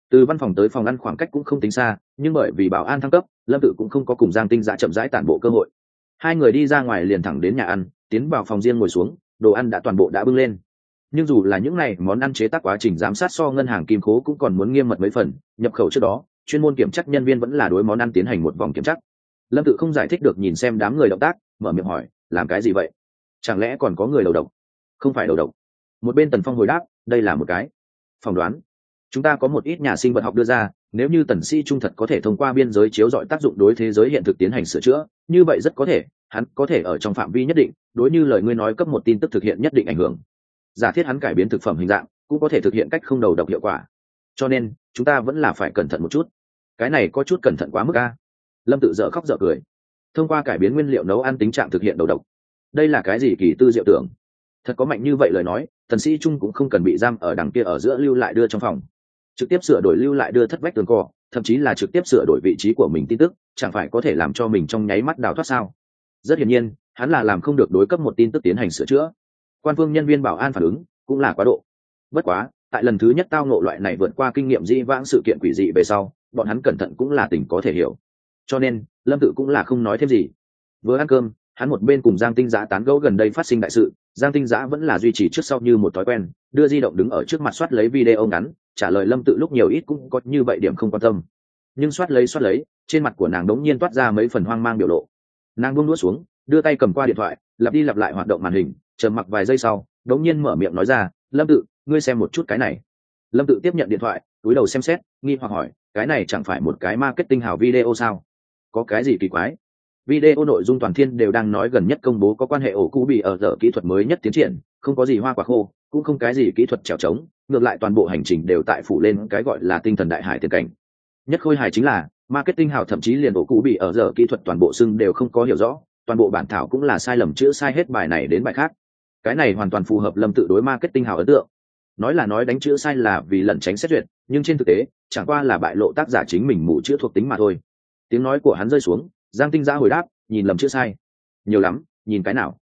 Từ văn phòng tới phòng ăn khoảng cách cũng không tính xa, nhưng bởi vì bảo an thăng cấp, Lâm Tự cũng không có cùng Giang Tinh Dã chậm rãi tản bộ cơ hội. Hai người đi ra ngoài liền thẳng đến nhà ăn, tiến vào phòng riêng ngồi xuống, đồ ăn đã toàn bộ đã bưng lên. Nhưng dù là những này món ăn chế tác quá trình giám sát so ngân hàng kim khố cũng còn muốn nghiêm mật mấy phần, nhập khẩu trước đó, chuyên môn kiểm tra nhân viên vẫn là đối món ăn tiến hành một vòng kiểm tra. Lâm Tự không giải thích được nhìn xem đám người động tác, mở miệng hỏi, làm cái gì vậy? Chẳng lẽ còn có người đầu độc? Không phải đầu độc. Một bên Tần Phong hồi đáp, đây là một cái phỏng đoán. Chúng ta có một ít nhà sinh vật học đưa ra, nếu như Tần Sĩ Trung thật có thể thông qua biên giới chiếu rọi tác dụng đối thế giới hiện thực tiến hành sửa chữa, như vậy rất có thể, hắn có thể ở trong phạm vi nhất định, đối như lời ngươi nói cấp một tin tức thực hiện nhất định ảnh hưởng. Giả thiết hắn cải biến thực phẩm hình dạng, cũng có thể thực hiện cách không đầu độc hiệu quả. Cho nên, chúng ta vẫn là phải cẩn thận một chút. Cái này có chút cẩn thận quá mức a. Lâm Tự dở khóc dở cười. Thông qua cải biến nguyên liệu nấu ăn tính trạng thực hiện đầu độc. Đây là cái gì kỳ tư diệu tưởng? Thật có mạnh như vậy lời nói, Tần Sĩ Trung cũng không cần bị giam ở đằng kia ở giữa lưu lại đưa trong phòng. Trực tiếp sửa đổi lưu lại đưa thất vách tường cỏ, thậm chí là trực tiếp sửa đổi vị trí của mình tin tức, chẳng phải có thể làm cho mình trong nháy mắt đào thoát sao? Rất hiển nhiên, hắn là làm không được đối cấp một tin tức tiến hành sửa chữa. Quan phương nhân viên bảo an phản ứng cũng là quá độ. Bất quá, tại lần thứ nhất tao ngộ loại này vượt qua kinh nghiệm dĩ vãng sự kiện quỷ dị về sau, bọn hắn cẩn thận cũng là tình có thể hiểu. Cho nên, Lâm Tự cũng là không nói thêm gì. Vừa ăn cơm, hắn một bên cùng Giang Tinh Dã tán gẫu gần đây phát sinh đại sự. Giang Tinh Dã vẫn là duy trì trước sau như một thói quen, đưa di động đứng ở trước mặt soát lấy video ngắn, trả lời Lâm Tự lúc nhiều ít cũng có như vậy điểm không quan tâm. Nhưng soát lấy, trên mặt của nàng đống nhiên toát ra mấy phần hoang mang biểu lộ. Nàng buông đũa xuống, đưa tay cầm qua điện thoại, lặp đi lặp lại hoạt động màn hình, trầm mặc vài giây sau, đống nhiên mở miệng nói ra, "Lâm Tự, ngươi xem một chút cái này." Lâm Tự tiếp nhận điện thoại, cúi đầu xem xét, nghi hoặc hỏi, "Cái này chẳng phải một cái marketing hảo video sao? Có cái gì kỳ quái?" Video nội dung toàn thiên đều đang nói gần nhất công bố có quan hệ ổ cũ bị ở giờ kỹ thuật mới nhất tiến triển, không có gì hoa quả khô, cũng không cái gì kỹ thuật trèo trống, ngược lại toàn bộ hành trình đều tại phủ lên cái gọi là tinh thần đại hải tiền cảnh. Nhất khôi hài chính là marketing hảo thậm chí liền ổ cũ bị ở giờ kỹ thuật toàn bộ xưng đều không có hiểu rõ, toàn bộ bản thảo cũng là sai lầm chữa sai hết bài này đến bài khác. Cái này hoàn toàn phù hợp Lâm Tự đối marketing hảo ấn tượng. Nói là nói đánh chữa sai là vì lẩn tránh xét duyệt, nhưng trên thực tế chẳng qua là bại lộ tác giả chính mình mù chữa thuộc tính mà thôi. Tiếng nói của hắn rơi xuống, Giang Tinh Dã hồi đáp, nhìn lầm chữa sai nhiều lắm, nhìn cái nào?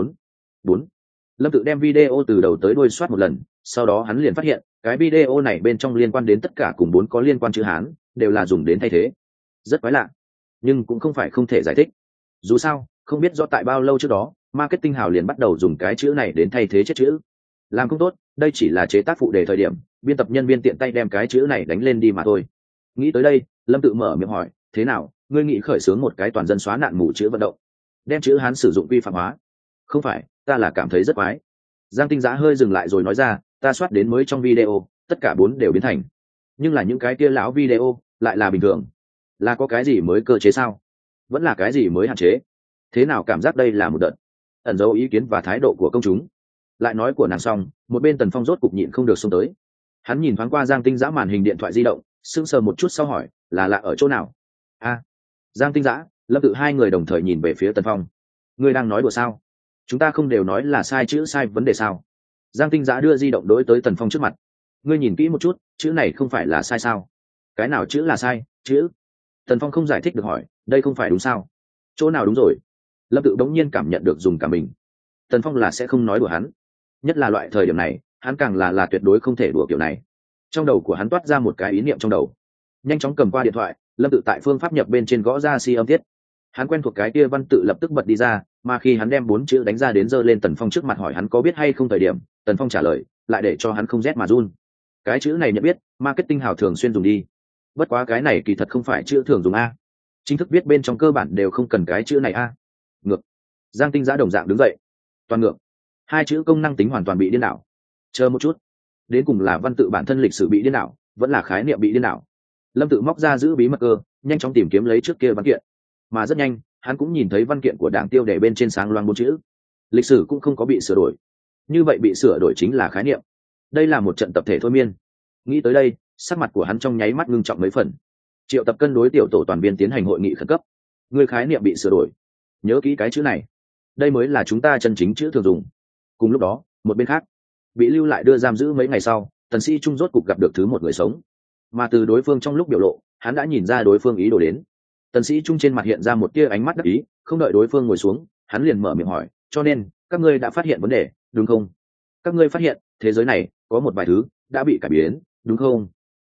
Bốn. Lâm Tự đem video từ đầu tới đuôi soát một lần, sau đó hắn liền phát hiện cái video này bên trong liên quan đến tất cả cùng 4 có liên quan chữ Hán đều là dùng đến thay thế. Rất quái lạ, nhưng cũng không phải không thể giải thích. Dù sao, không biết rõ tại bao lâu trước đó marketing hào liền bắt đầu dùng cái chữ này đến thay thế chết chữ. Làm không tốt, đây chỉ là chế tác phụ đề thời điểm biên tập nhân viên tiện tay đem cái chữ này đánh lên đi mà thôi. Nghĩ tới đây, Lâm Tự mở miệng hỏi, thế nào, ngươi nghĩ khởi xướng một cái toàn dân xóa nạn mù chữ vận động, đem chữ Hán sử dụng quy phạm hóa? Không phải, ta là cảm thấy rất quái. Giang Tinh Dã hơi dừng lại rồi nói ra, ta soát đến mới trong video, tất cả 4 đều biến thành. Nhưng là những cái kia lão video lại là bình thường. Là có cái gì mới cơ chế sao? Vẫn là cái gì mới hạn chế? Thế nào cảm giác đây là một đợt ẩn dấu ý kiến và thái độ của công chúng? Lại nói của nàng xong, một bên Tần Phong rốt cục nhịn không được xông tới. Hắn nhìn thoáng qua Giang Tinh Dã màn hình điện thoại di động, sững sờ một chút sau hỏi, là lạ ở chỗ nào? Giang Tinh Dã, Lâm Tự hai người đồng thời nhìn về phía Tần Phong. Ngươi đang nói đùa sao? Chúng ta không đều nói là sai chữ sai vấn đề sao? Giang Tinh Dã đưa di động đối tới Tần Phong trước mặt. Ngươi nhìn kỹ một chút, chữ này không phải là sai sao? Cái nào chữ là sai? Chữ? Tần Phong không giải thích được hỏi, đây không phải đúng sao? Chỗ nào đúng rồi? Lâm Tự đống nhiên cảm nhận được dùng cả mình. Tần Phong là sẽ không nói đùa hắn, nhất là loại thời điểm này, hắn càng là tuyệt đối không thể đùa kiểu này. Trong đầu của hắn toát ra một cái ý niệm trong đầu, nhanh chóng cầm qua điện thoại, Lâm Tự tại phương pháp nhập bên trên gõ ra si âm tiết. Hắn quen thuộc cái kia văn tự lập tức bật đi ra, mà khi hắn đem 4 chữ đánh ra đến giơ lên Tần Phong trước mặt hỏi hắn có biết hay không thời điểm, Tần Phong trả lời lại để cho hắn không rét mà run. Cái chữ này nhận biết, marketing hào thường xuyên dùng đi. Bất quá cái này kỳ thật không phải chữ thường dùng a. Chính thức viết bên trong cơ bản đều không cần cái chữ này a. Ngược. Giang Tinh Dã đồng dạng đứng dậy. Toàn ngược. Hai chữ công năng tính hoàn toàn bị điên đảo. Chờ một chút. Đến cùng là văn tự bản thân lịch sử bị điên đảo, vẫn là khái niệm bị điên đảo? Lâm Tự móc ra giữ bí mật cơ, nhanh chóng tìm kiếm lấy trước kia văn kiện. Mà rất nhanh, hắn cũng nhìn thấy văn kiện của Đảng tiêu đề bên trên sáng loáng 4 chữ. Lịch sử cũng không có bị sửa đổi. Như vậy bị sửa đổi chính là khái niệm. Đây là một trận tập thể thôi miên. Nghĩ tới đây, sắc mặt của hắn trong nháy mắt ngưng trọng mấy phần. Triệu tập cân đối tiểu tổ toàn viên tiến hành hội nghị khẩn cấp. Người khái niệm bị sửa đổi. Nhớ kỹ cái chữ này. Đây mới là chúng ta chân chính chữ thường dùng. Cùng lúc đó, một bên khác, bị lưu lại đưa giam giữ mấy ngày sau, Tần Sĩ Trung rốt cục gặp được thứ một người sống. Mà từ đối phương trong lúc biểu lộ, hắn đã nhìn ra đối phương ý đồ đến. Tần Sĩ Trung trên mặt hiện ra một tia ánh mắt đắc ý, không đợi đối phương ngồi xuống, hắn liền mở miệng hỏi, cho nên các ngươi đã phát hiện vấn đề, đúng không? Các ngươi phát hiện thế giới này có một vài thứ đã bị cải biến, đúng không?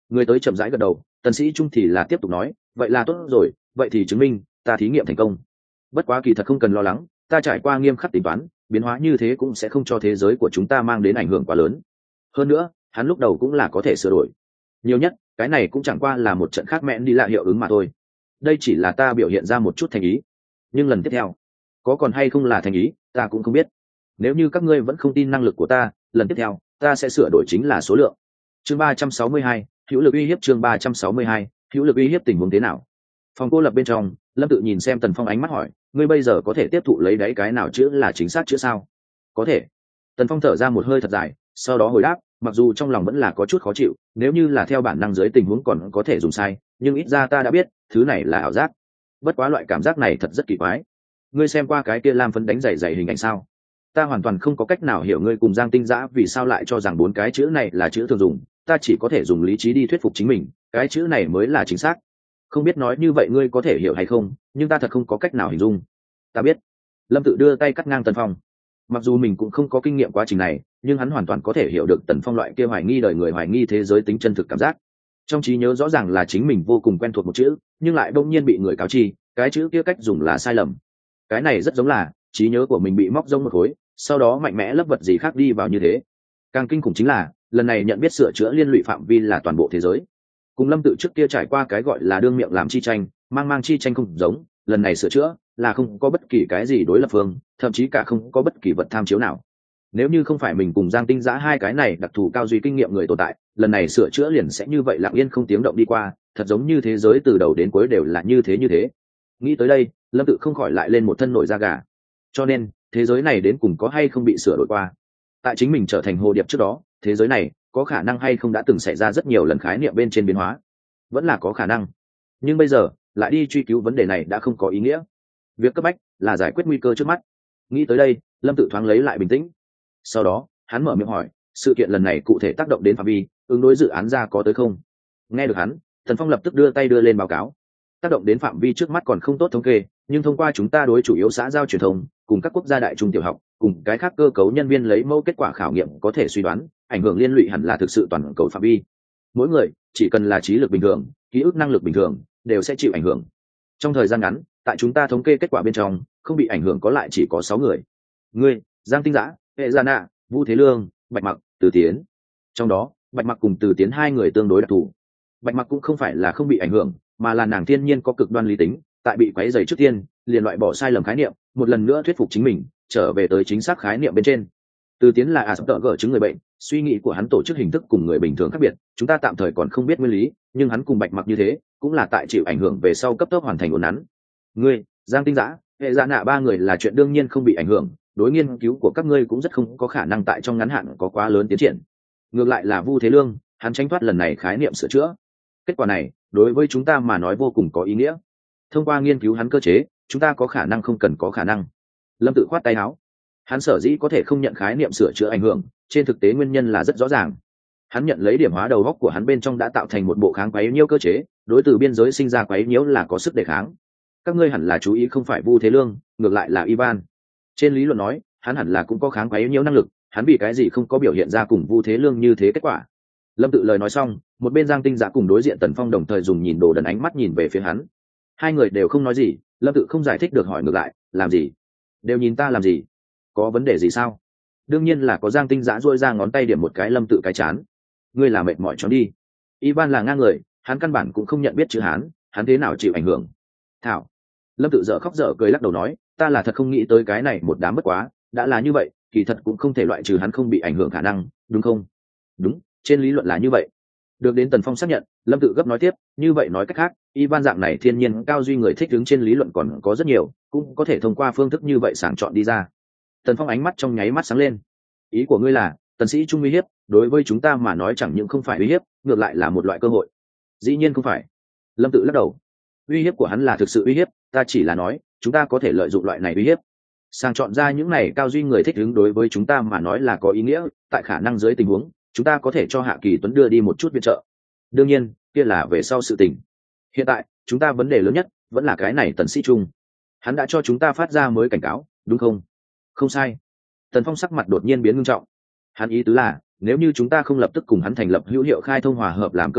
Người tới chậm rãi gật đầu, Tần Sĩ Trung thì là tiếp tục nói, vậy là tốt rồi, vậy thì chứng minh ta thí nghiệm thành công. Bất quá kỳ thật không cần lo lắng, ta trải qua nghiêm khắc tính toán, biến hóa như thế cũng sẽ không cho thế giới của chúng ta mang đến ảnh hưởng quá lớn. Hơn nữa, hắn lúc đầu cũng là có thể sửa đổi. Nhiều nhất, cái này cũng chẳng qua là một trận khác mẹn đi lạ hiệu ứng mà thôi. Đây chỉ là ta biểu hiện ra một chút thành ý. Nhưng lần tiếp theo, có còn hay không là thành ý, ta cũng không biết. Nếu như các ngươi vẫn không tin năng lực của ta, lần tiếp theo, ta sẽ sửa đổi chính là số lượng. Chương 362, hữu lực uy hiếp. Chương 362, hữu lực uy hiếp. Tình huống thế nào? Phòng cô lập bên trong, Lâm Tự nhìn xem Tần Phong, ánh mắt hỏi, ngươi bây giờ có thể tiếp thụ lấy đáy cái nào chữ là chính xác chữ sao? Có thể. Tần Phong thở ra một hơi thật dài, sau đó hồi đáp, mặc dù trong lòng vẫn là có chút khó chịu, nếu như là theo bản năng dưới tình huống còn có thể dùng sai, nhưng ít ra ta đã biết thứ này là ảo giác. Bất quá loại cảm giác này thật rất kỳ quái. Ngươi xem qua cái kia lam phấn đánh dày hình ảnh sao? Ta hoàn toàn không có cách nào hiểu ngươi cùng Giang Tinh Dã vì sao lại cho rằng 4 cái chữ này là chữ thường dùng, ta chỉ có thể dùng lý trí đi thuyết phục chính mình, cái chữ này mới là chính xác. Không biết nói như vậy ngươi có thể hiểu hay không, nhưng ta thật không có cách nào hình dung. Ta biết. Lâm Tự đưa tay cắt ngang Tần Phong. Mặc dù mình cũng không có kinh nghiệm quá trình này, nhưng hắn hoàn toàn có thể hiểu được Tần Phong loại kia hoài nghi đời người, hoài nghi thế giới tính chân thực cảm giác. Trong trí nhớ rõ ràng là chính mình vô cùng quen thuộc một chữ, nhưng lại đông nhiên bị người cáo chi, cái chữ kia cách dùng là sai lầm. Cái này rất giống là trí nhớ của mình bị móc rông một khối, sau đó mạnh mẽ lấp vật gì khác đi vào như thế. Càng kinh khủng chính là lần này nhận biết sửa chữa liên lụy phạm vi là toàn bộ thế giới. Cùng Lâm Tự trước kia trải qua cái gọi là đương miệng làm chi tranh, mang chi tranh không giống, lần này sửa chữa là không có bất kỳ cái gì đối lập phương, thậm chí cả không có bất kỳ vật tham chiếu nào. Nếu như không phải mình cùng Giang Tinh Dã hai cái này đặc thù cao duy kinh nghiệm người tồn tại, lần này sửa chữa liền sẽ như vậy lặng yên không tiếng động đi qua, thật giống như thế giới từ đầu đến cuối đều là như thế. Nghĩ tới đây, Lâm Tự không khỏi lại lên một thân nổi da gà. Cho nên thế giới này đến cùng có hay không bị sửa đổi qua? Tại chính mình trở thành hồ điệp trước đó, thế giới này có khả năng hay không đã từng xảy ra rất nhiều lần khái niệm bên trên biến hóa? Vẫn là có khả năng, nhưng bây giờ lại đi truy cứu vấn đề này đã không có ý nghĩa. Việc cấp bách là giải quyết nguy cơ trước mắt. Nghĩ tới đây, Lâm Tự thoáng lấy lại bình tĩnh. Sau đó hắn mở miệng hỏi, sự kiện lần này cụ thể tác động đến phạm vi ứng đối dự án ra có tới không? Nghe được hắn, Thần Phong lập tức đưa tay đưa lên báo cáo. Tác động đến phạm vi trước mắt còn không tốt thống kê, nhưng thông qua chúng ta đối chủ yếu xã giao truyền thông cùng các quốc gia đại trung tiểu học cùng cái khác cơ cấu nhân viên lấy mẫu kết quả khảo nghiệm có thể suy đoán ảnh hưởng liên lụy hẳn là thực sự toàn cầu phạm vi. Mỗi người chỉ cần là trí lực bình thường, ký ức năng lực bình thường đều sẽ chịu ảnh hưởng. Trong thời gian ngắn, tại chúng ta thống kê kết quả bên trong không bị ảnh hưởng có lại chỉ có 6 người. Ngươi, Giang Tinh Dã, Hệ Gia Nạ, Vu Thế Lương, Bạch Mặc, Từ Tiến. Trong đó Bạch Mặc cùng Từ Tiến hai người tương đối đặc thù. Bạch Mặc cũng không phải là không bị ảnh hưởng, mà là nàng thiên nhiên có cực đoan lý tính, tại bị quấy rầy trước tiên liền loại bỏ sai lầm khái niệm, một lần nữa thuyết phục chính mình trở về tới chính xác khái niệm bên trên. Từ Tiến là Asperger chứng người bệnh, suy nghĩ của hắn tổ chức hình thức cùng người bình thường khác biệt, chúng ta tạm thời còn không biết nguyên lý, nhưng hắn cùng Bạch Mặc như thế cũng là tại chịu ảnh hưởng về sau cấp tốc hoàn thành uốn nắn. Ngươi, Giang Tinh Dã, Hệ Gia Nạ ba người là chuyện đương nhiên không bị ảnh hưởng, đối nghiên cứu của các ngươi cũng rất không có khả năng tại trong ngắn hạn có quá lớn tiến triển. Ngược lại là Vu Thế Lương, hắn tránh thoát lần này khái niệm sửa chữa. Kết quả này đối với chúng ta mà nói vô cùng có ý nghĩa. Thông qua nghiên cứu hắn cơ chế, chúng ta có khả năng không cần có khả năng. Lâm Tự khoát tay áo. Hắn sở dĩ có thể không nhận khái niệm sửa chữa ảnh hưởng, trên thực tế nguyên nhân là rất rõ ràng. Hắn nhận lấy điểm hóa đầu góc của hắn bên trong đã tạo thành một bộ kháng quấy nhiễu cơ chế, đối từ biên giới sinh ra quấy nhiễu là có sức đề kháng. Các ngươi hẳn là chú ý không phải Vu Thế Lương, ngược lại là Ivan. Trên lý luận nói, hắn hẳn là cũng có kháng quấy nhiễu năng lực, hắn vì cái gì không có biểu hiện ra cùng Vu Thế Lương như thế kết quả. Lâm Tự lời nói xong, một bên Giang Tinh Dã cùng đối diện Tần Phong đồng thời dùng nhìn đồ đần ánh mắt nhìn về phía hắn. Hai người đều không nói gì, Lâm Tự không giải thích được hỏi ngược lại, làm gì? Đều nhìn ta làm gì? Có vấn đề gì sao? Đương nhiên là có. Giang Tinh Dã duỗi ra ngón tay điểm một cái Lâm Tự cái chán. Ngươi là mệt mỏi trốn đi. Ivan là ngang người, hắn căn bản cũng không nhận biết chữ Hán, hắn thế nào chịu ảnh hưởng? Thảo. Lâm Tự dở khóc dở cười lắc đầu nói, ta là thật không nghĩ tới cái này một đám bất quá, đã là như vậy, kỳ thật cũng không thể loại trừ hắn không bị ảnh hưởng khả năng, đúng không? Đúng, trên lý luận là như vậy. Được đến Tần Phong xác nhận, Lâm Tự gấp nói tiếp, như vậy nói cách khác, Ivan dạng này thiên nhiên cao duy người thích ứng trên lý luận còn có rất nhiều, cũng có thể thông qua phương thức như vậy sàng chọn đi ra. Tần Phong ánh mắt trong nháy mắt sáng lên. Ý của ngươi là Tần Sĩ Trung uy hiếp đối với chúng ta mà nói chẳng những không phải uy hiếp, ngược lại là một loại cơ hội? Dĩ nhiên không phải. Lâm Tự lắc đầu. Uy hiếp của hắn là thực sự uy hiếp, ta chỉ là nói chúng ta có thể lợi dụng loại này uy hiếp sàng chọn ra những này cao duy người thích ứng đối với chúng ta mà nói là có ý nghĩa. Tại khả năng dưới tình huống, chúng ta có thể cho Hạ Kỳ Tuấn đưa đi một chút viện trợ. Đương nhiên kia là về sau sự tình. Hiện tại chúng ta vấn đề lớn nhất vẫn là cái này Tần Sĩ Trung. Hắn đã cho chúng ta phát ra mới cảnh cáo, đúng không? Không sai. Tần Phong sắc mặt đột nhiên biến nghiêm trọng. Hắn ý tứ là nếu như chúng ta không lập tức cùng hắn thành lập hữu hiệu khai thông hòa hợp làm cơ chế,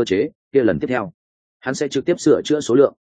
kia lần tiếp theo hắn sẽ trực tiếp sửa chữa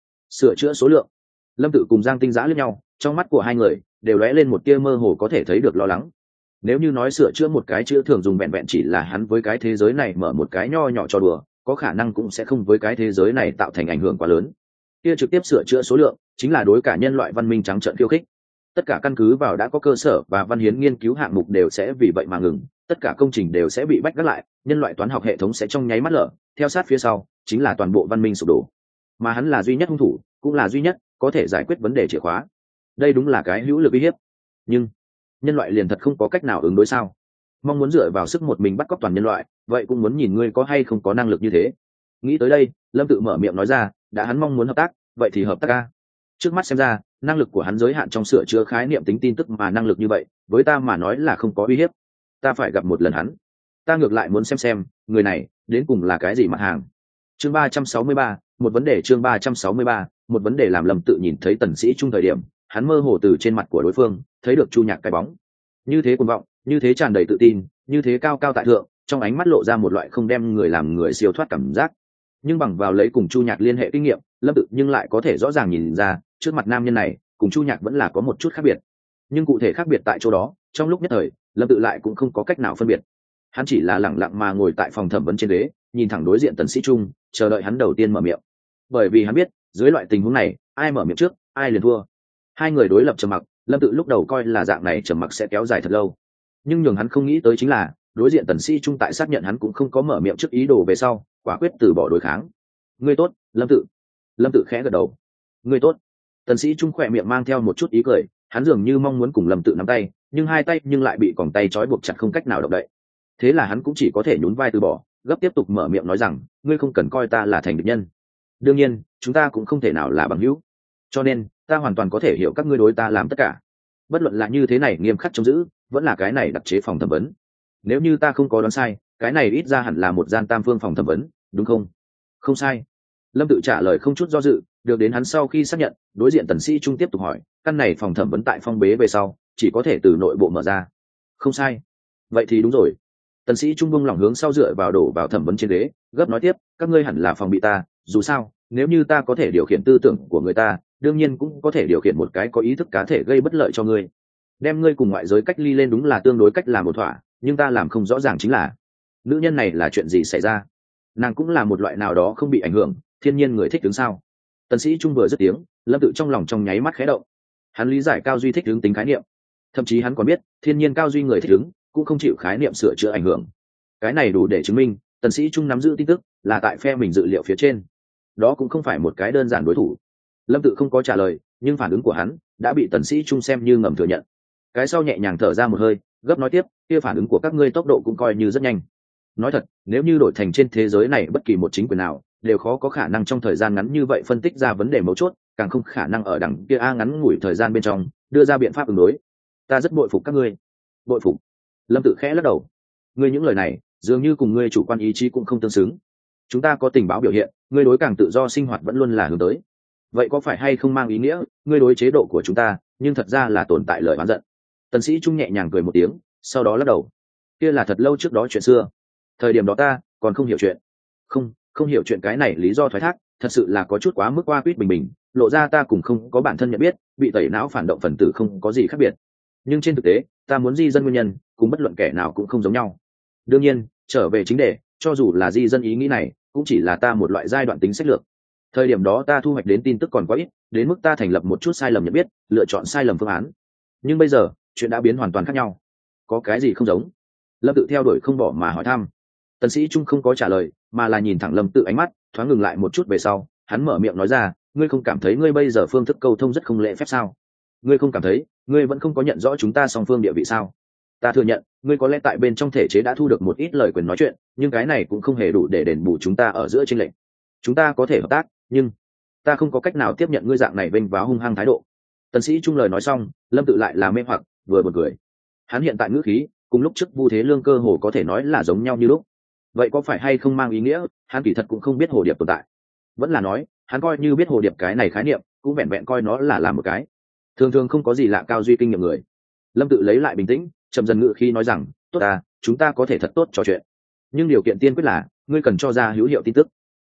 số lượng. Lâm Tự cùng Giang Tinh Giã liếc nhau, trong mắt của hai người đều lóe lên một tia mơ hồ có thể thấy được lo lắng. Nếu như nói sửa chữa một cái chữ thường dùng vẹn vẹn chỉ là hắn với cái thế giới này mở một cái nho nhỏ cho đùa, có khả năng cũng sẽ không với cái thế giới này tạo thành ảnh hưởng quá lớn. Kia trực tiếp sửa chữa số lượng chính là đối cả nhân loại văn minh trắng trợn khiêu khích. Tất cả căn cứ vào đã có cơ sở và văn hiến nghiên cứu hạng mục đều sẽ vì vậy mà ngừng, tất cả công trình đều sẽ bị bách gác lại, nhân loại toán học hệ thống sẽ trong nháy mắt lở, theo sát phía sau chính là toàn bộ văn minh sụp đổ. Mà hắn là duy nhất hung thủ, cũng là duy nhất có thể giải quyết vấn đề chìa khóa. Đây đúng là cái hữu lực uy hiếp. Nhưng nhân loại liền thật không có cách nào ứng đối sao? Mong muốn dựa vào sức một mình bắt cóc toàn nhân loại, vậy cũng muốn nhìn ngươi có hay không có năng lực như thế. Nghĩ tới đây, Lâm Tự mở miệng nói ra, đã hắn mong muốn hợp tác, vậy thì hợp tác a. Trước mắt xem ra, năng lực của hắn giới hạn trong sửa chữa khái niệm tính tin tức, mà năng lực như vậy với ta mà nói là không có uy hiếp. Ta phải gặp một lần hắn, ta ngược lại muốn xem người này đến cùng là cái gì mặt hàng. Chương 363, một vấn đề. Chương 363, một vấn đề. Làm Lâm Tự nhìn thấy Tần Sĩ Trung thời điểm, hắn mơ hồ từ trên mặt của đối phương thấy được Chu Nhạc cái bóng, như thế cuồng vọng, như thế tràn đầy tự tin, như thế cao cao tại thượng, trong ánh mắt lộ ra một loại không đem người làm người siêu thoát cảm giác. Nhưng bằng vào lấy cùng Chu Nhạc liên hệ kinh nghiệm, Lâm Tự nhưng lại có thể rõ ràng nhìn ra, trước mặt nam nhân này cùng Chu Nhạc vẫn là có một chút khác biệt. Nhưng cụ thể khác biệt tại chỗ đó, trong lúc nhất thời, Lâm Tự lại cũng không có cách nào phân biệt. Hắn chỉ là lẳng lặng mà ngồi tại phòng thẩm vấn trên ghế, nhìn thẳng đối diện Tần Sĩ Trung, chờ đợi hắn đầu tiên mở miệng. Bởi vì hắn biết, dưới loại tình huống này, ai mở miệng trước, ai liền thua. Hai người đối lập trầm mặc, Lâm Tự lúc đầu coi là dạng này trầm mặc sẽ kéo dài thật lâu. Nhưng nhường hắn không nghĩ tới chính là, đối diện Tần Sĩ Trung tại xác nhận hắn cũng không có mở miệng trước ý đồ về sau, quả quyết từ bỏ đối kháng. Ngươi tốt, Lâm Tự. Lâm Tự khẽ gật đầu. Ngươi tốt. Tần Sĩ Trung khỏe miệng mang theo một chút ý cười, hắn dường như mong muốn cùng Lâm Tự nắm tay, nhưng hai tay nhưng lại bị còng tay trói buộc chặt không cách nào động đậy. Thế là hắn cũng chỉ có thể nhún vai từ bỏ, gấp tiếp tục mở miệng nói rằng, ngươi không cần coi ta là thành địch nhân. Đương nhiên, chúng ta cũng không thể nào là bằng hữu. Cho nên, ta hoàn toàn có thể hiểu các ngươi đối ta làm tất cả. Bất luận là như thế này nghiêm khắc trông giữ, vẫn là cái này đặc chế phòng thẩm vấn. Nếu như ta không có đoán sai, cái này ít ra hẳn là một gian tam phương phòng thẩm vấn, đúng không? Không sai. Lâm Tự trả lời không chút do dự, được đến hắn sau khi xác nhận, đối diện Tần Sĩ Trung tiếp tục hỏi, căn này phòng thẩm vấn tại phong bế về sau, chỉ có thể từ nội bộ mở ra. Không sai. Vậy thì đúng rồi. Tần Sĩ Trung buông lỏng hướng sau dựa vào đổ vào thẩm vấn trên ghế, gấp nói tiếp, các ngươi hẳn là phòng bị ta, dù sao, nếu như ta có thể điều khiển tư tưởng của người ta, đương nhiên cũng có thể điều khiển một cái có ý thức cá thể gây bất lợi cho ngươi. Đem ngươi cùng ngoại giới cách ly lên đúng là tương đối cách làm một thỏa, nhưng ta làm không rõ ràng chính là, nữ nhân này là chuyện gì xảy ra? Nàng cũng là một loại nào đó không bị ảnh hưởng, thiên nhiên người thích ứng sao? Tần Sĩ Trung vừa dứt tiếng, Lâm Tự trong lòng trong nháy mắt khẽ động. Hắn lý giải cao duy thích ứng tính khái niệm, thậm chí hắn còn biết, thiên nhiên cao duy người thích ứng cũng không chịu khái niệm sửa chữa ảnh hưởng. Cái này đủ để chứng minh, Tần Sĩ Trung nắm giữ tin tức là tại phe mình dự liệu phía trên. Đó cũng không phải một cái đơn giản đối thủ. Lâm Tự không có trả lời, nhưng phản ứng của hắn đã bị Tần Sĩ Trung xem như ngầm thừa nhận. Cái sau nhẹ nhàng thở ra một hơi, gấp nói tiếp, kia phản ứng của các ngươi tốc độ cũng coi như rất nhanh. Nói thật, nếu như đổi thành trên thế giới này bất kỳ một chính quyền nào, đều khó có khả năng trong thời gian ngắn như vậy phân tích ra vấn đề mấu chốt, càng không khả năng ở đằng kia ngắn ngủi thời gian bên trong đưa ra biện pháp ứng đối. Ta rất bội phục các ngươi. Bội phục? Lâm Tự khẽ lắc đầu. Ngươi những lời này, dường như cùng ngươi chủ quan ý chí cũng không tương xứng. Chúng ta có tình báo biểu hiện, ngươi đối càng tự do sinh hoạt vẫn luôn là hướng tới. Vậy có phải hay không mang ý nghĩa, ngươi đối chế độ của chúng ta, nhưng thật ra là tồn tại lời oán giận? Tần Sĩ Trung nhẹ nhàng cười một tiếng, sau đó lắc đầu. Kia là thật lâu trước đó chuyện xưa. Thời điểm đó ta còn không hiểu chuyện. Không hiểu chuyện cái này lý do thoái thác, thật sự là có chút quá mức qua quýt bình bình, lộ ra ta cũng không có bản thân nhận biết, bị tẩy não phản động phần tử không có gì khác biệt. Nhưng trên thực tế, ta muốn di dân nguyên nhân, cũng bất luận kẻ nào cũng không giống nhau. Đương nhiên, trở về chính đề, cho dù là di dân ý nghĩ này, cũng chỉ là ta một loại giai đoạn tính sách lược. Thời điểm đó ta thu hoạch đến tin tức còn quá ít, đến mức ta thành lập một chút sai lầm nhận biết, lựa chọn sai lầm phương án. Nhưng bây giờ, chuyện đã biến hoàn toàn khác nhau. Có cái gì không giống? Lâm Tự theo đuổi không bỏ mà hỏi thăm. Tần Sĩ Trung không có trả lời, mà là nhìn thẳng Lâm Tự ánh mắt, thoáng ngừng lại một chút về sau, hắn mở miệng nói ra, ngươi không cảm thấy ngươi bây giờ phương thức câu thông rất không lễ phép sao? Ngươi không cảm thấy, ngươi vẫn không có nhận rõ chúng ta song phương địa vị sao? Ta thừa nhận, ngươi có lẽ tại bên trong thể chế đã thu được một ít lời quyền nói chuyện, nhưng cái này cũng không hề đủ để đền bù chúng ta ở giữa chênh lệch. Chúng ta có thể hợp tác, nhưng ta không có cách nào tiếp nhận ngươi dạng này vênh váo hung hăng thái độ. Tần Sĩ Trung lời nói xong, Lâm Tự lại là mê hoặc, vừa buồn cười. Hắn hiện tại ngữ khí, cùng lúc trước Vu Thế Lương cơ hồ có thể nói là giống nhau như lúc. Vậy có phải hay không mang ý nghĩa, hắn kỳ thật cũng không biết hồ điệp tồn tại? Vẫn là nói, hắn coi như biết hồ điệp cái này khái niệm, cũng vẹn vẹn coi nó là làm một cái thường thường không có gì lạ cao duy kinh nghiệm người. Lâm Tự lấy lại bình tĩnh, chậm dần ngữ khí nói rằng, tốt ta, chúng ta có thể thật tốt trò chuyện, nhưng điều kiện tiên quyết là ngươi cần cho ra hữu hiệu tin tức.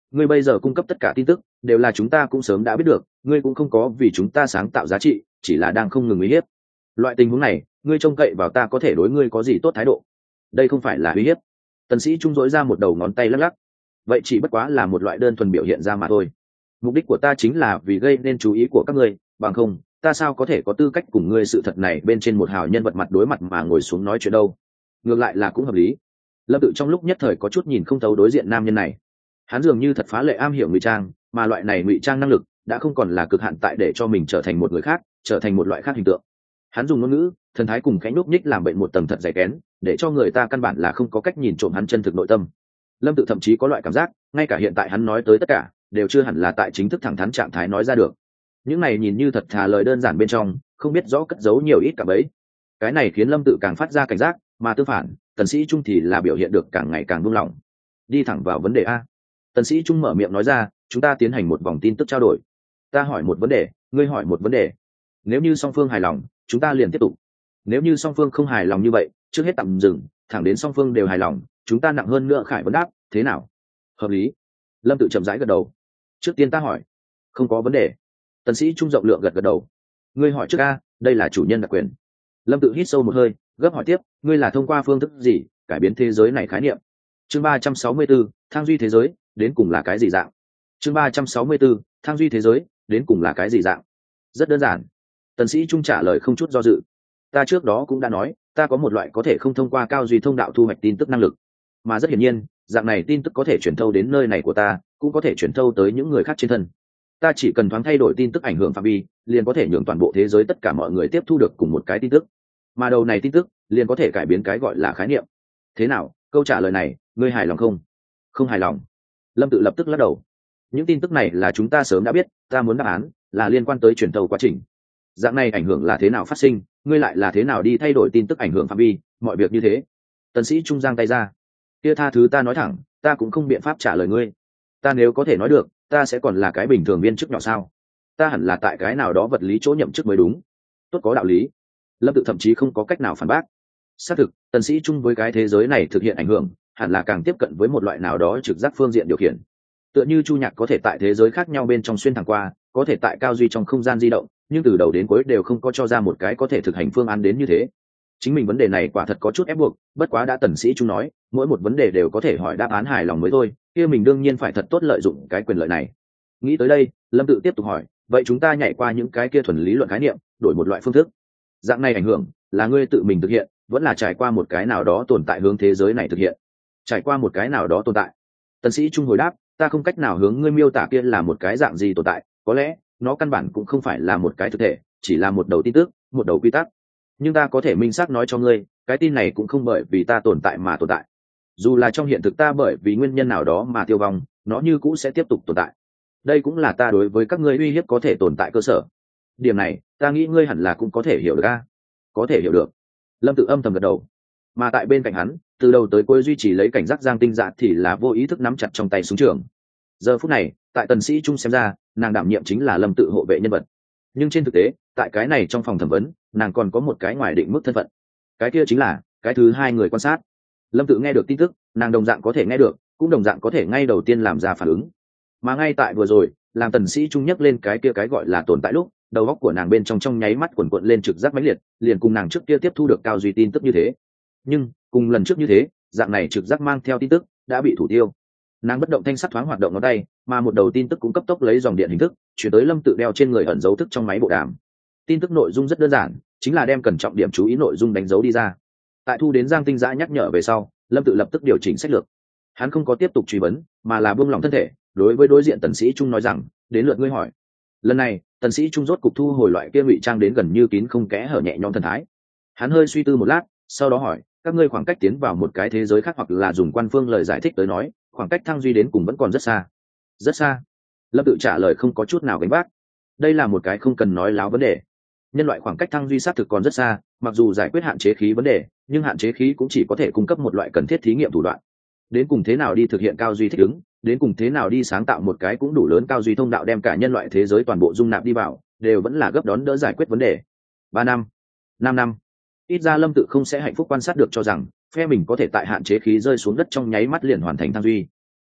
ngươi bây giờ cung cấp tất cả tin tức đều là chúng ta cũng sớm đã biết được, ngươi cũng không có vì chúng ta sáng tạo giá trị, chỉ là đang không ngừng uy hiếp. Loại tình huống này ngươi trông cậy vào ta có thể đối ngươi có gì tốt thái độ? Đây không phải là uy hiếp. Tần Sĩ Trung dỗi ra một đầu ngón tay lắc lắc. Vậy chỉ bất quá là một loại đơn thuần biểu hiện ra mà thôi. Mục đích của ta chính là vì gây nên chú ý của các ngươi, bằng không ta sao có thể có tư cách cùng ngươi sự thật này bên trên một hào nhân vật mặt đối mặt mà ngồi xuống nói chuyện đâu. Ngược lại là cũng hợp lý. Lâm Tự trong lúc nhất thời có chút nhìn không thấu đối diện nam nhân này. Hắn dường như thật phá lệ am hiểu ngụy trang, mà loại này ngụy trang năng lực đã không còn là cực hạn tại để cho mình trở thành một người khác, trở thành một loại khác hình tượng. Hắn dùng ngôn ngữ, thần thái cùng khẽ núp nhích làm bệnh một tầng thật dày kén, để cho người ta căn bản là không có cách nhìn trộm hắn chân thực nội tâm. Lâm Tự thậm chí có loại cảm giác, ngay cả hiện tại hắn nói tới tất cả đều chưa hẳn là tại chính thức thẳng thắn trạng thái nói ra được. Những này nhìn như thật thà lời đơn giản bên trong không biết rõ cất giấu nhiều ít cả bấy. Cái này khiến Lâm Tự càng phát ra cảnh giác, mà tương phản Tần Sĩ Trung thì là biểu hiện được càng ngày càng buông lỏng. Đi thẳng vào vấn đề a. Tần Sĩ Trung mở miệng nói ra, chúng ta tiến hành một vòng tin tức trao đổi. Ta hỏi một vấn đề, ngươi hỏi một vấn đề. Nếu như song phương hài lòng, chúng ta liền tiếp tục. Nếu như song phương không hài lòng như vậy, trước hết tạm dừng, thẳng đến song phương đều hài lòng, chúng ta nặng hơn nữa khải vấn đáp, thế nào? Hợp lý. Lâm Tự chậm rãi gật đầu. Trước tiên ta hỏi. Không có vấn đề. Tần Sĩ Trung rộng lượng gật gật đầu. Ngươi hỏi trước a, đây là chủ nhân đặc quyền. Lâm Tự hít sâu một hơi, gấp hỏi tiếp, ngươi là thông qua phương thức gì cải biến thế giới này khái niệm? Chương 364, thang duy thế giới, đến cùng là cái gì dạng? Chương 364, thang duy thế giới, đến cùng là cái gì dạng? Rất đơn giản. Tần Sĩ Trung trả lời không chút do dự. Ta trước đó cũng đã nói, ta có một loại có thể không thông qua cao duy thông đạo thu hoạch tin tức năng lực, mà rất hiển nhiên, dạng này tin tức có thể truyền thâu đến nơi này của ta, cũng có thể truyền thâu tới những người khác trên thân. Ta chỉ cần thoáng thay đổi tin tức ảnh hưởng phạm vi, liền có thể nhường toàn bộ thế giới tất cả mọi người tiếp thu được cùng một cái tin tức, mà đầu này tin tức liền có thể cải biến cái gọi là khái niệm. Thế nào, câu trả lời này ngươi hài lòng không? Không hài lòng. Lâm Tự lập tức lắc đầu. Những tin tức này là chúng ta sớm đã biết, ta muốn đáp án là liên quan tới truyền thâu quá trình. Dạng này ảnh hưởng là thế nào phát sinh, ngươi lại là thế nào đi thay đổi tin tức ảnh hưởng phạm vi, mọi việc như thế. Tần Sĩ Trung giang tay ra. Kia tha thứ ta nói thẳng, ta cũng không biện pháp trả lời ngươi. Ta nếu có thể nói được, ta sẽ còn là cái bình thường viên chức nhỏ sao? Ta hẳn là tại cái nào đó vật lý chỗ nhậm chức mới đúng. Tốt, có đạo lý. Lâm Tự thậm chí không có cách nào phản bác. Xác thực, Tần Sĩ Trung với cái thế giới này thực hiện ảnh hưởng, hẳn là càng tiếp cận với một loại nào đó trực giác phương diện điều khiển. Tựa như Chu Nhạc có thể tại thế giới khác nhau bên trong xuyên thẳng qua, có thể tại cao duy trong không gian di động, nhưng từ đầu đến cuối đều không có cho ra một cái có thể thực hành phương án đến như thế. Chính mình vấn đề này quả thật có chút ép buộc, bất quá đã Tần Sĩ Trung nói, mỗi một vấn đề đều có thể hỏi đáp án hài lòng mới thôi, kia mình đương nhiên phải thật tốt lợi dụng cái quyền lợi này. Nghĩ tới đây, Lâm Tự tiếp tục hỏi, vậy chúng ta nhảy qua những cái kia thuần lý luận khái niệm, đổi một loại phương thức. Dạng này ảnh hưởng là ngươi tự mình thực hiện, vẫn là trải qua một cái nào đó tồn tại hướng thế giới này thực hiện? Trải qua một cái nào đó tồn tại. Tần Sĩ Trung hồi đáp, ta không cách nào hướng ngươi miêu tả kia là một cái dạng gì tồn tại, có lẽ nó căn bản cũng không phải là một cái thực thể, chỉ là một đầu tin tức, một đầu quy tắc. Nhưng ta có thể minh xác nói cho ngươi, cái tin này cũng không bởi vì ta tồn tại mà tồn tại. Dù là trong hiện thực ta bởi vì nguyên nhân nào đó mà tiêu vong, nó như cũ sẽ tiếp tục tồn tại. Đây cũng là ta đối với các ngươi uy hiếp có thể tồn tại cơ sở. Điểm này, ta nghĩ ngươi hẳn là cũng có thể hiểu được a. Có thể hiểu được. Lâm Tự âm thầm gật đầu. Mà tại bên cạnh hắn, từ đầu tới cuối duy trì lấy cảnh giác Giang Tinh Dạ thì là vô ý thức nắm chặt trong tay súng trường. Giờ phút này, tại Tần Sĩ Trung xem ra, nàng đảm nhiệm chính là Lâm Tự hộ vệ nhân vật. Nhưng trên thực tế, tại cái này trong phòng thẩm vấn, nàng còn có một cái ngoài định mức thân phận. Cái kia chính là cái thứ hai người quan sát. Lâm Tự nghe được tin tức, nàng đồng dạng có thể nghe được, cũng đồng dạng có thể ngay đầu tiên làm ra phản ứng. Mà ngay tại vừa rồi, làm Tần Sĩ Trung nhắc lên cái kia cái gọi là tồn tại lúc, đầu óc của nàng bên trong nháy mắt quần quật lên trực giác mãnh liệt, liền cùng nàng trước kia tiếp thu được cao duy tin tức như thế. Nhưng cùng lần trước như thế, dạng này trực giác mang theo tin tức đã bị thủ tiêu. Nàng bất động thanh sắc thoáng hoạt động ngón tay, mà một đầu tin tức cũng cấp tốc lấy dòng điện hình thức chuyển tới Lâm Tự đeo trên người ẩn dấu thức trong máy bộ đàm. Tin tức nội dung rất đơn giản, chính là đem cần trọng điểm chú ý nội dung đánh dấu đi ra. Tại thu đến Giang Tinh Dã nhắc nhở về sau, Lâm Tự lập tức điều chỉnh sách lược. Hắn không có tiếp tục truy vấn, mà là buông lỏng thân thể, đối với đối diện Tần Sĩ Trung nói rằng, đến lượt ngươi hỏi. Lần này, Tần Sĩ Trung rốt cục thu hồi loại kia ngụy trang đến gần như kín không kẽ hở nhẹ nhõm thần thái. Hắn hơi suy tư một lát, sau đó hỏi, các ngươi khoảng cách tiến vào một cái thế giới khác, hoặc là dùng quan phương lời giải thích tới nói, khoảng cách thăng duy đến cùng vẫn còn rất xa. Rất xa. Lâm Tự trả lời không có chút nào gánh vác. Đây là một cái không cần nói láo vấn đề. Nhân loại khoảng cách thăng duy xác thực còn rất xa, mặc dù giải quyết hạn chế khí vấn đề, nhưng hạn chế khí cũng chỉ có thể cung cấp một loại cần thiết thí nghiệm thủ đoạn. Đến cùng thế nào đi thực hiện cao duy thích ứng, đến cùng thế nào đi sáng tạo một cái cũng đủ lớn cao duy thông đạo đem cả nhân loại thế giới toàn bộ dung nạp đi vào, đều vẫn là gấp đón đỡ giải quyết vấn đề. 3 năm, 5 năm. Ít ra Lâm Tự không sẽ hạnh phúc quan sát được cho rằng phe mình có thể tại hạn chế khí rơi xuống đất trong nháy mắt liền hoàn thành thăng duy.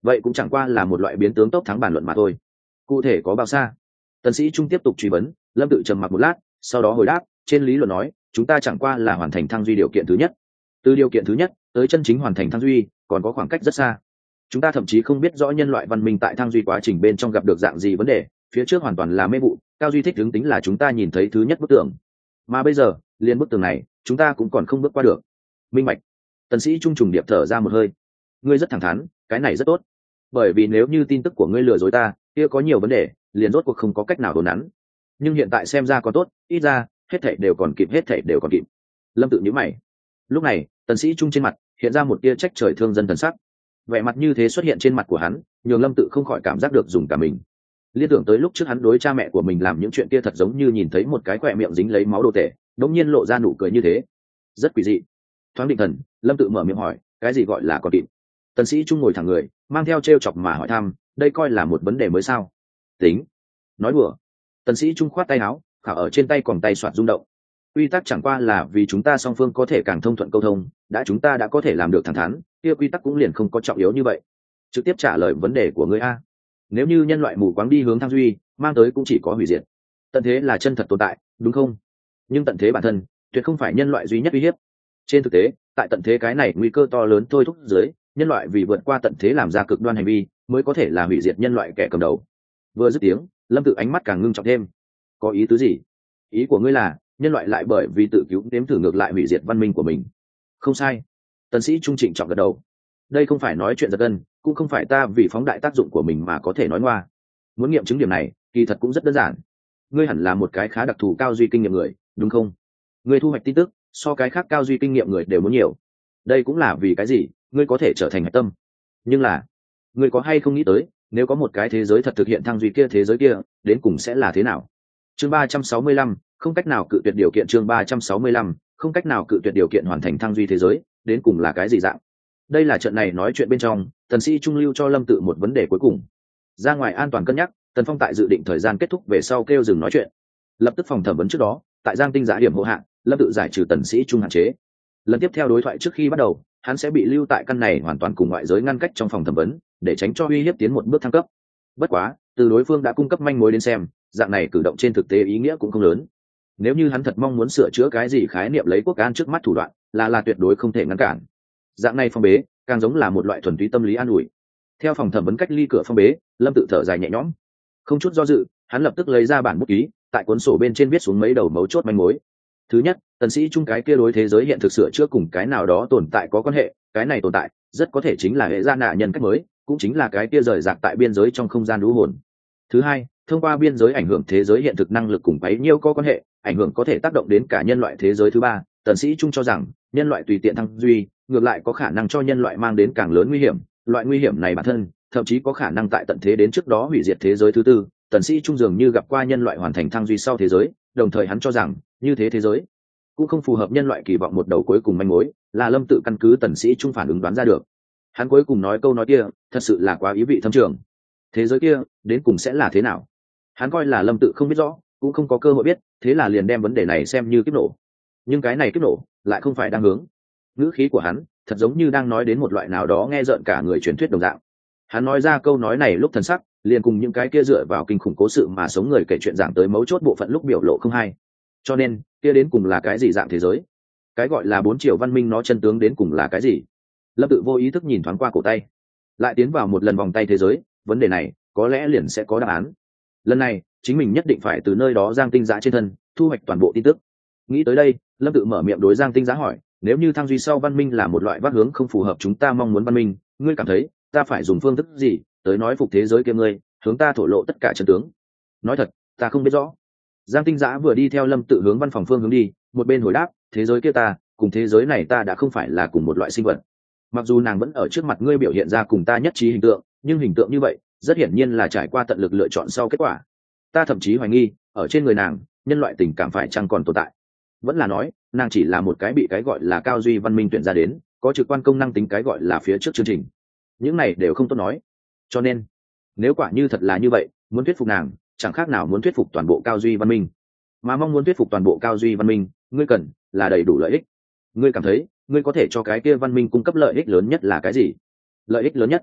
vậy cũng chẳng qua là một loại biến tướng tốc thắng bàn luận mà thôi. Cụ thể có bao xa? Tần Sĩ Trung tiếp tục truy vấn. Lâm Tự trầm mặc một lát, sau đó hồi đáp, trên lý luận nói, chúng ta chẳng qua là hoàn thành thăng duy điều kiện thứ nhất. Từ điều kiện thứ nhất tới chân chính hoàn thành thăng duy còn có khoảng cách rất xa. Chúng ta thậm chí không biết rõ nhân loại văn minh tại thăng duy quá trình bên trong gặp được dạng gì vấn đề, phía trước hoàn toàn là mê vụ, cao duy thích hướng tính là chúng ta nhìn thấy thứ nhất bức tường. Mà bây giờ, liền bức tường này, chúng ta cũng còn không bước qua được. Minh bạch. Tần Sĩ Trung trùng điệp thở ra một hơi. Ngươi rất thẳng thắn, cái này rất tốt. Bởi vì nếu như tin tức của ngươi lừa dối ta, kia có nhiều vấn đề, liền rốt cuộc không có cách nào đồn nắn. Nhưng hiện tại xem ra còn tốt, ít ra, hết thảy đều còn kịp, hết thảy đều còn kịp. Lâm Tự nhíu mày. Lúc này, Tần Sĩ Trung trên mặt hiện ra một tia trách trời thương dân thần sắc. Vẻ mặt như thế xuất hiện trên mặt của hắn, nhường Lâm Tự không khỏi cảm giác được dùng cả mình. Liên tưởng tới lúc trước hắn đối cha mẹ của mình làm những chuyện kia thật giống như nhìn thấy một cái quẹ miệng dính lấy máu đồ tể, đống nhiên lộ ra nụ cười như thế, rất quỷ dị. Thoáng định thần, Lâm Tự mở miệng hỏi, cái gì gọi là còn kịp? Tần Sĩ Trung ngồi thẳng người, mang theo trêu chọc mà hỏi thăm, đây coi là một vấn đề mới sao? Tính, nói đùa. Tần Sĩ Trung khoát tay áo, khảo ở trên tay còn tay xoạt rung động. Quy tắc chẳng qua là vì chúng ta song phương có thể càng thông thuận câu thông, chúng ta đã có thể làm được thẳng thắn, kia quy tắc cũng liền không có trọng yếu như vậy. Trực tiếp trả lời vấn đề của ngươi a. Nếu như nhân loại mù quáng đi hướng thăng duy, mang tới cũng chỉ có hủy diệt. Tận thế là chân thật tồn tại, đúng không? Nhưng tận thế bản thân tuyệt không phải nhân loại duy nhất uy hiếp. Trên thực tế, tại tận thế cái này nguy cơ to lớn thôi thúc dưới, nhân loại vì vượt qua tận thế làm ra cực đoan hành vi, mới có thể là hủy diệt nhân loại kẻ cầm đầu. Vừa dứt tiếng, Lâm Tự ánh mắt càng ngưng trọng thêm. Có ý tứ gì? Ý của ngươi là nhân loại lại bởi vì tự cứu nếm thử ngược lại hủy diệt văn minh của mình? Không sai. Tần Sĩ Trung trịnh trọng gật đầu. Đây không phải nói chuyện giật gân, cũng không phải ta vì phóng đại tác dụng của mình mà có thể nói ngoa. Muốn nghiệm chứng điểm này, kỳ thật cũng rất đơn giản. Ngươi hẳn là một cái khá đặc thù cao duy kinh nghiệm người, đúng không? Ngươi thu hoạch tin tức so cái khác cao duy kinh nghiệm người đều muốn nhiều. Đây cũng là vì cái gì ngươi có thể trở thành hạch tâm. Nhưng là, ngươi có hay không nghĩ tới, nếu có một cái thế giới thật thực hiện thăng duy kia, thế giới kia đến cùng sẽ là thế nào? Chương 365, không cách nào cự tuyệt điều kiện. Chương 365, không cách nào cự tuyệt điều kiện hoàn thành thăng duy thế giới, đến cùng là cái gì dạng? Đây là trận này nói chuyện bên trong, Tần Sĩ Trung lưu cho Lâm Tự một vấn đề cuối cùng. Ra ngoài an toàn cân nhắc, Tần Phong tại dự định thời gian kết thúc về sau kêu dừng nói chuyện. Lập tức phòng thẩm vấn trước đó, tại Giang Tinh Giá điểm hộ hạn, Lâm Tự giải trừ Tần Sĩ Trung hạn chế. Lần tiếp theo đối thoại trước khi bắt đầu, hắn sẽ bị lưu tại căn này hoàn toàn cùng ngoại giới ngăn cách trong phòng thẩm vấn, để tránh cho uy hiếp tiến một bước thăng cấp. Bất quá, từ đối phương đã cung cấp manh mối đến xem, dạng này cử động trên thực tế ý nghĩa cũng không lớn. Nếu như hắn thật mong muốn sửa chữa cái gì khái niệm lấy quốc an trước mắt thủ đoạn, là tuyệt đối không thể ngăn cản. Dạng này phong bế, càng giống là một loại thuần túy tâm lý an ủi. Theo phòng thẩm vấn cách ly cửa phong bế, Lâm Tự thở dài nhẹ nhõm. Không chút do dự, hắn lập tức lấy ra bản bút ký, tại cuốn sổ bên trên viết xuống mấy đầu mấu chốt manh mối. Thứ nhất, Tần Sĩ Trung cái kia đối thế giới hiện thực sửa chữa cùng cái nào đó tồn tại có quan hệ, cái này tồn tại rất có thể chính là hệ gia nạ nhân cách mới, cũng chính là cái kia rời rạc tại biên giới trong không gian lũ hồn. Thứ hai, thông qua biên giới ảnh hưởng thế giới hiện thực năng lực cùng bấy nhiêu có quan hệ, ảnh hưởng có thể tác động đến cả nhân loại thế giới. Thứ ba, Tần Sĩ Trung cho rằng nhân loại tùy tiện thăng duy, ngược lại có khả năng cho nhân loại mang đến càng lớn nguy hiểm, loại nguy hiểm này bản thân thậm chí có khả năng tại tận thế đến trước đó hủy diệt thế giới. Thứ tư, Tần Sĩ Trung dường như gặp qua nhân loại hoàn thành thăng duy sau thế giới, đồng thời hắn cho rằng như thế giới cũng không phù hợp nhân loại kỳ vọng. Một đầu cuối cùng manh mối là Lâm Tự căn cứ Tần Sĩ Trung phản ứng đoán ra được. Hắn cuối cùng nói câu nói kia thật sự là quá ý vị thâm trường. Thế giới kia đến cùng sẽ là thế nào? Hắn coi là Lâm Tự không biết rõ, cũng không có cơ hội biết, thế là liền đem vấn đề này xem như kiếp nổ. Nhưng cái này kiếp nổ lại không phải đang hướng. Ngữ khí của hắn thật giống như đang nói đến một loại nào đó nghe rợn cả người truyền thuyết đồng dạng. Hắn nói ra câu nói này lúc thần sắc liền cùng những cái kia dựa vào kinh khủng cố sự mà sống người kể chuyện giảng tới mấu chốt bộ phận lúc biểu lộ không hay. Cho nên kia đến cùng là cái gì dạng thế giới? Cái gọi là 4 triệu văn minh nó chân tướng đến cùng là cái gì? Lâm Tự vô ý thức nhìn thoáng qua cổ tay, lại tiến vào một lần vòng tay thế giới, vấn đề này có lẽ liền sẽ có đáp án. Lần này chính mình nhất định phải từ nơi đó Giang Tinh Giá trên thân thu hoạch toàn bộ tin tức. Nghĩ tới đây, Lâm Tự mở miệng đối Giang Tinh Giá hỏi, nếu như thăng duy sau văn minh là một loại vác hướng không phù hợp chúng ta mong muốn văn minh, ngươi cảm thấy ta phải dùng phương thức gì tới nói phục thế giới kia ngươi, hướng ta thổ lộ tất cả chân tướng? Nói thật, ta không biết rõ. Giang Tinh Giá vừa đi theo Lâm Tự hướng văn phòng phương hướng đi, một bên hồi đáp, thế giới kia ta cùng thế giới này ta đã không phải là cùng một loại sinh vật. Mặc dù nàng vẫn ở trước mặt ngươi biểu hiện ra cùng ta nhất trí hình tượng, nhưng hình tượng như vậy rất hiển nhiên là trải qua tận lực lựa chọn sau kết quả. Ta thậm chí hoài nghi ở trên người nàng nhân loại tình cảm phải chăng còn tồn tại, vẫn là nói nàng chỉ là một cái bị cái gọi là cao duy văn minh tuyển ra đến, có trực quan công năng tính cái gọi là phía trước chương trình. Những này đều không tốt nói. Cho nên nếu quả như thật là như vậy, muốn thuyết phục nàng chẳng khác nào muốn thuyết phục toàn bộ cao duy văn minh. Mà mong muốn thuyết phục toàn bộ cao duy văn minh, ngươi cần là đầy đủ lợi ích. Ngươi cảm thấy ngươi có thể cho cái kia văn minh cung cấp lợi ích lớn nhất là cái gì? Lợi ích lớn nhất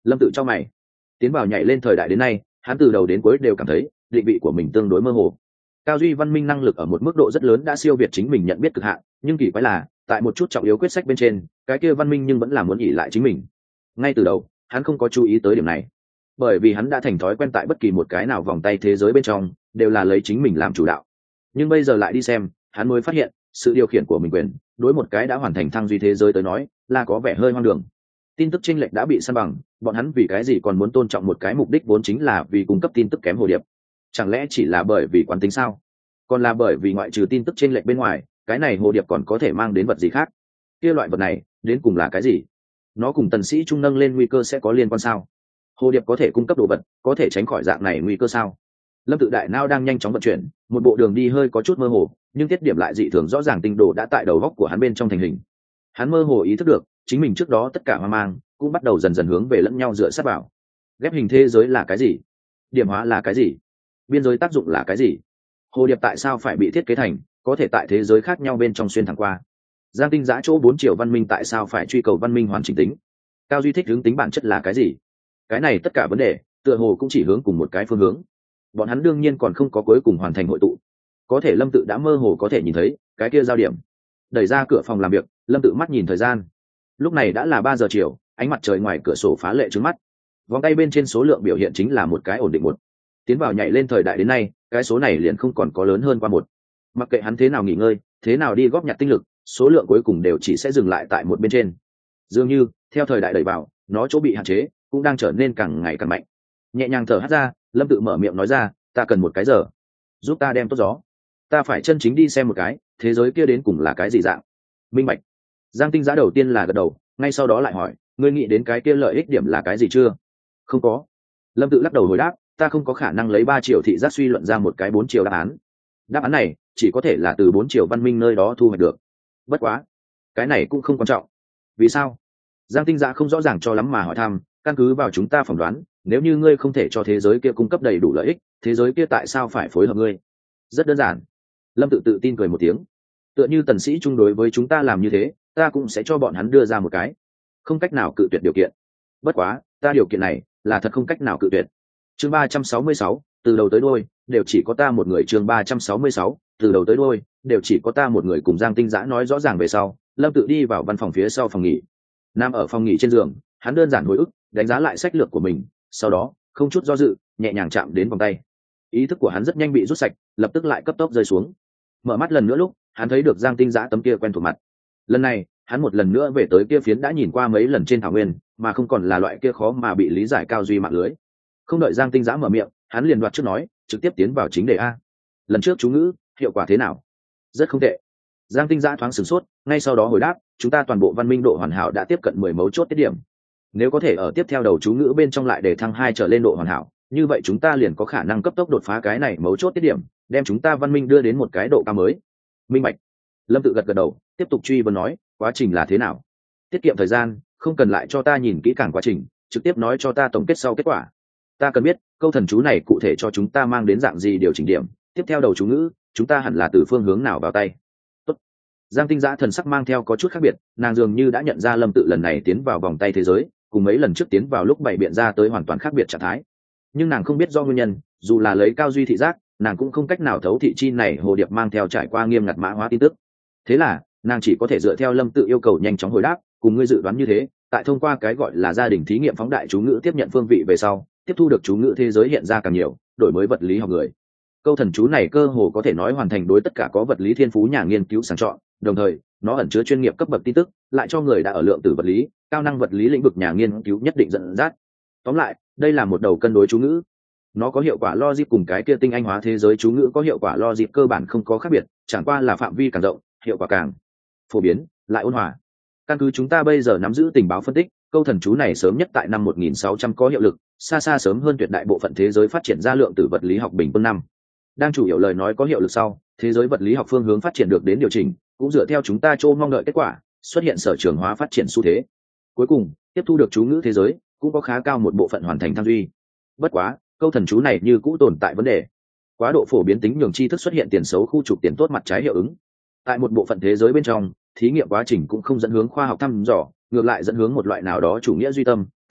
Lâm Tự cho mày. Tiến vào nhảy lên thời đại đến nay, hắn từ đầu đến cuối đều cảm thấy định vị của mình tương đối mơ hồ. Cao duy văn minh năng lực ở một mức độ rất lớn đã siêu việt chính mình nhận biết cực hạn, nhưng kỳ quái là tại một chút trọng yếu quyết sách bên trên, cái kia văn minh nhưng vẫn là muốn ỷ lại chính mình. Ngay từ đầu, hắn không có chú ý tới điểm này, bởi vì hắn đã thành thói quen tại bất kỳ một cái nào vòng tay thế giới bên trong đều là lấy chính mình làm chủ đạo. Nhưng bây giờ lại đi xem, hắn mới phát hiện sự điều khiển của mình quyền đối một cái đã hoàn thành thăng duy thế giới tới nói là có vẻ hơi hoang đường. Tin tức chênh lệch đã bị san bằng, bọn hắn vì cái gì còn muốn tôn trọng một cái mục đích vốn chính là vì cung cấp tin tức kém hồ điệp? Chẳng lẽ chỉ là bởi vì quán tính sao? Còn là bởi vì ngoại trừ tin tức chênh lệch bên ngoài, cái này hồ điệp còn có thể mang đến vật gì khác? Kia loại vật này đến cùng là cái gì? Nó cùng tần sĩ trung nâng lên nguy cơ sẽ có liên quan sao? Hồ điệp có thể cung cấp đồ vật, có thể tránh khỏi dạng này nguy cơ sao? Lâm Tự đại não đang nhanh chóng vận chuyển, một bộ đường đi hơi có chút mơ hồ, nhưng tiết điểm lại dị thường rõ ràng, tinh đồ đã tại đầu góc của hắn bên trong thành hình. Hắn mơ hồ ý thức được, chính mình trước đó tất cả hoang mang cũng bắt đầu dần dần hướng về lẫn nhau dựa sát vào. Ghép hình thế giới là cái gì? Điểm hóa là cái gì? Biên giới tác dụng là cái gì? Hồ điệp tại sao phải bị thiết kế thành có thể tại thế giới khác nhau bên trong xuyên thẳng qua? Giang Tinh Giã chỗ 4 triệu văn minh tại sao phải truy cầu văn minh hoàn chỉnh tính? Cao duy thích hướng tính bản chất là cái gì? Cái này tất cả vấn đề tựa hồ cũng chỉ hướng cùng một cái phương hướng. Bọn hắn đương nhiên còn không có cuối cùng hoàn thành hội tụ, có thể Lâm Tự đã mơ hồ có thể nhìn thấy cái kia giao điểm. Đẩy ra cửa phòng làm việc, Lâm Tự mắt nhìn thời gian, lúc này đã là 3 giờ chiều, ánh mặt trời ngoài cửa sổ phá lệ trước mắt. Vòng tay bên trên số lượng biểu hiện chính là một cái ổn định một. Tiến vào nhảy lên thời đại đến nay, cái số này liền không còn có lớn hơn qua một. Mặc kệ hắn thế nào nghỉ ngơi, thế nào đi góp nhặt tinh lực, số lượng cuối cùng đều chỉ sẽ dừng lại tại một bên trên. Dường như theo thời đại đẩy vào, nó chỗ bị hạn chế cũng đang trở nên càng ngày càng mạnh. Nhẹ nhàng thở hắt ra, Lâm Tự mở miệng nói ra, ta cần 1 cái giờ, giúp ta đem tốt gió. Ta phải chân chính đi xem một cái thế giới kia đến cùng là cái gì dạng. Minh bạch. Giang Tinh Giã đầu tiên là gật đầu, ngay sau đó lại hỏi, ngươi nghĩ đến cái kia lợi ích điểm là cái gì chưa? Không có. Lâm Tự lắc đầu hồi đáp, ta không có khả năng lấy 3 triệu thị giác suy luận ra một cái 4 triệu đáp án. Đáp án này chỉ có thể là từ 4 triệu văn minh nơi đó thu hoạch được. Bất quá, cái này cũng không quan trọng. Vì sao? Giang Tinh Giã không rõ ràng cho lắm mà hỏi thăm, căn cứ vào chúng ta phỏng đoán, nếu như ngươi không thể cho thế giới kia cung cấp đầy đủ lợi ích, thế giới kia tại sao phải phối hợp ngươi? Rất đơn giản. Lâm Tự tự tin cười một tiếng, tựa như tần sĩ chung đối với chúng ta làm như thế, ta cũng sẽ cho bọn hắn đưa ra một cái không cách nào cự tuyệt điều kiện. Bất quá, ta điều kiện này là thật không cách nào cự tuyệt. Chương 366, từ đầu tới đuôi đều chỉ có ta một người. Chương 366, từ đầu tới đuôi đều chỉ có ta một người. Cùng Giang Tinh Giã nói rõ ràng về sau, Lâm Tự đi vào văn phòng phía sau phòng nghỉ. Nằm ở phòng nghỉ trên giường, hắn đơn giản hồi ức, đánh giá lại sách lược của mình, sau đó không chút do dự, nhẹ nhàng chạm đến vòng tay. Ý thức của hắn rất nhanh bị rút sạch, lập tức lại cấp tốc rơi xuống. Mở mắt lần nữa lúc, hắn thấy được Giang Tinh Giã tấm kia quen thuộc mặt. Lần này, hắn một lần nữa về tới kia phiến đã nhìn qua mấy lần trên thảo nguyên, mà không còn là loại kia khó mà bị lý giải cao duy mạng lưới. Không đợi Giang Tinh Giã mở miệng, hắn liền đoạt trước nói, trực tiếp tiến vào chính đề a. Lần trước chú ngữ, hiệu quả thế nào? Rất không tệ. Giang Tinh Giã thoáng sửng sốt, ngay sau đó hồi đáp, chúng ta toàn bộ văn minh độ hoàn hảo đã tiếp cận 10 mấu chốt tiết điểm. Nếu có thể ở tiếp theo đầu chú ngữ bên trong lại để thăng 2 trở lên độ hoàn hảo, như vậy chúng ta liền có khả năng cấp tốc đột phá cái này mấu chốt tiết điểm, đem chúng ta văn minh đưa đến một cái độ cao mới. Minh bạch. Lâm Tự gật gật đầu, tiếp tục truy vấn nói, quá trình là thế nào? Tiết kiệm thời gian, không cần lại cho ta nhìn kỹ càng quá trình, trực tiếp nói cho ta tổng kết sau kết quả. Ta cần biết câu thần chú này cụ thể cho chúng ta mang đến dạng gì điều chỉnh điểm, tiếp theo đầu chú ngữ chúng ta hẳn là từ phương hướng nào vào tay. Tốt. Giang Tinh Giã thần sắc mang theo có chút khác biệt, nàng dường như đã nhận ra Lâm Tự lần này tiến vào vòng tay thế giới cùng mấy lần trước tiến vào lúc bày biện ra tới hoàn toàn khác biệt trạng thái, nhưng nàng không biết do nguyên nhân, dù là lấy cao duy thị giác, nàng cũng không cách nào thấu thị chi này hồ điệp mang theo trải qua nghiêm ngặt mã hóa tin tức. Thế là nàng chỉ có thể dựa theo Lâm Tự yêu cầu nhanh chóng hồi đáp, cùng ngươi dự đoán như thế, tại thông qua cái gọi là gia đình thí nghiệm phóng đại chú ngữ tiếp nhận phương vị về sau, tiếp thu được chú ngữ thế giới hiện ra càng nhiều, đổi mới vật lý học người. Câu thần chú này cơ hồ có thể nói hoàn thành đối tất cả có vật lý thiên phú nhà nghiên cứu sàng chọn, đồng thời nó ẩn chứa chuyên nghiệp cấp bậc tin tức, lại cho người đã ở lượng tử vật lý, cao năng vật lý lĩnh vực nhà nghiên cứu nhất định dẫn dắt. Tóm lại, đây là một đầu cân đối chú ngữ. Nó có hiệu quả logic cùng cái kia tinh anh hóa thế giới chú ngữ có hiệu quả logic cơ bản không có khác biệt, chẳng qua là phạm vi càng rộng, hiệu quả càng phổ biến, lại ôn hòa. Căn cứ chúng ta bây giờ nắm giữ tình báo phân tích, câu thần chú này sớm nhất tại năm 1600 có hiệu lực, xa xa sớm hơn tuyệt đại bộ phận thế giới phát triển ra lượng tử vật lý học bình quân năm. Đang chủ yếu lời nói có hiệu lực sau, thế giới vật lý học phương hướng phát triển được đến điều chỉnh, cũng dựa theo chúng ta mong đợi kết quả, xuất hiện sở trường hóa phát triển xu thế. Cuối cùng, tiếp thu được chú ngữ thế giới, cũng có khá cao một bộ phận hoàn thành tham duy. Bất quá, câu thần chú này như cũ tồn tại vấn đề. Quá độ phổ biến tính nhường tri thức xuất hiện tiền xấu khu trục tiền tốt mặt trái hiệu ứng. Tại một bộ phận thế giới bên trong, thí nghiệm quá trình cũng không dẫn hướng khoa học thăm dò, ngược lại dẫn hướng một loại nào đó chủ nghĩa duy tâm,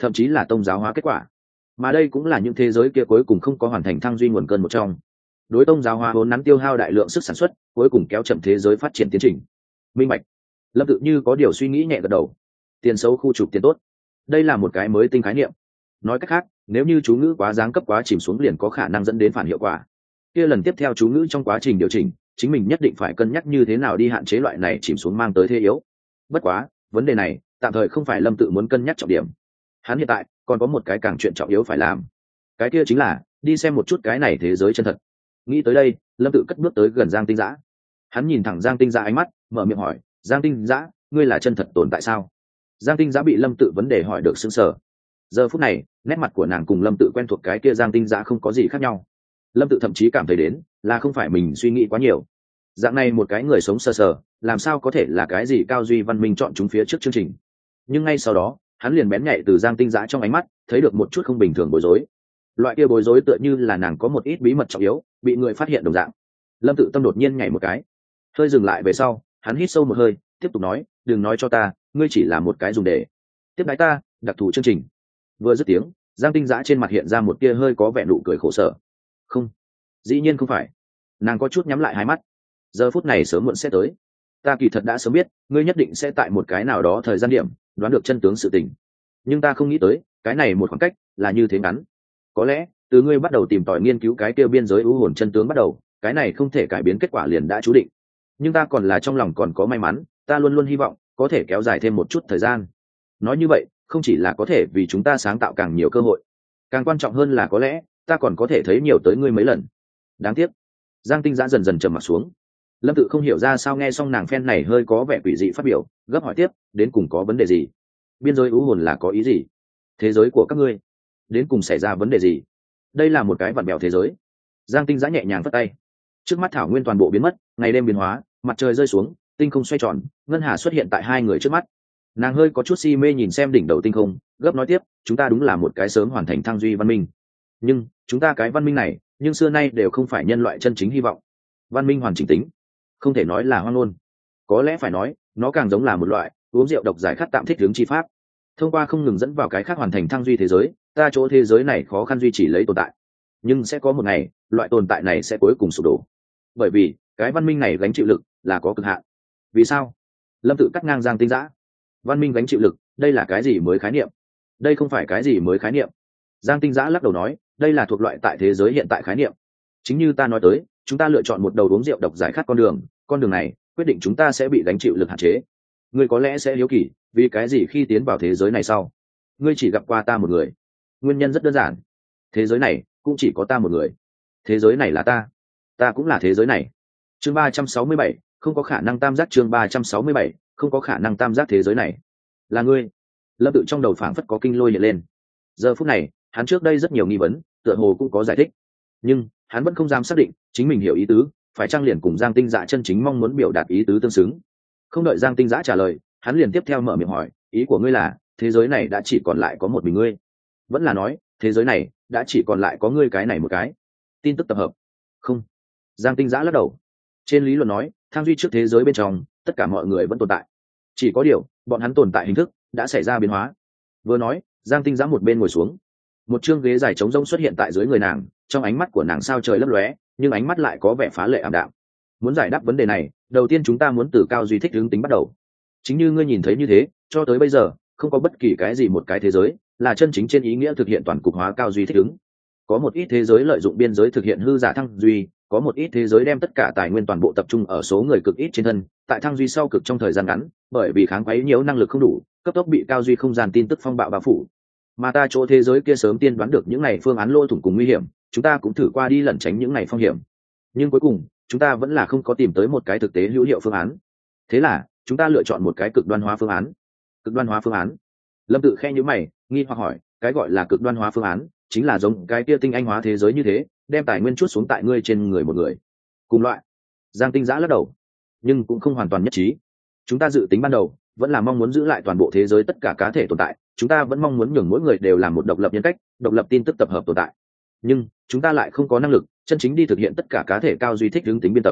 thậm chí là tôn giáo hóa kết quả. Mà đây cũng là những thế giới kia cuối cùng không có hoàn thành thăng duy nguồn cơn một trong. Đối tôn giáo hóa vốn nắn tiêu hao đại lượng sức sản xuất, cuối cùng kéo chậm thế giới phát triển tiến trình. Minh bạch. Lâm Tự Như có điều suy nghĩ nhẹ gật đầu. Tiền xấu khu trục tiền tốt, đây là một cái mới tinh khái niệm. Nói cách khác, nếu như chú ngữ quá giáng cấp quá chìm xuống liền có khả năng dẫn đến phản hiệu quả. Kia lần tiếp theo chú ngữ trong quá trình điều chỉnh, chính mình nhất định phải cân nhắc như thế nào đi hạn chế loại này chìm xuống mang tới thế yếu. Bất quá, vấn đề này tạm thời không phải Lâm Tự muốn cân nhắc trọng điểm. Hắn hiện tại còn có một cái càng chuyện trọng yếu phải làm. Cái kia chính là đi xem một chút cái này thế giới chân thật. Nghĩ tới đây, Lâm Tự cất bước tới gần Giang Tinh Dã. Hắn nhìn thẳng Giang Tinh Dã ánh mắt, mở miệng hỏi, "Giang Tinh Dã, ngươi là chân thật tồn tại sao?" Giang Tinh Dã bị Lâm Tự vấn đề hỏi được sững sờ. Giờ phút này, nét mặt của nàng cùng Lâm Tự quen thuộc cái kia Giang Tinh Dã không có gì khác nhau. Lâm Tự thậm chí cảm thấy đến là không phải mình suy nghĩ quá nhiều. Dạng này một cái người sống sờ sờ, làm sao có thể là cái gì cao duy văn minh chọn chúng phía trước chương trình. Nhưng ngay sau đó, hắn liền bén nhạy từ Giang Tinh Dã trong ánh mắt, thấy được một chút không bình thường bối rối. Loại kia bối rối tựa như là nàng có một ít bí mật trọng yếu, bị người phát hiện đồng dạng. Lâm Tự tâm đột nhiên nhảy một cái. Hơi dừng lại về sau, hắn hít sâu một hơi, tiếp tục nói, "Đừng nói cho ta, ngươi chỉ là một cái dùng để tiếp đái ta, đặc thù chương trình." Vừa dứt tiếng, Giang Tinh Dã trên mặt hiện ra một tia hơi có vẻ nụ cười khổ sở. "Không, dĩ nhiên không phải." Nàng có chút nhắm lại hai mắt. "Giờ phút này sớm muộn sẽ tới. Ta kỳ thật đã sớm biết, ngươi nhất định sẽ tại một cái nào đó thời gian điểm đoán được chân tướng sự tình. Nhưng ta không nghĩ tới, cái này một khoảng cách là như thế ngắn. Có lẽ, từ ngươi bắt đầu tìm tòi nghiên cứu cái kia biên giới u hồn chân tướng bắt đầu, cái này không thể cải biến kết quả liền đã chú định. Nhưng ta còn là trong lòng còn có may mắn, ta luôn luôn hy vọng có thể kéo dài thêm một chút thời gian. Nói như vậy, không chỉ là có thể vì chúng ta sáng tạo càng nhiều cơ hội, càng quan trọng hơn là có lẽ ta còn có thể thấy nhiều tới ngươi mấy lần." Đáng tiếc. Giang Tinh Dã dần dần trầm mặt xuống. Lâm Tự không hiểu ra sao nghe xong nàng phen này hơi có vẻ quỷ dị phát biểu, gấp hỏi tiếp, "Đến cùng có vấn đề gì? Biên giới u hồn là có ý gì? Thế giới của các ngươi đến cùng xảy ra vấn đề gì? Đây là một cái vặn bèo thế giới." Giang Tinh Dã nhẹ nhàng vất tay. Trước mắt thảo nguyên toàn bộ biến mất, ngày đêm biến hóa, mặt trời rơi xuống, tinh không xoay tròn, ngân hà xuất hiện tại hai người trước mắt. Nàng hơi có chút si mê nhìn xem đỉnh đầu tinh không, gấp nói tiếp, "Chúng ta đúng là một cái sớm hoàn thành thăng duy văn minh. Nhưng chúng ta cái văn minh này, nhưng xưa nay đều không phải nhân loại chân chính hy vọng. Văn minh hoàn chỉnh tính, không thể nói là hoang ngôn. Có lẽ phải nói, nó càng giống là một loại uống rượu độc giải khát tạm thích hướng chi pháp. Thông qua không ngừng dẫn vào cái khác hoàn thành thăng duy thế giới, ta chỗ thế giới này khó khăn duy trì lấy tồn tại. Nhưng sẽ có một ngày, loại tồn tại này sẽ cuối cùng sụp đổ. Bởi vì, cái văn minh này gánh chịu lực là có cực hạn." "Vì sao?" Lâm Tự cắt ngang Giang Tinh Dã. "Văn minh gánh chịu lực, đây là cái gì mới khái niệm?" "Đây không phải cái gì mới khái niệm." Giang Tinh Dã lắc đầu nói, "Đây là thuộc loại tại thế giới hiện tại khái niệm. Chính như ta nói tới, chúng ta lựa chọn một đầu uống rượu độc giải khát con đường này quyết định chúng ta sẽ bị gánh chịu lực hạn chế. Ngươi có lẽ sẽ hiếu kỳ, vì cái gì khi tiến vào thế giới này sau, ngươi chỉ gặp qua ta một người. Nguyên nhân rất đơn giản, thế giới này cũng chỉ có ta một người. Thế giới này là ta cũng là thế giới này." Chương 367, không có khả năng tam giác. Chương 367, không có khả năng tam giác. Thế giới này là ngươi. Lâm Tự trong đầu phảng phất có kinh lôi hiện lên. Giờ phút này, hắn trước đây rất nhiều nghi vấn, tựa hồ cũng có giải thích, nhưng hắn vẫn không dám xác định chính mình hiểu ý tứ phải trang liền cùng Giang Tinh Dã chân chính mong muốn biểu đạt ý tứ tương xứng. Không đợi Giang Tinh Dã trả lời, hắn liền tiếp theo mở miệng hỏi, "Ý của ngươi là thế giới này đã chỉ còn lại có một mình ngươi, vẫn là nói thế giới này đã chỉ còn lại có ngươi cái này một cái tin tức tập hợp?" "Không." Giang Tinh Dã lắc đầu. "Trên lý luận nói, thang duy trước thế giới bên trong tất cả mọi người vẫn tồn tại, chỉ có điều bọn hắn tồn tại hình thức đã xảy ra biến hóa." Vừa nói, Giang Tinh Dã một bên ngồi xuống. Một chương ghế dài trống rỗng xuất hiện tại dưới người nàng, trong ánh mắt của nàng sao trời lấp lóe, nhưng ánh mắt lại có vẻ phá lệ ảm đạm. "Muốn giải đáp vấn đề này, đầu tiên chúng ta muốn từ cao duy thích hướng tính bắt đầu. Chính như ngươi nhìn thấy như thế, cho tới bây giờ không có bất kỳ cái gì một cái thế giới là chân chính trên ý nghĩa thực hiện toàn cục hóa cao duy thích ứng. Có một ít thế giới lợi dụng biên giới thực hiện hư giả thăng duy, có một ít thế giới đem tất cả tài nguyên toàn bộ tập trung ở số người cực ít trên thân, tại thăng duy sau cực trong thời gian ngắn, bởi vì kháng quấy nhiễu năng lực không đủ, cấp tốc bị cao duy không gian tin tức phong bạo bao phủ. Mà ta chỗ thế giới kia sớm tiên đoán được những này phương án lỗ thủng cùng nguy hiểm, chúng ta cũng thử qua đi lẩn tránh những này phong hiểm. Nhưng cuối cùng, chúng ta vẫn là không có tìm tới một cái thực tế hữu hiệu phương án. Thế là, chúng ta lựa chọn một cái cực đoan hóa phương án." "Cực đoan hóa phương án?" Lâm Tự khe nhíu mày, nghi hoặc hỏi, "Cái gọi là cực đoan hóa phương án, chính là giống cái kia tinh anh hóa thế giới như thế, đem tài nguyên chuốt xuống tại ngươi trên người một người?" "Cùng loại." Giang Tinh Dã lắc đầu. "Nhưng cũng không hoàn toàn nhất trí. Chúng ta dự tính ban đầu vẫn là mong muốn giữ lại toàn bộ thế giới tất cả cá thể tồn tại, chúng ta vẫn mong muốn nhường mỗi người đều là một độc lập nhân cách, độc lập tin tức tập hợp tồn tại. Nhưng chúng ta lại không có năng lực chân chính đi thực hiện tất cả cá thể cao duy thích hướng tính biên tập.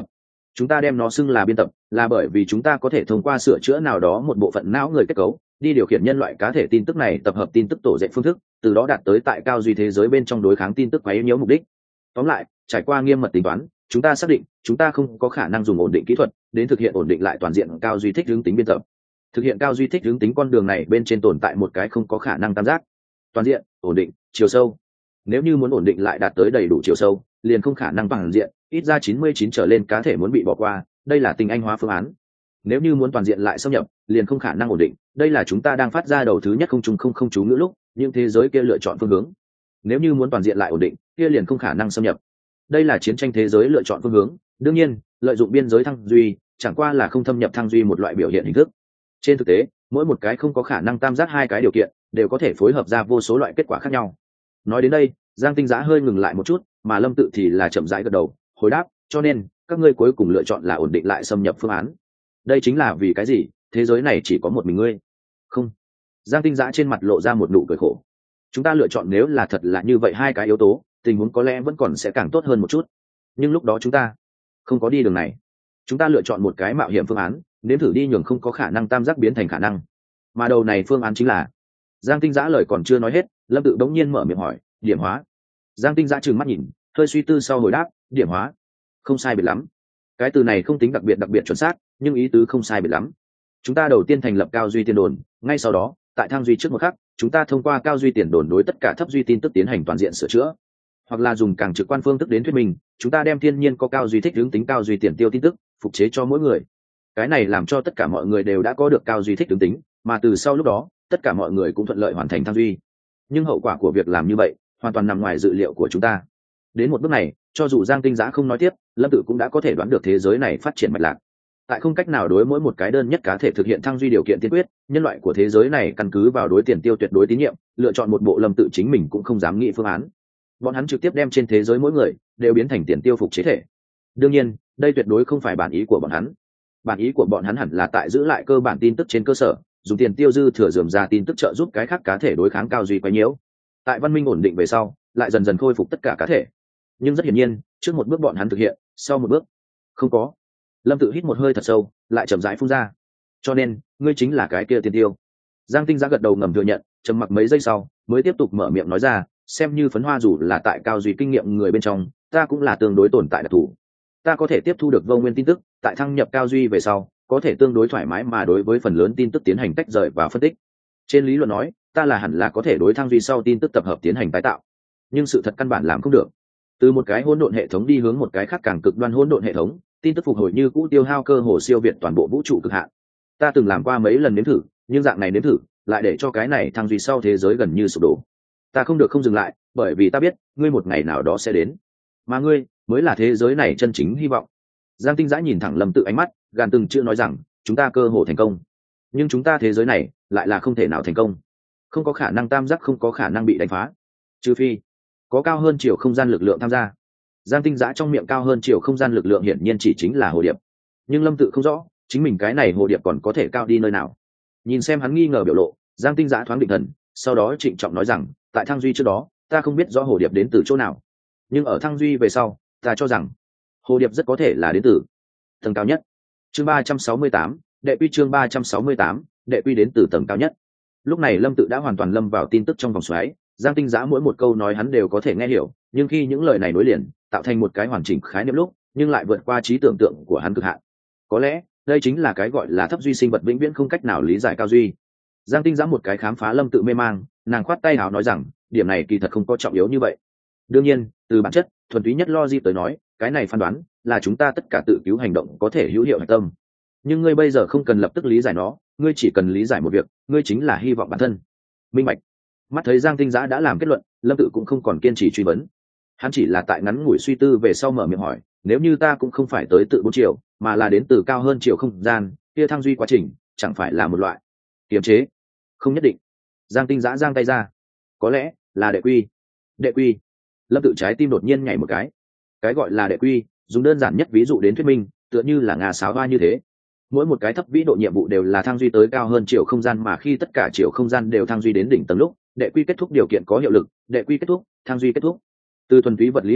Chúng ta đem nó xưng là biên tập là bởi vì chúng ta có thể thông qua sửa chữa nào đó một bộ phận não người kết cấu đi điều khiển nhân loại cá thể tin tức này tập hợp tin tức tổ dạy phương thức, từ đó đạt tới tại cao duy thế giới bên trong đối kháng tin tức quấy nhiễu mục đích. Tóm lại, trải qua nghiêm mật tính toán, chúng ta xác định chúng ta không có khả năng dùng ổn định kỹ thuật đến thực hiện ổn định lại toàn diện cao duy thích hướng tính biên tập. Thực hiện cao duy thích hướng tính con đường này bên trên tồn tại một cái không có khả năng tam giác: toàn diện, ổn định, chiều sâu. Nếu như muốn ổn định lại đạt tới đầy đủ chiều sâu, liền không khả năng toàn diện, ít ra 99 trở lên cá thể muốn bị bỏ qua, đây là tinh anh hóa phương án. Nếu như muốn toàn diện lại xâm nhập, liền không khả năng ổn định, đây là chúng ta đang phát ra đầu thứ nhất không trùng không chú ngữ lúc những thế giới kia lựa chọn phương hướng. Nếu như muốn toàn diện lại ổn định, kia liền không khả năng xâm nhập, đây là chiến tranh thế giới lựa chọn phương hướng. Đương nhiên, lợi dụng biên giới thăng duy chẳng qua là không thâm nhập thăng duy một loại biểu hiện hình thức. Trên thực tế, mỗi một cái không có khả năng tam giác hai cái điều kiện đều có thể phối hợp ra vô số loại kết quả khác nhau. Nói đến đây, Giang Tinh Giá hơi ngừng lại một chút, mà Lâm Tự thì là chậm rãi gật đầu hồi đáp, cho nên các ngươi cuối cùng lựa chọn là ổn định lại xâm nhập phương án. Đây chính là vì cái gì thế giới này chỉ có một mình ngươi? Không. Giang Tinh Giá trên mặt lộ ra một nụ cười khổ. Chúng ta lựa chọn nếu là thật là như vậy hai cái yếu tố, tình huống có lẽ vẫn còn sẽ càng tốt hơn một chút, nhưng lúc đó chúng ta không có đi đường này. Chúng ta lựa chọn một cái mạo hiểm phương án, nếm thử đi nhường không có khả năng tam giác biến thành khả năng, mà đầu này phương án chính là... Giang Tinh Giã lời còn chưa nói hết, Lâm Tự đống nhiên mở miệng hỏi, điểm hóa. Giang Tinh Giã trừng mắt nhìn, hơi suy tư sau hồi đáp, điểm hóa. Không sai biệt lắm. Cái từ này không tính đặc biệt chuẩn xác, nhưng ý tứ không sai biệt lắm. Chúng ta đầu tiên thành lập cao duy tiền đồn, ngay sau đó tại thang duy trước một khắc, chúng ta thông qua cao duy tiền đồn đối tất cả thấp duy tin tức tiến hành toàn diện sửa chữa, hoặc là dùng càng trực quan phương thức đến thuyết minh, chúng ta đem thiên nhiên có cao duy thích hướng tính cao duy tiền tiêu tin tức phục chế cho mỗi người. Cái này làm cho tất cả mọi người đều đã có được cao duy thích hướng tính, mà từ sau lúc đó tất cả mọi người cũng thuận lợi hoàn thành thang duy. Nhưng hậu quả của việc làm như vậy hoàn toàn nằm ngoài dự liệu của chúng ta. Đến một bước này, cho dù Giang Tinh Giã không nói tiếp, Lâm Tự cũng đã có thể đoán được thế giới này phát triển mạch lạc. Tại không cách nào đối mỗi một cái đơn nhất cá thể thực hiện thăng duy điều kiện tiên quyết, nhân loại của thế giới này căn cứ vào đối tiền tiêu tuyệt đối tín nhiệm, lựa chọn một bộ Lâm Tự chính mình cũng không dám nghĩ phương án. Bọn hắn trực tiếp đem trên thế giới mỗi người đều biến thành tiền tiêu phục chế thể. Đương nhiên, đây tuyệt đối không phải bản ý của bọn hắn. Bản ý của bọn hắn hẳn là tại giữ lại cơ bản tin tức trên cơ sở, dùng tiền tiêu dư thừa dườm ra tin tức trợ giúp cái khác cá thể đối kháng cao duy quấy nhiễu. Tại văn minh ổn định về sau, lại dần dần khôi phục tất cả cá thể. Nhưng rất hiển nhiên, trước một bước bọn hắn thực hiện, sau một bước không có. Lâm Tự hít một hơi thật sâu, lại chậm rãi phun ra. Cho nên, ngươi chính là cái kia tiền tiêu. Giang Tinh Giã gật đầu ngầm thừa nhận, trầm mặc mấy giây sau, mới tiếp tục mở miệng nói ra, xem như phấn hoa dù là tại cao duy kinh nghiệm người bên trong, ta cũng là tương đối tồn tại đặc thù. Ta có thể tiếp thu được vô nguyên tin tức, tại thăng nhập cao duy về sau, có thể tương đối thoải mái mà đối với phần lớn tin tức tiến hành tách rời và phân tích. Trên lý luận nói, ta là hẳn là có thể đối thăng duy sau tin tức tập hợp tiến hành tái tạo. Nhưng sự thật căn bản làm không được. Từ một cái hỗn độn hệ thống đi hướng một cái khác càng cực đoan hỗn độn hệ thống, tin tức phục hồi như cũ tiêu hao cơ hồ siêu việt toàn bộ vũ trụ cực hạn. Ta từng làm qua mấy lần nếm thử, nhưng dạng này nếm thử lại để cho cái này thăng duy sau thế giới gần như sụp đổ. Ta không được không dừng lại, bởi vì ta biết ngươi một ngày nào đó sẽ đến, mà ngươi mới là thế giới này chân chính hy vọng. Giang Tinh Giã nhìn thẳng Lâm Tự ánh mắt, gàn từng chữ nói rằng, chúng ta cơ hồ thành công, nhưng chúng ta thế giới này lại là không thể nào thành công. Không có khả năng tam giác không có khả năng bị đánh phá, trừ phi có cao hơn chiều không gian lực lượng tham gia. Giang Tinh Giã trong miệng cao hơn chiều không gian lực lượng hiển nhiên chỉ chính là hồ điệp, nhưng Lâm Tự không rõ chính mình cái này hồ điệp còn có thể cao đi nơi nào. Nhìn xem hắn nghi ngờ biểu lộ, Giang Tinh Giã thoáng định thần, sau đó trịnh trọng nói rằng, tại thăng duy trước đó ta không biết rõ hồ điệp đến từ chỗ nào, nhưng ở thăng duy về sau ta cho rằng hồ điệp rất có thể là đến từ tầng cao nhất. Chương 368, đệ quy. Chương 368, đệ quy đến từ tầng cao nhất. Lúc này Lâm Tự đã hoàn toàn lâm vào tin tức trong vòng xoáy. Giang Tinh Giã mỗi một câu nói hắn đều có thể nghe hiểu, nhưng khi những lời này nối liền tạo thành một cái hoàn chỉnh khái niệm lúc, nhưng lại vượt qua trí tưởng tượng của hắn cực hạn. Có lẽ đây chính là cái gọi là thấp duy sinh vật vĩnh viễn không cách nào lý giải cao duy. Giang Tinh Giã một cái khám phá Lâm Tự mê mang, nàng khoát tay hào nói rằng, điểm này kỳ thật không có trọng yếu như vậy. Đương nhiên, từ bản chất thuần túy nhất logic tới nói, cái này phán đoán là chúng ta tất cả tự cứu hành động có thể hữu hiệu hạch tâm. Nhưng ngươi bây giờ không cần lập tức lý giải nó, ngươi chỉ cần lý giải một việc, ngươi chính là hy vọng bản thân. Minh bạch. Mắt thấy Giang Tinh Giã đã làm kết luận, Lâm Tự cũng không còn kiên trì truy vấn. Hắn chỉ là tại ngắn ngủi suy tư về sau mở miệng hỏi, nếu như ta cũng không phải tới tự 4 chiều, mà là đến từ cao hơn chiều không gian, kia thăng duy quá trình chẳng phải là một loại kiềm chế? Không nhất định. Giang Tinh Giã giang tay ra. Có lẽ là đệ quy. Đệ quy. Lâm Tự trái tim đột nhiên nhảy một cái. Cái gọi là đệ quy, dùng đơn giản nhất ví dụ đến thuyết minh, tựa như là ngà sáo hoa như thế. Mỗi một cái thấp vĩ độ nhiệm vụ đều là thăng duy tới cao hơn chiều không gian, mà khi tất cả chiều không gian đều thăng duy đến đỉnh tầng lúc, đệ quy kết thúc điều kiện có hiệu lực, đệ quy kết thúc, thăng duy kết thúc. Từ thuần túy vật lý học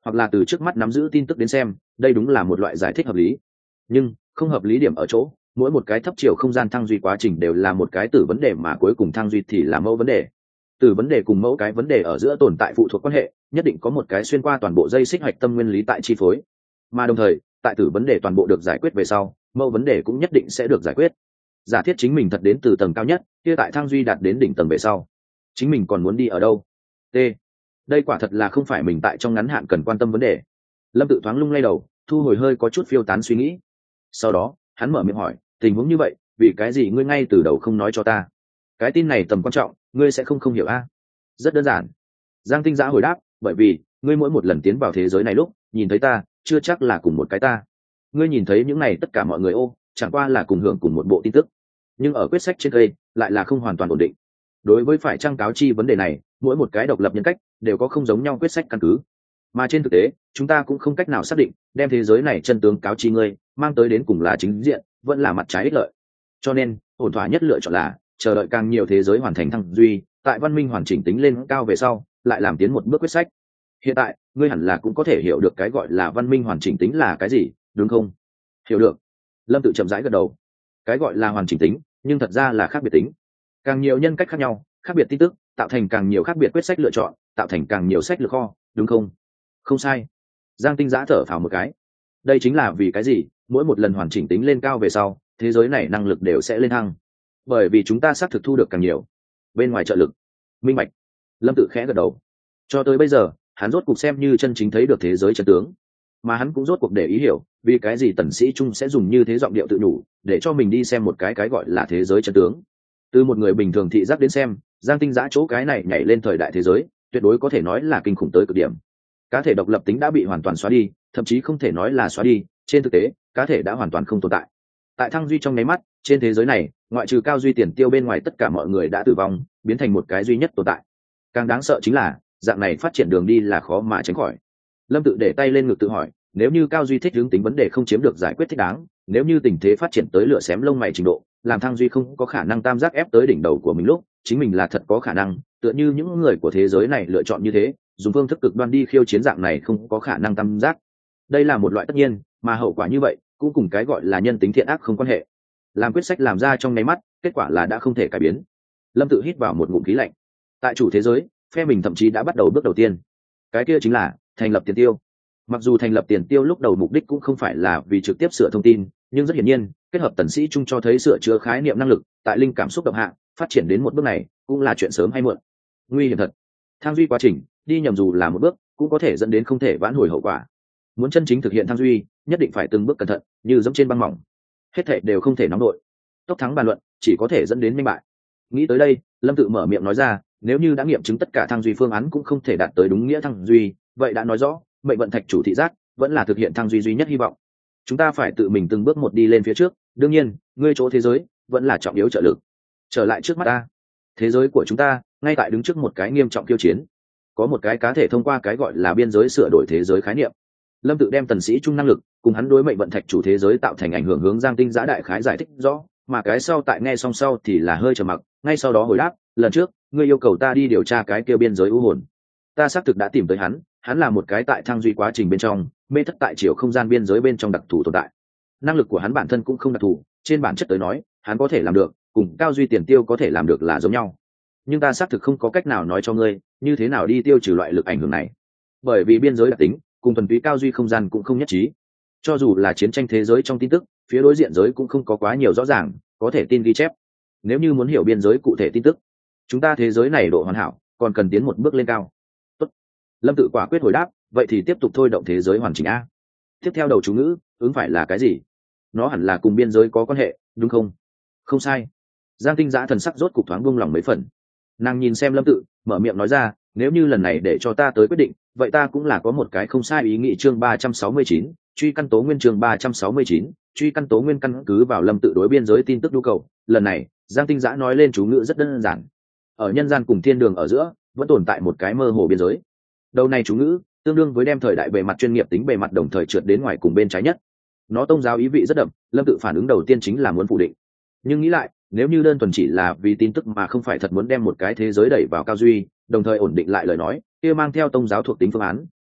hoặc là từ trước mắt nắm giữ tin tức đến xem, đây đúng là một loại giải thích hợp lý. Nhưng không hợp lý điểm ở chỗ, mỗi một cái thấp chiều không gian thăng duy quá trình đều là một cái tử vấn đề, mà cuối cùng thăng duy thì là mẫu vấn đề. Từ vấn đề cùng mẫu cái vấn đề ở giữa tồn tại phụ thuộc quan hệ, nhất định có một cái xuyên qua toàn bộ dây xích hạch tâm nguyên lý tại chi phối. Mà đồng thời, tại tử vấn đề toàn bộ được giải quyết về sau, mẫu vấn đề cũng nhất định sẽ được giải quyết. Giả thiết chính mình thật đến từ tầng cao nhất, kia tại thăng duy đạt đến đỉnh tầng về sau, chính mình còn muốn đi ở đâu? T. Đây quả thật là không phải mình tại trong ngắn hạn cần quan tâm vấn đề. Lâm Tự thoáng lung lay đầu, thu hồi hơi có chút phiêu tán suy nghĩ. Sau đó, hắn mở miệng hỏi, tình huống như vậy, vì cái gì ngươi ngay từ đầu không nói cho ta? Cái tin này tầm quan trọng, ngươi sẽ không hiểu a? Rất đơn giản. Giang Tinh Giã hồi đáp, bởi vì ngươi mỗi một lần tiến vào thế giới này lúc nhìn thấy ta, chưa chắc là cùng một cái ta. Ngươi nhìn thấy những này tất cả mọi người chẳng qua là cùng hưởng cùng một bộ tin tức, nhưng ở quyết sách trên cây lại là không hoàn toàn ổn định. Đối với phải trang cáo chi vấn đề này, mỗi một cái độc lập nhân cách đều có không giống nhau quyết sách căn cứ, mà trên thực tế chúng ta cũng không cách nào xác định đem thế giới này chân tướng cáo chi ngươi mang tới đến cùng là chính diện vẫn là mặt trái ích lợi. Cho nên ổn thỏa nhất lựa chọn là chờ đợi càng nhiều thế giới hoàn thành thăng duy, tại văn minh hoàn chỉnh tính lên cao về sau lại làm tiến một bước quyết sách. Hiện tại ngươi hẳn là cũng có thể hiểu được cái gọi là văn minh hoàn chỉnh tính là cái gì, đúng không? Hiểu được. Lâm Tự chậm rãi gật đầu. Cái gọi là hoàn chỉnh tính nhưng thật ra là khác biệt tính. Càng nhiều nhân cách khác nhau, khác biệt tin tức tạo thành càng nhiều khác biệt quyết sách lựa chọn, tạo thành càng nhiều sách lược kho, đúng không? Không sai. Giang Tinh Giã thở phào một cái. Đây chính là vì cái gì mỗi một lần hoàn chỉnh tính lên cao về sau, thế giới này năng lực đều sẽ lên thăng. Bởi vì chúng ta xác thực thu được càng nhiều bên ngoài trợ lực. Minh bạch. Lâm Tự khẽ gật đầu. Cho tới bây giờ, hắn rốt cuộc xem như chân chính thấy được thế giới chân tướng, mà hắn cũng rốt cuộc để ý hiểu vì cái gì Tần Sĩ Trung sẽ dùng như thế giọng điệu tự nhủ để cho mình đi xem một cái gọi là thế giới chân tướng. Từ một người bình thường thị giác đến xem, Giang Tinh Giã chỗ cái này nhảy lên thời đại thế giới tuyệt đối có thể nói là kinh khủng tới cực điểm. Cá thể độc lập tính đã bị hoàn toàn xóa đi, thậm chí không thể nói là xóa đi, trên thực tế cá thể đã hoàn toàn không tồn tại. Tại thăng duy trong nháy mắt, trên thế giới này ngoại trừ Cao Duy Tiền Tiêu bên ngoài tất cả mọi người đã tử vong, biến thành một cái duy nhất tồn tại. Càng đáng sợ chính là dạng này phát triển đường đi là khó mà tránh khỏi. Lâm Tự để tay lên ngực tự hỏi, nếu như Cao Duy thích hướng tính vấn đề không chiếm được giải quyết thích đáng, nếu như tình thế phát triển tới lửa xém lông mày trình độ, làm thăng duy không có khả năng tam giác ép tới đỉnh đầu của mình lúc chính mình là thật có khả năng tựa như những người của thế giới này lựa chọn như thế, dùng phương thức cực đoan đi khiêu chiến dạng này không có khả năng tam giác. Đây là một loại tất nhiên, mà hậu quả như vậy cũng cùng cái gọi là nhân tính thiện ác không quan hệ. Làm quyết sách làm ra trong nháy mắt, kết quả là đã không thể cải biến. Lâm Tự hít vào một ngụm khí lạnh. Tại chủ thế giới, phe mình thậm chí đã bắt đầu bước đầu tiên. Cái kia chính là thành lập tiền tiêu. Mặc dù thành lập tiền tiêu lúc đầu mục đích cũng không phải là vì trực tiếp sửa thông tin, nhưng rất hiển nhiên kết hợp Tần Sĩ Trung cho thấy sửa chữa khái niệm năng lực tại linh cảm xúc động hạ phát triển đến một bước này cũng là chuyện sớm hay muộn. Nguy hiểm thật. Thăng duy quá trình đi nhầm dù là một bước cũng có thể dẫn đến không thể vãn hồi hậu quả. Muốn chân chính thực hiện thăng duy nhất định phải từng bước cẩn thận, như dẫm trên băng mỏng, hết thảy đều không thể nóng đội. Tốc thắng bàn luận chỉ có thể dẫn đến minh bại. Nghĩ tới đây, Lâm Tự mở miệng nói ra, nếu như đã nghiệm chứng tất cả thăng duy phương án cũng không thể đạt tới đúng nghĩa thăng duy, vậy đã nói rõ mệnh vận thạch chủ thị giác vẫn là thực hiện thăng duy duy nhất hy vọng. Chúng ta phải tự mình từng bước một đi lên phía trước, đương nhiên ngươi chỗ thế giới vẫn là trọng yếu trợ lực. Trở lại trước mắt ta, thế giới của chúng ta ngay tại đứng trước một cái nghiêm trọng khiêu chiến. Có một cái cá thể thông qua cái gọi là biên giới sửa đổi thế giới khái niệm. Lâm Tự đem Tần Sĩ Trung năng lực cùng hắn đối mệnh vận thạch chủ thế giới tạo thành ảnh hưởng hướng Giang Tinh Giã đại khái giải thích rõ, mà cái sau tại nghe xong sau thì là hơi trầm mặc, ngay sau đó hồi đáp, lần trước ngươi yêu cầu ta đi điều tra cái kia biên giới u hồn, ta xác thực đã tìm tới hắn là một cái tại thăng duy quá trình bên trong mê thất tại chiều không gian biên giới bên trong đặc thù tồn tại. Năng lực của hắn bản thân cũng không đặc thù, trên bản chất tới nói hắn có thể làm được cùng Cao Duy Tiền Tiêu có thể làm được là giống nhau, nhưng ta xác thực không có cách nào nói cho ngươi như thế nào đi tiêu trừ loại lực ảnh hưởng này, bởi vì biên giới đặc tính cùng thuần túy Cao Duy không gian cũng không nhất trí. Cho dù là chiến tranh thế giới trong tin tức, phía đối diện giới cũng không có quá nhiều rõ ràng có thể tin ghi chép. Nếu như muốn hiểu biên giới cụ thể tin tức, chúng ta thế giới này độ hoàn hảo còn cần tiến một bước lên cao. Tốt. Lâm Tự quả quyết hồi đáp, vậy thì tiếp tục thôi động thế giới hoàn chỉnh a. Tiếp theo đầu chú ngữ ứng phải là cái gì? Nó hẳn là cùng biên giới có quan hệ, đúng không? Không sai. Giang Tinh Giã thần sắc rốt cục thoáng buông lòng mấy phần. Nàng nhìn xem Lâm Tự, mở miệng nói ra, nếu như lần này để cho ta tới quyết định, vậy ta cũng là có một cái không sai ý nghĩ. Chương 369, truy căn tố nguyên. Chương 369, truy căn tố nguyên. Căn cứ vào Lâm Tự đối biên giới tin tức nhu cầu, lần này Giang Tinh Giã nói lên chú ngữ rất đơn giản. Ở nhân gian cùng thiên đường ở giữa vẫn tồn tại một cái mơ hồ biên giới. Đầu này chú ngữ tương đương với đem thời đại bề mặt chuyên nghiệp tính bề mặt đồng thời trượt đến ngoài cùng bên trái nhất. Nó tông giáo ý vị rất đậm, Lâm Tự phản ứng đầu tiên chính là muốn phủ định. Nhưng nghĩ lại, nếu như đơn thuần chỉ là vì tin tức mà không phải thật muốn đem một cái thế giới đẩy vào Cao Duy, đồng thời ổn định lại lời nói, kia mang theo tông giáo thuộc tính phương án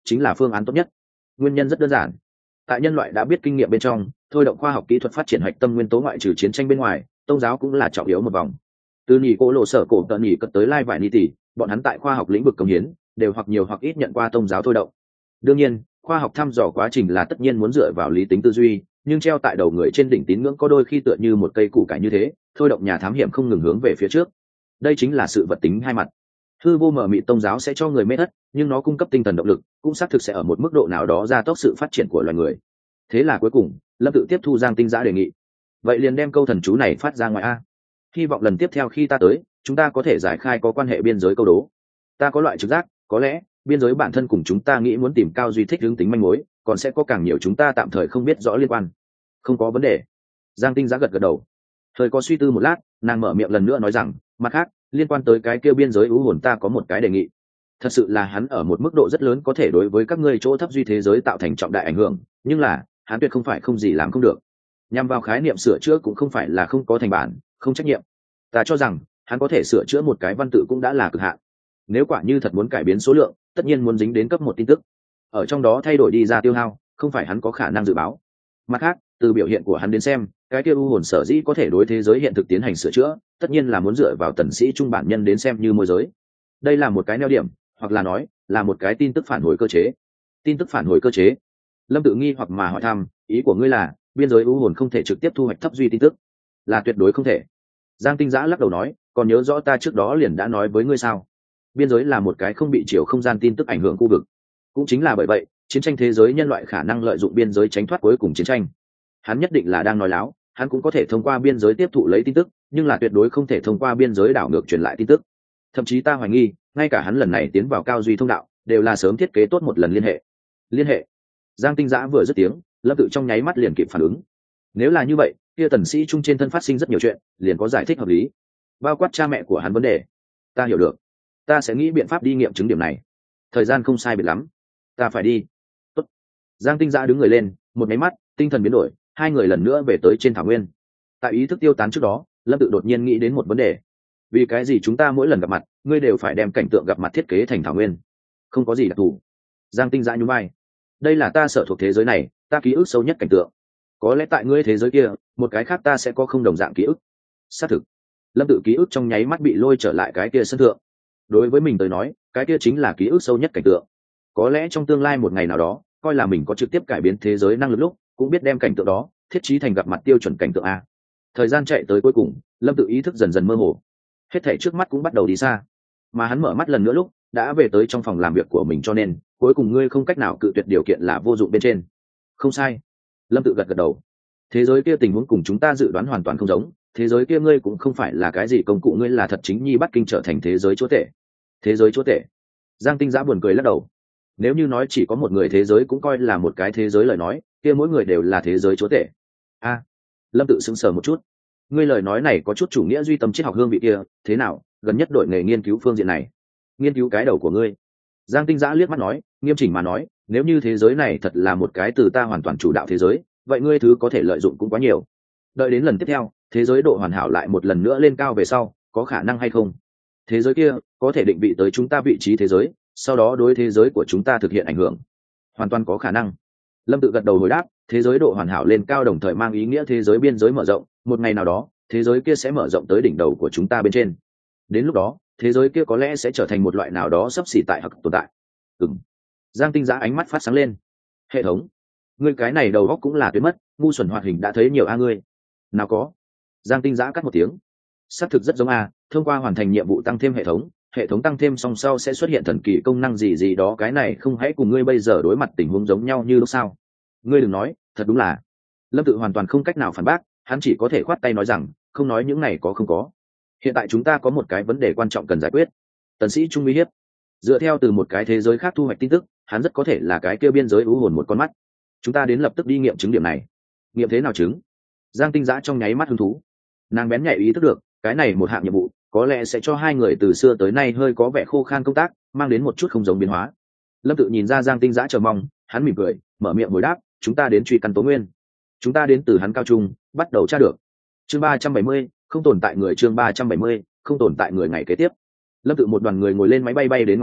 chính là phương án tốt nhất. Nguyên nhân rất đơn giản, tại nhân loại đã biết kinh nghiệm bên trong, thôi động khoa học kỹ thuật phát triển hạch tâm nguyên tố ngoại trừ chiến tranh bên ngoài, tôn giáo cũng là trọng yếu một vòng. Từ nhị cô lộ sở cổ tận nhị cất tới lai vải ni tỷ, bọn hắn tại khoa học lĩnh vực công hiến đều hoặc nhiều hoặc ít nhận qua tôn giáo thôi động. Đương nhiên, khoa học thăm dò quá trình là tất nhiên muốn dựa vào lý tính tư duy, nhưng treo tại đầu người trên đỉnh tín ngưỡng có đôi khi tựa như một cây củ cải như thế, thôi động nhà thám hiểm không ngừng hướng về phía trước. Đây chính là sự vật tính hai mặt. Hư vô mở mịt tôn giáo sẽ cho người mê thất, nhưng nó cung cấp tinh thần động lực, cũng xác thực sẽ ở một mức độ nào đó gia tốc sự phát triển của loài người. Thế là cuối cùng, Lâm tự tiếp thu Giang Tinh Giã đề nghị. Vậy liền đem câu thần chú này phát ra ngoài a. Hy vọng lần tiếp theo khi ta tới, chúng ta có thể giải khai có quan hệ biên giới câu đố. Ta có loại trực giác, có lẽ biên giới bản thân cùng chúng ta nghĩ muốn tìm cao duy thích hướng tính manh mối, còn sẽ có càng nhiều chúng ta tạm thời không biết rõ liên quan. Không có vấn đề. Giang Tinh Giã gật gật đầu. Thời có suy tư một lát, nàng mở miệng lần nữa nói rằng, mặt khác, liên quan tới cái kia biên giới ưu hồn ta có một cái đề nghị. Thật sự là hắn ở một mức độ rất lớn có thể đối với các ngươi chỗ thấp duy thế giới tạo thành trọng đại ảnh hưởng, nhưng là hắn tuyệt không phải không gì làm không được. Nhằm vào khái niệm sửa chữa cũng không phải là không có thành bản, không trách nhiệm. Ta cho rằng hắn có thể sửa chữa một cái văn tự cũng đã là cực hạn. Nếu quả như thật muốn cải biến số lượng, tất nhiên muốn dính đến cấp một tin tức, ở trong đó thay đổi đi ra tiêu hao, không phải hắn có khả năng dự báo. Mặt khác, từ biểu hiện của hắn đến xem, cái kia u hồn sở dĩ có thể đối thế giới hiện thực tiến hành sửa chữa, tất nhiên là muốn dựa vào tần sĩ trung bản nhân đến xem như môi giới. Đây là một cái neo điểm, hoặc là nói là một cái tin tức phản hồi cơ chế. Tin tức phản hồi cơ chế? Lâm tự nghi hoặc mà hỏi thăm, ý của ngươi là biên giới u hồn không thể trực tiếp thu hoạch thấp duy tin tức? Là tuyệt đối không thể. Giang Tinh Giã lắc đầu nói, còn nhớ rõ ta trước đó liền đã nói với ngươi sao? Biên giới là một cái không bị chiều không gian tin tức ảnh hưởng khu vực. Cũng chính là bởi vậy, chiến tranh thế giới nhân loại khả năng lợi dụng biên giới tránh thoát cuối cùng chiến tranh. Hắn nhất định là đang nói láo, hắn cũng có thể thông qua biên giới tiếp thụ lấy tin tức, nhưng là tuyệt đối không thể thông qua biên giới đảo ngược truyền lại tin tức. Thậm chí ta hoài nghi, ngay cả hắn lần này tiến vào cao duy thông đạo, đều là sớm thiết kế tốt một lần liên hệ. Liên hệ? Giang Tinh Giã vừa dứt tiếng, Lâm tự trong nháy mắt liền kịp phản ứng. Nếu là như vậy, kia tần sĩ trung trên thân phát sinh rất nhiều chuyện, liền có giải thích hợp lý. Bao quát cha mẹ của hắn vấn đề. Ta hiểu được. Ta sẽ nghĩ biện pháp đi nghiệm chứng điểm này. Thời gian không sai biệt lắm. Ta phải đi. Tốt. Giang Tinh Giã đứng người lên, một máy mắt, tinh thần biến đổi, hai người lần nữa về tới trên thảo nguyên. Tại ý thức tiêu tán trước đó, Lâm tự đột nhiên nghĩ đến một vấn đề. Vì cái gì chúng ta mỗi lần gặp mặt, ngươi đều phải đem cảnh tượng gặp mặt thiết kế thành thảo nguyên? Không có gì đặc thù. Giang Tinh Giã nhún vai. Đây là ta sở thuộc thế giới này, ta ký ức sâu nhất cảnh tượng. Có lẽ tại ngươi thế giới kia, một cái khác ta sẽ có không đồng dạng ký ức. Xác thực. Lâm tự ký ức trong nháy mắt bị lôi trở lại cái kia sân thượng. Đối với mình tới nói, cái kia chính là ký ức sâu nhất cảnh tượng. Có lẽ trong tương lai một ngày nào đó, coi là mình có trực tiếp cải biến thế giới năng lực lúc, cũng biết đem cảnh tượng đó thiết trí thành gặp mặt tiêu chuẩn cảnh tượng a. Thời gian chạy tới cuối cùng, Lâm tự ý thức dần dần mơ hồ. Hết thảy trước mắt cũng bắt đầu đi xa. Mà hắn mở mắt lần nữa lúc, đã về tới trong phòng làm việc của mình, cho nên cuối cùng ngươi không cách nào cự tuyệt điều kiện là vô dụng bên trên. Không sai. Lâm tự gật gật đầu. Thế giới kia tình huống cùng chúng ta dự đoán hoàn toàn không giống, thế giới kia ngươi cũng không phải là cái gì công cụ, ngươi là thật chính nhi bắt kinh trở thành thế giới chúa tể. Thế giới chúa tể? Giang Tinh Giã buồn cười lắc đầu. Nếu như nói chỉ có một người thế giới cũng coi là một cái thế giới lời nói, kia mỗi người đều là thế giới chúa tể. Lâm tự sững sờ một chút. Ngươi lời nói này có chút chủ nghĩa duy tâm triết học hương vị kia, thế nào, gần nhất đội nghề nghiên cứu phương diện này? Nghiên cứu cái đầu của ngươi. Giang Tinh Giã liếc mắt nói, nghiêm chỉnh mà nói, nếu như thế giới này thật là một cái từ ta hoàn toàn chủ đạo thế giới, vậy ngươi thứ có thể lợi dụng cũng quá nhiều. Đợi đến lần tiếp theo, thế giới độ hoàn hảo lại một lần nữa lên cao về sau, có khả năng hay không? Thế giới kia có thể định vị tới chúng ta vị trí thế giới, sau đó đối thế giới của chúng ta thực hiện ảnh hưởng. Hoàn toàn có khả năng. Lâm tự gật đầu hồi đáp, thế giới độ hoàn hảo lên cao đồng thời mang ý nghĩa thế giới biên giới mở rộng, một ngày nào đó, thế giới kia sẽ mở rộng tới đỉnh đầu của chúng ta bên trên. Đến lúc đó, thế giới kia có lẽ sẽ trở thành một loại nào đó sắp xỉ tại hoặc tồn tại. Giang Tinh Giã ánh mắt phát sáng lên. Hệ thống? Ngươi cái này đầu óc cũng là tuyệt mất, ngu xuẩn hoạt hình đã thấy nhiều a ngươi. Nào có. Giang Tinh Giã cắt một tiếng. Xác thực rất giống a, thông qua hoàn thành nhiệm vụ tăng thêm hệ thống tăng thêm song sau sẽ xuất hiện thần kỳ công năng gì gì đó, cái này không hãy cùng ngươi bây giờ đối mặt tình huống giống nhau như lúc sao? Ngươi đừng nói, thật đúng là. Lâm tự hoàn toàn không cách nào phản bác, hắn chỉ có thể khoát tay nói rằng, không nói những này có không có. Hiện tại chúng ta có một cái vấn đề quan trọng cần giải quyết. Tần sĩ trung uy hiếp. Dựa theo từ một cái thế giới khác thu hoạch tin tức, hắn rất có thể là cái kia biên giới ưu hồn một con mắt. Chúng ta đến lập tức đi nghiệm chứng điểm này. Nghiệm thế nào chứng? Giang Tinh Giã trong nháy mắt hứng thú. Nàng bén nhạy ý thức được, cái này một hạng nhiệm vụ, có lẽ sẽ cho hai người từ xưa tới nay hơi có vẻ khô khan công tác mang đến một chút không giống biến hóa. Lâm tự nhìn ra Giang Tinh Giã chờ mong, hắn mỉm cười, mở miệng hồi đáp, chúng ta đến truy căn tố nguyên. Chúng ta đến từ hắn cao trung, bắt đầu tra được. Chương 370, không tồn tại người. Chương 370, không tồn tại người. Ngày kế tiếp, Lâm tự một đoàn người ngồi lên máy bay bay đến Ngọc Khê,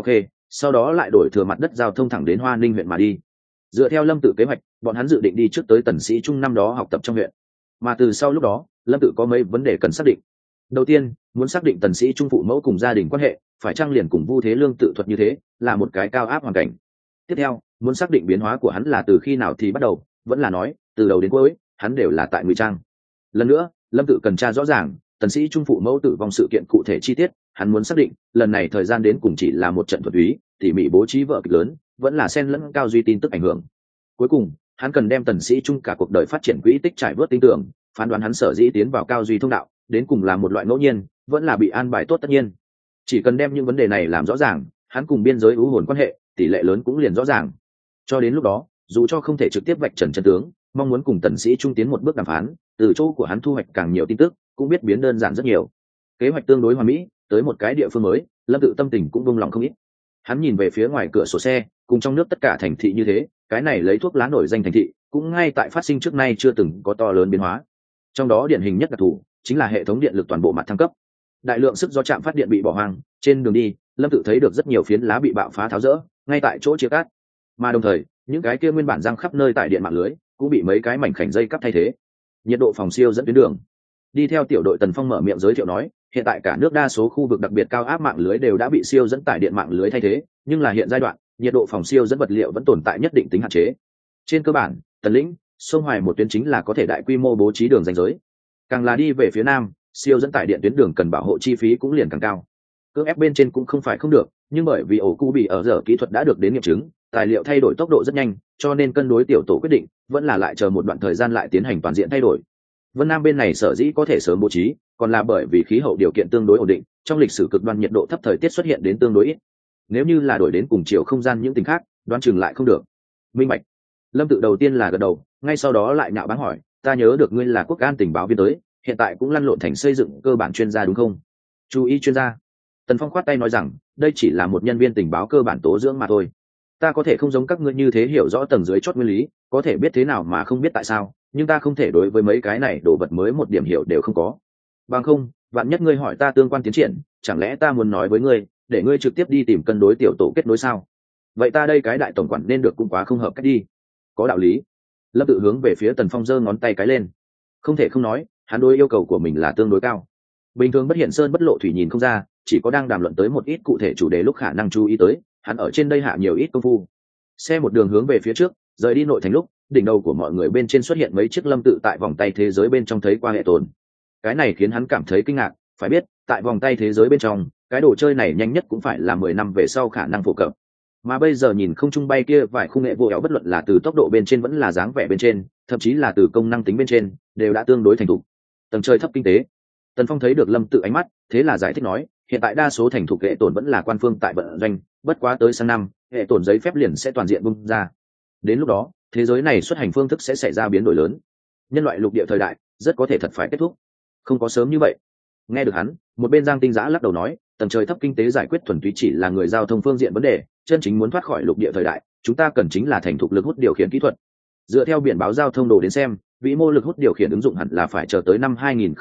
sau đó lại đổi thừa mặt đất giao thông thẳng đến Hoa Ninh huyện mà đi. Dựa theo Lâm Tự kế hoạch, bọn hắn dự định đi trước tới Tần Sĩ Trung năm đó học tập trong huyện, mà từ sau lúc đó Lâm Tự có mấy vấn đề cần xác định. Đầu tiên, muốn xác định Tần Sĩ Trung phụ mẫu cùng gia đình quan hệ phải chăng liền cùng Vu Thế Lương tự thuật như thế, là một cái cao áp hoàn cảnh. Tiếp theo, muốn xác định biến hóa của hắn là từ khi nào thì bắt đầu, vẫn là nói từ đầu đến cuối hắn đều là tại ngụy trang. Lần nữa, Lâm Tự cần tra rõ ràng Tần Sĩ Trung phụ mẫu tử vong sự kiện cụ thể chi tiết, hắn muốn xác định lần này thời gian đến cùng chỉ là một trận thuật úy, tỉ mỉ bố trí vở kịch lớn, vẫn là xen lẫn cao duy tin tức ảnh hưởng. Cuối cùng, hắn cần đem Tần Sĩ Trung cả cuộc đời phát triển quỹ tích trải vớt tin tưởng, phán đoán hắn sở dĩ tiến vào cao duy thông đạo, đến cùng là một loại ngẫu nhiên, vẫn là bị an bài tốt tất nhiên. Chỉ cần đem những vấn đề này làm rõ ràng, hắn cùng biên giới ưu hồn quan hệ, tỷ lệ lớn cũng liền rõ ràng. Cho đến lúc đó, dù cho không thể trực tiếp vạch trần chân tướng, mong muốn cùng Tần Sĩ Trung tiến một bước đàm phán, từ chỗ của hắn thu hoạch càng nhiều tin tức, cũng biết biến đơn giản rất nhiều. Kế hoạch tương đối hoàn mỹ, tới một cái địa phương mới, Lâm Tự tâm tình cũng buông lòng không ít. Hắn nhìn về phía ngoài cửa sổ xe, cùng trong nước tất cả thành thị như thế, cái này lấy thuốc lá nổi danh thành thị, cũng ngay tại phát sinh trước nay chưa từng có to lớn biến hóa. Trong đó điển hình nhất đặc thù chính là hệ thống điện lực toàn bộ mặt thăng cấp. Đại lượng sức gió trạm phát điện bị bỏ hoang, trên đường đi, Lâm Tự thấy được rất nhiều phiến lá bị bạo phá tháo rỡ, ngay tại chỗ chia cắt. Mà đồng thời, những cái kia nguyên bản răng khắp nơi tại điện mạng lưới, cũng bị mấy cái mảnh khảnh dây cắp thay thế. Nhiệt độ phòng siêu dẫn tuyến đường. Đi theo tiểu đội Tần Phong mở miệng giới thiệu nói, hiện tại cả nước đa số khu vực đặc biệt cao áp mạng lưới đều đã bị siêu dẫn tải điện mạng lưới thay thế, nhưng là hiện giai đoạn, nhiệt độ phòng siêu dẫn vật liệu vẫn tồn tại nhất định tính hạn chế. Trên cơ bản, Tần Lĩnh, sông Hoài một tuyến chính là có thể đại quy mô bố trí đường ranh giới. Càng là đi về phía nam, siêu dẫn tải điện tuyến đường cần bảo hộ chi phí cũng liền càng cao. Cưỡng ép bên trên cũng không phải không được, nhưng bởi vì ổ cu bị ở giờ kỹ thuật đã được đến nghiệm chứng, tài liệu thay đổi tốc độ rất nhanh, cho nên cân đối tiểu tổ quyết định vẫn là lại chờ một đoạn thời gian lại tiến hành toàn diện thay đổi. Vân Nam bên này sở dĩ có thể sớm bố trí, còn là bởi vì khí hậu điều kiện tương đối ổn định, trong lịch sử cực đoan nhiệt độ thấp thời tiết xuất hiện đến tương đối ít. Nếu như là đổi đến cùng chiều không gian những tình khác, đoán chừng lại không được. Minh bạch. Lâm Tự đầu tiên là gật đầu, ngay sau đó lại nhạo báng hỏi, ta nhớ được ngươi là quốc an tình báo viên tới, hiện tại cũng lăn lộn thành xây dựng cơ bản chuyên gia đúng không? Chú ý chuyên gia. Tần Phong khoát tay nói rằng, đây chỉ là một nhân viên tình báo cơ bản tố dưỡng mà thôi. Ta có thể không giống các ngươi như thế hiểu rõ tầng dưới chót nguyên lý, có thể biết thế nào mà không biết tại sao, nhưng ta không thể đối với mấy cái này đồ vật mới một điểm hiểu đều không có. Bằng không, vạn nhất ngươi hỏi ta tương quan tiến triển, chẳng lẽ ta muốn nói với ngươi, để ngươi trực tiếp đi tìm cân đối tiểu tổ kết nối sao? Vậy ta đây cái đại tổng quản nên được cũng quá không hợp cách đi. Có đạo lý. Lâm Tự hướng về phía Tần Phong giơ ngón tay cái lên. Không thể không nói, hắn đối yêu cầu của mình là tương đối cao. Bình thường bất hiện sơn bất lộ thủy nhìn không ra, chỉ có đang đàm luận tới một ít cụ thể chủ đề lúc khả năng chú ý tới, hắn ở trên đây hạ nhiều ít công phu. Xe một đường hướng về phía trước, rời đi nội thành lúc, đỉnh đầu của mọi người bên trên xuất hiện mấy chiếc Lâm Tự tại vòng tay thế giới bên trong thấy qua hệ tồn. Cái này khiến hắn cảm thấy kinh ngạc, phải biết, tại vòng tay thế giới bên trong, cái đồ chơi này nhanh nhất cũng phải là 10 năm về sau khả năng phổ cập. Mà bây giờ nhìn không trung bay kia vài khung nghệ vô ẻo bất luận là từ tốc độ bên trên vẫn là dáng vẻ bên trên, thậm chí là từ công năng tính bên trên, đều đã tương đối thành thục. Tầng trời thấp kinh tế. Tần Phong thấy được Lâm Tự ánh mắt, thế là giải thích nói, hiện tại đa số thành thục hệ tổn vẫn là quan phương tại vận doanh, bất quá tới sang năm, hệ tổn giấy phép liền sẽ toàn diện bung ra. Đến lúc đó, thế giới này xuất hành phương thức sẽ xảy ra biến đổi lớn. Nhân loại lục địa thời đại rất có thể thật phải kết thúc. Không có sớm như vậy. Nghe được hắn, một bên Giang Tinh Giã lắc đầu nói, tầng trời thấp kinh tế giải quyết thuần túy chỉ là người giao thông phương diện vấn đề, chân chính muốn thoát khỏi lục địa thời đại, chúng ta cần chính là thành thục lực hút điều khiển kỹ thuật. Dựa theo biển báo giao thông đồ đến xem, vĩ mô lực hút điều khiển ứng dụng hẳn là phải chờ tới năm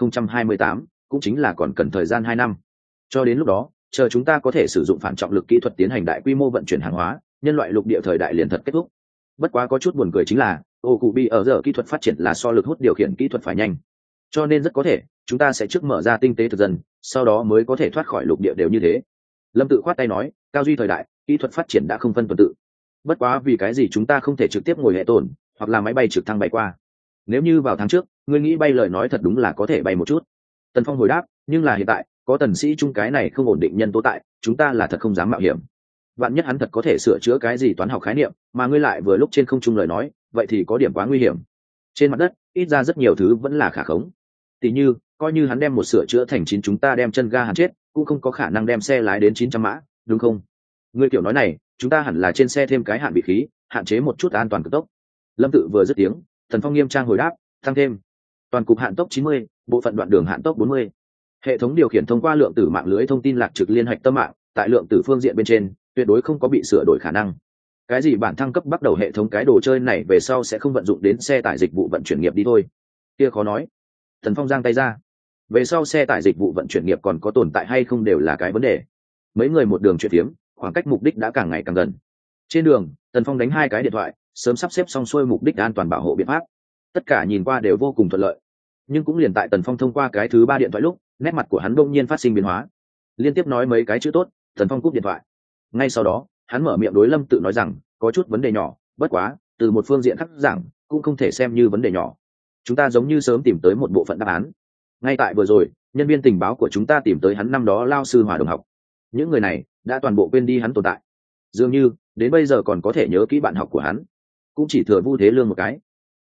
2028, cũng chính là còn cần thời gian 2 năm. Cho đến lúc đó, chờ chúng ta có thể sử dụng phản trọng lực kỹ thuật tiến hành đại quy mô vận chuyển hàng hóa, nhân loại lục địa thời đại liền thật kết thúc. Bất quá có chút buồn cười chính là, Okubi ở giờ kỹ thuật phát triển là so lực hút điều khiển kỹ thuật phải nhanh. Cho nên rất có thể, chúng ta sẽ trước mở ra tinh tế thực dân, sau đó mới có thể thoát khỏi lục địa đều như thế. Lâm Tự khoát tay nói, cao duy thời đại, kỹ thuật phát triển đã không phân tuần tự. Bất quá vì cái gì chúng ta không thể trực tiếp ngồi hệ tổn, hoặc là máy bay trực thăng bay qua? Nếu như vào tháng trước, ngươi nghĩ bay lời nói thật đúng là có thể bay một chút. Tần Phong hồi đáp, nhưng là hiện tại, có Tần Sĩ Trung cái này không ổn định nhân tố tại, chúng ta là thật không dám mạo hiểm. Vạn nhất hắn thật có thể sửa chữa cái gì toán học khái niệm, mà ngươi lại vừa lúc trên không trung lời nói, vậy thì có điểm quá nguy hiểm. Trên mặt đất, ít ra rất nhiều thứ vẫn là khả khống. Tỷ như, coi như hắn đem một sửa chữa thành 9 chúng ta đem chân ga hàn chết, cũng không có khả năng đem xe lái đến 900 mã, đúng không? Ngươi kiểu nói này, chúng ta hẳn là trên xe thêm cái hạn bị khí, hạn chế một chút an toàn cực tốc. Lâm Tự vừa dứt tiếng, Thần Phong nghiêm trang hồi đáp, tăng thêm toàn cục hạn tốc 90, bộ phận đoạn đường hạn tốc 40. Hệ thống điều khiển thông qua lượng tử mạng lưới thông tin lạc trực liên hạch tâm mạng, tại lượng tử phương diện bên trên, tuyệt đối không có bị sửa đổi khả năng. Cái gì bản thăng cấp bắt đầu hệ thống cái đồ chơi này về sau sẽ không vận dụng đến xe tải dịch vụ vận chuyển nghiệp đi thôi. Kia khó nói. Thần Phong giang tay ra. Về sau xe tải dịch vụ vận chuyển nghiệp còn có tồn tại hay không đều là cái vấn đề. Mấy người một đường chuyện phiếm, khoảng cách mục đích đã càng ngày càng gần. Trên đường Tần Phong đánh 2 cái điện thoại, sớm sắp xếp xong xuôi mục đích an toàn bảo hộ biện pháp, tất cả nhìn qua đều vô cùng thuận lợi. Nhưng cũng liền tại Tần Phong thông qua cái thứ 3 điện thoại lúc, nét mặt của hắn đột nhiên phát sinh biến hóa, liên tiếp nói mấy cái chữ tốt. Tần Phong cúp điện thoại. Ngay sau đó hắn mở miệng đối Lâm Tự nói rằng có chút vấn đề nhỏ, bất quá từ một phương diện khác giảng cũng không thể xem như vấn đề nhỏ. Chúng ta giống như sớm tìm tới một bộ phận đáp án. Ngay tại vừa rồi nhân viên tình báo của chúng ta tìm tới hắn năm đó lao sư Hòa đồng học, những người này đã toàn bộ quên đi hắn tồn tại, dường như đến bây giờ còn có thể nhớ kỹ bạn học của hắn, cũng chỉ thừa Vu Thế Lương một cái.